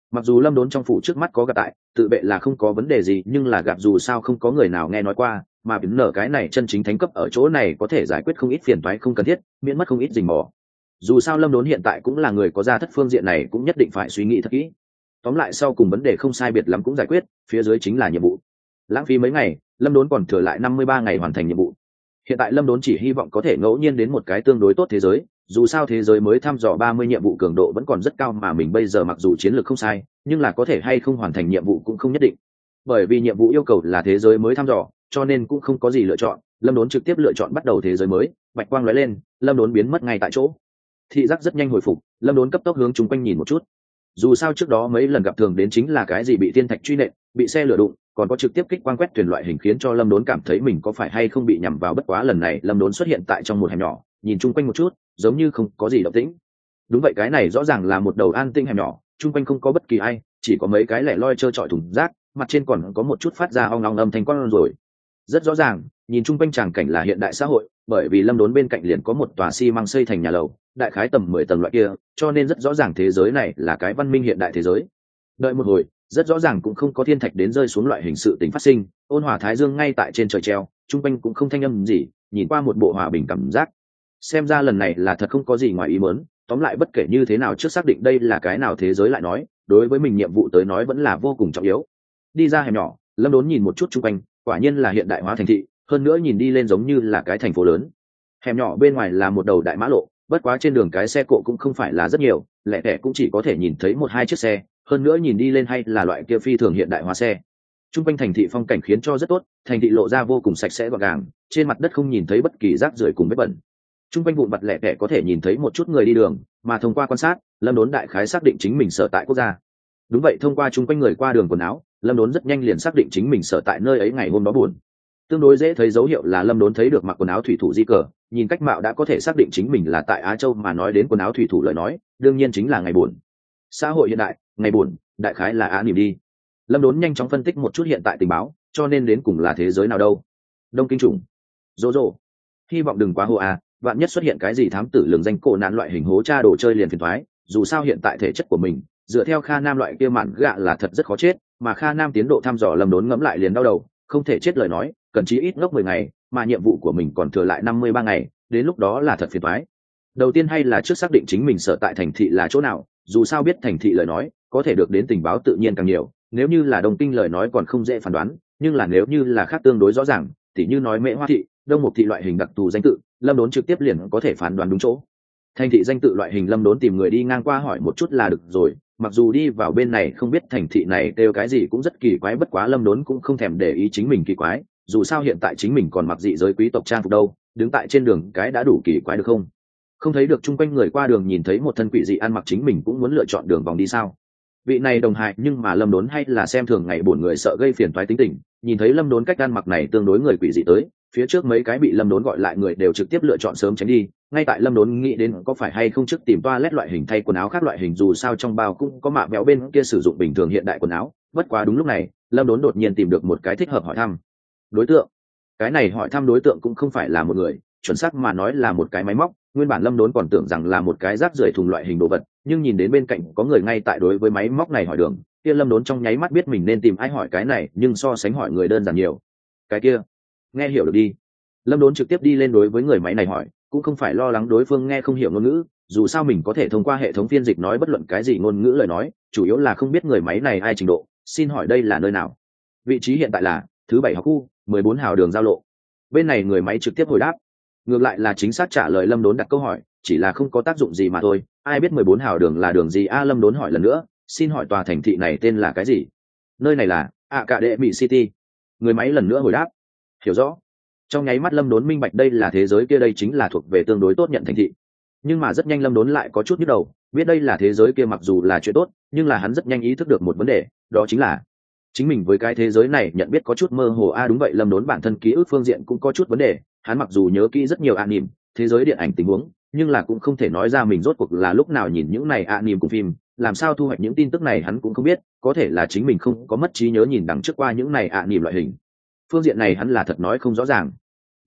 Mặc dù lâm đốn trong phủ trước mắt có gặp tại tự vệ là không có vấn đề gì, nhưng là gặp dù sao không có người nào nghe nói qua, mà biến nở cái này chân chính thánh cấp ở chỗ này có thể giải quyết không ít phiền toái không cần thiết, miễn mất không ít rình mò. Dù sao lâm đốn hiện tại cũng là người có gia thất, phương diện này cũng nhất định phải suy nghĩ thật kỹ. Tóm lại sau cùng vấn đề không sai biệt lắm cũng giải quyết, phía dưới chính là nhiệm vụ. Lãng phí mấy ngày, lâm đốn còn thừa lại 53 ngày hoàn thành nhiệm vụ. Hiện tại lâm đốn chỉ hy vọng có thể ngẫu nhiên đến một cái tương đối tốt thế giới, dù sao thế giới mới thăm dò 30 nhiệm vụ cường độ vẫn còn rất cao, mà mình bây giờ mặc dù chiến lược không sai, nhưng là có thể hay không hoàn thành nhiệm vụ cũng không nhất định. Bởi vì nhiệm vụ yêu cầu là thế giới mới thăm dò, cho nên cũng không có gì lựa chọn, lâm đốn trực tiếp lựa chọn bắt đầu thế giới mới. Bạch quang lóe lên, lâm đốn biến mất ngay tại chỗ. Thị giác rất nhanh hồi phục, lâm đốn cấp tốc hướng chung quanh nhìn một chút. Dù sao trước đó mấy lần gặp thường đến chính là cái gì bị thiên thạch truy nện, bị xe lửa đụng, còn có trực tiếp kích quang quét thuyền loại hình, khiến cho lâm đốn cảm thấy mình có phải hay không bị nhằm vào. Bất quá lần này lâm đốn xuất hiện tại trong một hẻm nhỏ, nhìn chung quanh một chút, giống như không có gì động tĩnh. Đúng vậy, cái này rõ ràng là một đầu an tinh hẻm nhỏ, chung quanh không có bất kỳ ai, chỉ có mấy cái lẻ loi trơ trọi thùng rác, mặt trên còn có một chút phát ra ong ong âm thanh con rồi. Rất rõ ràng, nhìn chung quanh tràng cảnh là hiện đại xã hội, bởi vì lâm đốn bên cạnh liền có một tòa xi măng xây thành nhà lầu, đại khái tầm 10 tầng loại kia, cho nên rất rõ ràng thế giới này là cái văn minh hiện đại thế giới. Đợi một hồi, rất rõ ràng cũng không có thiên thạch đến rơi xuống loại hình sự tình phát sinh, ôn hòa thái dương ngay tại trên trời treo, chung quanh cũng không thanh âm gì, nhìn qua một bộ hòa bình cảm giác. Xem ra lần này là thật không có gì ngoài ý muốn. Tóm lại bất kể như thế nào trước xác định đây là cái nào thế giới lại nói, đối với mình nhiệm vụ tới nói vẫn là vô cùng trọng yếu. Đi ra hẻm nhỏ, lâm đốn nhìn một chút chung quanh, quả nhiên là hiện đại hóa thành thị, hơn nữa nhìn đi lên giống như là cái thành phố lớn. Hẻm nhỏ bên ngoài là một đầu đại mã lộ, bất quá trên đường cái xe cộ cũng không phải là rất nhiều, lẻ tẻ cũng chỉ có thể nhìn thấy 1-2 chiếc xe, hơn nữa nhìn đi lên hay là loại kia phi thường hiện đại hóa xe. Chung quanh thành thị phong cảnh khiến cho rất tốt, thành thị lộ ra vô cùng sạch sẽ gọn gàng, trên mặt đất không nhìn thấy bất kỳ rác rưởi cùng vết bẩn. Chung quanh vụn vặt lẻ tẻ có thể nhìn thấy một chút người đi đường, mà thông qua quan sát, lâm đốn đại khái xác định chính mình sở tại quốc gia. Đúng vậy, thông qua chung quanh người qua đường quần áo, lâm đốn rất nhanh liền xác định chính mình sở tại nơi ấy ngày hôm đó buồn. Tương đối dễ thấy dấu hiệu là lâm đốn thấy được mặc quần áo thủy thủ di cờ, nhìn cách mạo đã có thể xác định chính mình là tại Á Châu, mà nói đến quần áo thủy thủ lời nói, đương nhiên chính là ngày buồn. Xã hội hiện đại, ngày buồn, đại khái là Á Nỉm đi. Lâm đốn nhanh chóng phân tích một chút hiện tại tình báo, cho nên đến cùng là thế giới nào đâu? Đông Kinh Trùng, Dỗ Dỗ. Hy vọng đừng quá hô à, vạn nhất xuất hiện cái gì thám tử lường danh cổ nạn loại hình hố tra đồ chơi liền phiền thoái. Dù sao hiện tại thể chất của mình dựa theo Kha Nam loại kia mạn gạ là thật rất khó chết, mà Kha Nam tiến độ thăm dò lâm đốn ngẫm lại liền đau đầu, không thể chết lời nói cần chí ít ngốc 10 ngày, mà nhiệm vụ của mình còn thừa lại 53 ngày, đến lúc đó là thật phiền toái. Đầu tiên hay là trước xác định chính mình sở tại thành thị là chỗ nào, dù sao biết thành thị lời nói có thể được đến tình báo tự nhiên càng nhiều, nếu như là Đông Kinh lời nói còn không dễ phán đoán, nhưng là nếu như là khác tương đối rõ ràng, tỉ như nói Mễ Hoa thị, Đông Mục thị loại hình đặc thù danh tự, lâm đốn trực tiếp liền có thể phán đoán đúng chỗ. Thành thị danh tự loại hình lâm đốn tìm người đi ngang qua hỏi một chút là được rồi, mặc dù đi vào bên này không biết thành thị này kêu cái gì cũng rất kỳ quái, bất quá lâm đốn cũng không thèm để ý chính mình kỳ quái, dù sao hiện tại chính mình còn mặc dị giới quý tộc trang phục đâu, đứng tại trên đường cái đã đủ kỳ quái được không? Không thấy được chung quanh người qua đường nhìn thấy một thân quỷ dị ăn mặc chính mình cũng muốn lựa chọn đường vòng đi sao? Vị này đồng hại, nhưng mà lâm đốn hay là xem thường ngày buồn người sợ gây phiền toái tính tình, nhìn thấy lâm đốn cách ăn mặc này tương đối người quỷ dị tới, phía trước mấy cái bị lâm đốn gọi lại người đều trực tiếp lựa chọn sớm tránh đi. Ngay tại lâm đốn nghĩ đến có phải hay không trước tìm toilet loại hình thay quần áo khác loại hình, dù sao trong bao cũng có mạ béo bên kia sử dụng bình thường hiện đại quần áo. Bất quá đúng lúc này lâm đốn đột nhiên tìm được một cái thích hợp hỏi thăm đối tượng. Cái này hỏi thăm đối tượng cũng không phải là một người, chuẩn xác mà nói là một cái máy móc. Nguyên bản lâm đốn còn tưởng rằng là một cái rác rưởi thùng loại hình đồ vật, nhưng nhìn đến bên cạnh có người ngay tại đối với máy móc này hỏi đường, kia lâm đốn trong nháy mắt biết mình nên tìm ai hỏi cái này, nhưng so sánh hỏi người đơn giản nhiều. Cái kia nghe hiểu được đi. Lâm đốn trực tiếp đi lên đối với người máy này hỏi, cũng không phải lo lắng đối phương nghe không hiểu ngôn ngữ, dù sao mình có thể thông qua hệ thống phiên dịch nói bất luận cái gì ngôn ngữ lời nói, chủ yếu là không biết người máy này ai trình độ. Xin hỏi đây là nơi nào? Vị trí hiện tại là thứ 7 học khu 14 hào đường giao lộ. Bên này người máy trực tiếp hồi đáp, ngược lại là chính xác trả lời lâm đốn đặt câu hỏi, chỉ là không có tác dụng gì mà thôi, ai biết 14 hào đường là đường gì a? Lâm đốn hỏi lần nữa, xin hỏi tòa thành thị này tên là cái gì? Nơi này là Academy City. Người máy lần nữa hồi đáp, hiểu rõ. Trong nháy mắt lâm đốn minh bạch đây là thế giới kia, đây chính là thuộc về tương đối tốt nhận thành thị. Nhưng mà rất nhanh lâm đốn lại có chút nhức đầu, biết đây là thế giới kia mặc dù là chuyện tốt, nhưng là hắn rất nhanh ý thức được một vấn đề, đó chính là chính mình với cái thế giới này nhận biết có chút mơ hồ a. Đúng vậy, lâm đốn bản thân ký ức phương diện cũng có chút vấn đề, hắn mặc dù nhớ kỹ rất nhiều anime, thế giới điện ảnh tình huống, nhưng là cũng không thể nói ra mình rốt cuộc là lúc nào nhìn những này anime cùng phim, làm sao thu hoạch những tin tức này hắn cũng không biết, có thể là chính mình không có mất trí nhớ nhìn đằng trước qua những này anime loại hình. Phương diện này hắn là thật nói không rõ ràng.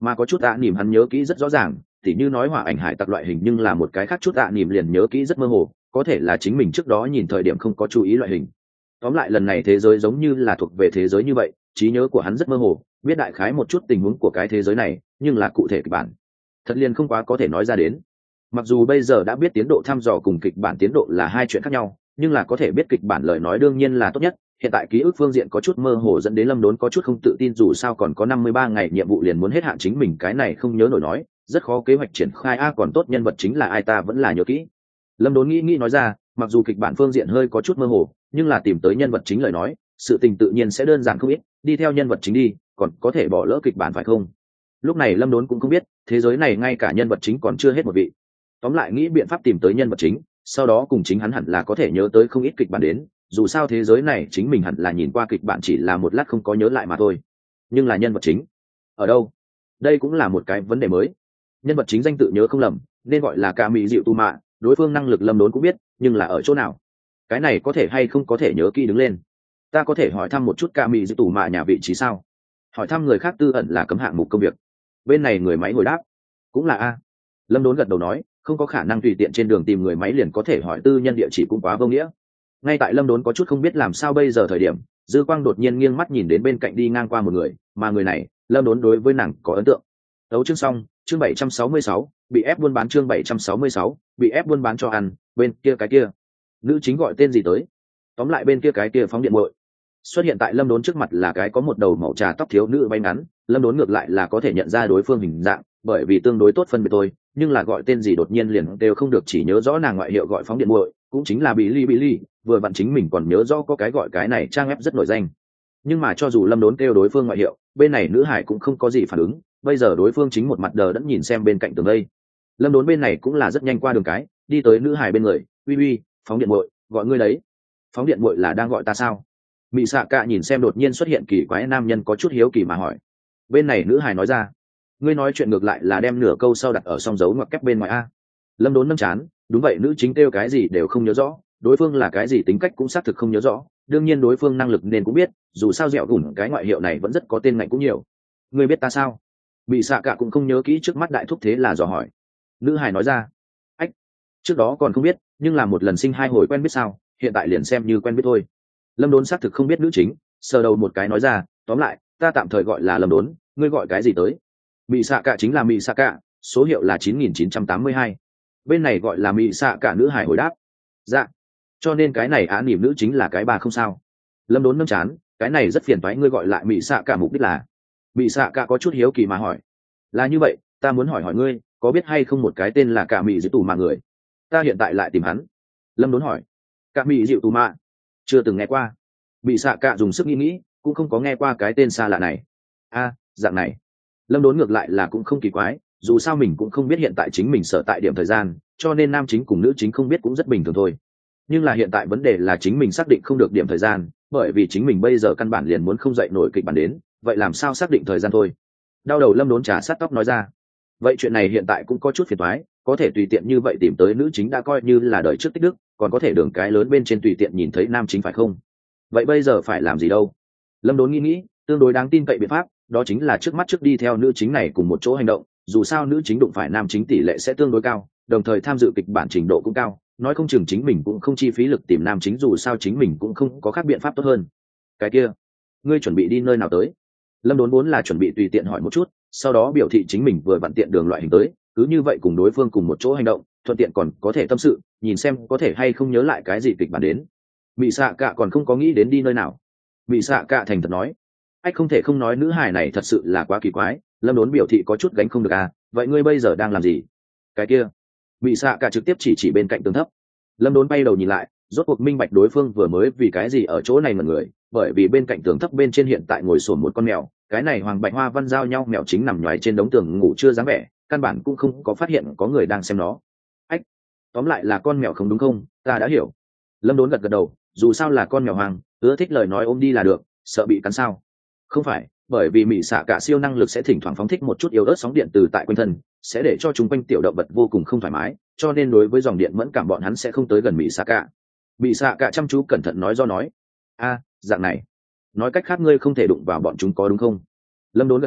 mà có chút ạ nỉm hắn nhớ kỹ rất rõ ràng, tỉ như nói hỏa ảnh hải tặc loại hình, nhưng là một cái khác chút ạ nỉm liền nhớ kỹ rất mơ hồ, có thể là chính mình trước đó nhìn thời điểm không có chú ý loại hình. Tóm lại lần này thế giới giống như là thuộc về thế giới như vậy, trí nhớ của hắn rất mơ hồ, biết đại khái một chút tình huống của cái thế giới này, nhưng là cụ thể kịch bản thật liền không quá có thể nói ra đến. Mặc dù bây giờ đã biết tiến độ thăm dò cùng kịch bản tiến độ là hai chuyện khác nhau, nhưng là có thể biết kịch bản lời nói đương nhiên là tốt nhất. Hiện tại ký ức phương diện có chút mơ hồ dẫn đến Lâm Đốn có chút không tự tin, dù sao còn có 53 ngày nhiệm vụ liền muốn hết hạn, chính mình cái này không nhớ nổi nói rất khó kế hoạch triển khai. Còn tốt nhân vật chính là ai ta vẫn là nhớ kỹ. Lâm Đốn nghĩ nói ra, mặc dù kịch bản phương diện hơi có chút mơ hồ, nhưng là tìm tới nhân vật chính lời nói sự tình tự nhiên sẽ đơn giản không ít, đi theo nhân vật chính đi còn có thể bỏ lỡ kịch bản phải không? Lúc này Lâm Đốn cũng không biết thế giới này ngay cả nhân vật chính còn chưa hết một vị. Tóm lại nghĩ biện pháp tìm tới nhân vật chính, sau đó cùng chính hắn hẳn là có thể nhớ tới không ít kịch bản đến, dù sao thế giới này chính mình hẳn là nhìn qua kịch bản chỉ là một lát không có nhớ lại mà thôi. Nhưng là nhân vật chính ở đâu, đây cũng là một cái vấn đề mới. Nhân vật chính danh tự nhớ không lầm nên gọi là Cả Mỹ Dịu Tu Mạ, đối phương năng lực Lâm Đốn cũng biết, nhưng là ở chỗ nào, cái này có thể hay không có thể nhớ kỹ đứng lên. Ta có thể hỏi thăm một chút Cả Mỹ Dịu Tu Mạ nhà vị trí sao? Hỏi thăm người khác tư ẩn là cấm hạng mục công việc. Bên này người máy hồi đáp cũng là a. Lâm Đốn gật đầu nói, không có khả năng tùy tiện trên đường tìm người máy liền có thể hỏi tư nhân địa chỉ, cũng quá vô nghĩa. Ngay tại Lâm Đốn có chút không biết làm sao bây giờ thời điểm, Dư Quang đột nhiên nghiêng mắt nhìn đến bên cạnh đi ngang qua một người, mà người này Lâm Đốn đối với nàng có ấn tượng. Tấu chương xong, chương 766, bị ép buôn bán, chương 766, bị ép buôn bán cho ăn. Bên kia cái kia nữ chính gọi tên gì tới? Tóm lại bên kia cái kia phóng điện muội xuất hiện tại Lâm Đốn trước mặt là cái có một đầu màu trà tóc thiếu nữ bay ngắn. Lâm Đốn ngược lại là có thể nhận ra đối phương hình dạng, bởi vì tương đối tốt phân biệt tôi, nhưng là gọi tên gì đột nhiên liền đều không được, chỉ nhớ rõ nàng ngoại hiệu gọi phóng điện muội cũng chính là Billy. Vừa vặn chính mình còn nhớ rõ có cái gọi cái này trang web rất nổi danh, nhưng mà cho dù Lâm Đốn kêu đối phương ngoại hiệu, bên này nữ hải cũng không có gì phản ứng. Bây giờ đối phương chính một mặt đờ đẫn nhìn xem bên cạnh tường đây. Lâm Đốn bên này cũng là rất nhanh qua đường cái đi tới nữ hải bên người. Uy, phóng điện muội, gọi ngươi đấy. Phóng điện muội là đang gọi ta sao? Mị Xạ Cạ nhìn xem đột nhiên xuất hiện kỳ quái nam nhân có chút hiếu kỳ mà hỏi. Bên này nữ hải nói ra, ngươi nói chuyện ngược lại là đem nửa câu sau đặt ở song dấu ngoặc kép bên ngoài a. Lâm Đốn nâng chán, đúng vậy, nữ chính kêu cái gì đều không nhớ rõ, đối phương là cái gì tính cách cũng xác thực không nhớ rõ, đương nhiên đối phương năng lực nên cũng biết, dù sao dẻo gùn cái ngoại hiệu này vẫn rất có tên ngạnh cũng nhiều. Ngươi biết ta sao? Mị Xạ Cạ cũng không nhớ kỹ trước mắt đại thúc, thế là dò hỏi. Nữ hải nói ra, ách, trước đó còn không biết, nhưng là một lần sinh hai hồi quen biết sao, hiện tại liền xem như quen biết thôi. Lâm Đốn xác thực không biết nữ chính, sờ đầu một cái nói ra, tóm lại ta tạm thời gọi là Lâm Đốn, ngươi gọi cái gì tới? Mị Xạ Cạ chính là Mị Xạ Cạ, số hiệu là 9982. Bên này gọi là Mị Xạ Cạ, nữ hải hồi đáp. Dạ, cho nên cái này nỉm nữ chính là cái bà không sao. Lâm Đốn nâng chán, cái này rất phiền toái, ngươi gọi lại Mị Xạ Cạ mục đích là? Mị Xạ Cạ có chút hiếu kỳ mà hỏi. Là như vậy, ta muốn hỏi ngươi, có biết hay không một cái tên là Cả Mị Dịu Tù Mạ người? Ta hiện tại lại tìm hắn. Lâm Đốn hỏi. Cả Mị Dịu Tù Mạ? Chưa từng nghe qua. Mị Xạ Cạ dùng sức nghĩ, cũng không có nghe qua cái tên xa lạ này. Dạng này. Lâm Đốn ngược lại là cũng không kỳ quái, dù sao mình cũng không biết hiện tại chính mình sở tại điểm thời gian, cho nên nam chính cùng nữ chính không biết cũng rất bình thường thôi. Nhưng là hiện tại vấn đề là chính mình xác định không được điểm thời gian, bởi vì chính mình bây giờ căn bản liền muốn không dậy nổi kịch bản đến, vậy làm sao xác định thời gian thôi. Đau đầu Lâm Đốn trà sát tóc nói ra. Vậy chuyện này hiện tại cũng có chút phiền toái, có thể tùy tiện như vậy tìm tới nữ chính đã coi như là đời trước tích đức, còn có thể đường cái lớn bên trên tùy tiện nhìn thấy nam chính phải không? Vậy bây giờ phải làm gì đâu? Lâm Đốn nghĩ, tương đối đáng tin cậy biện pháp đó chính là trước mắt trước đi theo nữ chính này cùng một chỗ hành động, dù sao nữ chính đụng phải nam chính tỷ lệ sẽ tương đối cao, đồng thời tham dự kịch bản trình độ cũng cao, nói không chừng chính mình cũng không chi phí lực tìm nam chính, dù sao chính mình cũng không có khác biện pháp tốt hơn. Cái kia, ngươi chuẩn bị đi nơi nào tới? Lâm Đốn vốn là chuẩn bị tùy tiện hỏi một chút, sau đó biểu thị chính mình vừa vặn tiện đường loại hình tới, cứ như vậy cùng đối phương cùng một chỗ hành động, thuận tiện còn có thể tâm sự, nhìn xem có thể hay không nhớ lại cái gì kịch bản đến. Mị Xạ Cạ còn không có nghĩ đến đi nơi nào. Mị Xạ Cạ thành thật nói, anh không thể không nói nữ hài này thật sự là quá kỳ quái. Lâm Đốn biểu thị có chút gánh không được vậy ngươi bây giờ đang làm gì? Cái kia. Mị Xạ Cạ trực tiếp chỉ bên cạnh tường thấp. Lâm Đốn bay đầu nhìn lại, rốt cuộc minh bạch đối phương vừa mới vì cái gì ở chỗ này mọi người, bởi vì bên cạnh tường thấp bên trên hiện tại ngồi sồn một con mèo, cái này hoàng bạch hoa văn giao nhau mèo chính nằm nhoài trên đống tường ngủ chưa dáng vẻ, căn bản cũng không có phát hiện có người đang xem nó. Ách, tóm lại là con mèo không đúng không? Ta đã hiểu. Lâm Đốn gật gật đầu, dù sao là con mèo hoàng, ưa thích lời nói ôm đi là được, sợ bị cắn sao? Không phải, bởi vì Mị Xạ Cạ siêu năng lực sẽ thỉnh thoảng phóng thích một chút yếu ớt sóng điện từ tại quanh thân, sẽ để cho chúng quanh tiểu động vật vô cùng không thoải mái, cho nên đối với dòng điện mẫn cảm bọn hắn sẽ không tới gần Mị Xạ Cạ. Mị Xạ Cạ chăm chú cẩn thận nói do nói. Dạng này, nói cách khác ngươi không thể đụng vào bọn chúng có đúng không? Lâm Đốn gật đầu,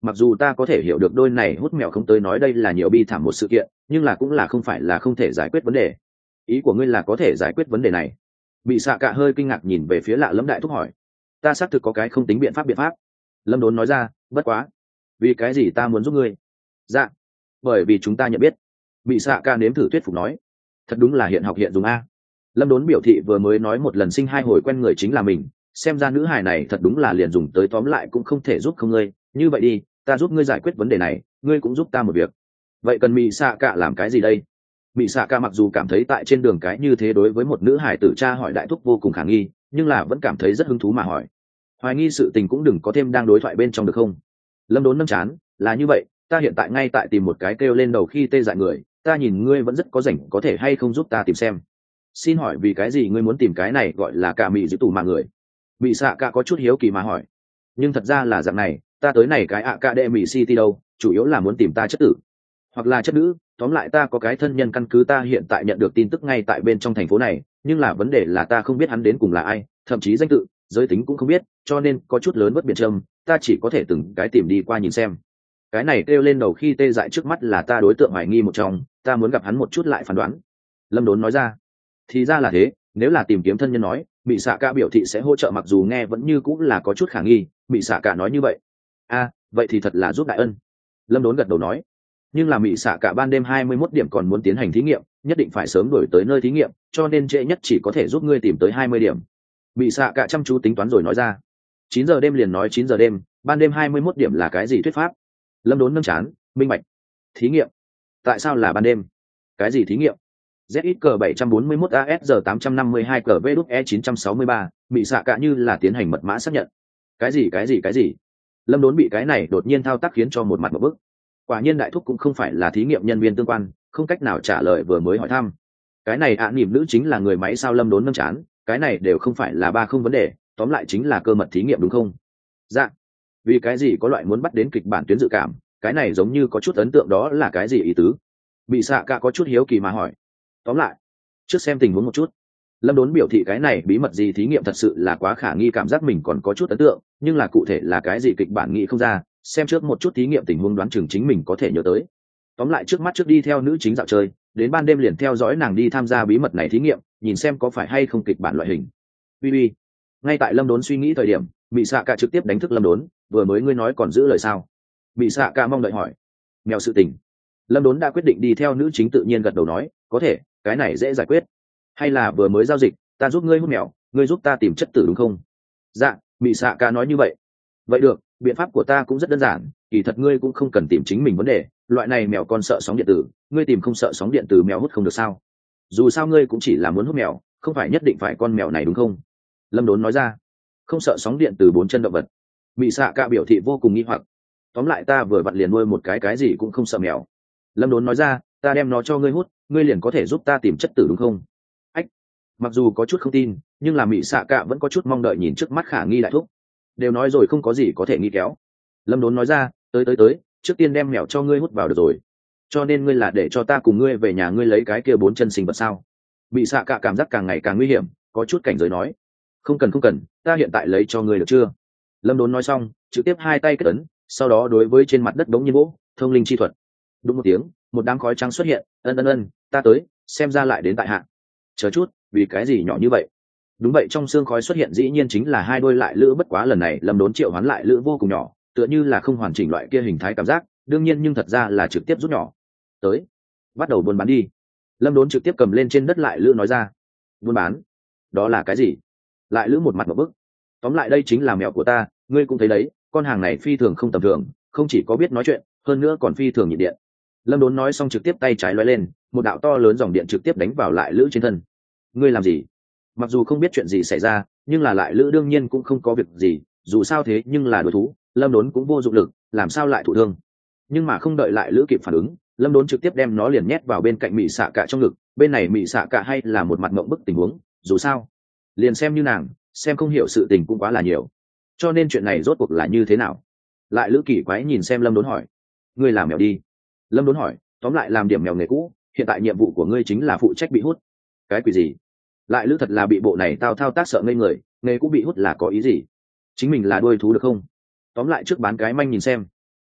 mặc dù ta có thể hiểu được đôi này hút mèo không tới nói đây là nhiều bi thảm một sự kiện, nhưng là cũng là không phải là không thể giải quyết vấn đề. Ý của ngươi là có thể giải quyết vấn đề này? Bị xạ cả hơi kinh ngạc nhìn về phía lạ lẫm đại thúc hỏi. Ta xác thực có cái không tính biện pháp. Lâm Đốn nói ra, bất quá, vì cái gì ta muốn giúp ngươi? Dạ, bởi vì chúng ta nhận biết. Bị xạ cả nếm thử thuyết phục nói. Thật đúng là hiện học hiện dùng a. Lâm Đốn biểu thị vừa mới nói một lần sinh hai hồi quen người chính là mình, xem ra nữ hài này thật đúng là liền dùng tới, tóm lại cũng không thể giúp không ngươi. Như vậy đi, ta giúp ngươi giải quyết vấn đề này, ngươi cũng giúp ta một việc. Vậy cần Mị xạ cả làm cái gì đây? Mị xạ cả mặc dù cảm thấy tại trên đường cái như thế đối với một nữ hài tử tra hỏi đại thúc vô cùng khả nghi, nhưng là vẫn cảm thấy rất hứng thú mà hỏi. Hoài nghi sự tình cũng đừng có thêm đang đối thoại bên trong được không? Lâm Đốn nâng chán, là như vậy, ta hiện tại ngay tại tìm một cái kêu lên đầu khi tê dại người, ta nhìn ngươi vẫn rất có rảnh, có thể hay không giúp ta tìm xem. Xin hỏi vì cái gì ngươi muốn tìm cái này gọi là cả Mị giữ tù mà người? Mị xạ cả có chút hiếu kỳ mà hỏi. Nhưng thật ra là dạng này, ta tới này cái Academy City đâu, chủ yếu là muốn tìm ta chất tử hoặc là chất nữ, tóm lại ta có cái thân nhân căn cứ ta hiện tại nhận được tin tức ngay tại bên trong thành phố này, nhưng là vấn đề là ta không biết hắn đến cùng là ai, thậm chí danh tự, giới tính cũng không biết, cho nên có chút lớn bất biệt trâm, ta chỉ có thể từng cái tìm đi qua nhìn xem. Cái này kêu lên đầu khi tê dại trước mắt là ta đối tượng hoài nghi một trong, ta muốn gặp hắn một chút lại phán đoán. Lâm Đốn nói ra. Thì ra là thế, nếu là tìm kiếm thân nhân nói, Mị xạ cả biểu thị sẽ hỗ trợ, mặc dù nghe vẫn như cũng là có chút khả nghi. Mị xạ cả nói như vậy. Vậy thì thật là giúp đại ân. Lâm Đốn gật đầu nói. Nhưng là Mị xạ cả ban đêm 21 điểm còn muốn tiến hành thí nghiệm, nhất định phải sớm đổi tới nơi thí nghiệm, cho nên trễ nhất chỉ có thể giúp ngươi tìm tới 20 điểm. Mị xạ cả chăm chú tính toán rồi nói ra. 9 giờ đêm liền nói 9 giờ đêm, ban đêm 21 điểm là cái gì thuyết pháp? Lâm Đốn nâng chán, minh bạch. Thí nghiệm? Tại sao là ban đêm? Cái gì thí nghiệm? ZXG 741 ASG 852 QVE 963, Mị xạ cả như là tiến hành mật mã xác nhận. Cái gì? Lâm Đốn bị cái này đột nhiên thao tác khiến cho một mặt một bức. Quả nhiên đại thúc cũng không phải là thí nghiệm nhân viên tương quan, không cách nào trả lời vừa mới hỏi thăm. Cái này niệm nữ chính là người máy sao? Lâm Đốn nâng chán, cái này đều không phải là ba không vấn đề, tóm lại chính là cơ mật thí nghiệm đúng không? Dạ. Vì cái gì có loại muốn bắt đến kịch bản tuyến dự cảm, cái này giống như có chút ấn tượng, đó là cái gì ý tứ? Bị xạ cả có chút hiếu kỳ mà hỏi. Tóm lại, trước xem tình huống một chút. Lâm Đốn biểu thị cái này bí mật gì thí nghiệm thật sự là quá khả nghi, cảm giác mình còn có chút ấn tượng, nhưng là cụ thể là cái gì kịch bản nghĩ không ra, xem trước một chút thí nghiệm tình huống đoán chừng chính mình có thể nhớ tới. Tóm lại trước mắt trước đi theo nữ chính dạo chơi, đến ban đêm liền theo dõi nàng đi tham gia bí mật này thí nghiệm, nhìn xem có phải hay không kịch bản loại hình. Uy. Ngay tại Lâm Đốn suy nghĩ thời điểm, Mị xạ cả trực tiếp đánh thức Lâm Đốn, vừa mới ngươi nói còn giữ lời sao? Mị xạ cả mong đợi hỏi. Mèo sự tình. Lâm Đốn đã quyết định đi theo nữ chính tự nhiên gật đầu nói, có thể, cái này dễ giải quyết. Hay là vừa mới giao dịch, ta giúp ngươi hút mèo, ngươi giúp ta tìm chất tử đúng không? Dạ, Mị xạ cả nói như vậy. Vậy được, biện pháp của ta cũng rất đơn giản, kỳ thật ngươi cũng không cần tìm chính mình vấn đề, loại này mèo con sợ sóng điện tử, ngươi tìm không sợ sóng điện tử mèo hút không được sao? Dù sao ngươi cũng chỉ là muốn hút mèo, không phải nhất định phải con mèo này đúng không? Lâm Đốn nói ra. Không sợ sóng điện từ 4 chân động vật. Mị xạ cả biểu thị vô cùng nghi hoặc. Tóm lại ta vừa vặn liền nuôi một cái gì cũng không sợ mèo. Lâm Đốn nói ra, ta đem nó cho ngươi hút, ngươi liền có thể giúp ta tìm chất tử đúng không? Ách. Mặc dù có chút không tin, nhưng là Mị xạ cả vẫn có chút mong đợi nhìn trước mắt khả nghi đại thúc. Đều nói rồi không có gì có thể nghi kéo. Lâm Đốn nói ra, tới, trước tiên đem mèo cho ngươi hút vào được rồi. Cho nên ngươi là để cho ta cùng ngươi về nhà ngươi lấy cái kia 4 chân sinh vật sao? Mị xạ cả cảm giác càng ngày càng nguy hiểm, có chút cảnh giới nói. Không cần, ta hiện tại lấy cho ngươi được chưa? Lâm Đốn nói xong, trực tiếp hai tay kết ấn, sau đó đối với trên mặt đất đống nhiên vỗ, thông linh chi thuật. Đúng một tiếng, một đám khói trắng xuất hiện, ân, ta tới, xem ra lại đến tại hạ. Chờ chút, vì cái gì nhỏ như vậy? Đúng vậy, trong xương khói xuất hiện dĩ nhiên chính là hai đôi lại lữ, bất quá lần này Lâm Đốn triệu hoán lại lữ vô cùng nhỏ, tựa như là không hoàn chỉnh loại kia hình thái cảm giác, đương nhiên nhưng thật ra là trực tiếp rút nhỏ. Tới, bắt đầu buôn bán đi. Lâm Đốn trực tiếp cầm lên trên đất lại lữ nói ra. Buôn bán? Đó là cái gì? Lại lữ một mặt một bức. Tóm lại đây chính là mèo của ta, ngươi cũng thấy đấy, con hàng này phi thường không tầm thường, không chỉ có biết nói chuyện, hơn nữa còn phi thường nhịn điện. Lâm Đốn nói xong trực tiếp tay trái lóe lên, một đạo to lớn dòng điện trực tiếp đánh vào lại lữ trên thân. Ngươi làm gì? Mặc dù không biết chuyện gì xảy ra, nhưng là lại lữ đương nhiên cũng không có việc gì, dù sao thế nhưng là đối thú, Lâm Đốn cũng vô dụng lực, làm sao lại thụ thương. Nhưng mà không đợi lại lữ kịp phản ứng, Lâm Đốn trực tiếp đem nó liền nhét vào bên cạnh Mị xạ cả trong ngực, bên này Mị xạ cả hay là một mặt mộng bức tình huống, dù sao liền xem như nàng xem không hiểu sự tình cũng quá là nhiều, cho nên chuyện này rốt cuộc là như thế nào? Lại lữ kỳ quái nhìn xem Lâm Đốn hỏi. Ngươi làm mèo đi. Lâm Đốn hỏi, tóm lại làm điểm mèo nghề cũ, hiện tại nhiệm vụ của ngươi chính là phụ trách bị hút. Cái quỷ gì? Lại lữ thật là bị bộ này tao thao tác sợ ngây người, nghề cũ bị hút là có ý gì? Chính mình là đuôi thú được không? Tóm lại trước bán cái manh nhìn xem.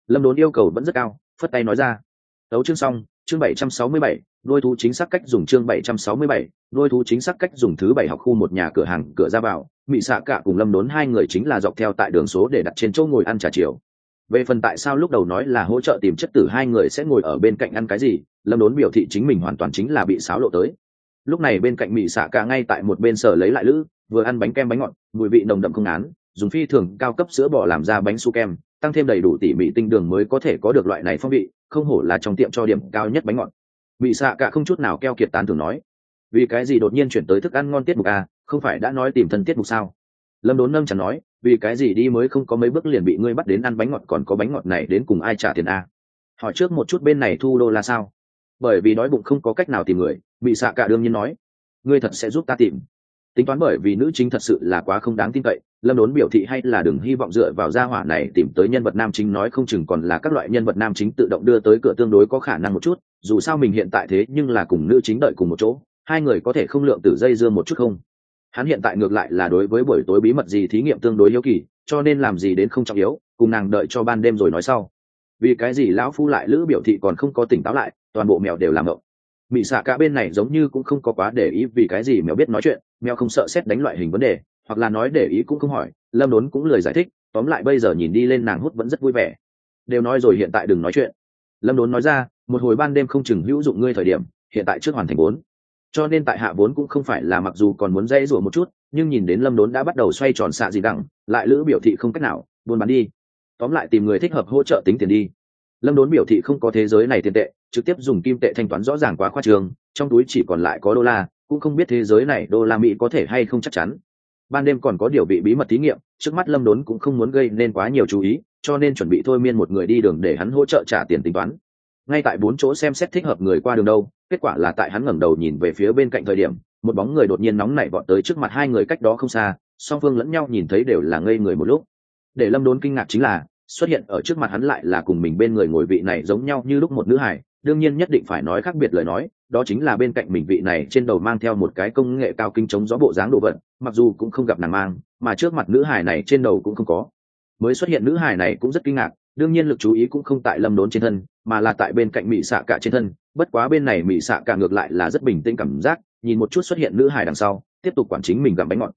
Lâm Đốn yêu cầu vẫn rất cao, phất tay nói ra. Đấu chương xong, chương 767, đôi thú chính xác cách dùng chương 767, đôi thú chính xác cách dùng thứ bảy học khu một nhà cửa hàng cửa ra vào, Mị Xạ Cả cùng Lâm Đốn hai người chính là dọc theo tại đường số để đặt trên chỗ ngồi ăn trà chiều. Về phần tại sao lúc đầu nói là hỗ trợ tìm chất tử hai người sẽ ngồi ở bên cạnh ăn cái gì, Lâm Đốn biểu thị chính mình hoàn toàn chính là bị xáo lộ tới. Lúc này bên cạnh Mị Xạ Cả ngay tại một bên sở lấy lại lữ, vừa ăn bánh kem bánh ngọt, mùi vị nồng đậm không án, dùng phi thường cao cấp sữa bò làm ra bánh su kem, tăng thêm đầy đủ tỉ mỉ tinh đường mới có thể có được loại này phong vị, không hổ là trong tiệm cho điểm cao nhất bánh ngọt. Mị Xạ Cả không chút nào keo kiệt tán thưởng nói, vì cái gì đột nhiên chuyển tới thức ăn ngon tiết mục à, không phải đã nói tìm thân tiết mục sao? Lâm Đốn nâng chẳng nói, vì cái gì đi mới không có mấy bước liền bị ngươi bắt đến ăn bánh ngọt, còn có bánh ngọt này đến cùng ai trả tiền à? Hỏi trước một chút bên này thu đô là sao? Bởi vì đói bụng không có cách nào tìm người, Mị Xạ Cả đương nhiên nói, ngươi thật sẽ giúp ta tìm. Tính toán bởi vì nữ chính thật sự là quá không đáng tin cậy, Lâm Đốn biểu thị hay là đừng hy vọng dựa vào gia hỏa này tìm tới nhân vật nam chính, nói không chừng còn là các loại nhân vật nam chính tự động đưa tới cửa tương đối có khả năng một chút, dù sao mình hiện tại thế nhưng là cùng nữ chính đợi cùng một chỗ, hai người có thể không lượng tử dây dưa một chút không. Hắn hiện tại ngược lại là đối với buổi tối bí mật gì thí nghiệm tương đối hiếu kỳ, cho nên làm gì đến không trọng yếu, cùng nàng đợi cho ban đêm rồi nói sau. Vì cái gì lão phu lại lữ biểu thị còn không có tỉnh táo lại, toàn bộ mèo đều làm ngộng. Mị Xạ Cả bên này giống như cũng không có quá để ý vì cái gì mèo biết nói chuyện, mèo không sợ xét đánh loại hình vấn đề, hoặc là nói để ý cũng không hỏi. Lâm Đốn cũng lười giải thích, tóm lại bây giờ nhìn đi lên nàng hút vẫn rất vui vẻ. Đều nói rồi hiện tại đừng nói chuyện. Lâm Đốn nói ra, một hồi ban đêm không chừng hữu dụng ngươi thời điểm, hiện tại trước hoàn thành vốn. Cho nên tại hạ vốn cũng không phải là mặc dù còn muốn dây rủa một chút, nhưng nhìn đến Lâm Đốn đã bắt đầu xoay tròn xạ gì đẳng, lại lữ biểu thị không cách nào, buôn bán đi. Tóm lại tìm người thích hợp hỗ trợ tính tiền đi. Lâm Đốn biểu thị không có thế giới này tiền tệ, trực tiếp dùng kim tệ thanh toán rõ ràng quá khoa trương, trong túi chỉ còn lại có đô la, cũng không biết thế giới này đô la Mỹ có thể hay không chắc chắn. Ban đêm còn có điều bị bí mật thí nghiệm, trước mắt Lâm Đốn cũng không muốn gây nên quá nhiều chú ý, cho nên chuẩn bị thôi miên một người đi đường để hắn hỗ trợ trả tiền tính toán. Ngay tại 4 chỗ xem xét thích hợp người qua đường đâu, kết quả là tại hắn ngẩng đầu nhìn về phía bên cạnh thời điểm, một bóng người đột nhiên nóng nảy vọt tới trước mặt hai người cách đó không xa, song phương lẫn nhau nhìn thấy đều là ngây người một lúc. Để Lâm Đốn kinh ngạc chính là, xuất hiện ở trước mặt hắn lại là cùng mình bên người ngồi vị này giống nhau như lúc một nữ hải, đương nhiên nhất định phải nói khác biệt lời nói, đó chính là bên cạnh mình vị này trên đầu mang theo một cái công nghệ cao kinh chống gió bộ dáng đồ vật, mặc dù cũng không gặp nàng mang, mà trước mặt nữ hải này trên đầu cũng không có. Mới xuất hiện nữ hải này cũng rất kinh ngạc, đương nhiên lực chú ý cũng không tại Lâm Đốn trên thân, mà là tại bên cạnh Mị Xạ Cả trên thân, bất quá bên này Mị Xạ Cả ngược lại là rất bình tĩnh cảm giác, nhìn một chút xuất hiện nữ hải đằng sau, tiếp tục quản chính mình gặm bánh ngọt.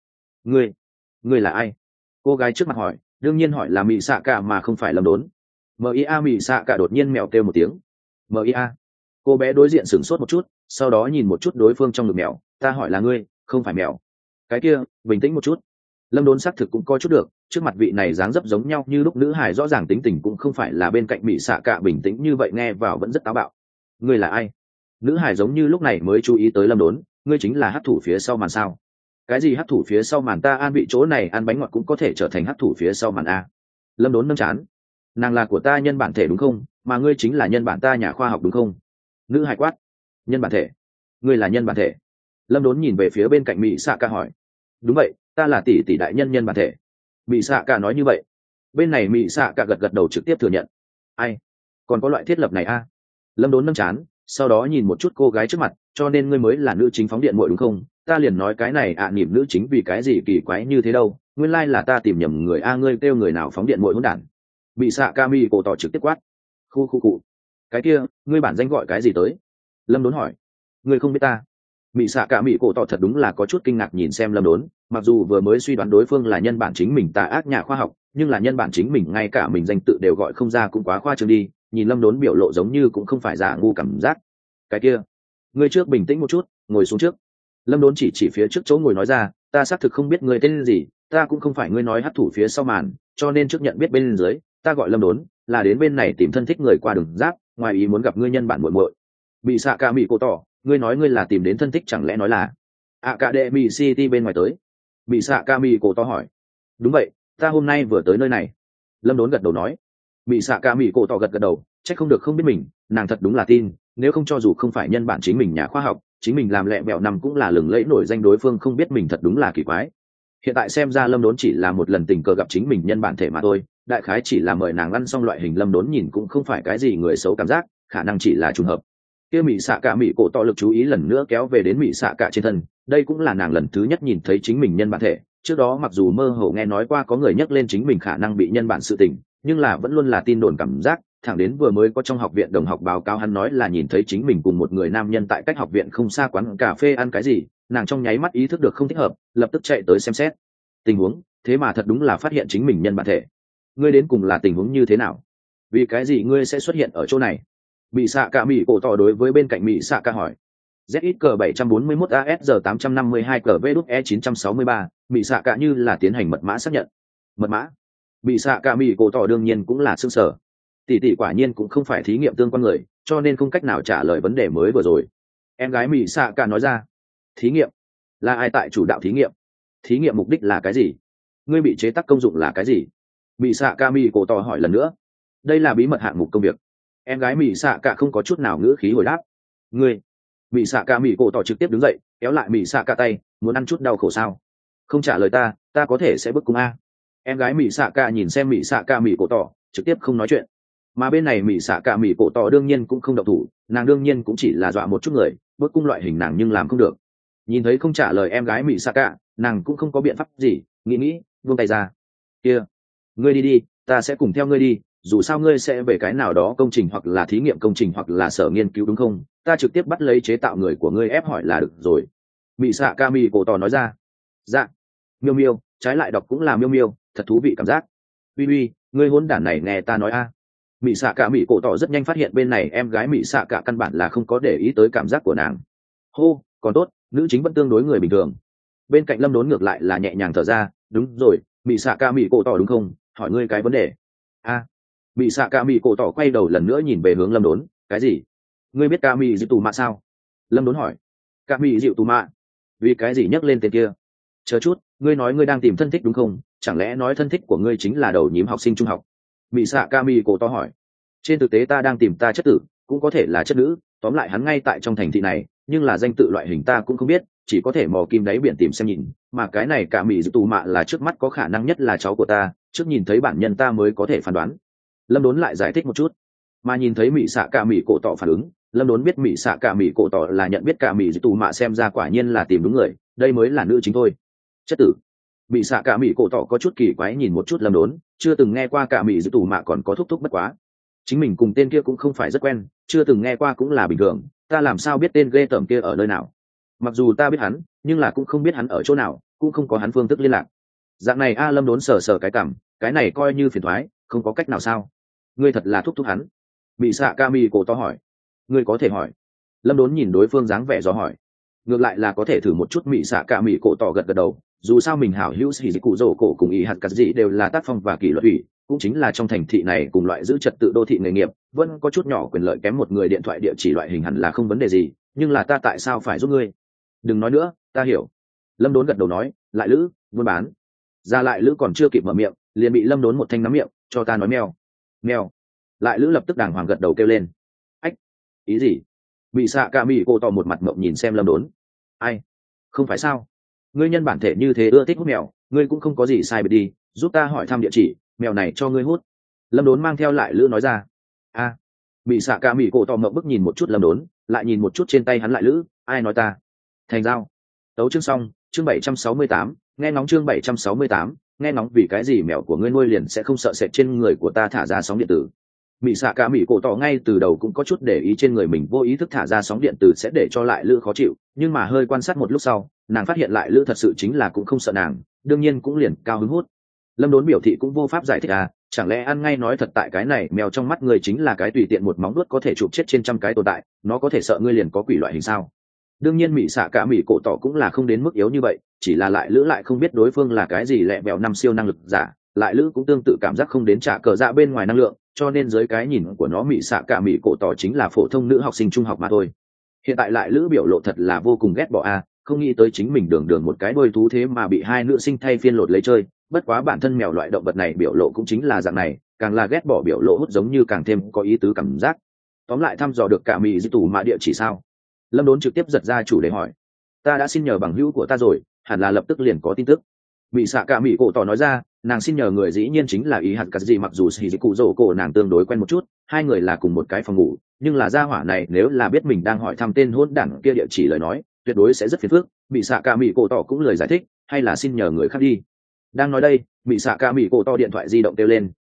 Ngươi là ai? Cô gái trước mặt hỏi, đương nhiên hỏi là Mị Xạ Cả mà không phải Lâm Đốn. MIA Mị Xạ Cả đột nhiên mèo kêu một tiếng. MIA. Cô bé đối diện sửng sốt một chút, sau đó nhìn một chút đối phương trong ngực mèo, ta hỏi là ngươi, không phải mèo. Cái kia, bình tĩnh một chút. Lâm Đốn xác thực cũng coi chút được, trước mặt vị này dáng dấp giống nhau như lúc nữ hài, rõ ràng tính tình cũng không phải là bên cạnh Mị Xạ Cả bình tĩnh như vậy, nghe vào vẫn rất táo bạo. Ngươi là ai? Nữ hài giống như lúc này mới chú ý tới Lâm Đốn, ngươi chính là hắc thủ phía sau màn sao? Cái gì hắc thủ phía sau màn? Ta an vị chỗ này ăn bánh ngọt cũng có thể trở thành hắc thủ phía sau màn a? Lâm Đốn nâng chán. Nàng là của ta nhân bản thể đúng không? Mà ngươi chính là nhân bản ta nhà khoa học đúng không? Nữ hài quát. Nhân bản thể? Ngươi là nhân bản thể? Lâm Đốn nhìn về phía bên cạnh Mị Xạ Cả hỏi. Đúng vậy, ta là tỷ tỷ đại nhân nhân bản thể. Mị Xạ Cả nói như vậy. Bên này Mị Xạ Cả gật đầu trực tiếp thừa nhận. Ai? Còn có loại thiết lập này a? Lâm Đốn nâng chán, sau đó nhìn một chút cô gái trước mặt, cho nên ngươi mới là nữ chính phóng điện muội đúng không? Ta liền nói cái này niệm nữ chính vì cái gì kỳ quái như thế đâu, nguyên lai là ta tìm nhầm người a. Ngươi kêu người nào phóng điện muội hỗn đản? Mị Xạ Cả mi cổ tỏ trực tiếp quát. Khu cụ. Cái kia, ngươi bản danh gọi cái gì tới? Lâm Đốn hỏi. Ngươi không biết ta? Mị Xạ Cả mi cổ tỏ thật đúng là có chút kinh ngạc nhìn xem Lâm Đốn, mặc dù vừa mới suy đoán đối phương là nhân bản chính mình tà ác nhà khoa học, nhưng là nhân bản chính mình ngay cả mình danh tự đều gọi không ra cũng quá khoa trương đi. Nhìn Lâm Đốn biểu lộ giống như cũng không phải giả ngu cảm giác. Cái kia, ngươi trước bình tĩnh một chút, ngồi xuống trước. Lâm Đốn chỉ phía trước chỗ ngồi nói ra, ta xác thực không biết ngươi tên gì, ta cũng không phải ngươi nói hắc thủ phía sau màn, cho nên trước nhận biết bên dưới, ta gọi Lâm Đốn, là đến bên này tìm thân thích người qua đường giáp, ngoài ý muốn gặp ngươi nhân bản muội muội. Mị Xạ Cả Mị cổ tỏ, ngươi nói ngươi là tìm đến thân thích, chẳng lẽ nói là Academy City bên ngoài tới? Mị Xạ Cả Mị cổ tỏ hỏi. Đúng vậy, ta hôm nay vừa tới nơi này. Lâm Đốn gật đầu nói. Mị Xạ Cả Mị cổ tỏ gật đầu, trách không được không biết mình, nàng thật đúng là tin, nếu không cho dù không phải nhân bản chính mình nhà khoa học, chính mình làm lẹ bẹo nằm cũng là lừng lẫy nổi danh, đối phương không biết mình thật đúng là kỳ quái. Hiện tại xem ra Lâm Đốn chỉ là một lần tình cờ gặp chính mình nhân bản thể mà thôi, đại khái chỉ là mời nàng ăn xong loại hình. Lâm Đốn nhìn cũng không phải cái gì người xấu cảm giác, khả năng chỉ là trùng hợp. Kia Mị Xạ Cả Mị cổ tỏ lực chú ý lần nữa kéo về đến Mị Xạ Cả trên thân, đây cũng là nàng lần thứ nhất nhìn thấy chính mình nhân bản thể. Trước đó mặc dù mơ hồ nghe nói qua có người nhắc lên chính mình khả năng bị nhân bản sự tình, nhưng là vẫn luôn là tin đồn cảm giác, thẳng đến vừa mới có trong học viện đồng học báo cáo hắn nói là nhìn thấy chính mình cùng một người nam nhân tại cách học viện không xa quán cà phê ăn cái gì, nàng trong nháy mắt ý thức được không thích hợp, lập tức chạy tới xem xét tình huống. Thế mà thật đúng là phát hiện chính mình nhân bản thể. Ngươi đến cùng là tình huống như thế nào? Vì cái gì ngươi sẽ xuất hiện ở chỗ này? Bị xạ cả mỹ cổ tỏ đối với bên cạnh mỹ xạ cả hỏi. ZXG 741 ASG 852 QVE 963, mỹ xạ cả như là tiến hành mật mã xác nhận. Mật mã? Bị xạ cả mỹ cổ tỏ đương nhiên cũng là sương sở. Tỷ tỷ quả nhiên cũng không phải thí nghiệm tương quan người, cho nên không cách nào trả lời vấn đề mới vừa rồi. Em gái mỹ xạ cả nói ra. Thí nghiệm? Là ai tại chủ đạo thí nghiệm? Thí nghiệm mục đích là cái gì? Ngươi bị chế tác công dụng là cái gì? Mỹ xạ cả mỹ cổ tỏ hỏi lần nữa. Đây là bí mật hạng mục công việc. Em gái mỹ xạ cả không có chút nào ngữ khí hồi đáp. Ngươi? Mỹ xạ cả mỹ cổ tỏ trực tiếp đứng dậy, kéo lại mỹ xạ cả tay, muốn ăn chút đau khổ sao? Không trả lời ta có thể sẽ bức cung a. Em gái mỹ xạ cả nhìn xem mỹ xạ cả mỹ cổ tỏ, trực tiếp không nói chuyện. Mà bên này mỹ xạ cả mỹ cổ tỏ đương nhiên cũng không động thủ, nàng đương nhiên cũng chỉ là dọa một chút người, bức cung loại hình nàng nhưng làm không được. Nhìn thấy không trả lời em gái mỹ xạ cả, nàng cũng không có biện pháp gì, nghĩ buông tay ra. Kia, ngươi đi đi, ta sẽ cùng theo ngươi đi, dù sao ngươi sẽ về cái nào đó công trình hoặc là thí nghiệm công trình hoặc là sở nghiên cứu đúng không? Ta trực tiếp bắt lấy chế tạo người của ngươi ép hỏi là được rồi. Mỹ xạ ca mỹ cổ tỏ nói ra. Dạ. Miêu miêu, trái lại đọc cũng là miêu miêu, thật thú vị cảm giác. Uy, ngươi hỗn đản này nghe ta nói a. Mỹ xạ ca mỹ cổ tỏ rất nhanh phát hiện bên này em gái mỹ xạ cả căn bản là không có để ý tới cảm giác của nàng. Hô, còn tốt, nữ chính vẫn tương đối người bình thường. Bên cạnh Lâm Đốn ngược lại là nhẹ nhàng thở ra. Đúng rồi, mỹ xạ ca mỹ cổ tỏ đúng không? Hỏi ngươi cái vấn đề. Mỹ xạ ca mỹ cổ tỏ quay đầu lần nữa nhìn về hướng Lâm Đốn. Cái gì? Ngươi biết ca mỹ dịu tù mạ sao? Lâm Đốn hỏi. Ca mỹ dịu tù mạ? Vì cái gì nhắc lên tên kia? Chờ chút, ngươi nói ngươi đang tìm thân thích đúng không? Chẳng lẽ nói thân thích của ngươi chính là đầu nhím học sinh trung học? Mỹ xạ ca mỹ cổ tỏ hỏi. Trên thực tế ta đang tìm ta chất tử, cũng có thể là chất nữ, tóm lại hắn ngay tại trong thành thị này, nhưng là danh tự loại hình ta cũng không biết, chỉ có thể mò kim đáy biển tìm xem nhìn. Mà cái này cả mỹ dịu tù mạ là trước mắt có khả năng nhất là cháu của ta, trước nhìn thấy bản nhân ta mới có thể phán đoán. Lâm Đốn lại giải thích một chút. Mà nhìn thấy mỹ xạ cả mỹ cổ tỏ phản ứng, Lâm Đốn biết mỹ xạ cả mỹ cổ tỏ là nhận biết cả mỹ dịu tù mạ, xem ra quả nhiên là tìm đúng người, đây mới là nữ chính thôi. Chất tử? Mỹ xạ cả mỹ cổ tỏ có chút kỳ quái nhìn một chút Lâm Đốn, chưa từng nghe qua cả mỹ dịu tù mạ còn có thúc bất quá. Chính mình cùng tên kia cũng không phải rất quen, chưa từng nghe qua cũng là bình thường, ta làm sao biết tên ghê tởm kia ở nơi nào? Mặc dù ta biết hắn, nhưng là cũng không biết hắn ở chỗ nào, cũng không có hắn phương thức liên lạc. Dạng này Lâm Đốn sờ cái cảm, cái này coi như phiền thoái, không có cách nào sao? Ngươi thật là thúc hắn. Mỹ xạ ca mi cổ to hỏi. Ngươi có thể hỏi. Lâm Đốn nhìn đối phương dáng vẻ do hỏi. Ngược lại là có thể thử một chút. Mỹ xạ ca mi cổ tỏ gật đầu, dù sao mình hảo hữu sĩ cụ rổ cổ cùng ý hạt cắt gì đều là tác phong và kỷ luật ủy, cũng chính là trong thành thị này cùng loại giữ trật tự đô thị nghề nghiệp, vẫn có chút nhỏ quyền lợi kém một người điện thoại địa chỉ loại hình hẳn là không vấn đề gì, nhưng là ta tại sao phải giúp ngươi? Đừng nói nữa, ta hiểu. Lâm Đốn gật đầu nói. Lại lữ, buôn bán. Ra lại lữ còn chưa kịp mở miệng, liền bị Lâm Đốn một thanh nắm miệng. Cho ta nói mèo. Lại lữ lập tức đàng hoàng gật đầu kêu lên. Ách, ý gì? Mỹ xạ ca mỹ cô tỏ một mặt mộng nhìn xem Lâm Đốn. Ai? Không phải sao? Ngươi nhân bản thể như thế ưa thích hút mèo, ngươi cũng không có gì sai biệt đi, giúp ta hỏi thăm địa chỉ, mèo này cho ngươi hút. Lâm Đốn mang theo lại lữ nói ra. Mỹ xạ ca mỹ cô tỏ mộng bức nhìn một chút Lâm Đốn, lại nhìn một chút trên tay hắn lại lữ. Ai nói ta? Thành giao. Tấu chương xong, chương 768, nghe ngóng chương 768, nghe ngóng vì cái gì mèo của ngươi nuôi liền sẽ không sợ sệt trên người của ta thả ra sóng điện tử. Mỹ xạ cả mỹ cổ tỏ ngay từ đầu cũng có chút để ý trên người mình vô ý thức thả ra sóng điện tử sẽ để cho lại lữ khó chịu, nhưng mà hơi quan sát một lúc sau, nàng phát hiện lại lữ thật sự chính là cũng không sợ nàng, đương nhiên cũng liền cao hứng hút. Lâm Đốn biểu thị cũng vô pháp giải thích chẳng lẽ ăn ngay nói thật tại cái này mèo trong mắt người chính là cái tùy tiện một móng vuốt có thể chụp chết trên trăm cái tồn tại, nó có thể sợ ngươi liền có quỷ loại hình sao? Đương nhiên mỹ xạ cả mỹ cổ tỏ cũng là không đến mức yếu như vậy, chỉ là lại lữ lại không biết đối phương là cái gì lẹ bèo năm siêu năng lực giả, lại lữ cũng tương tự cảm giác không đến trả cờ dạ bên ngoài năng lượng, cho nên dưới cái nhìn của nó mỹ xạ cả mỹ cổ tỏ chính là phổ thông nữ học sinh trung học mà thôi. Hiện tại lại lữ biểu lộ thật là vô cùng ghét bỏ không nghĩ tới chính mình đường một cái đôi thú thế mà bị hai nữ sinh thay phiên lột lấy chơi, bất quá bản thân mèo loại động vật này biểu lộ cũng chính là dạng này, càng là ghét bỏ biểu lộ hút giống như càng thêm có ý tứ cảm giác. Tóm lại thăm dò được cả mỹ di tù mà địa chỉ sao? Lâm Đốn trực tiếp giật ra chủ đề hỏi. Ta đã xin nhờ bằng hữu của ta rồi, hẳn là lập tức liền có tin tức. Mỹ xạ cả mỹ cổ tỏ nói ra, nàng xin nhờ người dĩ nhiên chính là ý hạt cắt gì, mặc dù xì cụ rổ cổ nàng tương đối quen một chút, hai người là cùng một cái phòng ngủ, nhưng là gia hỏa này nếu là biết mình đang hỏi thăm tên hôn đảng kia địa chỉ lời nói, tuyệt đối sẽ rất phiền phức. Mỹ xạ cả mỹ cổ tỏ cũng lời giải thích, hay là xin nhờ người khác đi. Đang nói đây, Mỹ xạ cả mỹ cổ tỏ điện thoại di động kêu lên,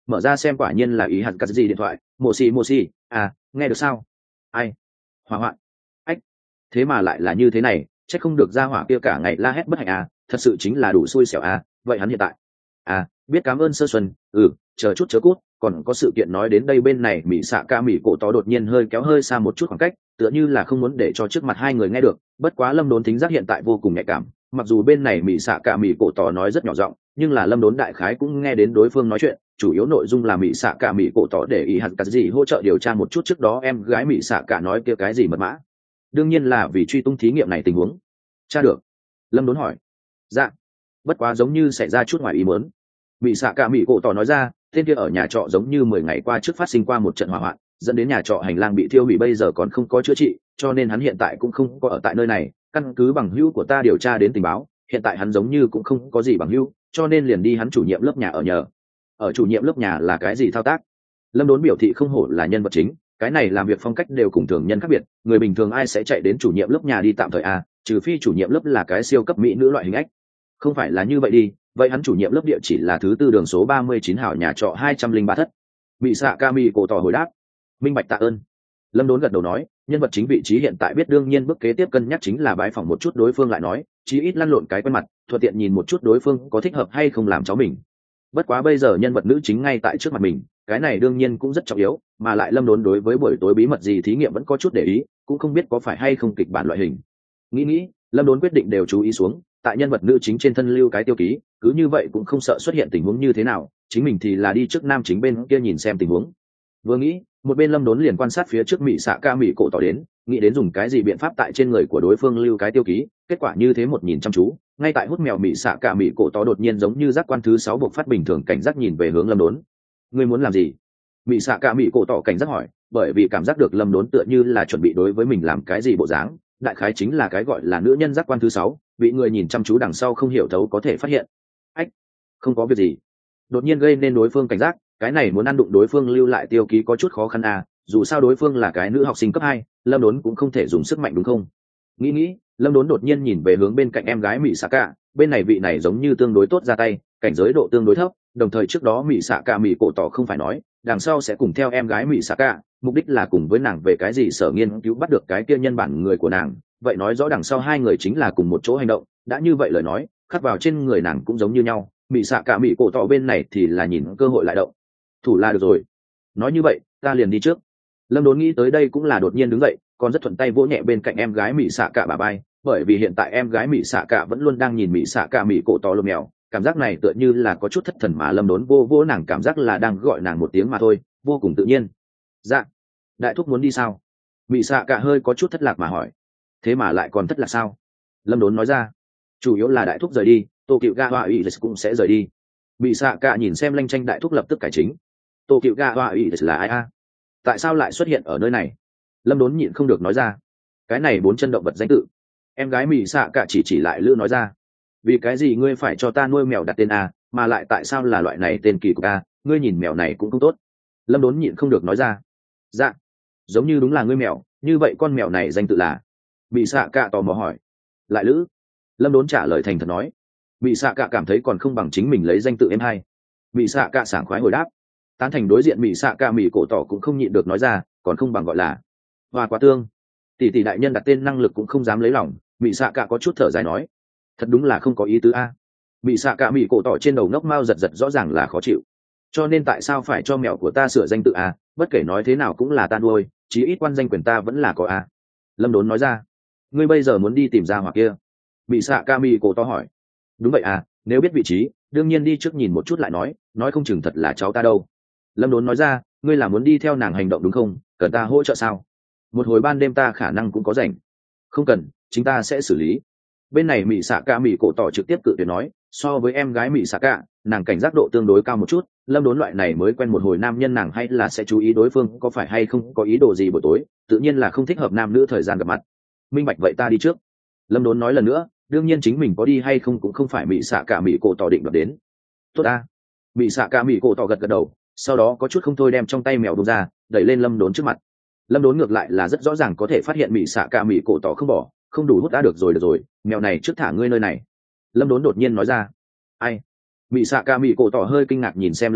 mở ra xem quả nhiên là ý hạt cắt gì điện thoại. Mô xì à, nghe được sao? Ai? Hỏa hoạn. Ách, thế mà lại là như thế này, chắc không được ra hỏa kia cả ngày la hét bất hạnh à, thật sự chính là đủ xui xẻo à. Vậy hắn hiện tại à, biết cảm ơn Sơ Xuân. Chờ chút chớ cút, còn có sự kiện nói đến đây. Bên này mỹ xạ ca mỹ cổ tỏ đột nhiên hơi kéo hơi xa một chút khoảng cách, tựa như là không muốn để cho trước mặt hai người nghe được. Bất quá Lâm Đốn thính giác hiện tại vô cùng nhạy cảm, mặc dù bên này mỹ xạ ca mỹ cổ tỏ nói rất nhỏ giọng, nhưng là Lâm Đốn đại khái cũng nghe đến đối phương nói chuyện. Chủ yếu nội dung là mỹ xạ ca mỹ cổ tỏ để ý hạt cắt gì hỗ trợ điều tra một chút trước đó em gái mỹ xạ ca nói kia cái gì mật mã, đương nhiên là vì truy tung thí nghiệm này tình huống. Tra được? Lâm Đốn hỏi. Dạ, bất quá giống như xảy ra chút ngoài ý muốn. Mỹ xạ ca mỹ cổ tỏ nói ra, tên kia ở nhà trọ giống như 10 ngày qua trước phát sinh qua một trận hỏa hoạn, dẫn đến nhà trọ hành lang bị thiêu hủy, bây giờ còn không có chữa trị, cho nên hắn hiện tại cũng không có ở tại nơi này. Căn cứ bằng hữu của ta điều tra đến tình báo, hiện tại hắn giống như cũng không có gì bằng hữu, cho nên liền đi hắn chủ nhiệm lớp nhà ở nhờ. Ở chủ nhiệm lớp nhà là cái gì thao tác? Lâm Đốn biểu thị không hổ là nhân vật chính, cái này làm việc phong cách đều cùng thường nhân khác biệt, người bình thường ai sẽ chạy đến chủ nhiệm lớp nhà đi tạm thời à, trừ phi chủ nhiệm lớp là cái siêu cấp mỹ nữ loại hình ách. Không phải là như vậy đi, vậy hắn chủ nhiệm lớp địa chỉ là thứ tư đường số 39 hảo nhà trọ 203 thất. Mỹ xạ ca mỹ cổ tỏ hồi đáp. Minh bạch, tạ ơn. Lâm Đốn gật đầu nói, nhân vật chính vị trí hiện tại biết, đương nhiên bước kế tiếp cân nhắc chính là bái phỏng một chút đối phương lại nói, chí ít lăn lộn cái quen mặt, thuận tiện nhìn một chút đối phương có thích hợp hay không làm cháu mình. Bất quá bây giờ nhân vật nữ chính ngay tại trước mặt mình, cái này đương nhiên cũng rất trọng yếu, mà lại Lâm Đốn đối với buổi tối bí mật gì thí nghiệm vẫn có chút để ý, cũng không biết có phải hay không kịch bản loại hình. Nghĩ, Lâm Đốn quyết định đều chú ý xuống, tại nhân vật nữ chính trên thân lưu cái tiêu ký, cứ như vậy cũng không sợ xuất hiện tình huống như thế nào, chính mình thì là đi trước nam chính bên kia nhìn xem tình huống. Vừa nghĩ, một bên Lâm Đốn liền quan sát phía trước mỹ xạ ca mỹ cổ tỏ đến, nghĩ đến dùng cái gì biện pháp tại trên người của đối phương lưu cái tiêu ký. Kết quả như thế một nhìn chăm chú, ngay tại hút mèo mỹ xạ ca mỹ cổ tỏ đột nhiên giống như giác quan thứ 6 buộc phát bình thường, cảnh giác nhìn về hướng Lâm Đốn. Ngươi muốn làm gì? Mỹ xạ ca mỹ cổ tỏ cảnh giác hỏi, bởi vì cảm giác được Lâm Đốn tựa như là chuẩn bị đối với mình làm cái gì bộ dáng, đại khái chính là cái gọi là nữ nhân giác quan thứ 6, bị người nhìn chăm chú đằng sau không hiểu thấu có thể phát hiện. Ách, không có việc gì. Đột nhiên gây nên đối phương cảnh giác, cái này muốn ăn đụng đối phương lưu lại tiêu ký có chút khó khăn à, dù sao đối phương là cái nữ học sinh cấp 2, Lâm Đốn cũng không thể dùng sức mạnh đúng không? Nghĩ, Lâm Đốn đột nhiên nhìn về hướng bên cạnh em gái mỹ xạ cả, bên này vị này giống như tương đối tốt ra tay, cảnh giới độ tương đối thấp, đồng thời trước đó mỹ xạ cả mỹ cổ tỏ không phải nói, đằng sau sẽ cùng theo em gái mỹ xạ cả, mục đích là cùng với nàng về cái gì sở nghiên cứu bắt được cái kia nhân bản người của nàng, vậy nói rõ đằng sau hai người chính là cùng một chỗ hành động. Đã như vậy lời nói, khắc vào trên người nàng cũng giống như nhau, mỹ xạ cả mỹ cổ tỏ bên này thì là nhìn cơ hội lại động thủ là được rồi. Nói như vậy ta liền đi trước. Lâm Đốn nghĩ tới đây cũng là đột nhiên đứng dậy, còn rất thuận tay vỗ nhẹ bên cạnh em gái mỹ xạ cả bà bay, bởi vì hiện tại em gái mỹ xạ cả vẫn luôn đang nhìn mỹ xạ cả mỹ cổ tỏ lồm mèo, cảm giác này tựa như là có chút thất thần, mà Lâm Đốn vô nàng cảm giác là đang gọi nàng một tiếng mà thôi, vô cùng tự nhiên. Dạ, đại thúc muốn đi sao? Mỹ xạ cả hơi có chút thất lạc mà hỏi. Thế mà lại còn thất lạc sao? Lâm Đốn nói ra, chủ yếu là đại thúc rời đi, tô cựu ga hoa ủy cũng sẽ rời đi. Mỹ xạ cả nhìn xem lanh tranh đại thúc lập tức cải chính. Tô cựu ga hoa ủy là ai a? Tại sao lại xuất hiện ở nơi này? Lâm Đốn nhịn không được nói ra, cái này 4 chân động vật danh tự. Em gái Mỹ xạ cả chỉ lại lữ nói ra, vì cái gì ngươi phải cho ta nuôi mèo đặt tên a, mà lại tại sao là loại này tên kỳ cục a, ngươi nhìn mèo này cũng không tốt. Lâm Đốn nhịn không được nói ra, dạ, giống như đúng là ngươi mèo, như vậy con mèo này danh tự là? Mỹ xạ cả tò mò hỏi. Lại lữ. Lâm Đốn trả lời thành thật nói. Mỹ xạ cả cảm thấy còn không bằng chính mình lấy danh tự em hay. Mỹ xạ cả sảng khoái hồi đáp. Tán thành đối diện Mỹ xạ cả mỹ cổ tỏ cũng không nhịn được nói ra, còn không bằng gọi là hoa quả tương. Tỷ đại nhân đặt tên năng lực cũng không dám lấy lòng. Mỹ xạ cả có chút thở dài nói, thật đúng là không có ý tứ a. Mỹ xạ cả mỹ cổ tỏ trên đầu nóc mao giật rõ ràng là khó chịu. Cho nên tại sao phải cho mèo của ta sửa danh tự a, bất kể nói thế nào cũng là ta nuôi, chí ít quan danh quyền ta vẫn là có a. Lâm Đốn nói ra. Ngươi bây giờ muốn đi tìm ra hỏa kia? Mỹ xạ ca mỹ cổ to hỏi. Đúng vậy à, nếu biết vị trí đương nhiên đi trước nhìn một chút lại nói không chừng thật là cháu ta đâu. Lâm Đốn nói ra. Ngươi là muốn đi theo nàng hành động đúng không, cần ta hỗ trợ sao? Một hồi ban đêm ta khả năng cũng có rảnh. Không cần, chính ta sẽ xử lý. Bên này mỹ xạ ca mỹ cổ tỏ trực tiếp cự tuyệt nói, so với em gái mỹ xạ ca, nàng cảnh giác độ tương đối cao một chút. Lâm Đốn loại này mới quen một hồi nam nhân, nàng hay là sẽ chú ý đối phương có phải hay không có ý đồ gì buổi tối, tự nhiên là không thích hợp nam nữ thời gian gặp mặt. Minh bạch, vậy ta đi trước. Lâm Đốn nói lần nữa, đương nhiên chính mình có đi hay không cũng không phải mỹ xạ cả mỹ cổ tỏ định đoạt đến. Tốt ta. Mỹ xạ cả mỹ cổ tỏ gật đầu, sau đó có chút không thôi đem trong tay mèo bông ra, đẩy lên Lâm Đốn trước mặt. Lâm Đốn ngược lại là rất rõ ràng có thể phát hiện mỹ xạ cả mỹ cổ tỏ không bỏ, không đủ hút đã, được rồi, mèo này trước thả ngươi nơi này. Lâm Đốn đột nhiên nói ra. Ai? Mỹ xạ cả mỹ cổ tỏ hơi kinh ngạc nhìn xem Lâm Đốn,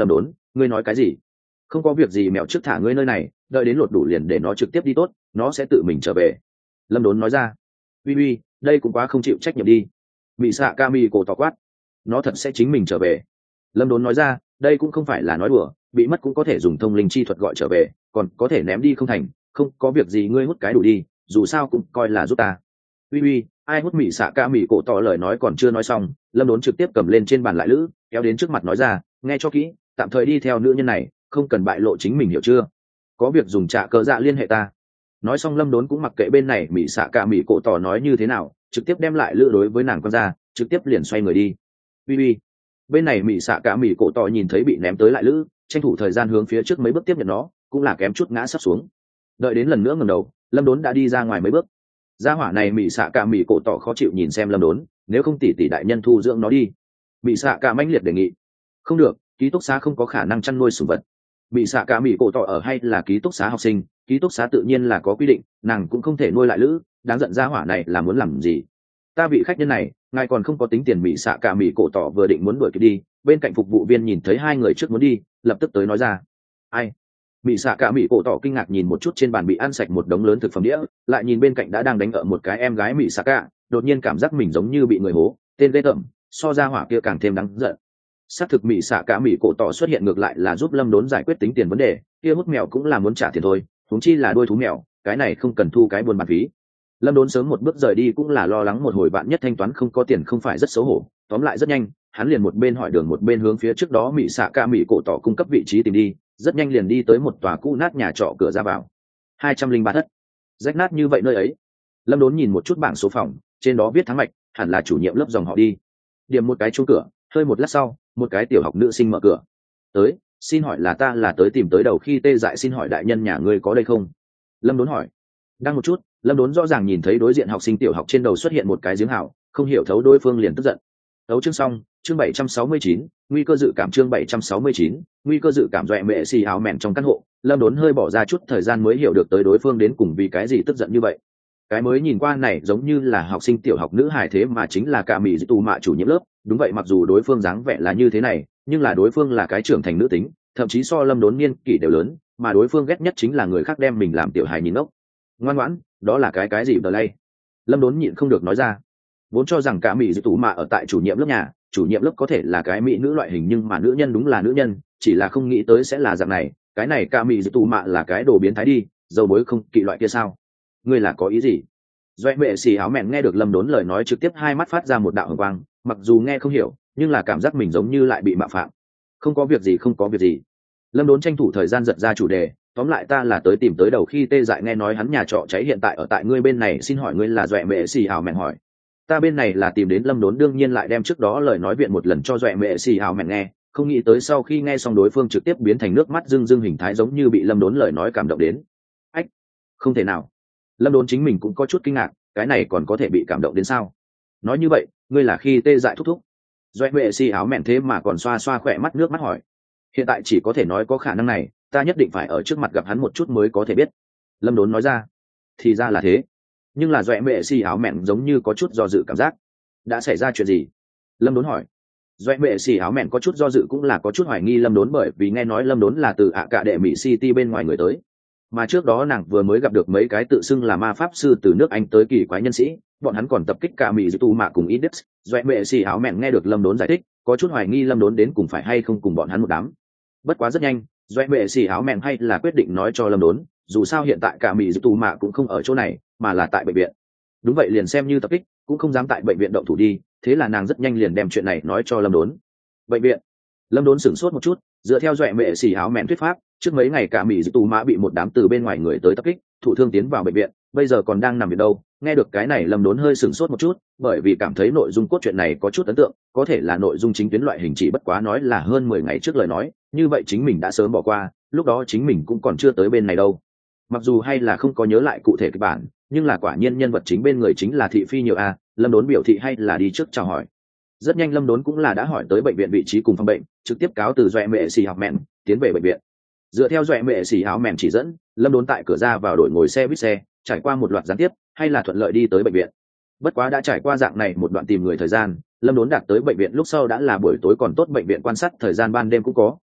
ngươi nói cái gì? Không có việc gì, mèo trước thả ngươi nơi này, đợi đến lột đủ liền để nó trực tiếp đi tốt, nó sẽ tự mình trở về. Lâm Đốn nói ra. Uy uy, đây cũng quá không chịu trách nhiệm đi. Bị xạ ca mi cổ tỏ quát. Nó thật sẽ chính mình trở về. Lâm Đốn nói ra, đây cũng không phải là nói đùa, bị mất cũng có thể dùng thông linh chi thuật gọi trở về, còn có thể ném đi không thành, không có việc gì ngươi hút cái đủ đi, dù sao cũng coi là giúp ta. Uy uy, ai hút mị xạ ca mị cổ tỏ lời nói còn chưa nói xong, Lâm Đốn trực tiếp cầm lên trên bàn lại lữ, kéo đến trước mặt nói ra, nghe cho kỹ, tạm thời đi theo nữ nhân này, không cần bại lộ chính mình, hiểu chưa? Có việc dùng trạ cờ dạ liên hệ ta. Nói xong Lâm Đốn cũng mặc kệ bên này mị xạ ca mị cổ tỏ nói như thế nào, trực tiếp đem lại lữ đối với nàng con ra, trực tiếp liền xoay người đi. Uy uy, bên này mị xạ ca mị cổ tỏ nhìn thấy bị ném tới lại lữ, tranh thủ thời gian hướng phía trước mấy bước tiếp nhận nó, cũng là kém chút ngã sắp xuống. Đợi đến lần nữa ngẩng đầu, Lâm Đốn đã đi ra ngoài mấy bước. Gia hỏa này mị xạ ca mị cổ tỏ khó chịu nhìn xem Lâm Đốn, nếu không tỷ đại nhân thu dưỡng nó đi. Mị xạ ca mãnh liệt đề nghị. Không được, ký túc xá không có khả năng chăn nuôi sủng vật. Mị xạ ca mị cổ tỏ ở hay là ký túc xá học sinh, ký túc xá tự nhiên là có quy định, nàng cũng không thể nuôi lại lữ, đáng giận gia hỏa này là muốn làm gì? Ta vị khách nhân này, ngài còn không có tính tiền. Mị xạ ca mị cổ tỏ vừa định muốn đuổi kịp đi, bên cạnh phục vụ viên nhìn thấy hai người trước muốn đi, lập tức tới nói ra. Ai? Mị xạ cả mị cổ tỏ kinh ngạc nhìn một chút trên bàn bị ăn sạch một đống lớn thực phẩm đĩa, lại nhìn bên cạnh đã đang đánh ở một cái em gái mị xạ cả, đột nhiên cảm giác mình giống như bị người hố, tên ghê tởm, so ra hỏa kia càng thêm đáng giận. Xác thực mị xạ cả mị cổ tỏ xuất hiện ngược lại là giúp Lâm Đốn giải quyết tính tiền vấn đề, kia hút mèo cũng là muốn trả tiền thôi, huống chi là đuôi thú mèo, cái này không cần thu cái buôn bán phí. Lâm Đốn sớm một bước rời đi cũng là lo lắng một hồi bạn nhất thanh toán không có tiền không phải rất xấu hổ, tóm lại rất nhanh, hắn liền một bên hỏi đường một bên hướng phía trước đó mị xạ cả mị cổ tỏ cung cấp vị trí tìm đi, rất nhanh liền đi tới một tòa cũ nát nhà trọ cửa ra vào. 203 thất, rách nát như vậy nơi ấy. Lâm Đốn nhìn một chút bảng số phòng, trên đó viết tháng mạch, hẳn là chủ nhiệm lớp dòng họ đi. Điểm một cái chuông cửa, hơi một lát sau, một cái tiểu học nữ sinh mở cửa. Tới, xin hỏi là ta là tới tìm tới đầu khi tê dại, xin hỏi đại nhân nhà ngươi có đây không? Lâm Đốn hỏi. Đang một chút, Lâm Đốn rõ ràng nhìn thấy đối diện học sinh tiểu học trên đầu xuất hiện một cái giếng hào, không hiểu thấu đối phương liền tức giận. Đấu chương xong, chương 769, nguy cơ dự cảm, chương 769, nguy cơ dự cảm. Doẹ mẹ xì áo mẹn trong căn hộ, Lâm Đốn hơi bỏ ra chút thời gian mới hiểu được tới đối phương đến cùng vì cái gì tức giận như vậy. Cái mới nhìn qua này giống như là học sinh tiểu học nữ hài, thế mà chính là cả mỹ tù mạ chủ nhiệm lớp. Đúng vậy, mặc dù đối phương dáng vẻ là như thế này, nhưng là đối phương là cái trưởng thành nữ tính, thậm chí so Lâm Đốn niên kỷ đều lớn, mà đối phương ghét nhất chính là người khác đem mình làm tiểu hài nhìn ngốc. Ngoan ngoãn, đó là cái gì đờ lay? Lâm Đốn nhịn không được nói ra. Vốn cho rằng cả mỹ tù mạ ở tại chủ nhiệm lớp nhà, chủ nhiệm lớp có thể là cái mỹ nữ loại hình, nhưng mà nữ nhân đúng là nữ nhân, chỉ là không nghĩ tới sẽ là dạng này. Cái này ca mỹ tù mạ là cái đồ biến thái đi, dầu bối không kỵ loại kia sao? Ngươi là có ý gì? Doẹ mẹ xì áo mẹn nghe được Lâm Đốn lời nói trực tiếp hai mắt phát ra một đạo hồng quang, mặc dù nghe không hiểu nhưng là cảm giác mình giống như lại bị mạo phạm. Không có việc gì, không có việc gì. Lâm Đốn tranh thủ thời gian giật ra chủ đề, tóm lại ta là tới tìm tới đầu khi tê dại, nghe nói hắn nhà trọ cháy hiện tại ở tại ngươi bên này, xin hỏi ngươi là? Doẹ mẹ xì áo mẹn hỏi. Ta bên này là tìm đến. Lâm Đốn đương nhiên lại đem trước đó lời nói viện một lần cho Doẹ mẹ xì áo mẹn nghe, không nghĩ tới sau khi nghe xong đối phương trực tiếp biến thành nước mắt rưng rưng hình thái, giống như bị Lâm Đốn lời nói cảm động đến. Ách, không thể nào. Lâm Đốn chính mình cũng có chút kinh ngạc, cái này còn có thể bị cảm động đến sao? Nói như vậy ngươi là khi tê dại thúc thúc? Doẹ mẹ xì áo mẹn thế mà còn xoa xoa khỏe mắt nước mắt hỏi. Hiện tại chỉ có thể nói có khả năng này, ta nhất định phải ở trước mặt gặp hắn một chút mới có thể biết. Lâm Đốn nói ra. Thì ra là thế. Nhưng là Doẹ mẹ xì áo mẹn giống như có chút do dự cảm giác. Đã xảy ra chuyện gì? Lâm Đốn hỏi. Doẹ mẹ xì áo mẹn có chút do dự cũng là có chút hoài nghi Lâm Đốn, bởi vì nghe nói Lâm Đốn là từ ạ cạ đệ mỹ city bên ngoài người tới, mà trước đó nàng vừa mới gặp được mấy cái tự xưng là ma pháp sư từ nước Anh tới kỳ quái nhân sĩ, bọn hắn còn tập kích cả mỹ tù mạ cùng Index. Doẹ mẹ xì áo mẹn nghe được Lâm Đốn giải thích, có chút hoài nghi Lâm Đốn đến cùng phải hay không cùng bọn hắn một đám. Bất quá rất nhanh, Doẹ mẹ xì áo mẹn hay là quyết định nói cho Lâm Đốn, dù sao hiện tại cả mỹ tù mạ cũng không ở chỗ này mà là tại bệnh viện. Đúng vậy, liền xem như tập kích cũng không dám tại bệnh viện động thủ đi, thế là nàng rất nhanh liền đem chuyện này nói cho Lâm Đốn. Bệnh viện? Lâm Đốn sửng sốt một chút, dựa theo Doẹ mẹ xì áo mẹn thuyết pháp, trước mấy ngày cả mỹ tù mã bị một đám từ bên ngoài người tới tập kích, thụ thương tiến vào bệnh viện, bây giờ còn đang nằm viện đâu. Nghe được cái này Lâm Đốn hơi sửng sốt một chút, bởi vì cảm thấy nội dung cốt truyện này có chút ấn tượng, có thể là nội dung chính tuyến loại hình, chỉ bất quá nói là hơn 10 ngày trước lời nói, như vậy chính mình đã sớm bỏ qua, lúc đó chính mình cũng còn chưa tới bên này đâu. Mặc dù hay là không có nhớ lại cụ thể kịch bản, nhưng là quả nhiên nhân vật chính bên người chính là thị phi nhiều a. Lâm Đốn biểu thị hay là đi trước chào hỏi. Rất nhanh Lâm Đốn cũng là đã hỏi tới bệnh viện vị trí cùng phòng bệnh, trực tiếp cáo từ Doẹ mẹ xì áo mẹn tiến về bệnh viện. Dựa theo Doẹ mẹ xì áo mẹn chỉ dẫn, Lâm Đốn tại cửa ra vào đổi ngồi xe buýt xe, trải qua một loạt gián tiếp hay là thuận lợi đi tới bệnh viện. Bất quá đã trải qua dạng này một đoạn tìm người thời gian, Lâm Đốn đạt tới bệnh viện lúc sau đã là buổi tối, còn tốt bệnh viện quan sát thời gian ban đêm cũng có,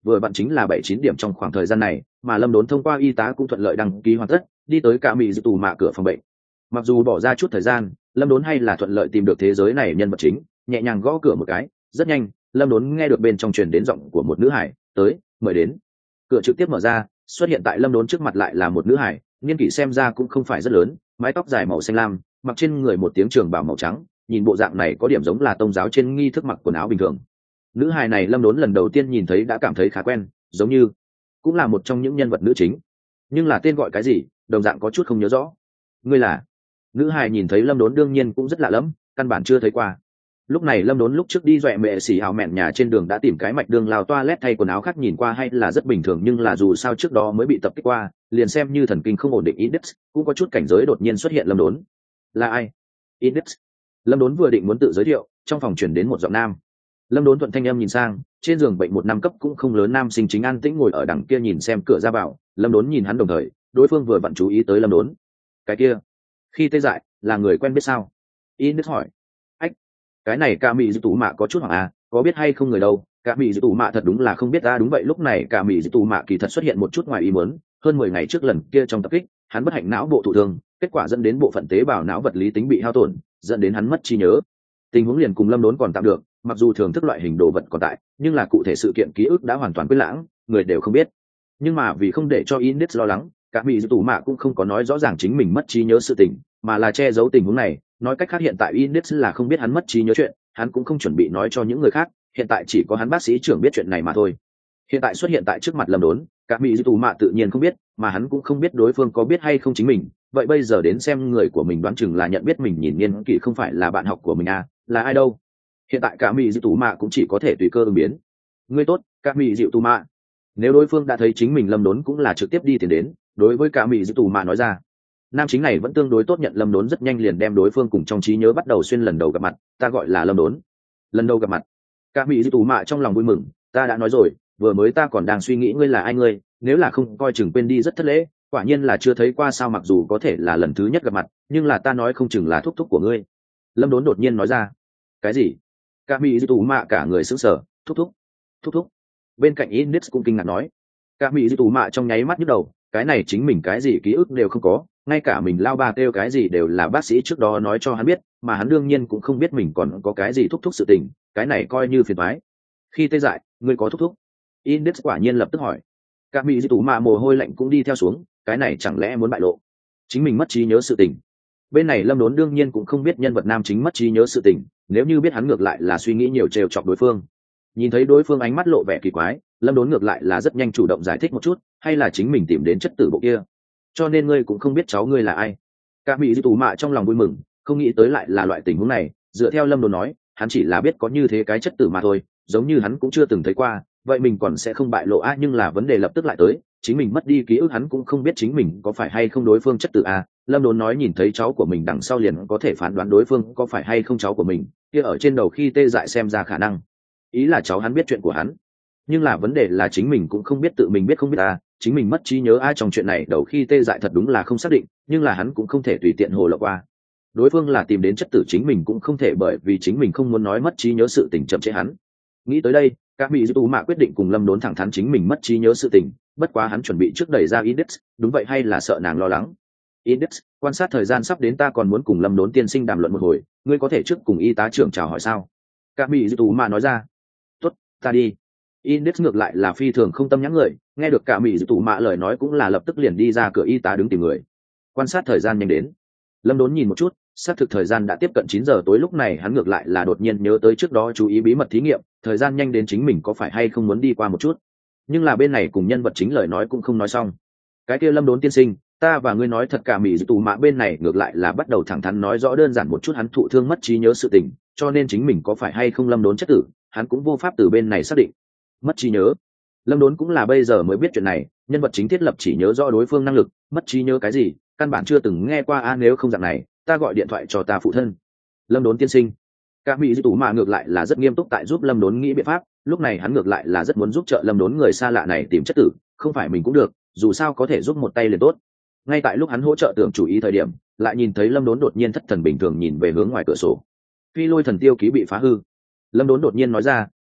vừa vặn chính là 7-9 điểm trong khoảng thời gian này, mà lâm đốn thông qua y tá cũng thuận lợi đăng ký hoàn tất, đi tới cả mỹ dự tù mạ cửa phòng bệnh. Mặc dù bỏ ra chút thời gian, lâm đốn hay là thuận lợi tìm được thế giới này nhân vật chính, nhẹ nhàng gõ cửa một cái. Rất nhanh lâm đốn nghe được bên trong truyền đến giọng của một nữ hải, tới, mời đến. Cửa trực tiếp mở ra, xuất hiện tại lâm đốn trước mặt lại là một nữ hải, niên kỷ xem ra cũng không phải rất lớn, mái tóc dài màu xanh lam, mặc trên người một tiếng trường bào màu trắng, nhìn bộ dạng này có điểm giống là tôn giáo trên nghi thức mặc quần áo bình thường. Nữ hài này lâm đốn lần đầu tiên nhìn thấy đã cảm thấy khá quen, giống như cũng là một trong những nhân vật nữ chính, nhưng là tên gọi cái gì đồng dạng có chút không nhớ rõ. Ngươi là? Nữ hài nhìn thấy lâm đốn đương nhiên cũng rất lạ lẫm, căn bản chưa thấy qua. Lúc này lâm đốn lúc trước đi dọa mẹ xì hào mẹn nhà trên đường đã tìm cái mạch đường lao toilet thay quần áo khác, nhìn qua hay là rất bình thường, nhưng là dù sao trước đó mới bị tập kích qua, liền xem như thần kinh không ổn định index cũng có chút cảnh giới. Đột nhiên xuất hiện lâm đốn. Là ai? Index. Lâm đốn vừa định muốn tự giới thiệu, trong phòng chuyển đến một giọng nam. Lâm đốn thuận thanh âm nhìn sang, trên giường bệnh một năm cấp cũng không lớn nam sinh chính an tĩnh ngồi ở đằng kia nhìn xem cửa ra vào. Lâm đốn nhìn hắn đồng thời, đối phương vừa vặn chú ý tới lâm đốn. Cái kia khi tê dại là người quen biết sao? Index hỏi. Ách, cái này cả mỹ dư tù mạ có chút hoảng à, có biết hay không người đâu. Cả mỹ dư tù mạ thật đúng là không biết. Đúng vậy, lúc này cả mỹ dư tù mạ kỳ thật xuất hiện một chút ngoài ý muốn. Hơn 10 ngày trước lần kia trong tập kích, hắn bất hạnh não bộ thụ thương, kết quả dẫn đến bộ phận tế bào não vật lý tính bị hao tổn, dẫn đến hắn mất trí nhớ. Tình huống liền cùng lâm đốn còn tạm được, mặc dù thưởng thức loại hình đồ vật còn tại, nhưng là cụ thể sự kiện ký ức đã hoàn toàn quên lãng, người đều không biết. Nhưng mà vì không để cho Index lo lắng, cả mỹ dư tù mạ cũng không có nói rõ ràng chính mình mất trí nhớ sự tình, mà là che giấu tình huống này. Nói cách khác, hiện tại Index là không biết hắn mất trí nhớ chuyện, hắn cũng không chuẩn bị nói cho những người khác, hiện tại chỉ có hắn bác sĩ trưởng biết chuyện này mà thôi. Hiện tại xuất hiện tại trước mặt lâm đốn, cả mỹ dư tù mạ tự nhiên không biết, mà hắn cũng không biết đối phương có biết hay không chính mình. Vậy bây giờ đến xem người của mình, đoán chừng là nhận biết mình, nhìn niên kỷ không phải là bạn học của mình à, là ai đâu. Hiện tại cả mỹ dịu tù mạ cũng chỉ có thể tùy cơ ứng biến. Ngươi tốt, cả mỹ dịu tù mạ. Nếu đối phương đã thấy chính mình, lâm đốn cũng là trực tiếp đi tìm đến, đối với cả mỹ dịu tù mạ nói ra. Nam chính này vẫn tương đối tốt nhận lâm đốn, rất nhanh liền đem đối phương cùng trong trí nhớ bắt đầu xuyên. Lần đầu gặp mặt ta gọi là lâm đốn. Lần đầu gặp mặt. Cả mỹ dịu tù mạ trong lòng vui mừng, ta đã nói rồi, vừa mới ta còn đang suy nghĩ ngươi là ai, ngươi nếu là không coi chừng quên đi rất thất lễ. Quả nhiên là chưa thấy qua sao, mặc dù có thể là lần thứ nhất gặp mặt, nhưng là ta nói không chừng là thúc thúc của ngươi. Lâm đốn đột nhiên nói ra. Cái gì? Cả mỹ dư tù mạ cả người sững sờ. Thúc thúc? Thúc thúc? Bên cạnh Index cũng kinh ngạc nói. Cả mỹ dư tù mạ trong nháy mắt nhức đầu, cái này chính mình cái gì ký ức đều không có, ngay cả mình lao ba kêu cái gì đều là bác sĩ trước đó nói cho hắn biết, mà hắn đương nhiên cũng không biết mình còn có cái gì thúc thúc sự tình, cái này coi như phiền toái. Khi tê dại, ngươi có thúc thúc? Index quả nhiên lập tức hỏi. Cả mỹ dư tù mạ mồ hôi lạnh cũng đi theo xuống, cái này chẳng lẽ muốn bại lộ chính mình mất trí nhớ sự tình. Bên này lâm đốn đương nhiên cũng không biết nhân vật nam chính mất trí nhớ sự tình, nếu như biết hắn ngược lại là suy nghĩ nhiều trêu chọc đối phương. Nhìn thấy đối phương ánh mắt lộ vẻ kỳ quái, lâm đốn ngược lại là rất nhanh chủ động giải thích một chút, hay là chính mình tìm đến chất tử bộ kia, cho nên ngươi cũng không biết cháu ngươi là ai. Cả mỹ dư tù mạ trong lòng vui mừng, không nghĩ tới lại là loại tình huống này. Dựa theo lâm đốn nói, hắn chỉ là biết có như thế cái chất tử mà thôi, giống như hắn cũng chưa từng thấy qua, vậy mình còn sẽ không bại lộ a. Nhưng là vấn đề lập tức lại tới, chính mình mất đi ký ức, hắn cũng không biết chính mình có phải hay không đối phương chất tử a. Lâm đốn nói nhìn thấy cháu của mình đằng sau liền có thể phán đoán đối phương có phải hay không cháu của mình, kia ở trên đầu khi tê dại xem ra khả năng, ý là cháu hắn biết chuyện của hắn. Nhưng là vấn đề là chính mình cũng không biết tự mình biết không biết a, chính mình mất trí nhớ a. Trong chuyện này đầu khi tê dại thật đúng là không xác định, nhưng là hắn cũng không thể tùy tiện hồ lộ qua. Đối phương là tìm đến chất tử, chính mình cũng không thể bởi vì chính mình không muốn nói mất trí nhớ sự tình chậm trễ hắn. Nghĩ tới đây, các mỹ dư tù mạ quyết định cùng lâm đốn thẳng thắn chính mình mất trí nhớ sự tình, bất quá hắn chuẩn bị trước đẩy ra Index, đúng vậy, hay là sợ nàng lo lắng. Index, quan sát thời gian sắp đến, ta còn muốn cùng lâm đốn tiên sinh đàm luận một hồi, ngươi có thể trước cùng y tá trưởng chào hỏi sao? Các mỹ dư tù mạ nói ra. Tốt, ta đi. Index ngược lại là phi thường không tâm nhãn người, nghe được cả mỹ dư tù mạ lời nói cũng là lập tức liền đi ra cửa y tá đứng tìm người. Quan sát thời gian nhanh đến, lâm đốn nhìn một chút, xác thực thời gian đã tiếp cận 9 giờ tối. Lúc này hắn ngược lại là đột nhiên nhớ tới trước đó chú ý bí mật thí nghiệm, thời gian nhanh đến chính mình có phải hay không muốn đi qua một chút. Nhưng là bên này cùng nhân vật chính lời nói cũng không nói xong. Cái kia lâm đốn tiên sinh, ta và ngươi nói thật, cả mỹ dư tù mạ bên này ngược lại là bắt đầu thẳng thắn nói rõ đơn giản một chút hắn thụ thương mất trí nhớ sự tình, cho nên chính mình có phải hay không lâm đốn chất tử, hắn cũng vô pháp từ bên này xác định. Mất trí nhớ, lâm đốn cũng là bây giờ mới biết chuyện này, nhân vật chính thiết lập chỉ nhớ rõ đối phương năng lực, mất trí nhớ cái gì căn bản chưa từng nghe qua a. Nếu không dạng này, ta gọi điện thoại cho ta phụ thân. Lâm đốn tiên sinh, cả mỹ dư tù mạ ngược lại là rất nghiêm túc tại giúp lâm đốn nghĩ biện pháp. Lúc này hắn ngược lại là rất muốn giúp trợ lâm đốn người xa lạ này tìm chất tử, không phải mình cũng được, dù sao có thể giúp một tay liền tốt. Ngay tại lúc hắn hỗ trợ tưởng chủ ý thời điểm, lại nhìn thấy lâm đốn đột nhiên thất thần bình thường nhìn về hướng ngoài cửa sổ. Phi lôi thần tiêu ký bị phá hư. Lâm đốn đột nhiên nói ra,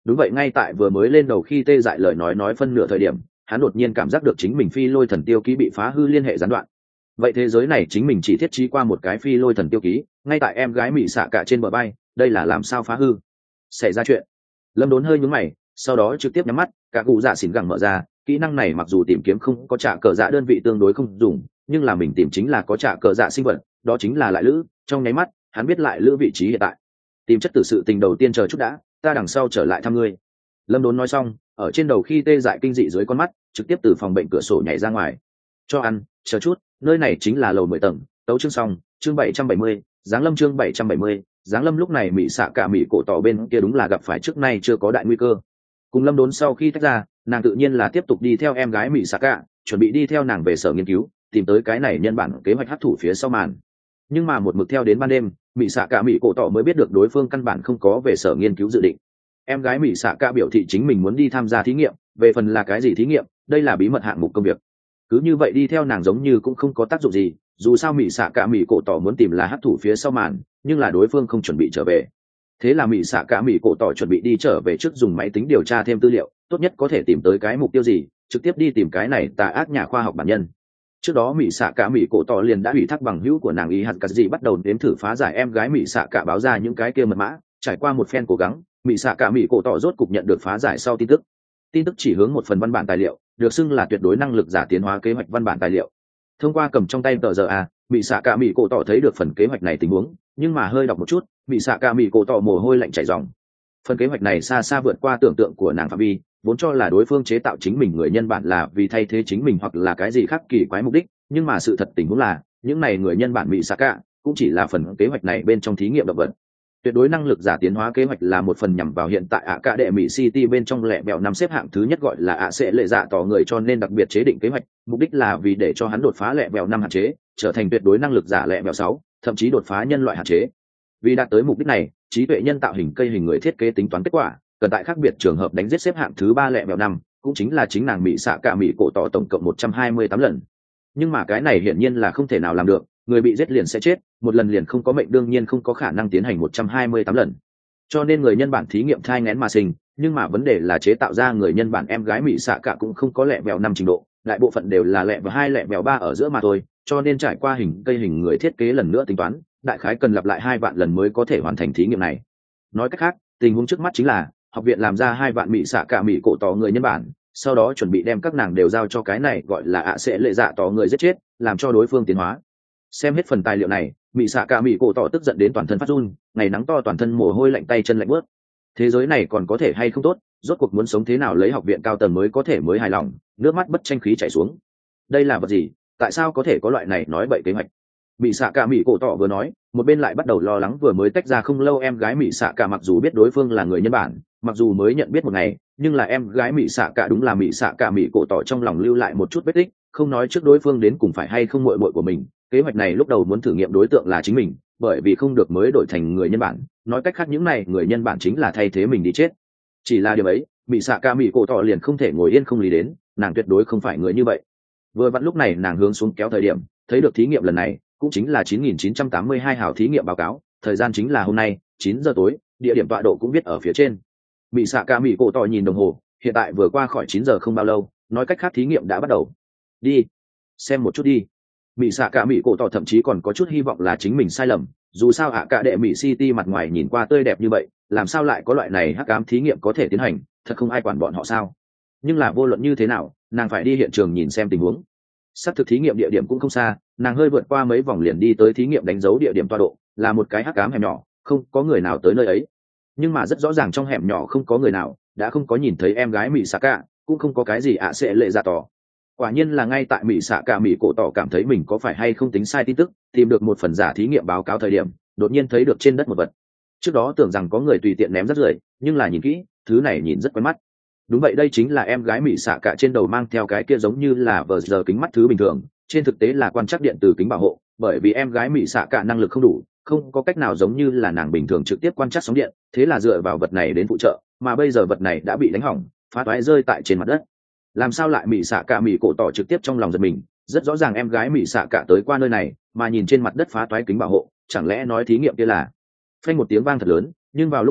đúng vậy, ngay tại vừa mới lên đầu khi tê dại lời nói phân nửa thời điểm, hắn đột nhiên cảm giác được chính mình phi lôi thần tiêu ký bị phá hư liên hệ gián đoạn. Vậy thế giới này chính mình chỉ thiết trí qua một cái phi lôi thần tiêu ký ngay tại em gái mỹ xạ cả trên bờ bay, đây là làm sao phá hư? Xảy ra chuyện. Lâm Đốn hơi nhướng mày, sau đó trực tiếp nhắm mắt. Cả cụ dạ xỉn gẳng mở ra, kỹ năng này mặc dù tìm kiếm không có trả cờ dạ đơn vị tương đối không dùng, nhưng là mình tìm chính là có trả cờ dạ sinh vật, đó chính là lại lữ. Trong nháy mắt hắn biết lại lữ vị trí hiện tại. Tìm chất tử sự tình đầu tiên chờ chút đã, ta đằng sau trở lại thăm ngươi. Lâm Đốn nói xong, ở trên đầu khi tê dại kinh dị dưới con mắt trực tiếp từ phòng bệnh cửa sổ nhảy ra ngoài. Cho ăn, chờ chút, nơi này chính là lầu 10 tầng. Tấu chương xong, chương 770, Giáng Lâm chương 770, Giáng Lâm. Lúc này mỹ xạ cả mỹ cổ tỏ bên kia đúng là gặp phải trước nay chưa có đại nguy cơ. Cùng Lâm Đốn sau khi tách ra, nàng tự nhiên là tiếp tục đi theo em gái mỹ xạ cả, chuẩn bị đi theo nàng về sở nghiên cứu, tìm tới cái này nhân bản kế hoạch hấp thụ phía sau màn. Nhưng mà một mực theo đến ban đêm, mỹ xạ cả mỹ cổ tỏ mới biết được đối phương căn bản không có về sở nghiên cứu dự định. Em gái mỹ xạ cả biểu thị chính mình muốn đi tham gia thí nghiệm, về phần là cái gì thí nghiệm, đây là bí mật hạng mục công việc. Cứ như vậy đi theo nàng giống như cũng không có tác dụng gì, dù sao mỹ xạ cả mỹ cổ tỏ muốn tìm là hấp thụ phía sau màn, nhưng là đối phương không chuẩn bị trở về. Thế là mỹ xạ cả mỹ cổ tỏ chuẩn bị đi trở về trước dùng máy tính điều tra thêm tư liệu, tốt nhất có thể tìm tới cái mục tiêu gì, trực tiếp đi tìm cái này tà ác nhà khoa học bản nhân. Trước đó mỹ xạ cả mỹ cổ tỏ liền đã ủy thác bằng hữu của nàng y hạt cà gì bắt đầu đến thử phá giải em gái mỹ xạ cả báo ra những cái kia mật mã. Trải qua một phen cố gắng, mỹ xạ cả mỹ cổ tỏ rốt cục nhận được phá giải sau tin tức chỉ hướng một phần văn bản tài liệu, được xưng là tuyệt đối năng lực giả tiến hóa kế hoạch văn bản tài liệu. Thông qua cầm trong tay tờ giờ mỹ xạ cả mỹ cổ tỏ thấy được phần kế hoạch này tình huống, nhưng mà hơi đọc một chút, mỹ xạ cả mỹ cổ tỏ mồ hôi lạnh chảy ròng. Phần kế hoạch này xa xa vượt qua tưởng tượng của nàng phạm vi, vốn cho là đối phương chế tạo chính mình người nhân bản là vì thay thế chính mình hoặc là cái gì khác kỳ quái mục đích, nhưng mà sự thật tình huống là những này người nhân bản mỹ xạ cả cũng chỉ là phần kế hoạch này bên trong thí nghiệm động vật. Tuyệt đối năng lực giả tiến hóa kế hoạch là một phần nhằm vào hiện tại ạ cả đệ mỹ city bên trong lẹ bẹo năm xếp hạng thứ nhất gọi là ạ sẽ lệ dạ tỏ người, cho nên đặc biệt chế định kế hoạch, mục đích là vì để cho hắn đột phá lẹ bẹo năm hạn chế, trở thành tuyệt đối năng lực giả lẹ bẹo 6, thậm chí đột phá nhân loại hạn chế. Vì đạt tới mục đích này, trí tuệ nhân tạo hình cây hình người thiết kế tính toán kết quả, cần tại khác biệt trường hợp đánh giết xếp hạng thứ 3 lẹ bẹo năm, cũng chính là chính nàng mỹ xạ cả mỹ cổ tỏ tổng cộng 128 lần. Nhưng mà cái này hiển nhiên là không thể nào làm được, người bị giết liền sẽ chết, một lần liền không có mệnh, đương nhiên không có khả năng tiến hành 128 lần. Cho nên người nhân bản thí nghiệm thai nghén mà sinh, nhưng mà vấn đề là chế tạo ra người nhân bản em gái mỹ xạ cả cũng không có lẹ vẹo 5 trình độ, đại bộ phận đều là lẹ vẹo 2 lẹ vẹo 3 ở giữa mà thôi, cho nên trải qua hình cây hình người thiết kế lần nữa tính toán, đại khái cần lặp lại 2 vạn lần mới có thể hoàn thành thí nghiệm này. Nói cách khác, tình huống trước mắt chính là học viện làm ra 2 vạn mỹ xạ cả mỹ cổ tỏ người nhân bản, sau đó chuẩn bị đem các nàng đều giao cho cái này gọi là ạ sẽ lệ dạ tỏ người giết chết, làm cho đối phương tiến hóa. Xem hết phần tài liệu này, mỹ xạ cả mỹ cổ tỏ tức giận đến toàn thân phát run, ngày nắng to toàn thân mồ hôi lạnh, tay chân lạnh bớt. Thế giới này còn có thể hay không tốt, rốt cuộc muốn sống thế nào lấy học viện cao tầng mới có thể mới hài lòng, nước mắt bất tranh khí chảy xuống. Đây là vật gì, tại sao có thể có loại này nói bậy kế hoạch? Mỹ xạ cả mỹ cổ tỏ vừa nói, một bên lại bắt đầu lo lắng vừa mới tách ra không lâu em gái mỹ xạ cả, mặc dù biết đối phương là người nhân bản, mặc dù mới nhận biết một ngày, nhưng là em gái mỹ xạ cả đúng là mỹ xạ cả mỹ cổ tỏ trong lòng lưu lại một chút vết tích, không nói trước đối phương đến cùng phải hay không muội muội của mình. Kế hoạch này lúc đầu muốn thử nghiệm đối tượng là chính mình, bởi vì không được mới đổi thành người nhân bản, nói cách khác những này người nhân bản chính là thay thế mình đi chết. Chỉ là điều ấy, mỹ xạ cả mỹ cổ tỏ liền không thể ngồi yên không lý đến, nàng tuyệt đối không phải người như vậy. Vừa vặn lúc này nàng hướng xuống kéo thời điểm, thấy được thí nghiệm lần này cũng chính là 9982 hào thí nghiệm báo cáo, thời gian chính là hôm nay 9 giờ tối, địa điểm tọa độ cũng viết ở phía trên. Mỹ xạ cả mỹ cổ tỏ nhìn đồng hồ, hiện tại vừa qua khỏi 9 giờ không bao lâu, nói cách khác thí nghiệm đã bắt đầu. Đi xem một chút đi. Mỹ xạ cả mỹ cổ tỏ thậm chí còn có chút hy vọng là chính mình sai lầm, dù sao ạ cả đệ mỹ city mặt ngoài nhìn qua tươi đẹp như vậy, làm sao lại có loại này hắc ám thí nghiệm có thể tiến hành, thật không ai quản bọn họ sao? Nhưng là vô luận như thế nào, nàng phải đi hiện trường nhìn xem tình huống. Sắp thực thí nghiệm địa điểm cũng không xa, nàng hơi vượt qua mấy vòng liền đi tới thí nghiệm đánh dấu địa điểm tọa độ, là một cái hắc ám hẻm nhỏ, không có người nào tới nơi ấy. Nhưng mà rất rõ ràng trong hẻm nhỏ không có người nào, đã không có nhìn thấy em gái mỹ xạ cả, cũng không có cái gì ạ sẽ lệ ra tỏ. Quả nhiên là ngay tại mỹ xạ cả mỹ cổ tỏ cảm thấy mình có phải hay không tính sai tin tức, tìm được một phần giả thí nghiệm báo cáo thời điểm, đột nhiên thấy được trên đất một vật. Trước đó tưởng rằng có người tùy tiện ném rất rưởi, nhưng là nhìn kỹ, thứ này nhìn rất quen mắt. Đúng vậy, đây chính là em gái mỹ xạ cả trên đầu mang theo cái kia giống như là vờ giờ kính mắt thứ bình thường, trên thực tế là quan trắc điện từ kính bảo hộ, bởi vì em gái mỹ xạ cả năng lực không đủ, không có cách nào giống như là nàng bình thường trực tiếp quan trắc sóng điện, thế là dựa vào vật này đến phụ trợ, mà bây giờ vật này đã bị đánh hỏng, phá toái rơi tại trên mặt đất. Làm sao lại mỹ xạ cả mỹ cổ tỏ trực tiếp trong lòng giật mình, rất rõ ràng em gái mỹ xạ cả tới qua nơi này, mà nhìn trên mặt đất phá toái kính bảo hộ, chẳng lẽ nói thí nghiệm kia là? Phanh một tiếng vang thật lớn, nhưng vào lúc này,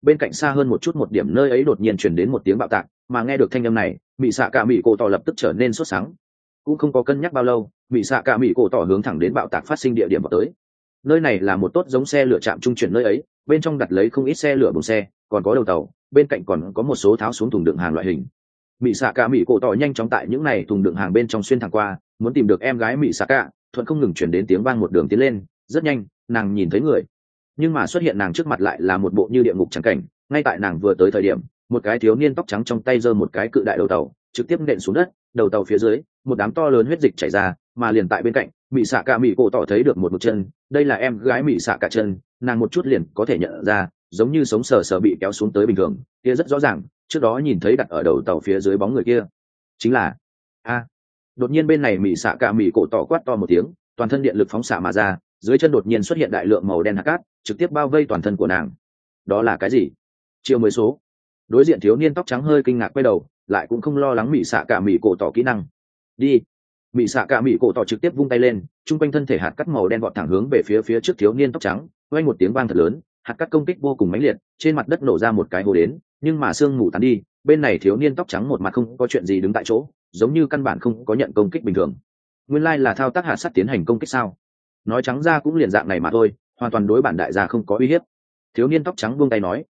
bên cạnh xa hơn một chút một điểm nơi ấy đột nhiên chuyển đến một tiếng bạo tạc, mà nghe được thanh âm này mỹ xạ cả mỹ cổ tỏ lập tức trở nên sốt sắng. Cũng không có cân nhắc bao lâu, mỹ xạ cả mỹ cổ tỏ hướng thẳng đến bạo tạc phát sinh địa điểm vào tới. Nơi này là một tốt giống xe lửa trạm trung chuyển nơi ấy, bên trong đặt lấy không ít xe lửa bùng xe, còn có đầu tàu, bên cạnh còn có một số tháo xuống thùng đựng hàng loại hình. Mỹ xạ cả mỹ cổ tỏ nhanh chóng tại những này thùng đựng hàng bên trong xuyên thẳng qua, muốn tìm được em gái mỹ xạ cả. Thuận không ngừng chuyển đến tiếng vang một đường tiến lên, rất nhanh nàng nhìn thấy người, nhưng mà xuất hiện nàng trước mặt lại là một bộ như địa ngục trắng cảnh. Ngay tại nàng vừa tới thời điểm, một cái thiếu niên tóc trắng trong tay giơ một cái cự đại đầu tàu trực tiếp nện xuống đất. Đầu tàu phía dưới một đám to lớn huyết dịch chảy ra, mà liền tại bên cạnh mỹ xạ cả mỹ cổ tỏ thấy được một chân, đây là em gái mỹ xạ cả chân. Nàng một chút liền có thể nhận ra, giống như sống sờ sờ bị kéo xuống tới bình thường, kia rất rõ ràng trước đó nhìn thấy đặt ở đầu tàu phía dưới bóng người kia chính là đột nhiên bên này mỹ xạ cả mỹ cổ tỏ quát to một tiếng, toàn thân điện lực phóng xạ mà ra, dưới chân đột nhiên xuất hiện đại lượng màu đen hạt cát trực tiếp bao vây toàn thân của nàng. Đó là cái gì? Chiều 10 số. Đối diện thiếu niên tóc trắng hơi kinh ngạc quay đầu lại, cũng không lo lắng mỹ xạ cả mỹ cổ tỏ kỹ năng. Đi. Mỹ xạ cả mỹ cổ tỏ trực tiếp vung tay lên, chung quanh thân thể hạt cát màu đen vọt thẳng hướng về phía trước thiếu niên tóc trắng, vang một tiếng vang thật lớn, hạt cát công kích vô cùng mãnh liệt, trên mặt đất nổ ra một cái hố đến, nhưng mà sương mù tán đi, bên này thiếu niên tóc trắng một mặt không có chuyện gì đứng tại chỗ, giống như căn bản không có nhận công kích bình thường. Nguyên lai là thao tác hạt sắt tiến hành công kích sao? Nói trắng ra cũng liền dạng này mà thôi, hoàn toàn đối bản đại gia không có uy hiếp. Thiếu niên tóc trắng buông tay nói.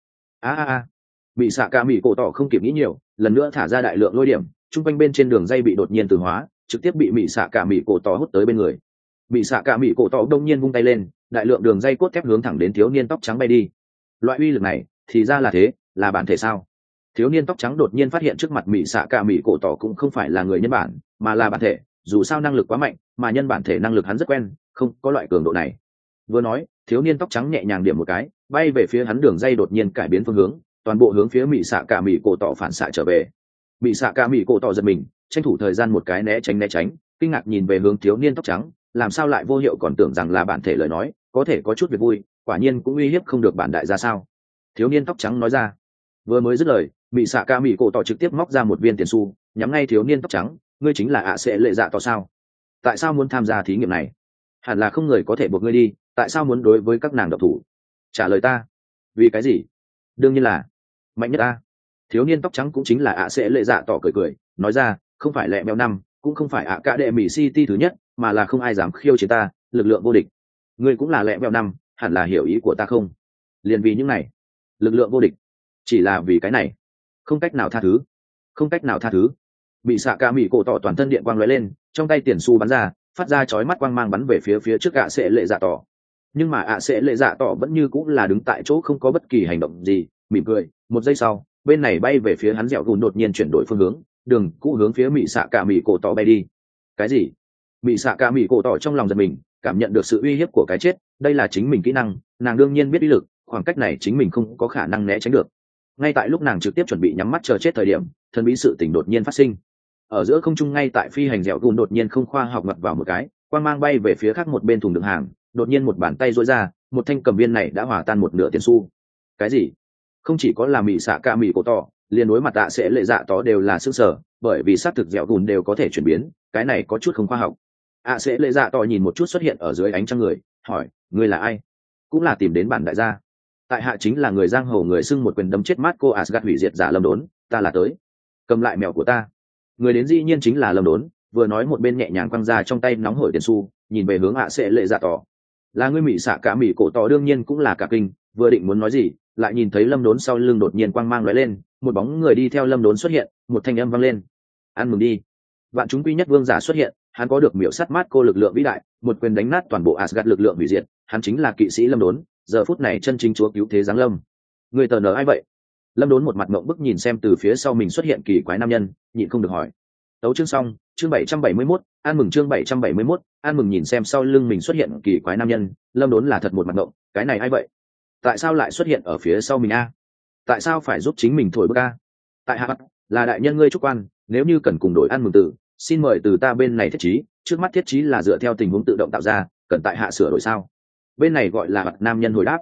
Mỹ xạ cả mỹ cổ tỏ không kịp nghĩ nhiều, lần nữa thả ra đại lượng lôi điểm, chung quanh bên trên đường dây bị đột nhiên từ hóa, trực tiếp bị mỹ xạ cả mỹ cổ tỏ hút tới bên người. Mỹ xạ cả mỹ cổ tỏ đông nhiên vung tay lên, đại lượng đường dây cốt thép hướng thẳng đến thiếu niên tóc trắng bay đi. Loại uy lực này thì ra là thế, là bản thể sao? Thiếu niên tóc trắng đột nhiên phát hiện trước mặt mỹ xạ cả mỹ cổ tỏ cũng không phải là người nhân bản, mà là bản thể. Dù sao năng lực quá mạnh, mà nhân bản thể năng lực hắn rất quen, không có loại cường độ này. Vừa nói, thiếu niên tóc trắng nhẹ nhàng điểm một cái, bay về phía hắn đường dây đột nhiên cải biến phương hướng, toàn bộ hướng phía mỹ xạ cả mỹ cổ tỏ phản xạ trở về. Mỹ xạ cả mỹ cổ tỏ giật mình, tranh thủ thời gian một cái né tránh, kinh ngạc nhìn về hướng thiếu niên tóc trắng, làm sao lại vô hiệu, còn tưởng rằng là bản thể lời nói có thể có chút việc vui, quả nhiên cũng uy hiếp không được bản đại gia sao? Thiếu niên tóc trắng nói ra. Vừa mới dứt lời, mỹ xạ cả mỹ cổ tỏ trực tiếp móc ra một viên tiền xu, nhắm ngay thiếu niên tóc trắng. Ngươi chính là sẽ lệ dạ tỏ sao? Tại sao muốn tham gia thí nghiệm này? Hẳn là không người có thể buộc ngươi đi, tại sao muốn đối với các nàng độc thủ? Trả lời ta. Vì cái gì? Đương nhiên là mạnh nhất ta. Thiếu niên tóc trắng cũng chính là sẽ lệ dạ tỏ cười nói ra, không phải lẹ mèo năm, cũng không phải cả đệ mỹ city thứ nhất, mà là không ai dám khiêu chiến ta, lực lượng vô địch. Ngươi cũng là lẹ mèo năm, hẳn là hiểu ý của ta không? Liền vì những này, lực lượng vô địch, chỉ là vì cái này, không cách nào tha thứ, không cách nào tha thứ. Bị xạ cả mỹ cổ tỏ toàn thân điện quang lóe lên, trong tay tiền xu bắn ra, phát ra chói mắt quang mang bắn về phía trước sẽ lệ dạ tỏ. Nhưng mà sẽ lệ dạ tỏ vẫn như cũng là đứng tại chỗ không có bất kỳ hành động gì, mỉm cười. Một giây sau, bên này bay về phía hắn dẻo gùn đột nhiên chuyển đổi phương hướng, đường cũ hướng phía mỹ xạ cả mỹ cổ tỏ bay đi. Cái gì? Mỹ xạ cả mỹ cổ tỏ trong lòng giật mình, cảm nhận được sự uy hiếp của cái chết. Đây là chính mình kỹ năng, nàng đương nhiên biết uy lực, khoảng cách này chính mình không có khả năng né tránh được. Ngay tại lúc nàng trực tiếp chuẩn bị nhắm mắt chờ chết thời điểm, thần bí sự tình đột nhiên phát sinh. Ở giữa không trung ngay tại phi hành dẻo gùn đột nhiên không khoa học ngặt vào một cái, quang mang bay về phía khác một bên thùng đựng hàng, đột nhiên một bàn tay duỗi ra, một thanh cầm viên này đã hòa tan một nửa tiền xu. Cái gì? Không chỉ có là mỹ xạ cả mỹ cổ tỏ, liền đối mặt sẽ lệ dạ tỏ đều là sững sờ, bởi vì xác thực dẻo gùn đều có thể chuyển biến, cái này có chút không khoa học. Sẽ lệ dạ tỏ nhìn một chút xuất hiện ở dưới ánh trăng người, hỏi, ngươi là ai? Cũng là tìm đến bản đại gia. Tại hạ chính là người giang hồ người xưng một quyền đấm chết mát cô Asgard hủy diệt giả Lâm Đốn, ta là tới. Cầm lại mèo của ta. Người đến dĩ nhiên chính là Lâm Đốn, vừa nói một bên nhẹ nhàng quăng ra trong tay nóng hổi tiền xu, nhìn về hướng sẽ lệ dạ tỏ. Là ngươi mỹ xạ cả mỹ cổ tỏ đương nhiên cũng là cả kinh, vừa định muốn nói gì, lại nhìn thấy Lâm Đốn sau lưng đột nhiên quang mang lóe lên, một bóng người đi theo Lâm Đốn xuất hiện, một thanh âm vang lên. Ăn mừng đi. Vạn chúng quy nhất vương giả xuất hiện, hắn có được miểu sát mát cô lực lượng vĩ đại, một quyền đánh nát toàn bộ Asgard lực lượng hủy diệt, hắn chính là kỵ sĩ Lâm Đốn, giờ phút này chân chính chúa cứu thế giáng lâm. Người tờ nở ai vậy? Lâm Đốn một mặt ngậm bức nhìn xem từ phía sau mình xuất hiện kỳ quái nam nhân, nhịn không được hỏi. Tấu chương xong, chương 771, ăn mừng chương 771, ăn mừng nhìn xem sau lưng mình xuất hiện kỳ quái nam nhân, Lâm Đốn là thật một mặt ngậm, cái này ai vậy? Tại sao lại xuất hiện ở phía sau mình a? Tại sao phải giúp chính mình thổi bức a? Tại hạ là đại nhân ngươi trúc quan, nếu như cần cùng đổi ăn mừng từ, xin mời từ ta bên này thiết trí, trước mắt thiết trí là dựa theo tình huống tự động tạo ra, cần tại hạ sửa đổi sao? Bên này gọi là mặt nam nhân hồi đáp.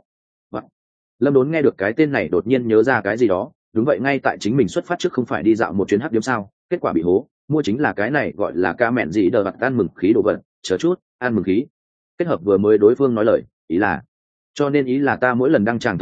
Lâm Đốn nghe được cái tên này đột nhiên nhớ ra cái gì đó, đúng vậy, ngay tại chính mình xuất phát trước không phải đi dạo một chuyến hấp điếm sao, kết quả bị hố, mua chính là cái này gọi là ca mẹn gì đờ vật ăn mừng khí đồ vật, chờ chút, ăn mừng khí. Kết hợp vừa mới đối phương nói lời, ý là, cho nên ý là ta mỗi lần đăng tràng thời điểm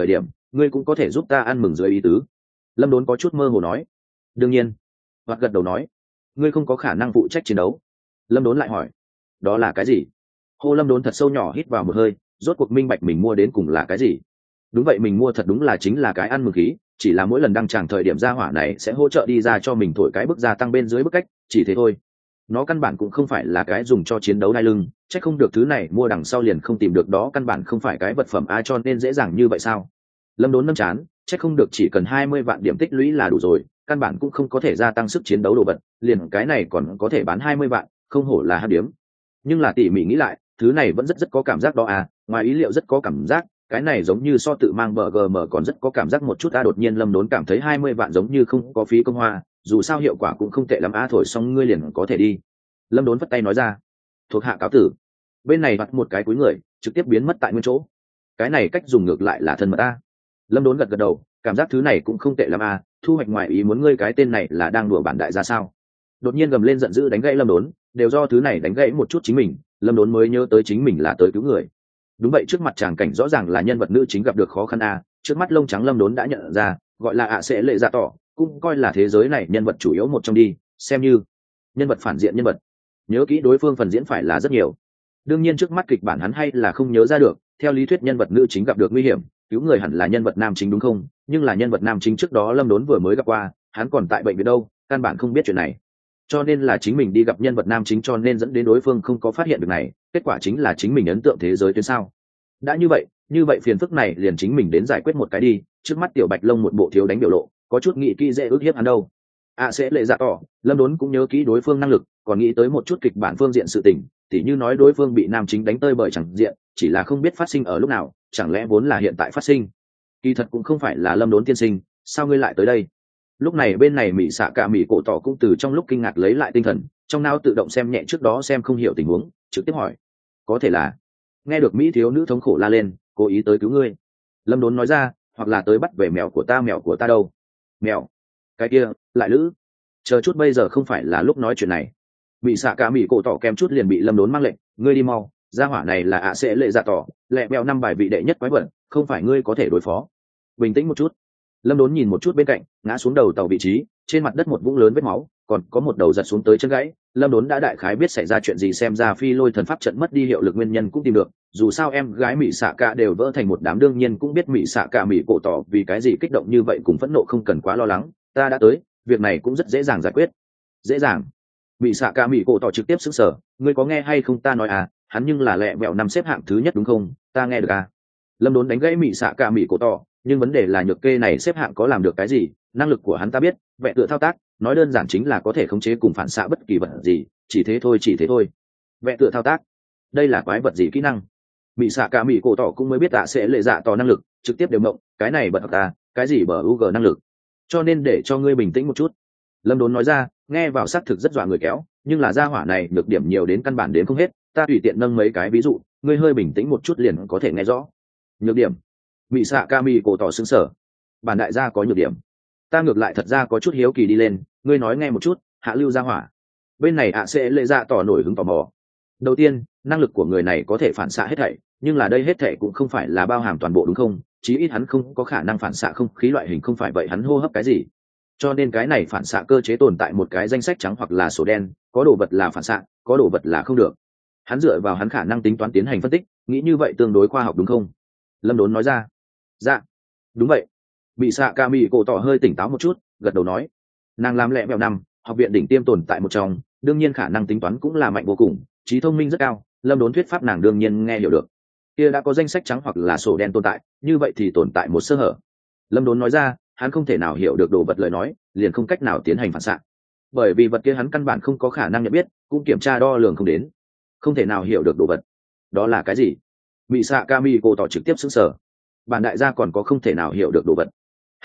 ngươi cũng có thể giúp ta ăn mừng dưới ý tứ. Lâm Đốn có chút mơ hồ nói. Đương nhiên. Hoạt gật đầu nói. Ngươi không có khả năng phụ trách chiến đấu. Lâm Đốn lại hỏi. Đó là cái gì? Hô Lâm Đốn thật sâu nhỏ hít vào một hơi, rốt cuộc minh bạch mình mua đến cùng là cái gì. Đúng vậy, mình mua thật đúng là chính là cái ăn mừng khí, chỉ là mỗi lần đăng tràng thời điểm ra hỏa này sẽ hỗ trợ đi ra cho mình thổi cái bức gia tăng bên dưới bức cách, chỉ thế thôi. Nó căn bản cũng không phải là cái dùng cho chiến đấu đai lưng, chắc không được thứ này mua đằng sau liền không tìm được, đó căn bản không phải cái vật phẩm ai cho nên dễ dàng như vậy sao? Lâm Đốn nâng chán, chắc không được chỉ cần 20 vạn điểm tích lũy là đủ rồi, căn bản cũng không có thể gia tăng sức chiến đấu đồ vật, liền cái này còn có thể bán 20 vạn, không hổ là hấp điếm. Nhưng là tỉ mỉ nghĩ lại, thứ này vẫn rất có cảm giác đó à, ngoài ý liệu rất có cảm giác, cái này giống như so tự mang BGM còn rất có cảm giác một chút. Đột nhiên Lâm Đốn cảm thấy 20 vạn giống như không có phí công hoa, dù sao hiệu quả cũng không tệ lắm thổi xong ngươi liền có thể đi. Lâm Đốn vất tay nói ra. Thuộc hạ cáo tử. Bên này bắt một cái cúi người, trực tiếp biến mất tại nguyên chỗ. Cái này cách dùng ngược lại là thân mật Lâm Đốn gật đầu, cảm giác thứ này cũng không tệ lắm thu hoạch ngoài ý muốn. Ngươi cái tên này là đang đùa bản đại gia sao? Đột nhiên gầm lên giận dữ đánh gãy Lâm Đốn, đều do thứ này đánh gãy một chút chính mình. Lâm Đốn mới nhớ tới chính mình là tới cứu người. Đúng vậy, trước mặt tràng cảnh rõ ràng là nhân vật nữ chính gặp được khó khăn trước mắt lông trắng Lâm Đốn đã nhận ra, gọi là sẽ lệ dạ tỏ, cũng coi là thế giới này nhân vật chủ yếu một trong đi, xem như nhân vật phản diện nhân vật. Nhớ kỹ đối phương phần diễn phải là rất nhiều. Đương nhiên trước mắt kịch bản hắn hay là không nhớ ra được. Theo lý thuyết nhân vật nữ chính gặp được nguy hiểm, cứu người hẳn là nhân vật nam chính đúng không? Nhưng là nhân vật nam chính trước đó Lâm Đốn vừa mới gặp qua, hắn còn tại bệnh viện đâu, căn bản không biết chuyện này. Cho nên là chính mình đi gặp nhân vật nam chính, cho nên dẫn đến đối phương không có phát hiện được này. Kết quả chính là chính mình ấn tượng thế giới tuyến sao? Đã như vậy phiền phức này liền chính mình đến giải quyết một cái đi. Trước mắt Tiểu Bạch Long một bộ thiếu đánh biểu lộ, có chút nghĩ kỹ dễ ước hiếp hắn đâu. Sẽ lệ dạ tỏ, Lâm Đốn cũng nhớ kỹ đối phương năng lực, còn nghĩ tới một chút kịch bản phương diện sự tình, tỉ như nói đối phương bị nam chính đánh tơi bởi chẳng diện, chỉ là không biết phát sinh ở lúc nào, chẳng lẽ vốn là hiện tại phát sinh. Kỳ thật cũng không phải là Lâm Đốn tiên sinh, sao ngươi lại tới đây? Lúc này bên này Mị Xạ Cả Mị Cổ Tỏ cũng từ trong lúc kinh ngạc lấy lại tinh thần, trong não tự động xem nhẹ trước đó xem không hiểu tình huống, trực tiếp hỏi. Có thể là nghe được Mỹ thiếu nữ thống khổ la lên, cố ý tới cứu ngươi. Lâm Đốn nói ra, hoặc là tới bắt về mèo của ta đâu? Mèo? Cái kia lại lữ, chờ chút, bây giờ không phải là lúc nói chuyện này. Mị Xạ Cả Mị Cổ Tỏ kém chút liền bị Lâm Đốn mang lệnh, ngươi đi mau, gia hỏa này là sẽ lệ dạ tỏ, lẹ bèo 5 bài vị đệ nhất quái vật, không phải ngươi có thể đối phó. Bình tĩnh một chút. Lâm Đốn nhìn một chút bên cạnh, ngã xuống đầu tàu vị trí, trên mặt đất một vũng lớn vết máu, còn có một đầu giật xuống tới chân gãy. Lâm Đốn đã đại khái biết xảy ra chuyện gì, xem ra Phi Lôi thần pháp trận mất đi hiệu lực nguyên nhân cũng tìm được, dù sao em gái Mị Xạ Cả đều vỡ thành một đám, đương nhiên cũng biết Mị Xạ Cả Mị Cổ Tỏ vì cái gì kích động như vậy cùng phẫn nộ, không cần quá lo lắng, ta đã tới, việc này cũng rất dễ dàng giải quyết. Dễ dàng? Mị Xạ Cả Mị Cổ Tỏ trực tiếp sững sờ, ngươi có nghe hay không ta nói hắn nhưng là lẹ bẹo năm xếp hạng thứ nhất đúng không? Ta nghe được Lâm Đốn đánh gãy Mị Xạ Cả Mị Cổ Tỏ, nhưng vấn đề là nhược kê này xếp hạng có làm được cái gì? Năng lực của hắn ta biết, vẹn tựa thao tác, nói đơn giản chính là có thể khống chế cùng phản xạ bất kỳ vật gì, chỉ thế thôi. Vẹn tựa thao tác, đây là quái vật gì kỹ năng? Mị Xạ Cả Mị Cổ Tỏ cũng mới biết sẽ lệ dạ tỏ năng lực, trực tiếp đều mộng, cái này bật ta, cái gì bờ UG năng lực? Cho nên để cho ngươi bình tĩnh một chút. Lâm Đốn nói ra, nghe vào xác thực rất dọa người kéo, nhưng là gia hỏa này nhược điểm nhiều đến căn bản đến không hết, ta tùy tiện nâng mấy cái ví dụ, ngươi hơi bình tĩnh một chút liền có thể nghe rõ. Nhược điểm? Mị Xạ Cả Mị Cổ Tỏ sững sờ. Bản đại gia có nhược điểm? Ta ngược lại thật ra có chút hiếu kỳ đi lên, ngươi nói nghe một chút, hạ lưu gia hỏa. Bên này sẽ lệ dạ tỏ nổi hứng tò mò. Đầu tiên, năng lực của người này có thể phản xạ hết thảy, nhưng là đây hết thảy cũng không phải là bao hàm toàn bộ đúng không? Chí ít hắn không có khả năng phản xạ không khí loại hình, không phải vậy hắn hô hấp cái gì? Cho nên cái này phản xạ cơ chế tồn tại một cái danh sách trắng hoặc là sổ đen, có đồ vật là phản xạ, có đồ vật là không được. Hắn dựa vào hắn khả năng tính toán tiến hành phân tích, nghĩ như vậy tương đối khoa học đúng không? Lâm Đốn nói ra. Dạ, đúng vậy. Mị Xạ Cả Mị Cổ Tỏ hơi tỉnh táo một chút, gật đầu nói. Nàng làm lẹ mèo năm, học viện đỉnh tiêm tồn tại một trong, đương nhiên khả năng tính toán cũng là mạnh vô cùng, trí thông minh rất cao. Lâm Đốn thuyết pháp nàng đương nhiên nghe hiểu được. Kia đã có danh sách trắng hoặc là sổ đen tồn tại, như vậy thì tồn tại một sơ hở. Lâm Đốn nói ra, hắn không thể nào hiểu được đồ vật lời nói, liền không cách nào tiến hành phản xạ, bởi vì vật kia hắn căn bản không có khả năng nhận biết, cũng kiểm tra đo lường không đến, không thể nào hiểu được đồ vật. Đó là cái gì? Mị Xạ Cả Mị Cổ Tỏ trực tiếp sững sờ. Bản đại gia còn có không thể nào hiểu được đồ vật?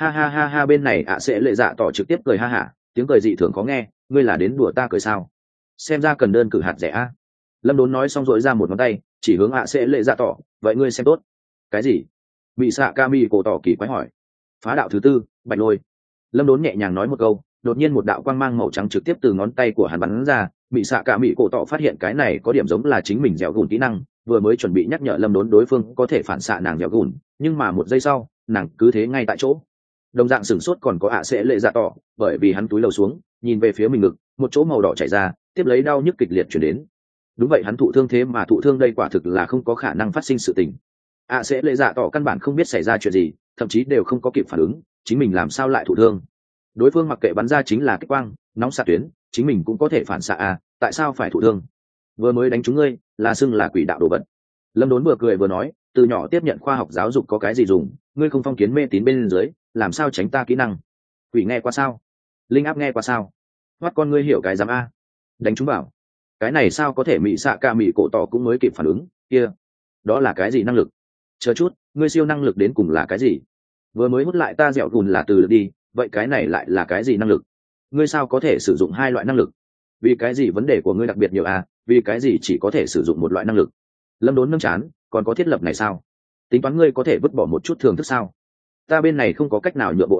Ha, bên này sẽ lệ dạ tỏ trực tiếp cười ha hả, tiếng cười dị thường khó nghe, ngươi là đến đùa ta cười sao? Xem ra cần đơn cử hạt rẻ Lâm Đốn nói xong dội ra một ngón tay, chỉ hướng sẽ lệ dạ tỏ, vậy ngươi xem tốt. Cái gì? Mị Xạ Cả Mị Cổ Tỏ kỳ quái hỏi. Phá đạo thứ tư, Bạch Lôi. Lâm Đốn nhẹ nhàng nói một câu, đột nhiên một đạo quang mang màu trắng trực tiếp từ ngón tay của hắn bắn ra. Mị Xạ Cả Mị Cổ Tỏ phát hiện cái này có điểm giống là chính mình dẻo gùn kỹ năng, vừa mới chuẩn bị nhắc nhở Lâm Đốn đối phương có thể phản xạ nàng dẻo gùn, nhưng mà một giây sau nàng cứ thế ngay tại chỗ. Đồng dạng sửng sốt còn có ạ sẽ lệ dạ tỏ, bởi vì hắn túi lầu xuống nhìn về phía mình ngực, một chỗ màu đỏ chảy ra, tiếp lấy đau nhức kịch liệt chuyển đến. Đúng vậy, hắn thụ thương, thế mà thụ thương đây quả thực là không có khả năng phát sinh sự tình. ạ sẽ lệ dạ tỏ căn bản không biết xảy ra chuyện gì, thậm chí đều không có kịp phản ứng chính mình làm sao lại thụ thương. Đối phương mặc kệ bắn ra chính là kích quang nóng xạ tuyến, chính mình cũng có thể phản xạ à, tại sao phải thụ thương? Vừa mới đánh trúng ngươi là xưng là quỷ đạo đồ vật. Lâm Đốn vừa cười vừa nói, từ nhỏ tiếp nhận khoa học giáo dục có cái gì dùng, ngươi không phong kiến mê tín bên dưới, làm sao tránh ta kỹ năng? Quỷ nghe qua sao? Linh áp nghe qua sao? Hoắt con ngươi hiểu cái dám a? Đánh trúng bảo, cái này sao có thể? Mị xạ ca mị cổ tỏ cũng mới kịp phản ứng, kia đó là cái gì năng lực? Chờ chút, ngươi siêu năng lực đến cùng là cái gì? Vừa mới hút lại ta dẻo gùn là từ lực đi, vậy cái này lại là cái gì năng lực? Ngươi sao có thể sử dụng hai loại năng lực? Vì cái gì vấn đề của ngươi đặc biệt nhiều à? Vì cái gì chỉ có thể sử dụng một loại năng lực? Lâm Đốn nâng chán, còn có thiết lập này sao? Tính toán ngươi có thể vứt bỏ một chút thường thức sao? Ta bên này không có cách nào nhượng bộ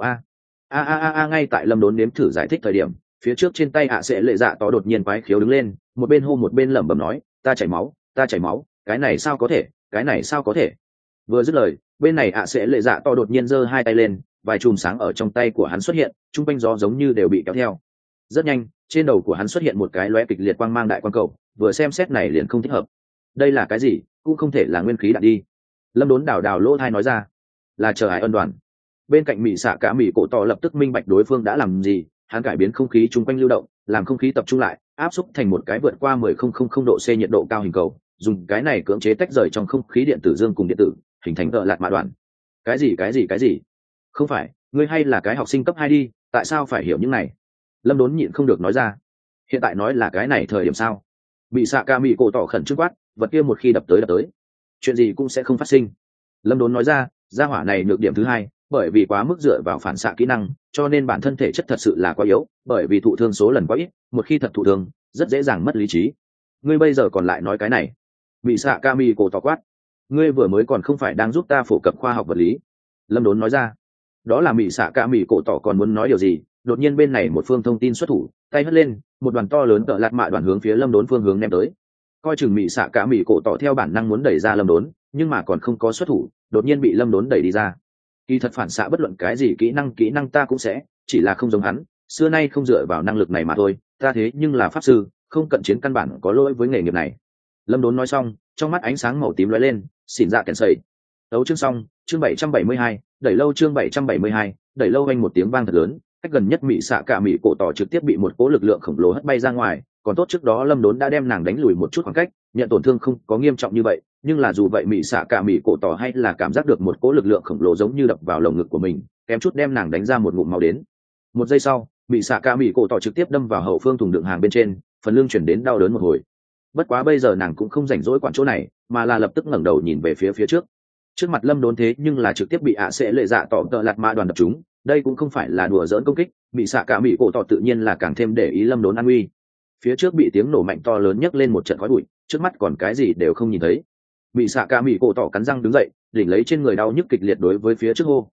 a. Ngay tại Lâm Đốn nếm thử giải thích thời điểm, phía trước trên tay ạ sẽ lệ dạ tỏ đột nhiên quái khiếu đứng lên, một bên hô một bên lẩm bẩm nói, ta chảy máu, ta chảy máu, cái này sao có thể, cái này sao có thể? Vừa dứt lời, bên này ạ sẽ lệ dạ tỏ đột nhiên giơ hai tay lên, vài chùm sáng ở trong tay của hắn xuất hiện, trung quanh gió giống như đều bị kéo theo. Rất nhanh, trên đầu của hắn xuất hiện một cái lóe kịch liệt quang mang đại quang cầu, vừa xem xét này liền không thích hợp. Đây là cái gì? Cũng không thể là nguyên khí đạn đi. Lâm Đốn đảo đảo lỗ thai nói ra, là chờ Hải ân đoàn. Bên cạnh Mị xạ cả Mị cổ tỏ lập tức minh bạch đối phương đã làm gì, hắn cải biến không khí chung quanh lưu động, làm không khí tập trung lại, áp xúc thành một cái vượt qua 10,000 độ C nhiệt độ cao hình cầu, dùng cái này cưỡng chế tách rời trong không khí điện tử dương cùng điện tử, hình thành tợ lạt mạ đoạn. Cái gì? Không phải, ngươi hay là cái học sinh cấp 2 đi, tại sao phải hiểu những này? Lâm Đốn nhịn không được nói ra. Hiện tại nói là cái này thời điểm sao? Mị xạ ca Mị cổ tỏ khẩn trương quát, vật kia một khi đập tới, chuyện gì cũng sẽ không phát sinh. Lâm Đốn nói ra, gia hỏa này nhược điểm thứ hai, bởi vì quá mức dựa vào phản xạ kỹ năng, cho nên bản thân thể chất thật sự là quá yếu, bởi vì thụ thương số lần quá ít, một khi thật thụ thương rất dễ dàng mất lý trí. Ngươi bây giờ còn lại nói cái này? Mị xạ ca Mị cổ tỏ quát, ngươi vừa mới còn không phải đang giúp ta phổ cập khoa học vật lý? Lâm Đốn nói ra. Đó là Mị xạ ca Mị cổ tỏ còn muốn nói điều gì, đột nhiên bên này một phương thông tin xuất thủ, tay hất lên, một đoàn to lớn cỡ lạt mạ đoàn hướng phía Lâm Đốn phương hướng ném tới. Coi chừng Mị xạ cả Mị cổ tỏ theo bản năng muốn đẩy ra Lâm Đốn, nhưng mà còn không có xuất thủ, đột nhiên bị Lâm Đốn đẩy đi ra. Kỳ thật phản xạ bất luận cái gì kỹ năng ta cũng sẽ, chỉ là không giống hắn, xưa nay không dựa vào năng lực này mà thôi, ta thế nhưng là pháp sư, không cận chiến căn bản có lỗi với nghề nghiệp này. Lâm Đốn nói xong, trong mắt ánh sáng màu tím lóe lên, xỉn dạ kèn sẩy. Đấu chương xong, chương 772, đẩy lâu chương 772, đẩy lâu anh một tiếng vang thật lớn, cách gần nhất Mị xạ cả Mị cổ tỏ trực tiếp bị một cỗ lực lượng khổng lồ hất bay ra ngoài, còn tốt trước đó Lâm Đốn đã đem nàng đánh lùi một chút khoảng cách, nhận tổn thương không có nghiêm trọng như vậy, nhưng là dù vậy Mị xạ cả Mị cổ tỏ hay là cảm giác được một cỗ lực lượng khổng lồ giống như đập vào lồng ngực của mình, kém chút đem nàng đánh ra một ngụm máu đến. Một giây sau, Mị xạ cả Mị cổ tỏ trực tiếp đâm vào hậu phương thùng đựng hàng bên trên, phần lưng chuyển đến đau đớn một hồi. Bất quá bây giờ nàng cũng không rảnh rỗi quản chỗ này, mà là lập tức ngẩng đầu nhìn về phía trước. Trước mặt Lâm Đốn thế nhưng là trực tiếp bị ạ sẽ lệ dạ tỏ tợ lạt mạ đoàn đập trúng, đây cũng không phải là đùa giỡn công kích, Mị xạ cả Mị cổ tỏ tự nhiên là càng thêm để ý Lâm Đốn an nguy. Phía trước bị tiếng nổ mạnh to lớn nhấc lên một trận khói bụi, trước mắt còn cái gì đều không nhìn thấy. Mị xạ cả Mị cổ tỏ cắn răng đứng dậy, đỉnh lấy trên người đau nhức kịch liệt đối với phía trước hô,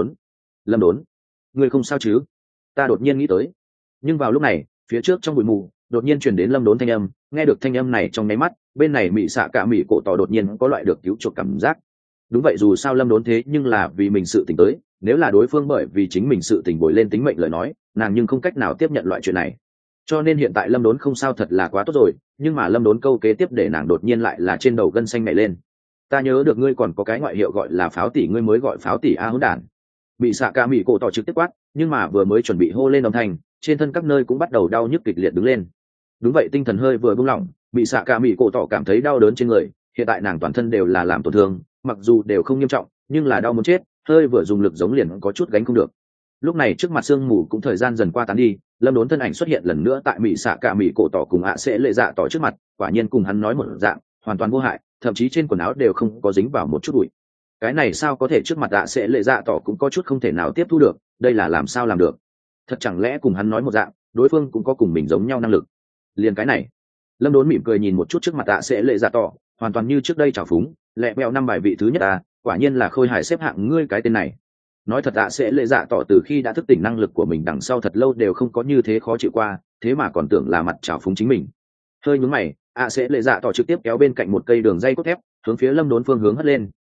Lâm Đốn, ngươi không sao chứ? Ta đột nhiên nghĩ tới. Nhưng vào lúc này, phía trước trong bụi mù đột nhiên truyền đến Lâm Đốn thanh âm, nghe được thanh âm này trong nháy mắt, bên này Mị xạ cả Mị cổ tỏ đột nhiên có loại được cứu chuộc cảm giác. Đúng vậy, dù sao Lâm Đốn thế nhưng là vì mình sự tình tới, nếu là đối phương bởi vì chính mình sự tình bồi lên tính mệnh lời nói, nàng nhưng không cách nào tiếp nhận loại chuyện này. Cho nên hiện tại Lâm Đốn không sao thật là quá tốt rồi, nhưng mà Lâm Đốn câu kế tiếp để nàng đột nhiên lại là trên đầu gân xanh nhảy lên. Ta nhớ được ngươi còn có cái ngoại hiệu gọi là Pháo tỷ, ngươi mới gọi Pháo tỷ a hỗn đản. Mị xạ cả Mị cổ tỏ trực tiếp quát, nhưng mà vừa mới chuẩn bị hô lên âm thanh, trên thân các nơi cũng bắt đầu đau nhức kịch liệt đứng lên. Đúng vậy, tinh thần hơi vừa buông lỏng, Mị xạ cả Mị cổ tỏ cảm thấy đau đớn trên người, hiện tại nàng toàn thân đều là làm tổn thương, mặc dù đều không nghiêm trọng, nhưng là đau muốn chết, hơi vừa dùng lực giống liền có chút gánh không được. Lúc này trước mặt sương mù cũng thời gian dần qua tán đi, Lâm Đốn thân ảnh xuất hiện lần nữa tại Mị xạ cả Mị cổ tỏ cùng ạ sẽ lệ dạ tỏ trước mặt, quả nhiên cùng hắn nói một dạng, hoàn toàn vô hại, thậm chí trên quần áo đều không có dính vào một chút bụi. Cái này sao có thể? Trước mặt ạ sẽ lệ dạ tỏ cũng có chút không thể nào tiếp thu được, đây là làm sao làm được? Thật chẳng lẽ cùng hắn nói một dạng, đối phương cũng có cùng mình giống nhau năng lực? Liền cái này, Lâm Đốn mỉm cười nhìn một chút trước mặt ạ sẽ lệ dạ tỏ, hoàn toàn như trước đây trào phúng, lẹ bẹo năm bài vị thứ nhất à, quả nhiên là khôi hài xếp hạng ngươi cái tên này. Nói thật ạ sẽ lệ dạ tỏ từ khi đã thức tỉnh năng lực của mình đằng sau thật lâu đều không có như thế khó chịu qua, thế mà còn tưởng là mặt trào phúng chính mình. Hơi nhướng mày, ạ sẽ lệ dạ tỏ trực tiếp kéo bên cạnh một cây đường dây cốt thép, hướng phía Lâm Đốn phương hướng hất lên,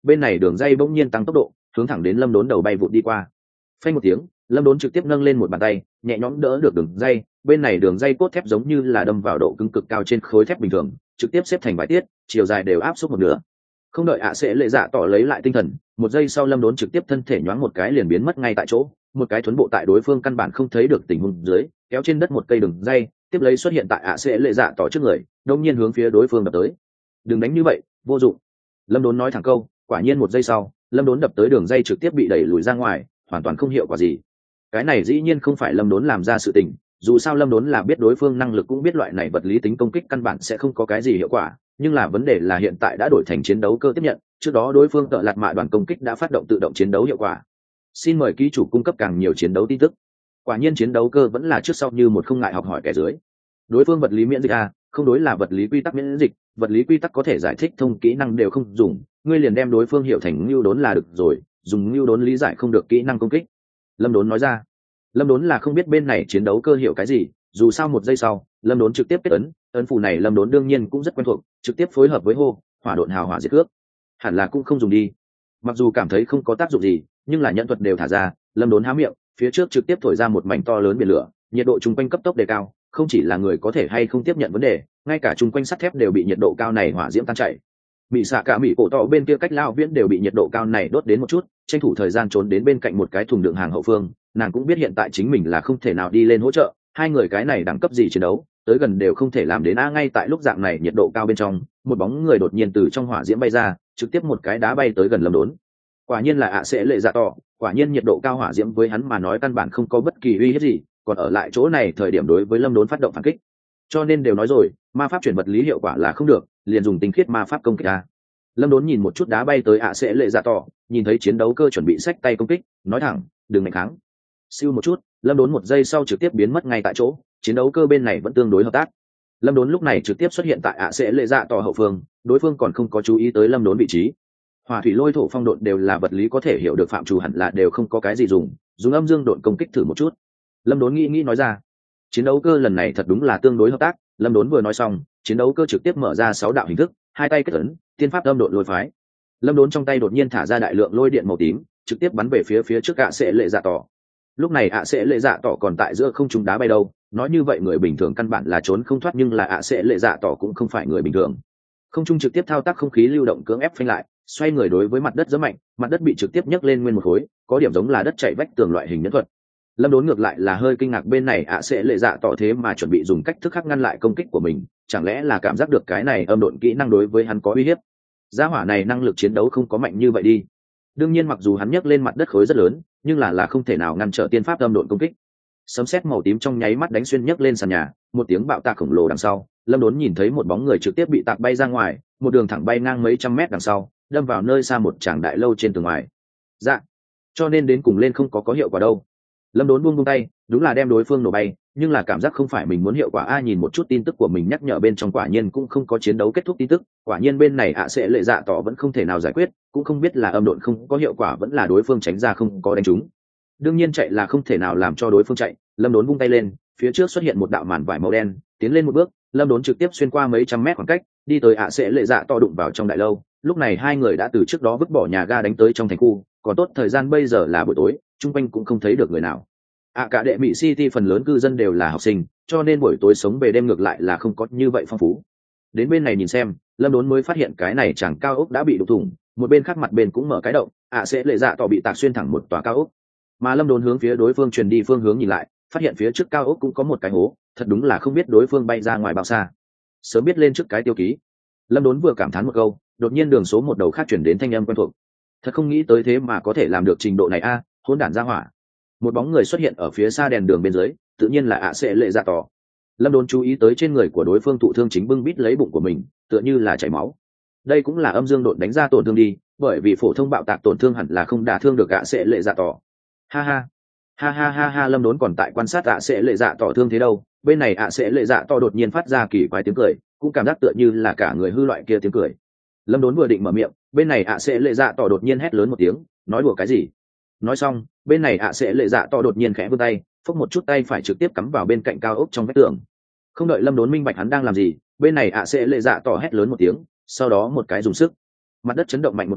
bên này đường dây bỗng nhiên tăng tốc độ hướng thẳng đến lâm đốn đầu bay vụt đi qua. Phanh một tiếng, lâm đốn trực tiếp nâng lên một bàn tay nhẹ nhõm đỡ được đường dây, bên này đường dây cốt thép giống như là đâm vào độ cứng cực cao trên khối thép bình thường, trực tiếp xếp thành vài tiết, chiều dài đều áp suất một nửa. Không đợi ạ sẽ lệ dạ tỏ lấy lại tinh thần, một giây sau lâm đốn trực tiếp thân thể nhoáng một cái liền biến mất ngay tại chỗ, một cái thuấn bộ tại đối phương căn bản không thấy được tình huống dưới, kéo trên đất một cây đường dây, tiếp lấy xuất hiện tại ạ sẽ lệ dạ tỏ trước người, đông nhiên hướng phía đối phương đập tới. Đừng đánh như vậy, vô dụng. Lâm đốn nói thẳng câu, quả nhiên một giây sau, lâm đốn đập tới đường dây trực tiếp bị đẩy lùi ra ngoài, hoàn toàn không hiệu quả gì. Cái này dĩ nhiên không phải lâm đốn làm ra sự tình, dù sao lâm đốn là biết đối phương năng lực, cũng biết loại này vật lý tính công kích căn bản sẽ không có cái gì hiệu quả, nhưng là vấn đề là hiện tại đã đổi thành chiến đấu cơ tiếp nhận, trước đó đối phương tợ lạt mạ đoàn công kích đã phát động tự động chiến đấu hiệu quả. Xin mời ký chủ cung cấp càng nhiều chiến đấu tin tức. Quả nhiên chiến đấu cơ vẫn là trước sau như một, không ngại học hỏi kẻ dưới. Đối phương vật lý miễn dịch không đối là vật lý quy tắc miễn dịch, vật lý quy tắc có thể giải thích thông kỹ năng đều không dùng, ngươi liền đem đối phương hiểu thành ngưu đốn là được rồi, dùng ngưu đốn lý giải không được kỹ năng công kích. Lâm đốn nói ra. Lâm đốn là không biết bên này chiến đấu cơ hiểu cái gì, dù sao một giây sau lâm đốn trực tiếp kết ấn phù này lâm đốn đương nhiên cũng rất quen thuộc, trực tiếp phối hợp với hô hỏa độn hào hỏa diệt cước, hẳn là cũng không dùng đi. Mặc dù cảm thấy không có tác dụng gì, nhưng là nhận thuật đều thả ra, lâm đốn há miệng, phía trước trực tiếp thổi ra một mảnh to lớn biển lửa, nhiệt độ chung quanh cấp tốc đề cao, không chỉ là người có thể hay không tiếp nhận vấn đề, ngay cả chung quanh sắt thép đều bị nhiệt độ cao này hỏa diễm tan chảy. Bị xạ cả mỹ cổ tỏ bên kia cách lao viễn đều bị nhiệt độ cao này đốt đến một chút, tranh thủ thời gian trốn đến bên cạnh một cái thùng đựng hàng hậu phương. Nàng cũng biết hiện tại chính mình là không thể nào đi lên hỗ trợ, hai người cái này đẳng cấp gì chiến đấu tới gần đều không thể làm đến ngay tại lúc dạng này nhiệt độ cao bên trong, một bóng người đột nhiên từ trong hỏa diễm bay ra, trực tiếp một cái đá bay tới gần lâm đốn. Quả nhiên là ạ sẽ lệ dạ tỏ, quả nhiên nhiệt độ cao hỏa diễm với hắn mà nói căn bản không có bất kỳ uy hiếp gì, còn ở lại chỗ này thời điểm đối với lâm đốn phát động phản kích. Cho nên đều nói rồi, ma pháp chuyển vật lý hiệu quả là không được, liền dùng tinh khiết ma pháp công kích Lâm đốn nhìn một chút đá bay tới ạ sẽ lệ dạ tỏ, nhìn thấy chiến đấu cơ chuẩn bị xách tay công kích, nói thẳng, đừng mạnh kháng. Siêu một chút, lâm đốn một giây sau trực tiếp biến mất ngay tại chỗ, chiến đấu cơ bên này vẫn tương đối hợp tác. Lâm đốn lúc này trực tiếp xuất hiện tại ạ sẽ lệ dạ tỏ hậu phương, đối phương còn không có chú ý tới lâm đốn vị trí. Hỏa thủy lôi thổ phong độn đều là vật lý có thể hiểu được phạm trù, hẳn là đều không có cái gì dùng âm dương độn công kích thử một chút. Lâm đốn nghĩ nói ra. Chiến đấu cơ lần này thật đúng là tương đối hợp tác, lâm đốn vừa nói xong, chiến đấu cơ trực tiếp mở ra 6 đạo hình thức, hai tay kết ấn, tiên pháp âm độn lôi phái. Lâm đốn trong tay đột nhiên thả ra đại lượng lôi điện màu tím, trực tiếp bắn về phía trước ạ sẽ lệ dạ tỏ. Lúc này ạ sẽ lệ dạ tỏ còn tại giữa không trung đá bay đâu, nói như vậy người bình thường căn bản là trốn không thoát, nhưng là ạ sẽ lệ dạ tỏ cũng không phải người bình thường. Không trung trực tiếp thao tác không khí lưu động cưỡng ép phanh lại, xoay người đối với mặt đất rất mạnh, mặt đất bị trực tiếp nhấc lên nguyên một khối, có điểm giống là đất chảy vách tường loại hình nhân thuật. Lâm đốn ngược lại là hơi kinh ngạc, bên này ạ sẽ lệ dạ tỏ thế mà chuẩn bị dùng cách thức khác ngăn lại công kích của mình, chẳng lẽ là cảm giác được cái này âm độn kỹ năng đối với hắn có uy hiếp. Gia hỏa này năng lực chiến đấu không có mạnh như vậy đi. Đương nhiên mặc dù hắn nhấc lên mặt đất khối rất lớn, nhưng là không thể nào ngăn trở tiên pháp âm độn công kích. Sấm sét màu tím trong nháy mắt đánh xuyên nhấc lên sàn nhà, một tiếng bạo tạc khổng lồ đằng sau, lâm đốn nhìn thấy một bóng người trực tiếp bị tạc bay ra ngoài, một đường thẳng bay ngang mấy trăm mét đằng sau, đâm vào nơi xa một tràng đại lâu trên tường ngoài. Dạ, cho nên đến cùng lên không có hiệu quả đâu. Lâm đốn buông tay, đúng là đem đối phương nổ bay, nhưng là cảm giác không phải mình muốn hiệu quả nhìn một chút tin tức của mình nhắc nhở bên trong, quả nhiên cũng không có chiến đấu kết thúc tin tức, quả nhiên bên này sẽ lệ dạ tỏ vẫn không thể nào giải quyết, cũng không biết là âm độn không có hiệu quả vẫn là đối phương tránh ra không có đánh trúng. Đương nhiên chạy là không thể nào làm cho đối phương chạy, lâm đốn vung tay lên, phía trước xuất hiện một đạo màn vải màu đen, tiến lên một bước, lâm đốn trực tiếp xuyên qua mấy trăm mét khoảng cách, đi tới sẽ lệ dạ tỏ đụng vào trong đại lâu. Lúc này hai người đã từ trước đó vứt bỏ nhà ga đánh tới trong thành khu, còn tốt thời gian bây giờ là buổi tối, chung quanh cũng không thấy được người nào. Cả đệ mỹ city phần lớn cư dân đều là học sinh, cho nên buổi tối sống về đêm ngược lại là không có như vậy phong phú. Đến bên này nhìn xem, lâm đốn mới phát hiện cái này chẳng cao ốc đã bị đục thủng, một bên khác mặt bên cũng mở cái động, sẽ lệ dạ tỏ bị tạc xuyên thẳng một tòa cao ốc. Mà lâm đốn hướng phía đối phương truyền đi phương hướng nhìn lại, phát hiện phía trước cao ốc cũng có một cái hố, thật đúng là không biết đối phương bay ra ngoài bao xa. Sớm biết lên trước cái tiêu ký. Lâm đốn vừa cảm thán một câu, đột nhiên đường số một đầu khác chuyển đến thanh âm quen thuộc. Thật không nghĩ tới thế mà có thể làm được trình độ này hỗn đản ra hỏa. Một bóng người xuất hiện ở phía xa đèn đường bên dưới, tự nhiên là sẽ lệ dạ tỏ. Lâm đốn chú ý tới trên người của đối phương thụ thương chính bưng bít lấy bụng của mình, tựa như là chảy máu. Đây cũng là âm dương độn đánh ra tổn thương đi, bởi vì phổ thông bạo tạc tổn thương hẳn là không đả thương được sẽ lệ dạ tỏ. Ha ha ha ha ha ha, lâm đốn còn tại quan sát sẽ lệ dạ tỏ thương thế đâu, bên này sẽ lệ dạ tỏ đột nhiên phát ra kỳ quái tiếng cười, cũng cảm giác tựa như là cả người hư loại kia tiếng cười. Lâm đốn vừa định mở miệng, bên này sẽ lệ dạ tỏ đột nhiên hét lớn một tiếng, nói đùa cái gì. Nói xong, bên này sẽ lệ dạ tỏ đột nhiên khẽ vươn tay, phốc một chút tay phải trực tiếp cắm vào bên cạnh cao ốc trong vách tường. Không đợi lâm đốn minh bạch hắn đang làm gì, bên này sẽ lệ dạ tỏ hét lớn một tiếng, sau đó một cái dùng sức, mặt đất chấn động mạnh một cái,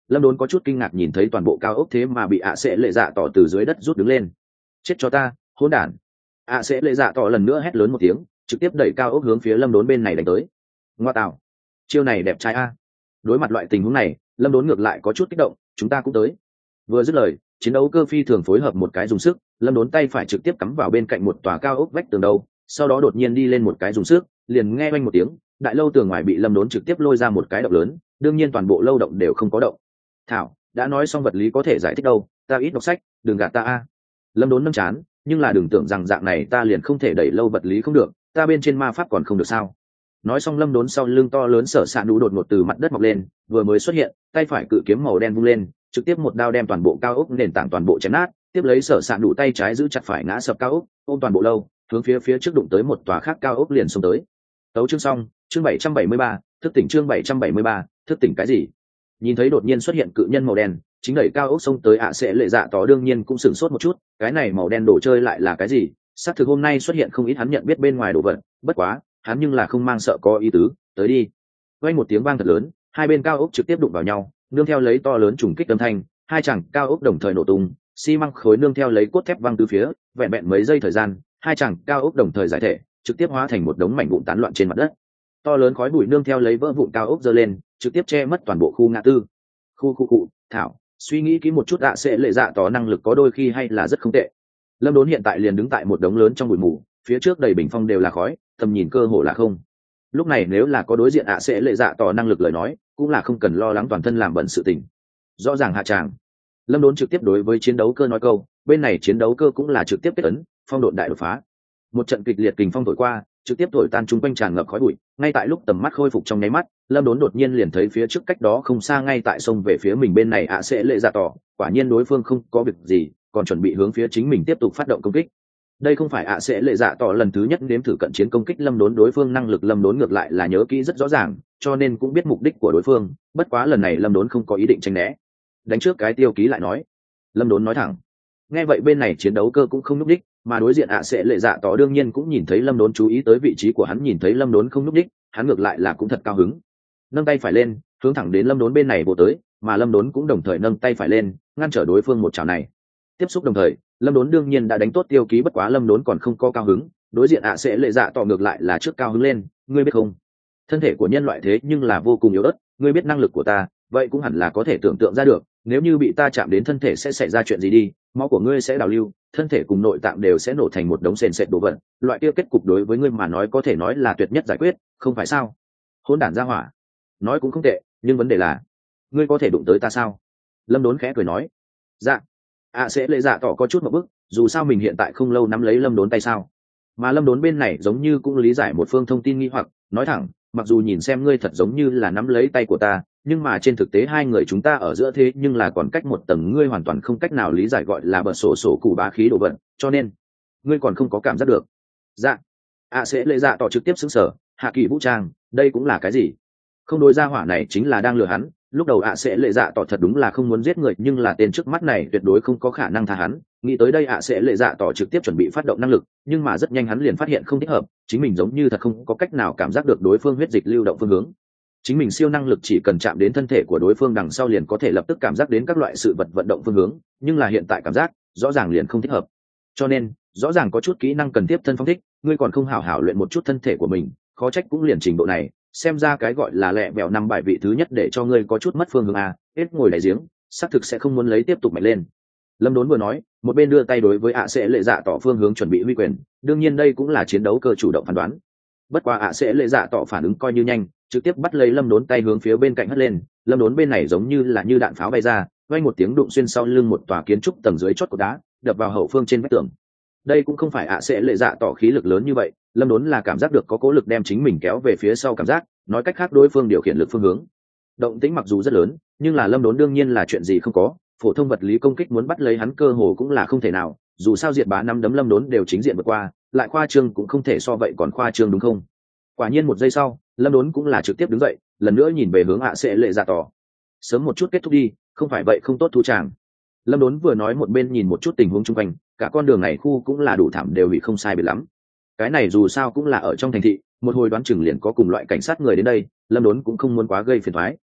lâm đốn có chút kinh ngạc nhìn thấy toàn bộ cao ốc thế mà bị ạ sẽ lệ dạ tỏ từ dưới đất rút đứng lên. Chết cho ta, hỗn đản. ạ sẽ lệ dạ tỏ lần nữa hét lớn một tiếng, trực tiếp đẩy cao ốc hướng phía lâm đốn bên này đánh tới. Ngoa tạo, chiêu này đẹp trai a. Đối mặt loại tình huống này, lâm đốn ngược lại có chút kích động, chúng ta cũng tới. Vừa dứt lời, chiến đấu cơ phi thường phối hợp một cái dùng sức, lâm đốn tay phải trực tiếp cắm vào bên cạnh một tòa cao ốc vách tường đầu, sau đó đột nhiên đi lên một cái dùng sức, liền nghe oanh một tiếng, đại lâu tường ngoài bị lâm đốn trực tiếp lôi ra một cái động lớn, đương nhiên toàn bộ lâu động đều không có động. Thảo, đã nói xong vật lý có thể giải thích đâu, ta ít đọc sách, đừng gạt ta a. Lâm đốn nâng chán, nhưng là đừng tưởng rằng dạng này ta liền không thể đẩy lâu vật lý không được, ta bên trên ma pháp còn không được sao. Nói xong lâm đốn sau lưng to lớn sở xạ nụ đột ngột từ mặt đất mọc lên, vừa mới xuất hiện, tay phải cự kiếm màu đen vung lên, trực tiếp một đao đem toàn bộ cao ốc nền tảng toàn bộ chém nát, tiếp lấy sở xạ nụ tay trái giữ chặt phải ngã sập cao ốc, ôm toàn bộ lâu, hướng phía trước đụng tới một tòa khác cao ốc liền xông tới. Tấu chương xong, chương 773, thức tỉnh chương 773, thức tỉnh cái gì? Nhìn thấy đột nhiên xuất hiện cự nhân màu đen, chính đẩy cao ốc xông tới ạ sẽ lệ dạ tỏ đương nhiên cũng sửng sốt một chút, cái này màu đen đồ chơi lại là cái gì? Xác thực hôm nay xuất hiện không ít hắn nhận biết bên ngoài đồ vật, bất quá, hắn nhưng là không mang sợ có ý tứ, tới đi. Vang một tiếng vang thật lớn, hai bên cao ốc trực tiếp đụng vào nhau, nương theo lấy to lớn trùng kích âm thanh, hai chàng cao ốc đồng thời nổ tung, xi măng khối nương theo lấy cốt thép văng từ phía, vẹn vẹn mấy giây thời gian, hai chàng cao ốc đồng thời giải thể, trực tiếp hóa thành một đống mảnh vụn tán loạn trên mặt đất. To lớn khói bụi nương theo lấy vỡ vụn cao ốc giơ lên, trực tiếp che mất toàn bộ khu ngã tư. Khu thảo, suy nghĩ kỹ một chút ạ sẽ lệ dạ tỏ năng lực có đôi khi hay là rất không tệ. Lâm đốn hiện tại liền đứng tại một đống lớn trong bụi mù, phía trước đầy bình phong đều là khói, tầm nhìn cơ hồ là không. Lúc này nếu là có đối diện ạ sẽ lệ dạ tỏ năng lực lời nói, cũng là không cần lo lắng toàn thân làm bẩn sự tình. Rõ ràng hạ tràng, lâm đốn trực tiếp đối với chiến đấu cơ nói câu, bên này chiến đấu cơ cũng là trực tiếp kết ấn, phong độn đại đột phá. Một trận kịch liệt kình phong thổi qua, trực tiếp thổi tan chung quanh tràn ngập khói bụi. Ngay tại lúc tầm mắt khôi phục trong nháy mắt, lâm đốn đột nhiên liền thấy phía trước cách đó không xa ngay tại sông về phía mình bên này ạ sẽ lệ dạ tỏ, quả nhiên đối phương không có việc gì, còn chuẩn bị hướng phía chính mình tiếp tục phát động công kích. Đây không phải ạ sẽ lệ dạ tỏ lần thứ nhất nếm thử cận chiến công kích lâm đốn, đối phương năng lực lâm đốn ngược lại là nhớ kỹ rất rõ ràng, cho nên cũng biết mục đích của đối phương, bất quá lần này lâm đốn không có ý định tránh né. Đánh trước cái tiêu ký lại nói, lâm đốn nói thẳng. Nghe vậy bên này chiến đấu cơ cũng không núp đích, mà đối diện ạ sẽ lệ dạ tỏ đương nhiên cũng nhìn thấy lâm đốn chú ý tới vị trí của hắn, nhìn thấy lâm đốn không núp đích, hắn ngược lại là cũng thật cao hứng, nâng tay phải lên hướng thẳng đến lâm đốn bên này vô tới, mà lâm đốn cũng đồng thời nâng tay phải lên ngăn trở đối phương một chảo này. Tiếp xúc đồng thời, lâm đốn đương nhiên đã đánh tốt tiêu ký, bất quá lâm đốn còn không có cao hứng, đối diện ạ sẽ lệ dạ tỏ ngược lại là trước cao hứng lên. Ngươi biết không, thân thể của nhân loại thế nhưng là vô cùng yếu ớt, ngươi biết năng lực của ta, vậy cũng hẳn là có thể tưởng tượng ra được, nếu như bị ta chạm đến thân thể sẽ xảy ra chuyện gì đi, máu của ngươi sẽ đào lưu, thân thể cùng nội tạng đều sẽ nổ thành một đống sền sệt đồ vật, loại kia kết cục đối với ngươi mà nói có thể nói là tuyệt nhất giải quyết, không phải sao? Hỗn đản ra hỏa, nói cũng không tệ, nhưng vấn đề là ngươi có thể đụng tới ta sao? Lâm đốn khẽ cười nói. Dạ. Sẽ lệ dạ tỏ có chút một bức, dù sao mình hiện tại không lâu nắm lấy lâm đốn tay sao, mà lâm đốn bên này giống như cũng lý giải một phương thông tin nghi hoặc, nói thẳng, mặc dù nhìn xem ngươi thật giống như là nắm lấy tay của ta, nhưng mà trên thực tế hai người chúng ta ở giữa thế nhưng là còn cách một tầng, ngươi hoàn toàn không cách nào lý giải gọi là bờ sổ cụ bá khí đồ vật, cho nên ngươi còn không có cảm giác được. Dạ. Sẽ lệ dạ tỏ trực tiếp xứng sở, hạ kỳ vũ trang, đây cũng là cái gì? Không, đối ra hỏa này chính là đang lừa hắn. Lúc đầu sẽ lệ dạ tỏ thật đúng là không muốn giết người, nhưng là tên trước mắt này tuyệt đối không có khả năng tha hắn. Nghĩ tới đây sẽ lệ dạ tỏ trực tiếp chuẩn bị phát động năng lực, nhưng mà rất nhanh hắn liền phát hiện không thích hợp, chính mình giống như thật không có cách nào cảm giác được đối phương huyết dịch lưu động phương hướng. Chính mình siêu năng lực chỉ cần chạm đến thân thể của đối phương đằng sau liền có thể lập tức cảm giác đến các loại sự vật vận động phương hướng, nhưng là hiện tại cảm giác rõ ràng liền không thích hợp. Cho nên rõ ràng có chút kỹ năng cần tiếp thân phong thích, ngươi còn không hảo hảo luyện một chút thân thể của mình, khó trách cũng liền trình độ này. Xem ra cái gọi là lẹ bèo năm bài vị thứ nhất để cho ngươi có chút mất phương hướng a, hết ngồi đáy giếng, xác thực sẽ không muốn lấy tiếp tục mạnh lên. Lâm đốn vừa nói, một bên đưa tay đối với sẽ lệ dạ tỏ phương hướng chuẩn bị huy quyền, đương nhiên đây cũng là chiến đấu cơ chủ động phán đoán. Bất quá sẽ lệ dạ tỏ phản ứng coi như nhanh, trực tiếp bắt lấy lâm đốn tay hướng phía bên cạnh hất lên, lâm đốn bên này giống như là như đạn pháo bay ra, vang một tiếng đụng xuyên sau lưng một tòa kiến trúc tầng dưới chót của đá, đập vào hậu phương trên vách tường. Đây cũng không phải sẽ lệ dạ tỏ khí lực lớn như vậy, lâm đốn là cảm giác được có cố lực đem chính mình kéo về phía sau cảm giác, nói cách khác đối phương điều khiển lực phương hướng. Động tĩnh mặc dù rất lớn, nhưng là lâm đốn đương nhiên là chuyện gì không có, phổ thông vật lý công kích muốn bắt lấy hắn cơ hồ cũng là không thể nào, dù sao diệt bá năm đấm lâm đốn đều chính diện vượt qua, lại khoa trương cũng không thể so vậy còn khoa trương đúng không? Quả nhiên một giây sau, lâm đốn cũng là trực tiếp đứng dậy, lần nữa nhìn về hướng sẽ lệ dạ tỏ. Sớm một chút kết thúc đi, không phải vậy không tốt thu tràng. Lâm đốn vừa nói một bên nhìn một chút tình huống chung quanh, cả con đường này khu cũng là đủ thảm đều bị không sai biệt lắm. Cái này dù sao cũng là ở trong thành thị, một hồi đoán chừng liền có cùng loại cảnh sát người đến đây, lâm đốn cũng không muốn quá gây phiền toái.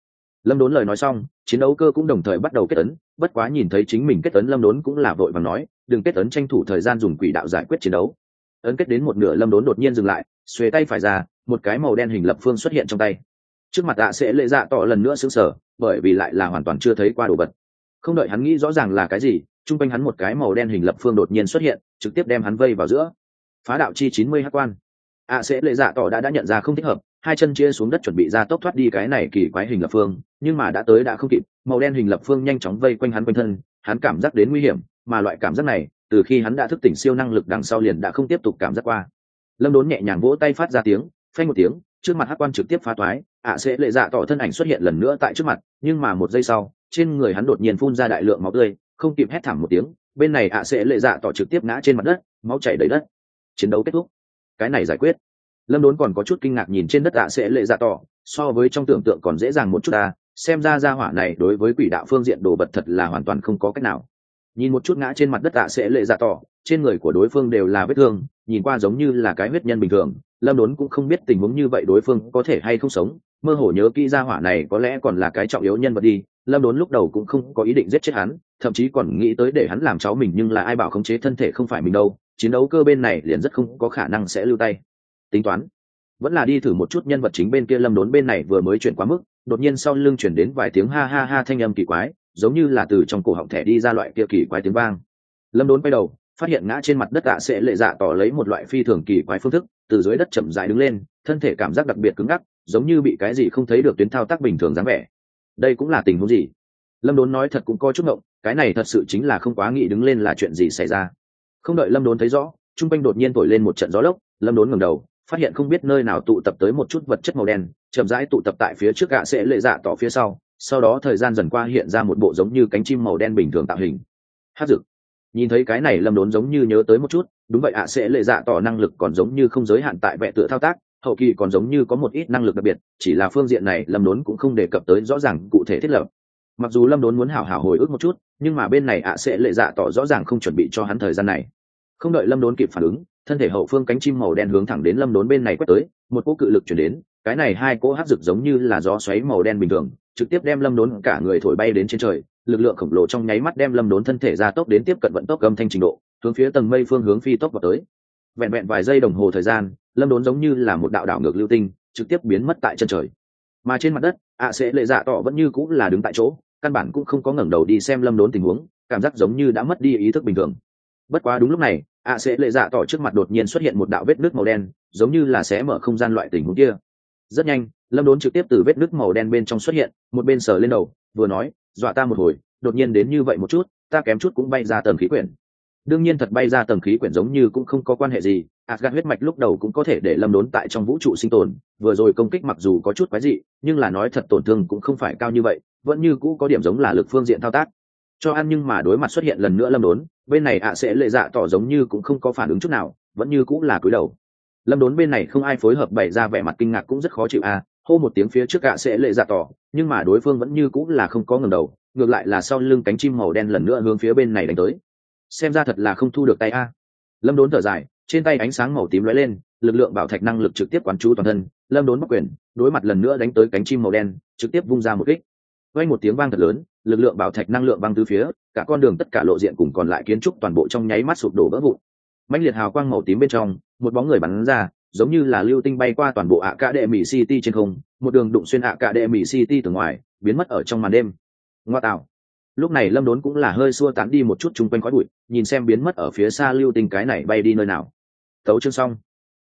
Lâm Đốn lời nói xong, chiến đấu cơ cũng đồng thời bắt đầu kết ấn, bất quá nhìn thấy chính mình kết ấn Lâm Đốn cũng là vội vàng nói, đừng kết ấn, tranh thủ thời gian dùng quỷ đạo giải quyết chiến đấu. Ấn kết đến một nửa Lâm Đốn đột nhiên dừng lại, xuề tay phải ra, một cái màu đen hình lập phương xuất hiện trong tay. Trước mặt sẽ lệ dạ tỏ lần nữa sững sờ, bởi vì lại là hoàn toàn chưa thấy qua đồ vật. Không đợi hắn nghĩ rõ ràng là cái gì, trung quanh hắn một cái màu đen hình lập phương đột nhiên xuất hiện, trực tiếp đem hắn vây vào giữa. Phá đạo chi 90 hắc quan. Sẽ lệ dạ tỏ đã nhận ra không thích hợp, hai chân chia xuống đất chuẩn bị ra tốc thoát đi cái này kỳ quái hình lập phương, nhưng mà đã tới đã không kịp, màu đen hình lập phương nhanh chóng vây quanh hắn quanh thân, hắn cảm giác đến nguy hiểm, mà loại cảm giác này, từ khi hắn đã thức tỉnh siêu năng lực đằng sau liền đã không tiếp tục cảm giác qua. Lâm Đốn nhẹ nhàng vỗ tay phát ra tiếng, phanh một tiếng, trước mặt hắc quan trực tiếp phá toái, sẽ lệ dạ tỏ thân ảnh xuất hiện lần nữa tại trước mặt, nhưng mà một giây sau, trên người hắn đột nhiên phun ra đại lượng máu tươi, không kịp hét thảm một tiếng, bên này sẽ lệ dạ tỏ trực tiếp ngã trên mặt đất, máu chảy đầy đất. Chiến đấu kết thúc. Cái này giải quyết. Lâm Đốn còn có chút kinh ngạc nhìn trên đất sẽ lệ dạ tỏ, so với trong tưởng tượng còn dễ dàng một chút xem ra gia hỏa này đối với quỷ đạo phương diện đồ vật thật là hoàn toàn không có cách nào. Nhìn một chút ngã trên mặt đất sẽ lệ dạ tỏ, trên người của đối phương đều là vết thương, nhìn qua giống như là cái huyết nhân bình thường. Lâm Đốn cũng không biết tình huống như vậy đối phương có thể hay không sống, mơ hồ nhớ kỹ gia hỏa này có lẽ còn là cái trọng yếu nhân vật đi. Lâm Đốn lúc đầu cũng không có ý định giết chết hắn, thậm chí còn nghĩ tới để hắn làm cháu mình, nhưng là ai bảo khống chế thân thể không phải mình đâu, chiến đấu cơ bên này liền rất không có khả năng sẽ lưu tay. Tính toán vẫn là đi thử một chút nhân vật chính bên kia. Lâm Đốn bên này vừa mới chuyển quá mức, đột nhiên sau lưng chuyển đến vài tiếng ha ha ha thanh âm kỳ quái, giống như là từ trong cổ họng thẻ đi ra loại kia kỳ quái tiếng vang. Lâm Đốn quay đầu, phát hiện ngã trên mặt đất sẽ lệ dạ tỏ lấy một loại phi thường kỳ quái phương thức từ dưới đất chậm rãi đứng lên, thân thể cảm giác đặc biệt cứng ngắc, giống như bị cái gì không thấy được tuyến thao tác bình thường dáng vẻ. Đây cũng là tình huống gì? Lâm Đốn nói thật cũng có chút ngộng, cái này thật sự chính là không quá nghĩ đứng lên là chuyện gì xảy ra. Không đợi Lâm Đốn thấy rõ, trung quanh đột nhiên thổi lên một trận gió lốc. Lâm Đốn ngẩng đầu, phát hiện không biết nơi nào tụ tập tới một chút vật chất màu đen, chậm rãi tụ tập tại phía trước sẽ lệ dạ tỏ phía sau đó thời gian dần qua hiện ra một bộ giống như cánh chim màu đen bình thường tạo hình. Hắc dực. Nhìn thấy cái này Lâm Đốn giống như nhớ tới một chút, đúng vậy sẽ lệ dạ tỏ năng lực còn giống như không giới hạn tại vẽ tựa thao tác, hậu kỳ còn giống như có một ít năng lực đặc biệt, chỉ là phương diện này Lâm Đốn cũng không đề cập tới rõ ràng cụ thể thiết lập. Mặc dù Lâm Đốn muốn hảo hảo hồi ức một chút, nhưng mà bên này sẽ lệ dạ tỏ rõ ràng không chuẩn bị cho hắn thời gian này. Không đợi Lâm Đốn kịp phản ứng, thân thể hậu phương cánh chim màu đen hướng thẳng đến Lâm Đốn bên này quét tới, một cỗ cự lực chuyển đến, cái này hai cỗ hắc dực giống như là gió xoáy màu đen bình thường, trực tiếp đem Lâm Đốn cả người thổi bay đến trên trời, lực lượng khổng lồ trong nháy mắt đem Lâm Đốn thân thể ra tốc đến tiếp cận vận tốc âm thanh trình độ, hướng phía tầng mây phương hướng phi tốc vào tới. Vẹn vẹn vài giây đồng hồ thời gian, Lâm Đốn giống như là một đạo đảo ngược lưu tinh, trực tiếp biến mất tại chân trời. Mà trên mặt đất, sẽ lệ dạ tỏ vẫn như cũng là đứng tại chỗ, căn bản cũng không có ngẩng đầu đi xem Lâm Đốn tình huống, cảm giác giống như đã mất đi ý thức bình thường. Bất quá đúng lúc này, sẽ lệ dạ tỏ trước mặt đột nhiên xuất hiện một đạo vết nước màu đen, giống như là xé mở không gian loại tình huống kia. Rất nhanh, Lâm Đốn trực tiếp từ vết nước màu đen bên trong xuất hiện, một bên sờ lên đầu, vừa nói, dọa ta một hồi, đột nhiên đến như vậy một chút, ta kém chút cũng bay ra tầng khí quyển. Đương nhiên thật bay ra tầng khí quyển giống như cũng không có quan hệ gì, Asgard huyết mạch lúc đầu cũng có thể để Lâm Đốn tại trong vũ trụ sinh tồn, vừa rồi công kích mặc dù có chút quái dị, nhưng là nói thật tổn thương cũng không phải cao như vậy, vẫn như cũ có điểm giống là lực phương diện thao tác. Cho ăn nhưng mà đối mặt xuất hiện lần nữa Lâm Đốn, bên này sẽ lệ dạ tỏ giống như cũng không có phản ứng chút nào, vẫn như cũng là cúi đầu. Lâm Đốn bên này không ai phối hợp bày ra vẻ mặt kinh ngạc cũng rất khó chịu hô một tiếng phía trước sẽ lệ dạ tỏ, nhưng mà đối phương vẫn như cũng là không có ngẩng đầu, ngược lại là sau lưng cánh chim màu đen lần nữa hướng phía bên này đánh tới. Xem ra thật là không thu được tay Lâm Đốn thở dài, trên tay ánh sáng màu tím lóe lên, lực lượng bảo thạch năng lực trực tiếp quán chú toàn thân. Lâm Đốn bắc quyền, đối mặt lần nữa đánh tới cánh chim màu đen, trực tiếp vung ra một kích. Vang một tiếng vang thật lớn, lực lượng bảo thạch năng lượng văng tứ phía, cả con đường tất cả lộ diện cùng còn lại kiến trúc toàn bộ trong nháy mắt sụp đổ vỡ vụn. Mãnh liệt hào quang màu tím bên trong, một bóng người bắn ra, giống như là lưu tinh bay qua toàn bộ Academy City trên không, một đường đụng xuyên Academy City từ ngoài, biến mất ở trong màn đêm. Ngoa tạo. Lúc này Lâm Đốn cũng là hơi xua tán đi một chút chung quanh khói bụi, nhìn xem biến mất ở phía xa lưu tinh cái này bay đi nơi nào. Tấu chương xong.